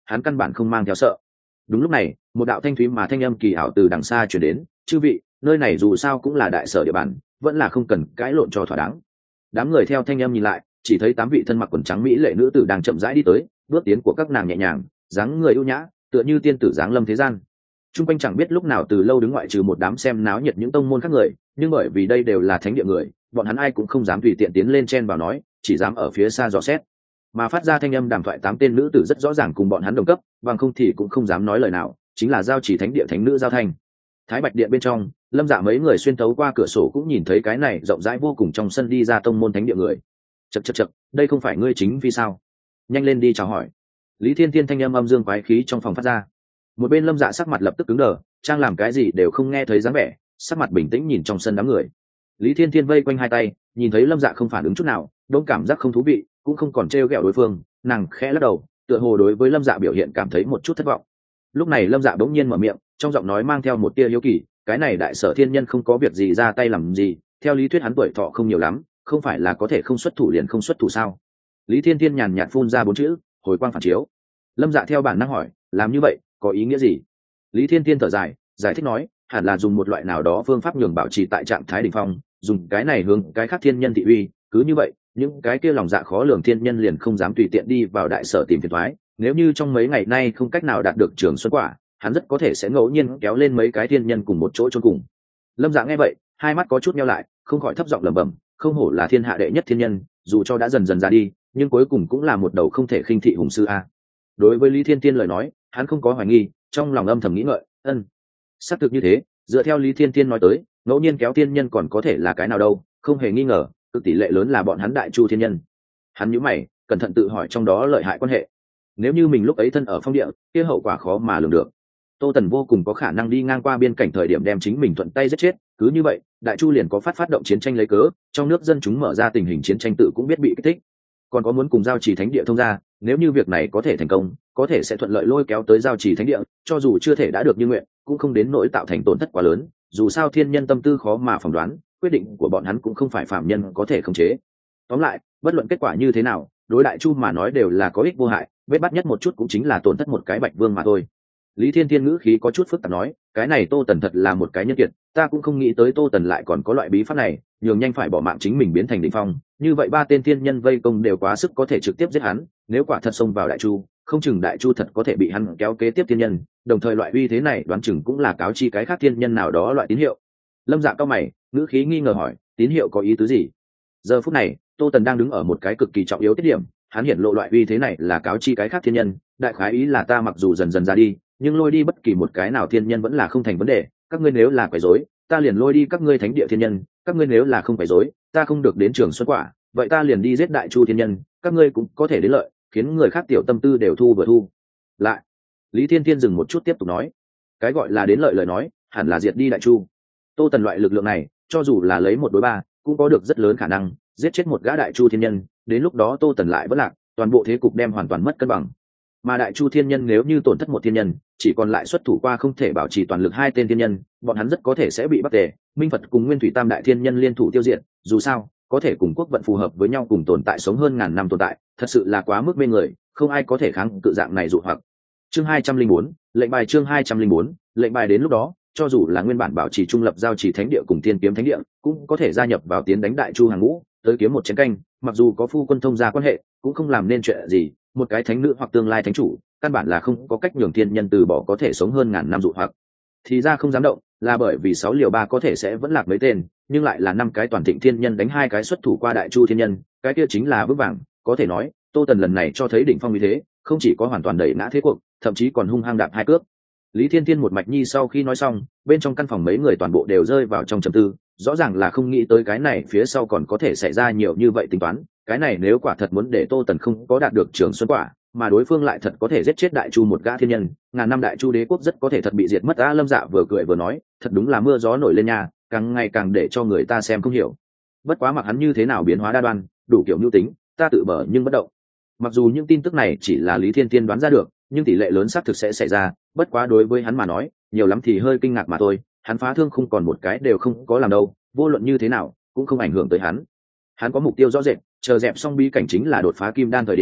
hắn căn bản không mang theo sợ. Đúng lúc này, một đạo thanh thúy mà thanh âm kỳ ảo từ đằng xa truyền đến, chư vị, nơi này dù sao cũng là đại sở địa bàn, vẫn là không cần cãi lộn cho thỏa đáng. Đám người theo thanh âm nhìn lại, chỉ thấy tám vị thân mặc quần trắng mỹ lệ nữ tử đang chậm rãi đi tới, bước tiến của các nàng nhẹ nhàng, dáng người ưu nhã, tựa như tiên tử dáng lâm thế gian. Trung quanh chẳng biết lúc nào từ lâu đứng ngoại trừ một đám xem náo nhiệt những tông môn khác người, nhưng bởi vì đây đều là thánh địa người, bọn hắn ai cũng không dám tùy tiện tiến lên chen vào nói, chỉ dám ở phía xa dò xét. Mà phát ra thanh âm đàm thoại tám tên nữ tử rất rõ ràng cùng bọn hắn đồng cấp, bằng không thì cũng không dám nói lời nào, chính là giao chỉ thánh địa thánh nữ giao thanh. Thái Bạch điện bên trong, Lâm Dạ mấy người xuyên tấu qua cửa sổ cũng nhìn thấy cái này rộng rãi vô cùng trong sân đi ra tông môn thánh địa người. Chậc chậc chậc, đây không phải ngươi chính vì sao? Nhanh lên đi chào hỏi. Lý Thiên Thiên thanh âm âm dương quái khí trong phòng phát ra. Một bên Lâm Dạ sắc mặt lập tức cứng đờ, trang làm cái gì đều không nghe thấy dáng vẻ, sắc mặt bình tĩnh nhìn trong sân đám người. Lý Thiên Thiên vây quanh hai tay, nhìn thấy Lâm Dạ không phản ứng chút nào, đống cảm giác không thú vị, cũng không còn trêu ghẹo đối phương, nàng khẽ lắc đầu, tựa hồ đối với Lâm Dạ biểu hiện cảm thấy một chút thất vọng. Lúc này Lâm Dạ bỗng nhiên mở miệng, trong giọng nói mang theo một tia hiếu kỳ, cái này đại sở thiên nhân không có việc gì ra tay làm gì, theo lý thuyết hắn tuổi thọ không nhiều lắm, không phải là có thể không xuất thủ liền không xuất thủ sao? Lý Thiên Thiên nhàn nhạt phun ra bốn chữ, hồi quang phản chiếu. Lâm Dạ theo bản năng hỏi, làm như vậy có ý nghĩa gì? Lý Thiên Thiên thở dài, giải thích nói, hẳn là dùng một loại nào đó phương pháp nhường bảo trì tại trạng thái đỉnh phong, dùng cái này hướng cái khác thiên nhân thị uy, cứ như vậy, những cái kia lòng dạ khó lường thiên nhân liền không dám tùy tiện đi vào đại sở tìm phiền toái. Nếu như trong mấy ngày nay không cách nào đạt được trường xuân quả, hắn rất có thể sẽ ngẫu nhiên kéo lên mấy cái thiên nhân cùng một chỗ chôn cùng. Lâm Dạ nghe vậy, hai mắt có chút nheo lại, không khỏi thấp giọng lẩm bẩm, không hổ là thiên hạ đệ nhất thiên nhân, dù cho đã dần dần ra đi, nhưng cuối cùng cũng là một đầu không thể khinh thị hùng sư a. Đối với Lý Thiên Thiên lời nói, hắn không có hoài nghi, trong lòng âm thầm nghĩ ngợi, ân, xác thực như thế, dựa theo Lý Thiên Thiên nói tới, ngẫu nhiên kéo thiên nhân còn có thể là cái nào đâu, không hề nghi ngờ, cực tỷ lệ lớn là bọn hắn đại chu thiên nhân. Hắn nhíu mày, cẩn thận tự hỏi trong đó lợi hại quan hệ. Nếu như mình lúc ấy thân ở phong địa, kia hậu quả khó mà lường được. Tô Tần vô cùng có khả năng đi ngang qua biên cảnh thời điểm đem chính mình thuận tay giết chết, cứ như vậy, đại chu liền có phát phát động chiến tranh lấy cớ, trong nước dân chúng mở ra tình hình chiến tranh tự cũng biết bị kích thích. Còn có muốn cùng giao trì thánh địa thông ra, nếu như việc này có thể thành công, có thể sẽ thuận lợi lôi kéo tới giao trì thánh địa, cho dù chưa thể đã được như nguyện, cũng không đến nỗi tạo thành tổn thất quá lớn, dù sao thiên nhân tâm tư khó mà phỏng đoán, quyết định của bọn hắn cũng không phải phạm nhân có thể khống chế. Tóm lại, bất luận kết quả như thế nào, đối đại chu mà nói đều là có ích vô hại, vết bắt nhất một chút cũng chính là tổn thất một cái Bạch Vương mà thôi. Lý Thiên Thiên ngữ khí có chút phức tạp nói, cái này Tô Tần thật là một cái nhân kiệt, ta cũng không nghĩ tới Tô Tần lại còn có loại bí pháp này, nhường nhanh phải bỏ mạng chính mình biến thành đỉnh phong, như vậy ba tên thiên nhân vây công đều quá sức có thể trực tiếp giết hắn, nếu quả thật xông vào đại chu, không chừng đại chu thật có thể bị hắn kéo kế tiếp thiên nhân, đồng thời loại uy thế này đoán chừng cũng là cáo chi cái khác thiên nhân nào đó loại tín hiệu. Lâm Dạ cao mày, ngữ khí nghi ngờ hỏi, tín hiệu có ý tứ gì? Giờ phút này, Tô Tần đang đứng ở một cái cực kỳ trọng yếu tiết điểm, hắn hiện lộ loại uy thế này là cáo chi cái khác thiên nhân, đại khái ý là ta mặc dù dần dần ra đi, nhưng lôi đi bất kỳ một cái nào thiên nhân vẫn là không thành vấn đề, các ngươi nếu là quấy rối, ta liền lôi đi các ngươi thánh địa thiên nhân, các ngươi nếu là không quấy rối, ta không được đến trường xuân quả, vậy ta liền đi giết đại chu thiên nhân, các ngươi cũng có thể đến lợi, khiến người khác tiểu tâm tư đều thu vừa thu lại. Lý Thiên Thiên dừng một chút tiếp tục nói, cái gọi là đến lợi lời nói, hẳn là diệt đi đại chu. Tô Tần loại lực lượng này, cho dù là lấy một đối ba, cũng có được rất lớn khả năng giết chết một gã đại chu thiên nhân, đến lúc đó Tô Tần lại bất lạc, toàn bộ thế cục đem hoàn toàn mất cân bằng. Mà đại chu thiên nhân nếu như tổn thất một thiên nhân, chỉ còn lại xuất thủ qua không thể bảo trì toàn lực hai tên thiên nhân, bọn hắn rất có thể sẽ bị bắt tề, Minh Phật cùng Nguyên Thủy Tam đại thiên nhân liên thủ tiêu diệt, dù sao, có thể cùng quốc vận phù hợp với nhau cùng tồn tại sống hơn ngàn năm tồn tại, thật sự là quá mức mê người, không ai có thể kháng cự dạng này dụ hoặc. Chương hai trăm linh bốn, lệnh bài chương hai trăm linh bốn, lệnh bài đến lúc đó, cho dù là nguyên bản bảo trì trung lập giao trì thánh địa cùng thiên kiếm thánh địa, cũng có thể gia nhập vào tiến đánh đại chu hàng ngũ, tới kiếm một chiến canh, mặc dù có phu quân thông gia quan hệ, cũng không làm nên chuyện gì, một cái thánh nữ hoặc tương lai thánh chủ, căn bản là không có cách nhường thiên nhân từ bỏ có thể sống hơn ngàn năm dụ hoặc. Thì ra không dám động, là bởi vì sáu liều ba có thể sẽ vẫn lạc mấy tên, nhưng lại là năm cái toàn thịnh thiên nhân đánh hai cái xuất thủ qua đại chu thiên nhân, cái kia chính là vững vàng, có thể nói, Tô Tần lần này cho thấy đỉnh phong như thế, không chỉ có hoàn toàn đẩy ngã thế cuộc, thậm chí còn hung hăng đạp hai cước. Lý Thiên Thiên một mạch nhi sau khi nói xong, bên trong căn phòng mấy người toàn bộ đều rơi vào trong trầm tư, rõ ràng là không nghĩ tới cái này phía sau còn có thể xảy ra nhiều như vậy tính toán, cái này nếu quả thật muốn để Tô Tần không có đạt được trường xuân quả, mà đối phương lại thật có thể giết chết đại chu một gã thiên nhân, ngàn năm đại chu đế quốc rất có thể thật bị diệt mất. A Lâm Dạ vừa cười vừa nói, thật đúng là mưa gió nổi lên nha, càng ngày càng để cho người ta xem không hiểu. Bất quá mặc hắn như thế nào biến hóa đa đoan, đủ kiểu nhu tính, ta tự bở nhưng bất động. Mặc dù những tin tức này chỉ là Lý Thiên Thiên đoán ra được, nhưng tỷ lệ lớn xác thực sẽ xảy ra, bất quá đối với hắn mà nói, nhiều lắm thì hơi kinh ngạc mà thôi, hắn phá thương không còn một cái đều không có làm đâu, vô luận như thế nào, cũng không ảnh hưởng tới hắn. Hắn có mục tiêu rõ rệt, chờ dẹp xong bí cảnh chính là đột phá kim đan thời điểm,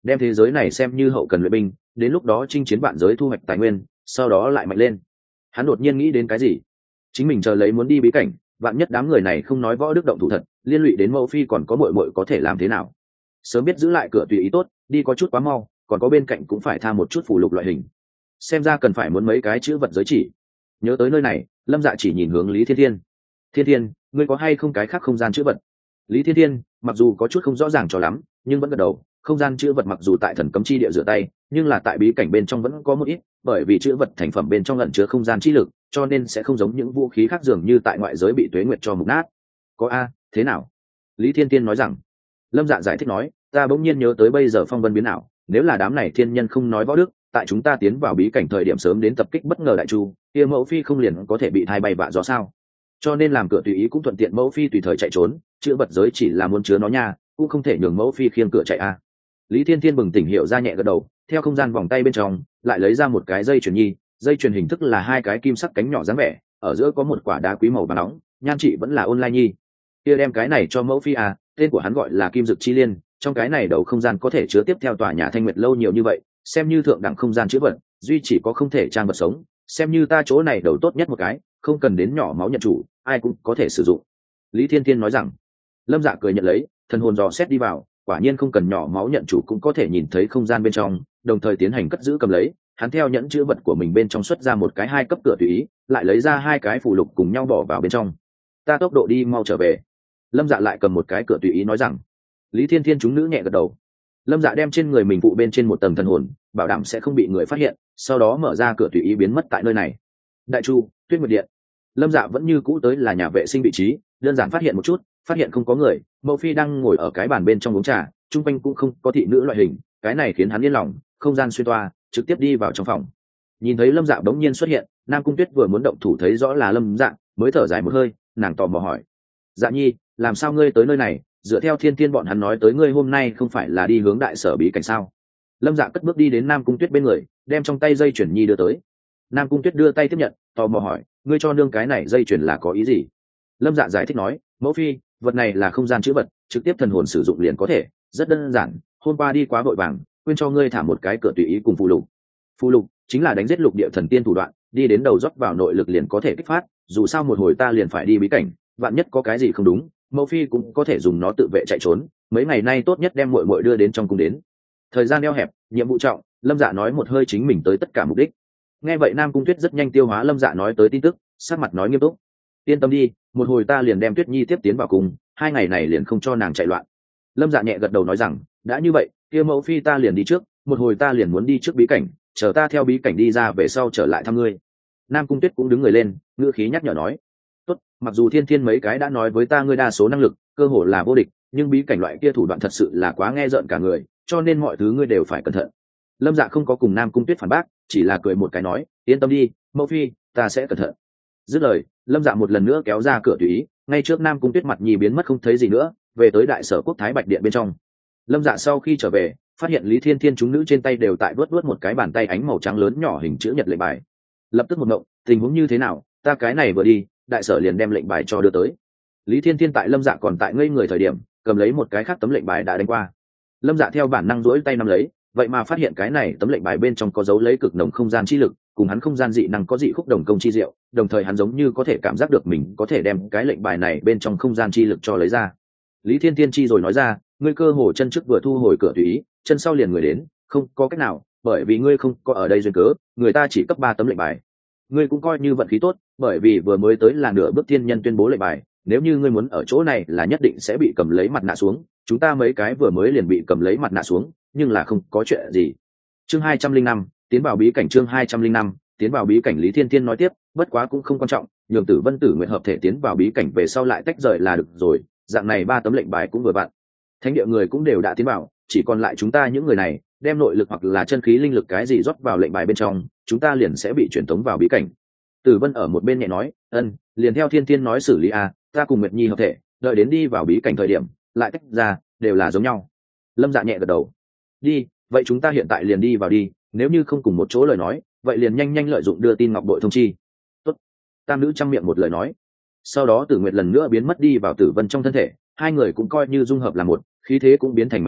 đem thế giới này xem như hậu cần luyện binh, đến lúc đó chinh chiến vạn giới thu hoạch tài nguyên, sau đó lại mạnh lên. Hắn đột nhiên nghĩ đến cái gì, chính mình chờ lấy muốn đi bí cảnh, vạn nhất đám người này không nói võ đức động thủ thật, liên lụy đến mẫu phi còn có muội muội có thể làm thế nào. Sớm biết giữ lại cửa tùy ý tốt, đi có chút quá mau, còn có bên cạnh cũng phải tha một chút phù lục loại hình, xem ra cần phải muốn mấy cái chữ vật giới chỉ. Nhớ tới nơi này, Lâm Dạ chỉ nhìn hướng Lý Thiên Thiên. Thiên Thiên, ngươi có hay không cái khác không gian chữ vật? Lý Thiên Thiên mặc dù có chút không rõ ràng cho lắm, nhưng vẫn gật đầu. Không gian chữ vật mặc dù tại thần cấm chi địa rửa tay, nhưng là tại bí cảnh bên trong vẫn có một ít, bởi vì chữ vật thành phẩm bên trong ẩn chứa không gian chi lực, cho nên sẽ không giống những vũ khí khác dường như tại ngoại giới bị tuế nguyệt cho mục nát. Có a, thế nào? Lý Thiên Thiên nói rằng. Lâm Dạ giải thích nói, ta bỗng nhiên nhớ tới bây giờ phong vân biến ảo, nếu là đám này thiên nhân không nói võ đức, tại chúng ta tiến vào bí cảnh thời điểm sớm đến tập kích bất ngờ đại chu, kia mẫu phi không liền có thể bị thai bay vạ gió sao? Cho nên làm cửa tùy ý cũng thuận tiện mẫu phi tùy thời chạy trốn, chữ vật giới chỉ là muốn chứa nó nha, cũng không thể nhường mẫu phi khiêng cửa chạy a. Lý Thiên Thiên bừng tỉnh hiểu ra, nhẹ gật đầu, theo không gian vòng tay bên trong lại lấy ra một cái dây chuyền nhi, dây chuyền hình thức là hai cái kim sắc cánh nhỏ dáng vẻ, ở giữa có một quả đá quý màu vàng nóng, nhan trị vẫn là online nhi. Kia đem cái này cho mẫu phi à, tên của hắn gọi là Kim Dực Chi Liên, trong cái này đầu không gian có thể chứa tiếp theo tòa nhà Thanh Nguyệt lâu nhiều như vậy, xem như thượng đẳng không gian chứa vật, duy chỉ có không thể trang vật sống, xem như ta chỗ này đầu tốt nhất một cái, không cần đến nhỏ máu nhận chủ, ai cũng có thể sử dụng. Lý Thiên Thiên nói rằng. Lâm Dạ cười nhận lấy, thần hồn dò xét đi vào, quả nhiên không cần nhỏ máu nhận chủ cũng có thể nhìn thấy không gian bên trong, đồng thời tiến hành cất giữ cầm lấy. Hắn theo nhẫn chữ vật của mình bên trong xuất ra một cái hai cấp cửa tùy ý, lại lấy ra hai cái phù lục cùng nhau bỏ vào bên trong. Ta tốc độ đi mau trở về. Lâm Dạ lại cầm một cái cửa tùy ý nói rằng. Lý Thiên Thiên chúng nữ nhẹ gật đầu. Lâm Dạ đem trên người mình phụ bên trên một tầng thần hồn, bảo đảm sẽ không bị người phát hiện, sau đó mở ra cửa tùy ý biến mất tại nơi này. Đại Chu, Tuyết Nguyệt Điện. Lâm Dạ vẫn như cũ tới là nhà vệ sinh vị trí, đơn giản phát hiện một chút, phát hiện không có người, mẫu phi đang ngồi ở cái bàn bên trong uống trà, chung quanh cũng không có thị nữ loại hình, cái này khiến hắn yên lòng, không gian xuyên toa, trực tiếp đi vào trong phòng. Nhìn thấy Lâm Dạ bỗng nhiên xuất hiện, Nam Cung Tuyết vừa muốn động thủ thấy rõ là Lâm Dạ, mới thở dài một hơi, nàng tò mò hỏi: Dạ nhi, làm sao ngươi tới nơi này? Dựa theo Thiên Thiên bọn hắn nói tới ngươi hôm nay không phải là đi hướng đại sở bí cảnh sao? Lâm Dạ cất bước đi đến Nam Cung Tuyết bên người, đem trong tay dây chuyền nhi đưa tới. Nam Cung Tuyết đưa tay tiếp nhận, tò mò hỏi: ngươi cho nương cái này dây chuyền là có ý gì? Lâm Dạ giải thích nói: mẫu phi, vật này là không gian chữ vật, trực tiếp thần hồn sử dụng liền có thể, rất đơn giản, hôm qua đi quá vội vàng, quên cho ngươi thả một cái cửa tùy ý cùng phù lục. Phù lục chính là đánh giết lục địa thần tiên thủ đoạn, đi đến đầu rót vào nội lực liền có thể kích phát, dù sao một hồi ta liền phải đi bí cảnh, vạn nhất có cái gì không đúng, mẫu phi cũng có thể dùng nó tự vệ chạy trốn, mấy ngày nay tốt nhất đem muội muội đưa đến trong cung đến. Thời gian eo hẹp, nhiệm vụ trọng, Lâm Dạ nói một hơi chính mình tới tất cả mục đích. Nghe vậy Nam Cung Tuyết rất nhanh tiêu hóa Lâm Dạ nói tới tin tức, sắc mặt nói nghiêm túc: yên tâm đi, một hồi ta liền đem Tuyết Nhi tiếp tiến vào cùng, hai ngày này liền không cho nàng chạy loạn. Lâm Dạ nhẹ gật đầu nói rằng: đã như vậy, kia mẫu phi ta liền đi trước, một hồi ta liền muốn đi trước bí cảnh, chờ ta theo bí cảnh đi ra về sau trở lại thăm ngươi. Nam Cung Tuyết cũng đứng người lên, ngữ khí nhắc nhở nói: tốt, mặc dù Thiên Thiên mấy cái đã nói với ta ngươi đa số năng lực cơ hồ là vô địch, nhưng bí cảnh loại kia thủ đoạn thật sự là quá nghe rợn cả người, cho nên mọi thứ ngươi đều phải cẩn thận. Lâm Dạ không có cùng Nam Cung Tuyết phản bác, chỉ là cười một cái nói: yên tâm đi, mẫu phi, ta sẽ cẩn thận. Dứt lời, Lâm Dạ một lần nữa kéo ra cửa tùy ý, ngay trước Nam Cung Tuyết mặt nhi biến mất không thấy gì nữa, về tới đại sở quốc thái bạch điện bên trong. Lâm Dạ sau khi trở về, phát hiện Lý Thiên Thiên chúng nữ trên tay đều tại vuốt vuốt một cái bàn tay ánh màu trắng lớn nhỏ hình chữ nhật lệnh bài. Lập tức một ngộng, tình huống như thế nào, ta cái này vừa đi, đại sở liền đem lệnh bài cho đưa tới. Lý Thiên Thiên tại Lâm Dạ còn tại ngây người thời điểm, cầm lấy một cái khác tấm lệnh bài đã đánh qua. Lâm Dạ theo bản năng duỗi tay nắm lấy, vậy mà phát hiện cái này tấm lệnh bài bên trong có dấu lấy cực nồng không gian chi lực, cùng hắn không gian dị năng có dị khúc đồng công chi diệu, đồng thời hắn giống như có thể cảm giác được mình có thể đem cái lệnh bài này bên trong không gian chi lực cho lấy ra. Lý Thiên Thiên chi rồi nói ra: ngươi cơ hồ chân trước vừa thu hồi cửa tùy ý, chân sau liền người đến, không có cách nào, bởi vì ngươi không có ở đây duyên cớ, người ta chỉ cấp ba tấm lệnh bài. Ngươi cũng coi như vận khí tốt, bởi vì vừa mới tới là nửa bước thiên nhân tuyên bố lệnh bài, nếu như ngươi muốn ở chỗ này là nhất định sẽ bị cầm lấy mặt nạ xuống, chúng ta mấy cái vừa mới liền bị cầm lấy mặt nạ xuống, nhưng là không có chuyện gì. Chương hai trăm linh năm, tiến vào bí cảnh. Chương hai trăm linh năm, tiến vào bí cảnh. Lý Thiên Thiên nói tiếp: bất quá cũng không quan trọng, nhường Tử Vân Tử Nguyện hợp thể tiến vào bí cảnh về sau lại tách rời là được rồi, dạng này ba tấm lệnh bài cũng vừa vặn. Thánh địa người cũng đều đã tiến vào, chỉ còn lại chúng ta những người này, đem nội lực hoặc là chân khí linh lực cái gì rót vào lệnh bài bên trong, chúng ta liền sẽ bị truyền tống vào bí cảnh. Tử Vân ở một bên nhẹ nói: ân, liền theo Thiên Thiên nói xử lý a, ta cùng Nguyệt Nhi hợp thể, đợi đến đi vào bí cảnh thời điểm lại tách ra, đều là giống nhau. Lâm Dạ nhẹ gật đầu: đi, vậy chúng ta hiện tại liền đi vào đi, nếu như không cùng một chỗ lời nói, vậy liền nhanh nhanh lợi dụng đưa tin ngọc bội thông chi. Tốt. Tam nữ trăm miệng một lời nói. Sau đó Tử Nguyệt lần nữa biến mất đi vào Tử Vân trong thân thể, hai người cũng coi như dung hợp là một, khí thế cũng biến thành mạnh hơn,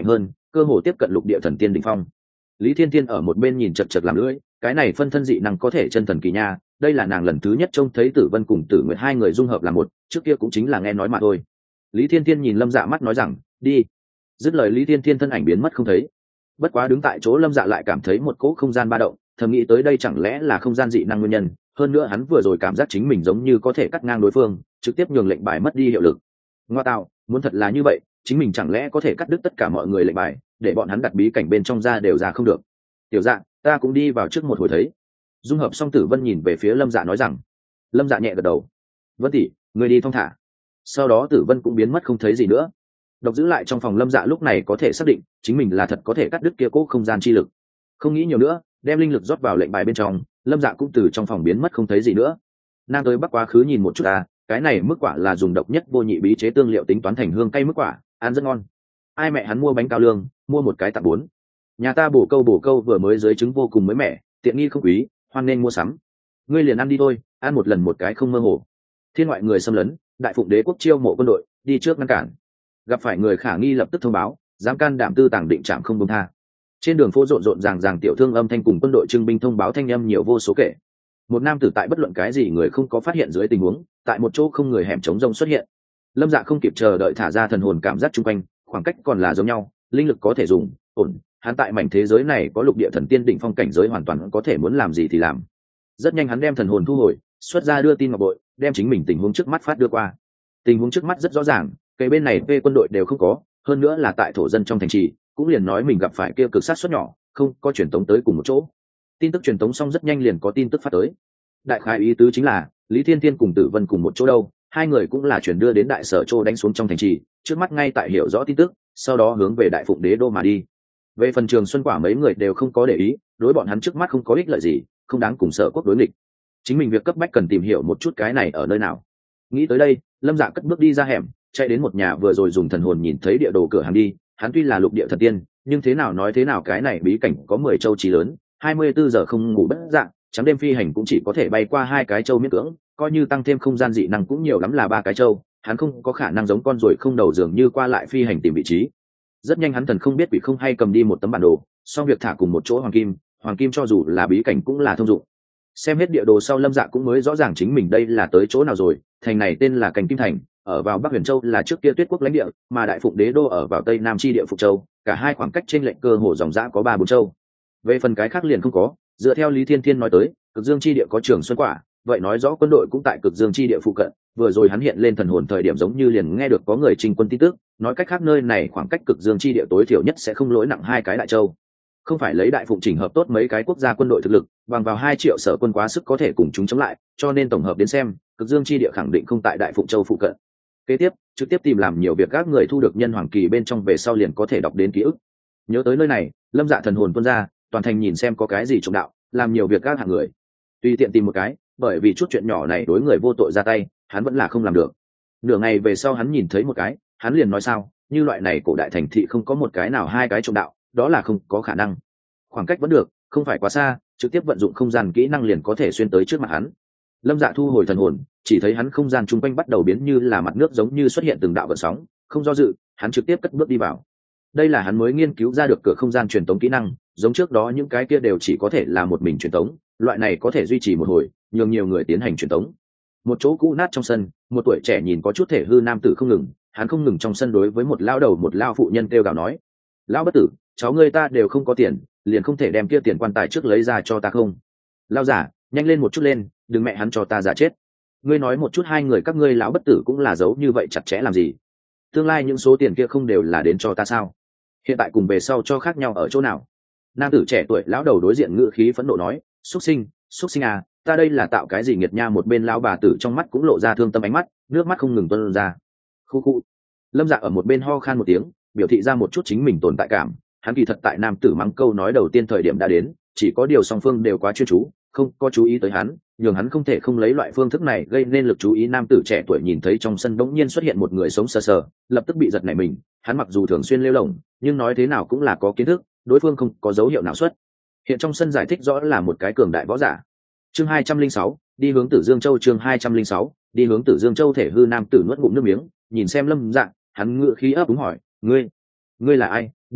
cơ hồ tiếp cận lục địa thần tiên đỉnh phong. Lý Thiên Thiên ở một bên nhìn chật chật làm lưỡi, cái này phân thân dị năng có thể chân thần kỳ nha, đây là nàng lần thứ nhất trông thấy Tử Vân cùng Tử Nguyệt hai người dung hợp làm một, trước kia cũng chính là nghe nói mà thôi. Lý Thiên Thiên nhìn Lâm Dạ mắt nói rằng, đi. Dứt lời Lý Thiên Thiên thân ảnh biến mất không thấy. Bất quá đứng tại chỗ Lâm Dạ lại cảm thấy một cỗ không gian ba động, thầm nghĩ tới đây chẳng lẽ là không gian dị năng nguyên nhân, hơn nữa hắn vừa rồi cảm giác chính mình giống như có thể cắt ngang đối phương, trực tiếp nhường lệnh bài mất đi hiệu lực. Ngoa tạo, muốn thật là như vậy, chính mình chẳng lẽ có thể cắt đứt tất cả mọi người lệnh bài, để bọn hắn đặt bí cảnh bên trong ra đều ra không được. Tiểu Dạ, ta cũng đi vào trước một hồi thấy. Dung hợp xong Tử Vân nhìn về phía Lâm Dạ nói rằng. Lâm Dạ nhẹ gật đầu. Vân tỷ, người đi thong thả. Sau đó Tử Vân cũng biến mất không thấy gì nữa. Độc giữ lại trong phòng Lâm Dạ lúc này có thể xác định chính mình là thật có thể cắt đứt kia cố không gian chi lực. Không nghĩ nhiều nữa, đem linh lực rót vào lệnh bài bên trong, Lâm Dạ cũng từ trong phòng biến mất không thấy gì nữa. Nam tới bắc quá khứ nhìn một chút à, cái này mức quả là dùng độc nhất vô nhị bí chế tương liệu tính toán thành hương cay mức quả, ăn rất ngon. Ai mẹ hắn mua bánh cao lương, mua một cái tặng bốn. Nhà ta bổ câu bổ câu vừa mới dưới trứng vô cùng mới mẻ, tiện nghi không quý, hoan nên mua sắm. Ngươi liền ăn đi thôi, ăn một lần một cái không mơ hồ. Thiên ngoại người xâm lấn, đại phụng đế quốc chiêu mộ quân đội, đi trước ngăn cản. Gặp phải người khả nghi lập tức thông báo, dám can đảm tư tàng định trạm không buông tha. Trên đường phố rộn rộn ràng ràng tiểu thương âm thanh cùng quân đội trưng binh thông báo thanh âm nhiều vô số kể. Một nam tử tại bất luận cái gì người không có phát hiện dưới tình huống, tại một chỗ không người hẻm trống rông xuất hiện. Lâm Dạ không kịp chờ đợi thả ra thần hồn cảm giác chung quanh, khoảng cách còn là giống nhau, linh lực có thể dùng, ổn, hắn tại mảnh thế giới này có lục địa thần tiên đỉnh phong cảnh giới hoàn toàn có thể muốn làm gì thì làm. Rất nhanh hắn đem thần hồn thu hồi, xuất ra đưa tin ngọc bội, đem chính mình tình huống trước mắt phát đưa qua. Tình huống trước mắt rất rõ ràng, cái bên này về quân đội đều không có, hơn nữa là tại thổ dân trong thành trì, cũng liền nói mình gặp phải kia cực sát suất nhỏ, không có truyền tống tới cùng một chỗ. Tin tức truyền tống xong rất nhanh liền có tin tức phát tới. Đại khái ý tứ chính là Lý Thiên Thiên cùng Tử Vân cùng một chỗ đâu, hai người cũng là chuyển đưa đến đại sở Châu đánh xuống trong thành trì, trước mắt ngay tại hiểu rõ tin tức, sau đó hướng về đại phụng đế đô mà đi. Về phần Trường Xuân Quả mấy người đều không có để ý, đối bọn hắn trước mắt không có ích lợi gì, không đáng cùng sở quốc đối nghịch. Chính mình việc cấp bách cần tìm hiểu một chút cái này ở nơi nào. Nghĩ tới đây, Lâm Dạ cất bước đi ra hẻm, chạy đến một nhà vừa rồi dùng thần hồn nhìn thấy địa đồ cửa hàng đi. Hắn tuy là lục địa thần tiên, nhưng thế nào nói thế nào cái này bí cảnh có mười châu chí lớn, hai mươi bốn giờ không ngủ bất dạng, trắng đêm phi hành cũng chỉ có thể bay qua hai cái châu miễn cưỡng, coi như tăng thêm không gian dị năng cũng nhiều lắm là ba cái châu, hắn không có khả năng giống con ruồi không đầu dường như qua lại phi hành tìm vị trí. Rất nhanh hắn thần không biết quỷ không hay cầm đi một tấm bản đồ, xong việc thả cùng một chỗ hoàng kim, hoàng kim cho dù là bí cảnh cũng là thông dụng. Xem hết địa đồ sau Lâm Dạ cũng mới rõ ràng chính mình đây là tới chỗ nào rồi, thành này tên là Cành Kim Thành, ở vào Bắc Huyền Châu là trước kia Tuyết Quốc lãnh địa, mà Đại Phụng Đế đô ở vào Tây Nam chi địa Phục Châu, cả hai khoảng cách trên lệnh cơ hồ dòng dã có ba bốn châu. Về phần cái khác liền không có, dựa theo Lý Thiên Thiên nói tới, Cực Dương chi địa có Trường Xuân Quả, vậy nói rõ quân đội cũng tại Cực Dương chi địa phụ cận, vừa rồi hắn hiện lên thần hồn thời điểm giống như liền nghe được có người trình quân tin tức, nói cách khác nơi này khoảng cách Cực Dương chi địa tối thiểu nhất sẽ không lỗi nặng hai cái đại châu. Không phải lấy Đại Phụng chỉnh hợp tốt mấy cái quốc gia quân đội thực lực, bằng vào hai triệu sở quân quá sức có thể cùng chúng chống lại, cho nên tổng hợp đến xem, Cực Dương chi địa khẳng định không tại Đại Phụng châu phụ cận. Kế tiếp, trực tiếp tìm làm nhiều việc các người thu được nhân hoàng kỳ bên trong về sau liền có thể đọc đến ký ức. Nhớ tới nơi này, Lâm Dạ thần hồn tuôn ra, toàn thành nhìn xem có cái gì trộm đạo, làm nhiều việc các hạng người. Tùy tiện tìm một cái, bởi vì chút chuyện nhỏ này đối người vô tội ra tay, hắn vẫn là không làm được. Nửa ngày về sau hắn nhìn thấy một cái, hắn liền nói sao, như loại này cổ đại thành thị không có một cái nào hai cái trộm đạo, đó là không có khả năng. Khoảng cách vẫn được, không phải quá xa, trực tiếp vận dụng không gian kỹ năng liền có thể xuyên tới trước mặt hắn. Lâm Dạ thu hồi thần hồn, chỉ thấy hắn không gian chung quanh bắt đầu biến như là mặt nước giống như xuất hiện từng đạo gợn sóng, không do dự, hắn trực tiếp cất bước đi vào. Đây là hắn mới nghiên cứu ra được cửa không gian truyền tống kỹ năng, giống trước đó những cái kia đều chỉ có thể là một mình truyền tống, loại này có thể duy trì một hồi, nhường nhiều người tiến hành truyền tống. Một chỗ cũ nát trong sân, một tuổi trẻ nhìn có chút thể hư nam tử không ngừng, hắn không ngừng trong sân đối với một lao đầu một lao phụ nhân kêu gào nói: "Lão bất tử, cháu ngươi ta đều không có tiền, liền không thể đem kia tiền quan tài trước lấy ra cho ta không? Lao giả, nhanh lên một chút lên, đừng mẹ hắn cho ta giả chết. Ngươi nói một chút hai người các ngươi lão bất tử cũng là giấu như vậy chặt chẽ làm gì? Tương lai những số tiền kia không đều là đến cho ta sao? Hiện tại cùng về sau cho khác nhau ở chỗ nào?" Nam tử trẻ tuổi lão đầu đối diện ngữ khí phẫn nộ nói: "Xuất sinh, xuất sinh à, ta đây là tạo cái gì nghiệt nha?" Một bên lão bà tử trong mắt cũng lộ ra thương tâm ánh mắt, nước mắt không ngừng tuôn ra. Khu khu. Lâm Dạ ở một bên ho khan một tiếng, biểu thị ra một chút chính mình tồn tại cảm. Hắn kỳ thật tại nam tử mắng câu nói đầu tiên thời điểm đã đến, chỉ có điều song phương đều quá chuyên chú, không có chú ý tới hắn, nhường hắn không thể không lấy loại phương thức này gây nên lực chú ý. Nam tử trẻ tuổi nhìn thấy trong sân đống nhiên xuất hiện một người sống sờ sờ, lập tức bị giật nảy mình. Hắn mặc dù thường xuyên lêu lổng, nhưng nói thế nào cũng là có kiến thức, đối phương không có dấu hiệu nào xuất hiện trong sân giải thích rõ là một cái cường đại võ giả. Chương hai trăm linh sáu, đi hướng Tử Dương Châu. Chương hai trăm linh sáu, đi hướng Tử Dương Châu. Thể hư nam tử nuốt ngụm nước miếng, nhìn xem Lâm Dạ, hắn ngựa khí ấp úng hỏi: "Ngươi, ngươi là ai?" "Đại hiệp,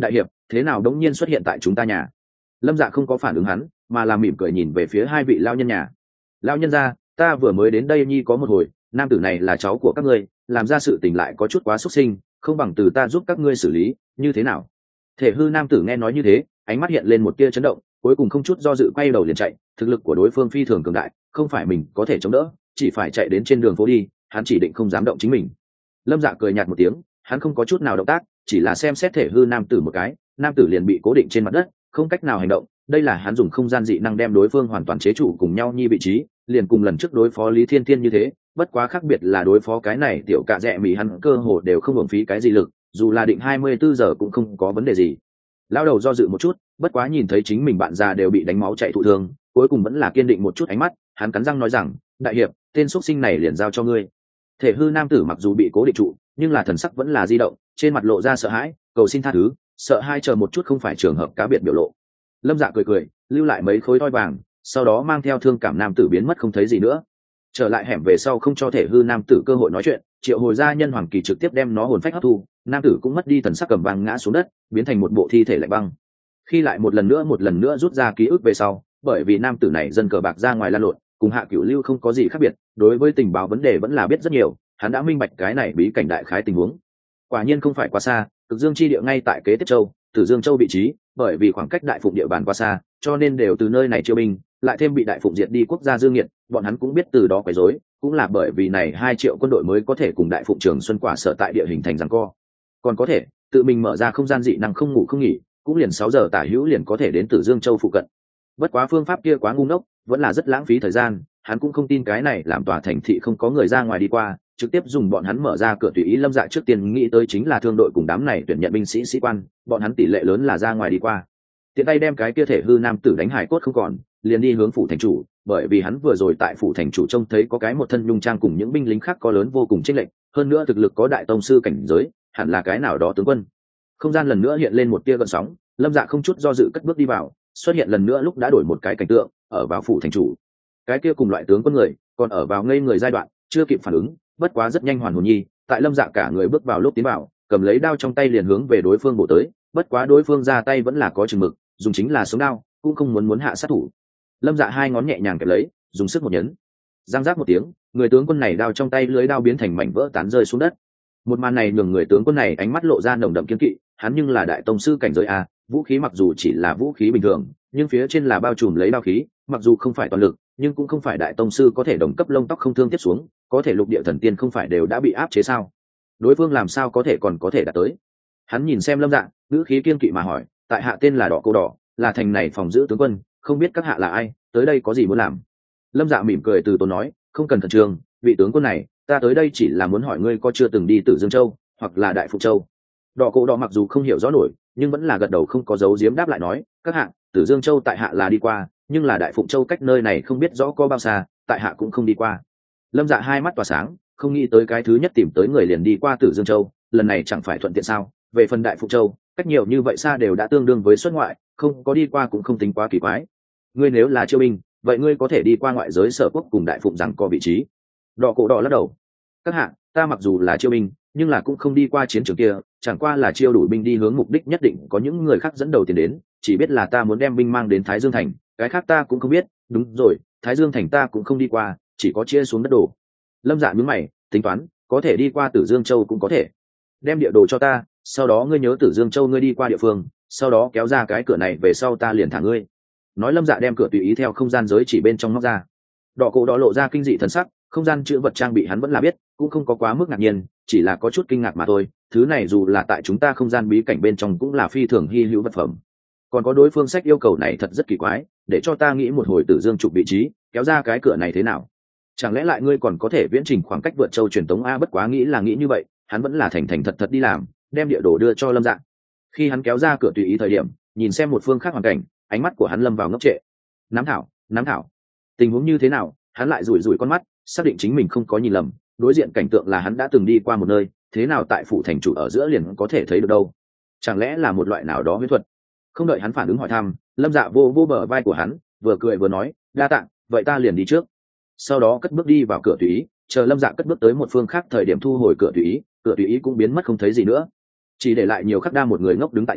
thế nào đống nhiên xuất hiện tại chúng ta nhà? Lâm Dạ không có phản ứng hắn, mà là mỉm cười nhìn về phía hai vị lao nhân nhà. Lao nhân gia, ta vừa mới đến đây nhi có một hồi, nam tử này là cháu của các ngươi, làm ra sự tình lại có chút quá xuất sinh, không bằng từ ta giúp các ngươi xử lý, như thế nào? Thể hư nam tử nghe nói như thế, ánh mắt hiện lên một tia chấn động, cuối cùng không chút do dự quay đầu liền chạy. Thực lực của đối phương phi thường cường đại, không phải mình có thể chống đỡ, chỉ phải chạy đến trên đường phố đi, hắn chỉ định không dám động chính mình. Lâm Dạ cười nhạt một tiếng, hắn không có chút nào động tác, chỉ là xem xét thể hư nam tử một cái, nam tử liền bị cố định trên mặt đất, không cách nào hành động. Đây là hắn dùng không gian dị năng đem đối phương hoàn toàn chế trụ cùng nhau nhi vị trí, liền cùng lần trước đối phó Lý Thiên Thiên như thế. Bất quá khác biệt là đối phó cái này tiểu cạ rẽ mì hắn cơ hồ đều không hưởng phí cái gì lực, dù là định hai mươi bốn giờ cũng không có vấn đề gì. Lão đầu do dự một chút, bất quá nhìn thấy chính mình bạn già đều bị đánh máu chạy thụ thương, cuối cùng vẫn là kiên định một chút ánh mắt, hắn cắn răng nói rằng, đại hiệp, tên xuất sinh này liền giao cho ngươi. Thể hư nam tử mặc dù bị cố định trụ, nhưng là thần sắc vẫn là di động, trên mặt lộ ra sợ hãi, cầu xin tha thứ, sợ hai chờ một chút không phải trường hợp cá biệt biểu lộ. Lâm Dạ cười cười, lưu lại mấy khối thoi vàng, sau đó mang theo thương cảm nam tử biến mất không thấy gì nữa. Trở lại hẻm về sau không cho thể hư nam tử cơ hội nói chuyện, triệu hồi gia nhân hoàng kỳ trực tiếp đem nó hồn phách hấp thu, nam tử cũng mất đi thần sắc cầm vàng ngã xuống đất, biến thành một bộ thi thể lạnh băng. Khi lại một lần nữa một lần nữa rút ra ký ức về sau, bởi vì nam tử này dân cờ bạc ra ngoài lan lộn, cùng Hạ Cửu Lưu không có gì khác biệt, đối với tình báo vấn đề vẫn là biết rất nhiều, hắn đã minh bạch cái này bí cảnh đại khái tình huống. Quả nhiên không phải quá xa, Cực Dương chi địa ngay tại kế tiếp châu, Tử Dương châu vị trí, bởi vì khoảng cách Đại Phụng địa bàn quá xa, cho nên đều từ nơi này chiêu binh, lại thêm bị Đại Phụng diệt đi quốc gia Dương Nghiệt, bọn hắn cũng biết từ đó quấy rối, cũng là bởi vì này hai triệu quân đội mới có thể cùng Đại Phụng Trường Xuân quả sở tại địa hình thành giằng co. Còn có thể tự mình mở ra không gian dị năng không ngủ không nghỉ, cũng liền sáu giờ tả hữu liền có thể đến Tử Dương châu phụ cận. Bất quá phương pháp kia quá ngu ngốc, vẫn là rất lãng phí thời gian, hắn cũng không tin cái này làm tòa thành thị không có người ra ngoài đi qua, trực tiếp dùng bọn hắn mở ra cửa tùy ý. Lâm Dạ trước tiên nghĩ tới chính là thương đội cùng đám này tuyển nhận binh sĩ sĩ quan, bọn hắn tỷ lệ lớn là ra ngoài đi qua. Tiện tay đem cái kia thể hư nam tử đánh hải cốt không còn, liền đi hướng phủ thành chủ, bởi vì hắn vừa rồi tại phủ thành chủ trông thấy có cái một thân nhung trang cùng những binh lính khác có lớn vô cùng chênh lệch, hơn nữa thực lực có đại tông sư cảnh giới, hẳn là cái nào đó tướng quân. Không gian lần nữa hiện lên một tia gợn sóng, Lâm Dạ không chút do dự cất bước đi vào, xuất hiện lần nữa lúc đã đổi một cái cảnh tượng, ở vào phủ thành chủ. Cái kia cùng loại tướng quân người, còn ở vào ngây người giai đoạn, chưa kịp phản ứng, bất quá rất nhanh hoàn hồn nhi, tại Lâm Dạ cả người bước vào lúc tiến vào, cầm lấy đao trong tay liền hướng về đối phương bổ tới, bất quá đối phương ra tay vẫn là có chừng mực, dùng chính là sống đao, cũng không muốn muốn hạ sát thủ. Lâm Dạ hai ngón nhẹ nhàng kẹp lấy, dùng sức một nhấn, giang giác một tiếng, người tướng quân này đao trong tay lưới đao biến thành mảnh vỡ tán rơi xuống đất. Một màn này nhường người tướng quân này ánh mắt lộ ra nồng đậm kiên kỵ, hắn nhưng là đại tông sư cảnh giới a, vũ khí mặc dù chỉ là vũ khí bình thường, nhưng phía trên là bao trùm lấy đao khí, mặc dù không phải toàn lực, nhưng cũng không phải đại tông sư có thể đồng cấp lông tóc không thương tiếp xuống, có thể lục địa thần tiên không phải đều đã bị áp chế sao? Đối phương làm sao có thể còn có thể đạt tới? Hắn nhìn xem Lâm Dạ, ngữ khí kiên kỵ mà hỏi, tại hạ tên là Đỏ Cô Đỏ, là thành này phòng giữ tướng quân, không biết các hạ là ai, tới đây có gì muốn làm? Lâm Dạ mỉm cười từ tốn nói, không cần khẩn trương, vị tướng quân này, ta tới đây chỉ là muốn hỏi ngươi có chưa từng đi Tử Dương Châu, hoặc là Đại Phục Châu. Đỏ Cô Đỏ mặc dù không hiểu rõ nổi, nhưng vẫn là gật đầu không có dấu diếm đáp lại nói, các hạ, Tử Dương Châu tại hạ là đi qua, nhưng là Đại Phụng Châu cách nơi này không biết rõ có bao xa, tại hạ cũng không đi qua. Lâm Dạ hai mắt tỏa sáng, không nghĩ tới cái thứ nhất tìm tới người liền đi qua Tử Dương Châu, lần này chẳng phải thuận tiện sao? Về phần Đại Phụng Châu, cách nhiều như vậy xa đều đã tương đương với xuất ngoại, không có đi qua cũng không tính quá kỳ quái. Ngươi nếu là chiêu binh, vậy ngươi có thể đi qua ngoại giới Sở Quốc cùng Đại Phụng rằng có vị trí. Đỏ Cổ Đỏ lắc đầu, các hạ, ta mặc dù là chiêu binh, nhưng là cũng không đi qua chiến trường kia, chẳng qua là chiêu đủ binh đi hướng mục đích nhất định, có những người khác dẫn đầu tiền đến, chỉ biết là ta muốn đem binh mang đến Thái Dương Thành, cái khác ta cũng không biết. Đúng rồi, Thái Dương Thành ta cũng không đi qua, chỉ có chia xuống đất đồ. Lâm Dạ nhướng mày, tính toán, có thể đi qua Tử Dương Châu cũng có thể. Đem địa đồ cho ta, sau đó ngươi nhớ Tử Dương Châu ngươi đi qua địa phương, sau đó kéo ra cái cửa này về sau ta liền thả ngươi. Nói Lâm Dạ đem cửa tùy ý theo không gian giới chỉ bên trong móc ra. Đỏ Cổ Đỏ lộ ra kinh dị thần sắc, không gian chữ vật trang bị hắn vẫn là biết, cũng không có quá mức ngạc nhiên, chỉ là có chút kinh ngạc mà thôi, thứ này dù là tại chúng ta không gian bí cảnh bên trong cũng là phi thường hi hữu vật phẩm. Còn có đối phương sách yêu cầu này thật rất kỳ quái, để cho ta nghĩ một hồi Tử Dương trục vị trí, kéo ra cái cửa này thế nào? Chẳng lẽ lại ngươi còn có thể viễn trình khoảng cách vượt châu truyền tống a? Bất quá nghĩ là nghĩ như vậy, hắn vẫn là thành thành thật thật đi làm, đem địa đồ đưa cho Lâm Dạ. Khi hắn kéo ra cửa tùy ý thời điểm, nhìn xem một phương khác hoàn cảnh, ánh mắt của hắn lâm vào ngốc trệ. Nắm thảo, nắm thảo. Tình huống như thế nào? Hắn lại rủi rủi con mắt, xác định chính mình không có nhìn lầm, đối diện cảnh tượng là hắn đã từng đi qua một nơi, thế nào tại phủ thành chủ ở giữa liền có thể thấy được đâu? Chẳng lẽ là một loại nào đó huyễn thuật? Không đợi hắn phản ứng hỏi thăm, Lâm Dạ vô vô bờ vai của hắn, vừa cười vừa nói, đa tạ, vậy ta liền đi trước. Sau đó cất bước đi vào cửa tùy ý, chờ Lâm Dạ cất bước tới một phương khác thời điểm thu hồi cửa tùy ý, cửa tùy ý cũng biến mất không thấy gì nữa, chỉ để lại nhiều khắc đa một người ngốc đứng tại chỗ,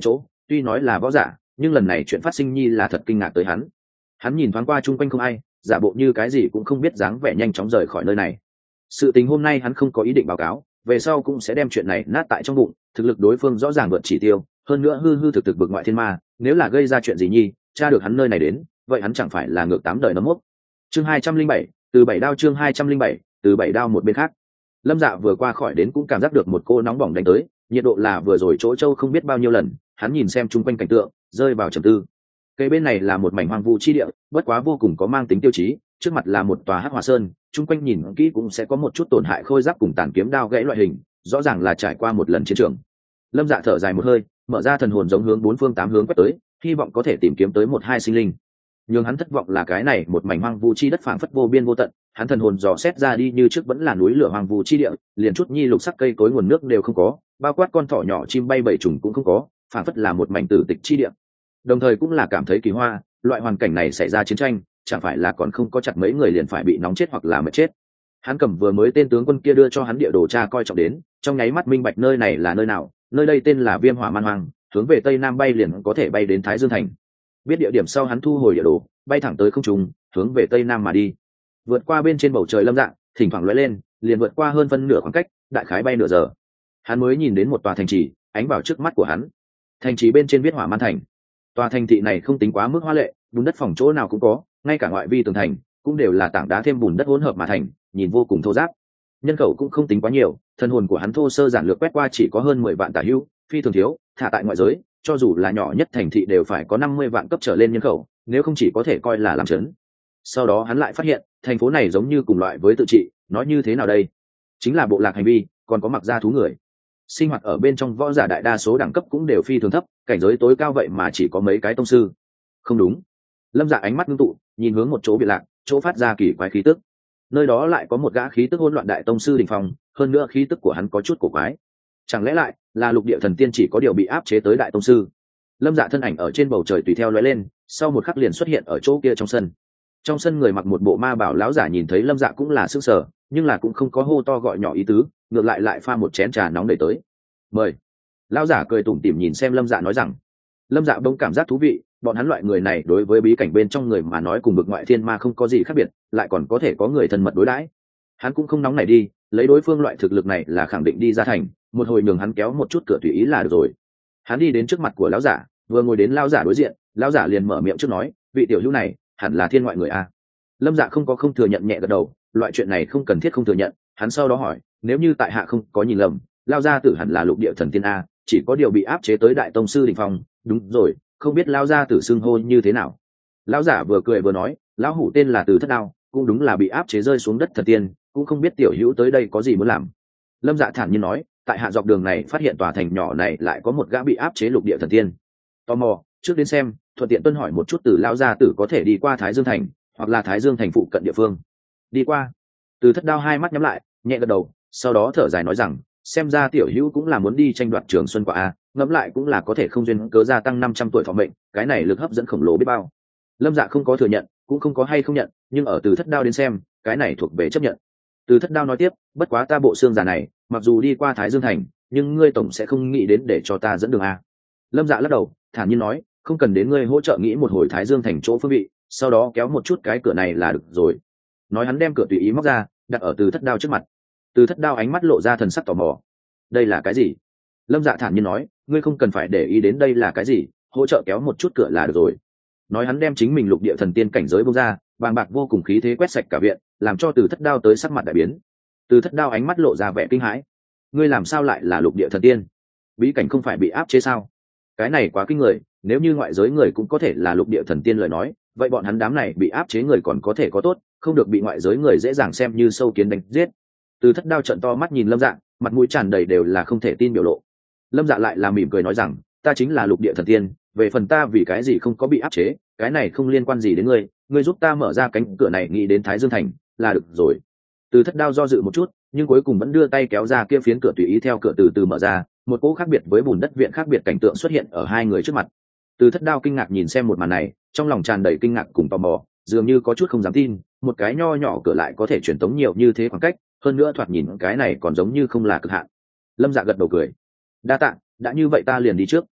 tuy nói là võ giả nhưng lần này chuyện phát sinh nhi là thật kinh ngạc tới hắn. Hắn nhìn thoáng qua chung quanh không ai, giả bộ như cái gì cũng không biết dáng vẻ nhanh chóng rời khỏi nơi này. Sự tình hôm nay hắn không có ý định báo cáo, về sau cũng sẽ đem chuyện này nát tại trong bụng. Thực lực đối phương rõ ràng vượt chỉ tiêu, hơn nữa hư hư thực thực bực ngoại thiên ma, nếu là gây ra chuyện gì nhi tra được hắn nơi này đến, vậy hắn chẳng phải là ngược tám đời nấm mốc. Chương hai trăm linh bảy, từ bảy đao. Chương hai trăm linh bảy, từ bảy đao. Một bên khác, Lâm Dạ vừa qua khỏi đến cũng cảm giác được một cô nóng bỏng đánh tới, nhiệt độ là vừa rồi chỗ châu không biết bao nhiêu lần. Hắn nhìn xem chung quanh cảnh tượng, rơi vào trầm tư. Cây bên này là một mảnh hoang vu chi địa, bất quá vô cùng có mang tính tiêu chí, trước mặt là một tòa hắc hỏa sơn, chung quanh nhìn kỹ cũng sẽ có một chút tổn hại khôi giáp cùng tàn kiếm đao gãy loại hình, rõ ràng là trải qua một lần chiến trường. Lâm Dạ thở dài một hơi, mở ra thần hồn giống hướng bốn phương tám hướng quét tới, hy vọng có thể tìm kiếm tới một hai sinh linh. Nhưng hắn thất vọng là cái này một mảnh hoang vu chi đất phảng phất vô biên vô tận, hắn thần hồn dò xét ra đi như trước vẫn là núi lửa hoang vu chi địa, liền chút nhi lục sắc cây cối nguồn nước đều không có, bao quát con thỏ nhỏ chim bay bầy trùng cũng không có, phảng phất là một mảnh tử tịch chi địa. Đồng thời cũng là cảm thấy kỳ hoa, loại hoàn cảnh này xảy ra chiến tranh, chẳng phải là còn không có chặt mấy người liền phải bị nóng chết hoặc là mất chết. Hắn cầm vừa mới tên tướng quân kia đưa cho hắn địa đồ tra coi trọng đến, trong nháy mắt minh bạch nơi này là nơi nào, nơi đây tên là Viêm Hỏa Man Hoang, hướng về tây nam bay liền có thể bay đến Thái Dương thành. Biết địa điểm sau hắn thu hồi địa đồ, bay thẳng tới không trung, hướng về tây nam mà đi. Vượt qua bên trên bầu trời lâm dạng, thỉnh thoảng lóe lên, liền vượt qua hơn phân nửa khoảng cách, đại khái bay nửa giờ. Hắn mới nhìn đến một tòa thành trì, ánh vào trước mắt của hắn. Thành trì bên trên viết Hỏa Man thành. Tòa thành thị này không tính quá mức hoa lệ, bùn đất phòng chỗ nào cũng có, ngay cả ngoại vi tường thành cũng đều là tảng đá thêm bùn đất hỗn hợp mà thành, nhìn vô cùng thô ráp. Nhân khẩu cũng không tính quá nhiều, thân hồn của hắn thô sơ giản lược quét qua chỉ có hơn mười vạn tả hữu, phi thường thiếu, thả tại ngoại giới, cho dù là nhỏ nhất thành thị đều phải có năm mươi vạn cấp trở lên nhân khẩu, nếu không chỉ có thể coi là làm trấn. Sau đó hắn lại phát hiện, thành phố này giống như cùng loại với tự trị, nói như thế nào đây? Chính là bộ lạc hành vi, còn có mặc gia thú người. Sinh hoạt ở bên trong võ giả đại đa số đẳng cấp cũng đều phi thường thấp, cảnh giới tối cao vậy mà chỉ có mấy cái tông sư. Không đúng. Lâm Dạ ánh mắt ngưng tụ, nhìn hướng một chỗ biệt lạc, chỗ phát ra kỳ quái khí tức. Nơi đó lại có một gã khí tức hỗn loạn đại tông sư đỉnh phong, hơn nữa khí tức của hắn có chút cổ quái. Chẳng lẽ lại là lục địa thần tiên chỉ có điều bị áp chế tới đại tông sư? Lâm Dạ thân ảnh ở trên bầu trời tùy theo lóe lên, sau một khắc liền xuất hiện ở chỗ kia trong sân. Trong sân người mặc một bộ ma bảo lão giả nhìn thấy Lâm Dạ cũng là sửng sở, nhưng là cũng không có hô to gọi nhỏ ý tứ, ngược lại lại pha một chén trà nóng đẩy tới. Mời. Lão giả cười tủm tỉm nhìn xem Lâm Dạ nói rằng. Lâm Dạ bỗng cảm giác thú vị, bọn hắn loại người này đối với bí cảnh bên trong người mà nói cùng vực ngoại thiên ma không có gì khác biệt, lại còn có thể có người thân mật đối đãi. Hắn cũng không nóng này đi, lấy đối phương loại thực lực này là khẳng định đi ra thành, một hồi nhường hắn kéo một chút cửa tùy ý là được rồi. Hắn đi đến trước mặt của lão giả, vừa ngồi đến lão giả đối diện, lão giả liền mở miệng trước nói, vị tiểu hữu này hẳn là thiên ngoại người a. Lâm Dạ không có không thừa nhận nhẹ gật đầu, loại chuyện này không cần thiết không thừa nhận. Hắn sau đó hỏi, nếu như tại hạ không có nhìn lầm, lão gia tử hẳn là lục địa thần tiên a, chỉ có điều bị áp chế tới đại tông sư đỉnh phong. Đúng rồi, không biết lão gia tử xưng hô như thế nào? Lão giả vừa cười vừa nói, lão hủ tên là Từ Thất Đao, cũng đúng là bị áp chế rơi xuống đất thần tiên, cũng không biết tiểu hữu tới đây có gì muốn làm. Lâm Dạ thản nhiên nói, tại hạ dọc đường này phát hiện tòa thành nhỏ này lại có một gã bị áp chế lục địa thần tiên. Tò mò, trước đến xem, thuận tiện tuân hỏi một chút từ lão gia tử có thể đi qua Thái Dương thành, hoặc là Thái Dương thành phụ cận địa phương. Đi qua. Từ Thất Đao hai mắt nhắm lại, nhẹ gật đầu, sau đó thở dài nói rằng, xem ra tiểu hữu cũng là muốn đi tranh đoạt Trường Xuân quả a, ngẫm lại cũng là có thể không duyên cớ gia tăng năm trăm tuổi thọ mệnh, cái này lực hấp dẫn khổng lồ biết bao. Lâm Dạ không có thừa nhận, cũng không có hay không nhận, nhưng ở Từ Thất Đao đến xem, cái này thuộc về chấp nhận. Từ Thất Đao nói tiếp, bất quá ta bộ xương già này, mặc dù đi qua Thái Dương thành, nhưng ngươi tổng sẽ không nghĩ đến để cho ta dẫn đường a. Lâm Dạ lắc đầu, thản nhiên nói, không cần đến ngươi hỗ trợ nghĩ một hồi Thái Dương thành chỗ phương vị, sau đó kéo một chút cái cửa này là được rồi. Nói hắn đem cửa tùy ý móc ra, đặt ở Từ Thất Đao trước mặt. Từ Thất Đao ánh mắt lộ ra thần sắc tò mò. Đây là cái gì? Lâm Dạ thản nhiên nói, ngươi không cần phải để ý đến đây là cái gì, hỗ trợ kéo một chút cửa là được rồi. Nói hắn đem chính mình lục địa thần tiên cảnh giới bung ra, vàng bạc vô cùng khí thế quét sạch cả viện, làm cho Từ Thất Đao tới sắc mặt đại biến. Từ Thất Đao ánh mắt lộ ra vẻ kinh hãi. Ngươi làm sao lại là lục địa thần tiên? Bí cảnh không phải bị áp chế sao? Cái này quá kinh người, nếu như ngoại giới người cũng có thể là lục địa thần tiên lời nói, vậy bọn hắn đám này bị áp chế người còn có thể có tốt, không được bị ngoại giới người dễ dàng xem như sâu kiến đánh giết. Từ Thất Đao trợn to mắt nhìn Lâm Dạ, mặt mũi tràn đầy đều là không thể tin biểu lộ. Lâm Dạ lại là mỉm cười nói rằng, ta chính là lục địa thần tiên, về phần ta vì cái gì không có bị áp chế, cái này không liên quan gì đến ngươi, ngươi giúp ta mở ra cánh cửa này nghĩ đến Thái Dương thành là được rồi. Từ Thất Đao do dự một chút, nhưng cuối cùng vẫn đưa tay kéo ra kia phiến cửa tùy ý theo cửa từ từ mở ra, một cỗ khác biệt với bùn đất viện khác biệt cảnh tượng xuất hiện ở hai người trước mặt. Từ Thất Đao kinh ngạc nhìn xem một màn này, trong lòng tràn đầy kinh ngạc cùng tò mò, dường như có chút không dám tin, một cái nho nhỏ cửa lại có thể truyền tống nhiều như thế khoảng cách, hơn nữa thoạt nhìn cái này còn giống như không là cực hạn. Lâm Dạ gật đầu cười, đa tạ, đã như vậy ta liền đi trước.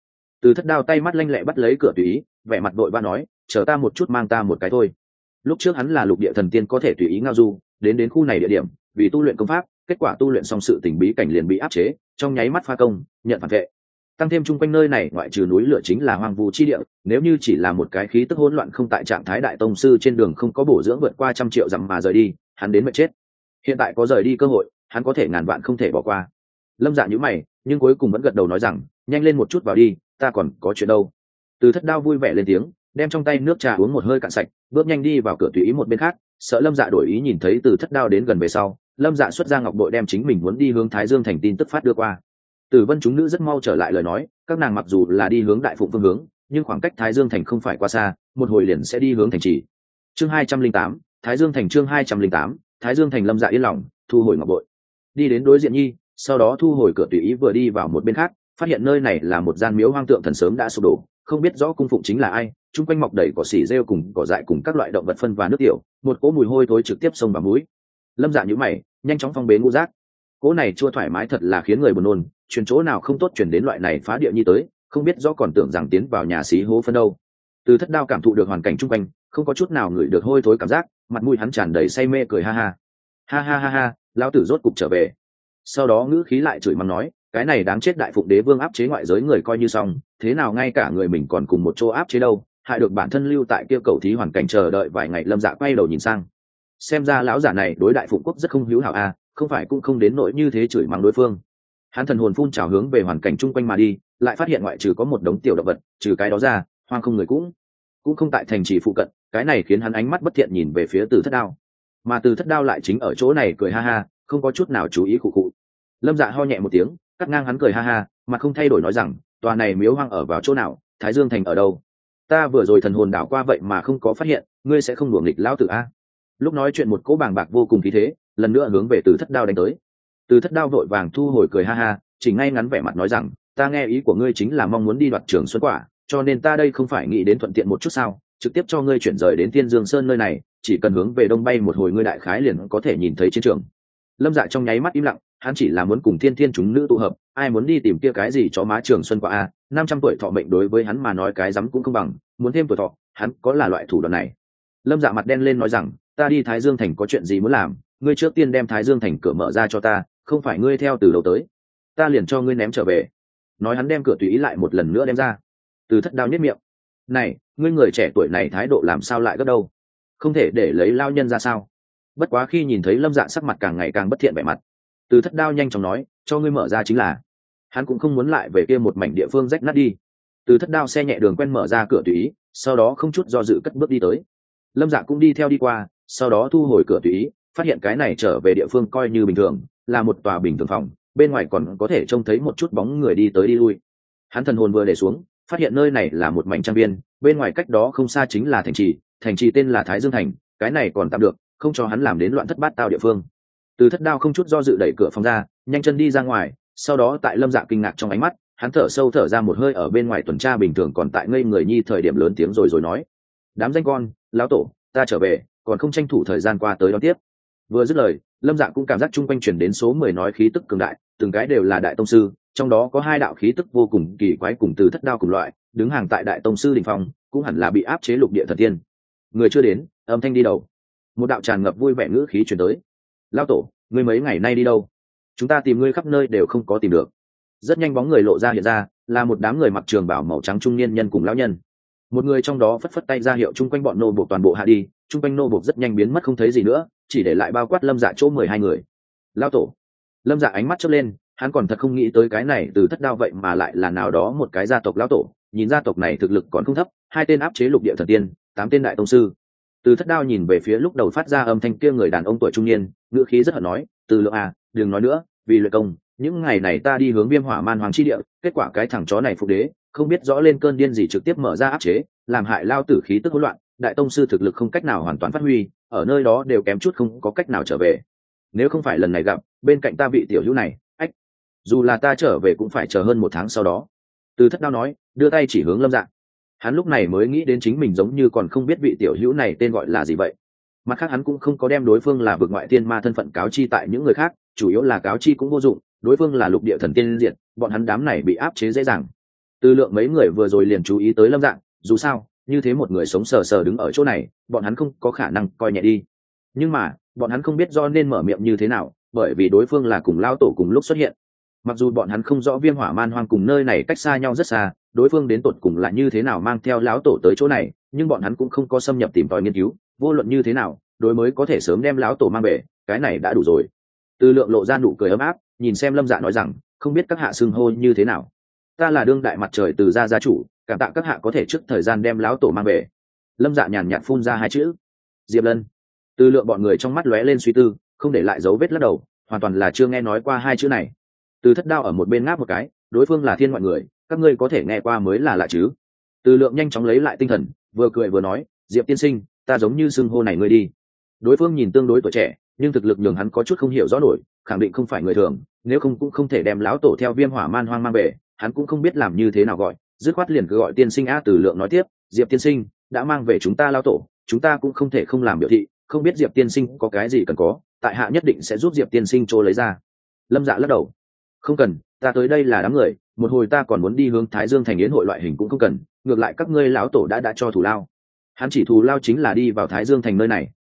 Từ Thất Đao tay mắt lanh lẹ bắt lấy cửa tùy ý, vẻ mặt đội ba nói, chờ ta một chút, mang ta một cái thôi. Lúc trước hắn là lục địa thần tiên có thể tùy ý ngao du đến đến khu này địa điểm vì tu luyện công pháp, kết quả tu luyện xong sự tình bí cảnh liền bị áp chế, trong nháy mắt pha công nhận phản vệ. Tăng thêm chung quanh nơi này ngoại trừ núi lửa chính là hoang vu chi địa, nếu như chỉ là một cái khí tức hỗn loạn không tại trạng thái đại tông sư trên đường không có bổ dưỡng vượt qua trăm triệu dặm mà rời đi, hắn đến mệt chết. Hiện tại có rời đi cơ hội, hắn có thể ngàn vạn không thể bỏ qua. Lâm Dạ nhíu mày, nhưng cuối cùng vẫn gật đầu nói rằng, nhanh lên một chút vào đi, ta còn có chuyện đâu. Từ Thất Đao vui vẻ lên tiếng, đem trong tay nước trà uống một hơi cạn sạch, bước nhanh đi vào cửa tùy ý một bên khác, sợ Lâm Dạ đổi ý nhìn thấy Từ Thất Đao đến gần về sau, Lâm Dạ xuất ra ngọc bội đem chính mình muốn đi hướng Thái Dương thành tin tức phát đưa qua. Tử Vân chúng nữ rất mau trở lại lời nói, các nàng mặc dù là đi hướng Đại Phụng phương hướng, nhưng khoảng cách Thái Dương thành không phải quá xa, một hồi liền sẽ đi hướng thành trì. Chương hai trăm linh tám, Thái Dương thành chương hai trăm linh tám, Thái Dương thành. Lâm Dạ yên lòng, thu hồi ngọc bội. Đi đến đối diện Nhi, sau đó thu hồi cửa tùy ý vừa đi vào một bên khác, phát hiện nơi này là một gian miếu hoang tượng thần sớm đã sụp đổ, không biết rõ cung phụng chính là ai, chung quanh mọc đầy cỏ xỉ rêu cùng cỏ dại cùng các loại động vật phân và nước tiểu, một cỗ mùi hôi thối trực tiếp xông vào mũi. Lâm Dạ nhíu mày, nhanh chóng phong bế ngũ giác. Cỗ này chua thoải mái thật là khiến người buồn nôn, truyền chỗ nào không tốt truyền đến loại này phá địa Nhi tới, không biết rõ còn tưởng rằng tiến vào nhà xí hố phân đâu. Từ Thất Đao cảm thụ được hoàn cảnh chung quanh, không có chút nào ngửi được hôi thối cảm giác, mặt mũi hắn tràn đầy say mê cười ha ha. Ha ha ha ha, lão tử rốt cục trở về. Sau đó ngữ khí lại chửi mắng nói, cái này đáng chết Đại Phụng đế vương áp chế ngoại giới người coi như xong, thế nào ngay cả người mình còn cùng một chỗ áp chế đâu, hại được bản thân lưu tại kia cầu thí hoàn cảnh chờ đợi vài ngày. Lâm Dạ quay đầu nhìn sang, xem ra lão giả này đối Đại Phụng quốc rất không hữu hảo a, à, không phải cũng không đến nỗi như thế chửi mắng đối phương. Hắn thần hồn phun trào hướng về hoàn cảnh chung quanh mà đi, lại phát hiện ngoại trừ có một đống tiểu động vật, trừ cái đó ra, hoang không người cũng cũng không tại thành trì phụ cận, cái này khiến hắn ánh mắt bất thiện nhìn về phía Từ Thất Đao, mà Từ Thất Đao lại chính ở chỗ này cười ha ha, không có chút nào chú ý khụ khụ. Lâm Dạ ho nhẹ một tiếng, cắt ngang hắn cười ha ha, mà không thay đổi nói rằng, tòa này miếu hoang ở vào chỗ nào, Thái Dương thành ở đâu? Ta vừa rồi thần hồn đảo qua vậy mà không có phát hiện, ngươi sẽ không đùa nghịch lão tử a? Lúc nói chuyện một cỗ bàng bạc vô cùng khí thế, lần nữa hướng về Từ Thất Đao đánh tới. Từ Thất Đao vội vàng thu hồi cười ha ha, chỉnh ngay ngắn vẻ mặt nói rằng, ta nghe ý của ngươi chính là mong muốn đi đoạt Trường Xuân Quả, cho nên ta đây không phải nghĩ đến thuận tiện một chút sao, trực tiếp cho ngươi chuyển rời đến Thiên Dương Sơn nơi này, chỉ cần hướng về đông bay một hồi ngươi đại khái liền có thể nhìn thấy chiến trường. Lâm Dạ trong nháy mắt im lặng, hắn chỉ là muốn cùng thiên thiên chúng nữ tụ hợp, ai muốn đi tìm kia cái gì chó má Trường Xuân Quả a, năm trăm tuổi thọ mệnh đối với hắn mà nói cái rắm cũng không bằng, muốn thêm tuổi thọ, hắn có là loại thủ đoạn này. Lâm Dạ mặt đen lên nói rằng, ta đi Thái Dương thành có chuyện gì muốn làm, ngươi trước tiên đem Thái Dương thành cửa mở ra cho ta, không phải ngươi theo từ đầu tới, ta liền cho ngươi ném trở về. Nói hắn đem cửa tùy ý lại một lần nữa đem ra. Từ Thất Đao nhếch miệng, này, ngươi người trẻ tuổi này thái độ làm sao lại gấp đâu, không thể để lấy lao nhân ra sao? Bất quá khi nhìn thấy Lâm Dạ sắc mặt càng ngày càng bất thiện vẻ mặt, Từ Thất Đao nhanh chóng nói, cho ngươi mở ra chính là. Hắn cũng không muốn lại về kia một mảnh địa phương rách nát đi. Từ Thất Đao xe nhẹ đường quen mở ra cửa tùy ý, sau đó không chút do dự cất bước đi tới. Lâm Dạ cũng đi theo đi qua, sau đó thu hồi cửa tùy ý, phát hiện cái này trở về địa phương coi như bình thường, là một tòa bình thường phòng, bên ngoài còn có thể trông thấy một chút bóng người đi tới đi lui. Hắn thần hồn vừa để xuống, phát hiện nơi này là một mảnh trang viên, bên ngoài cách đó không xa chính là thành trì, thành trì tên là Thái Dương thành, cái này còn tạm được, không cho hắn làm đến loạn thất bát tao địa phương. Từ Thất Đao không chút do dự đẩy cửa phòng ra, nhanh chân đi ra ngoài, sau đó tại Lâm Dạ kinh ngạc trong ánh mắt, hắn thở sâu thở ra một hơi, ở bên ngoài tuần tra bình thường còn tại ngây người nhi thời điểm lớn tiếng rồi rồi nói, đám danh con, lão tổ, ta trở về, còn không tranh thủ thời gian qua tới đón tiếp. Vừa dứt lời, Lâm Dạ cũng cảm giác chung quanh truyền đến số mười nói khí tức cường đại, từng cái đều là đại tông sư, trong đó có hai đạo khí tức vô cùng kỳ quái cùng Từ Thất Đao cùng loại, đứng hàng tại đại tông sư đỉnh phong, cũng hẳn là bị áp chế lục địa thần tiên. Người chưa đến, âm thanh đi đầu. Một đạo tràn ngập vui vẻ ngữ khí truyền tới. Lão tổ, ngươi mấy ngày nay đi đâu? Chúng ta tìm ngươi khắp nơi đều không có tìm được. Rất nhanh bóng người lộ ra hiện ra, là một đám người mặc trường bào màu trắng trung niên nhân cùng lão nhân. Một người trong đó phất phất tay ra hiệu chung quanh bọn nô buộc toàn bộ hạ đi, chung quanh nô buộc rất nhanh biến mất không thấy gì nữa, chỉ để lại bao quát Lâm Dạ chỗ mười hai người. Lão tổ. Lâm Dạ ánh mắt chớp lên, hắn còn thật không nghĩ tới cái này Từ Thất Đao vậy mà lại là nào đó một cái gia tộc lão tổ, nhìn gia tộc này thực lực còn không thấp, hai tên áp chế lục địa thần tiên, tám tên đại tông sư. Từ Thất Đao nhìn về phía lúc đầu phát ra âm thanh kia người đàn ông tuổi trung niên, ngữ khí rất hận nói, Từ Lượng à, đừng nói nữa, vì luyện công, những ngày này ta đi hướng Viêm Hỏa Man Hoàng chi địa, kết quả cái thằng chó này phục đế, không biết rõ lên cơn điên gì trực tiếp mở ra áp chế, làm hại lao tử khí tức hỗn loạn, đại tông sư thực lực không cách nào hoàn toàn phát huy, ở nơi đó đều kém chút không có cách nào trở về. Nếu không phải lần này gặp, bên cạnh ta vị tiểu hữu này, ách, dù là ta trở về cũng phải chờ hơn một tháng sau đó. Từ Thất Đao nói, đưa tay chỉ hướng Lâm Dạ. Hắn lúc này mới nghĩ đến chính mình giống như còn không biết vị tiểu hữu này tên gọi là gì vậy. Mặt khác hắn cũng không có đem đối phương là vực ngoại thiên ma thân phận cáo chi tại những người khác, chủ yếu là cáo chi cũng vô dụng, đối phương là lục địa thần tiên diệt, bọn hắn đám này bị áp chế dễ dàng. Từ lượng mấy người vừa rồi liền chú ý tới lâm dạng, dù sao như thế một người sống sờ sờ đứng ở chỗ này bọn hắn không có khả năng coi nhẹ đi, nhưng mà bọn hắn không biết do nên mở miệng như thế nào, bởi vì đối phương là cùng lao tổ cùng lúc xuất hiện. Mặc dù bọn hắn không rõ viêm hỏa man hoang cùng nơi này cách xa nhau rất xa, đối phương đến tột cùng là như thế nào mang theo lão tổ tới chỗ này, nhưng bọn hắn cũng không có xâm nhập tìm tòi nghiên cứu, vô luận như thế nào đối mới có thể sớm đem lão tổ mang về, cái này đã đủ rồi. Từ lượng lộ ra nụ cười ấm áp, nhìn xem lâm dạ nói rằng, không biết các hạ xưng hô như thế nào. Ta là đương đại mặt trời từ gia gia chủ, cảm tạ các hạ có thể trước thời gian đem lão tổ mang về. Lâm dạ nhàn nhạt phun ra hai chữ. Diệp Lân. Từ lượng bọn người trong mắt lóe lên suy tư, không để lại dấu vết lắc đầu, hoàn toàn là chưa nghe nói qua hai chữ này. Từ thất đao ở một bên ngáp một cái, đối phương là thiên ngoại người, các ngươi có thể nghe qua mới là lạ chứ. Từ lượng nhanh chóng lấy lại tinh thần, vừa cười vừa nói, Diệp tiên sinh, ta giống như xưng hô này ngươi đi. Đối phương nhìn tương đối tuổi trẻ, nhưng thực lực nhường hắn có chút không hiểu rõ nổi, khẳng định không phải người thường, nếu không cũng không thể đem lão tổ theo viêm hỏa man hoang mang về, hắn cũng không biết làm như thế nào gọi, dứt khoát liền cứ gọi tiên sinh a. Từ lượng nói tiếp, Diệp tiên sinh đã mang về chúng ta lão tổ, chúng ta cũng không thể không làm biểu thị, không biết Diệp tiên sinh có cái gì cần có, tại hạ nhất định sẽ giúp Diệp tiên sinh trô lấy ra. Lâm Dạ lắc đầu, không cần, ta tới đây là đám người, một hồi ta còn muốn đi hướng Thái Dương thành yến hội loại hình cũng không cần, ngược lại các ngươi lão tổ đã đã cho thù lao. Hắn chỉ thù lao chính là đi vào Thái Dương thành nơi này.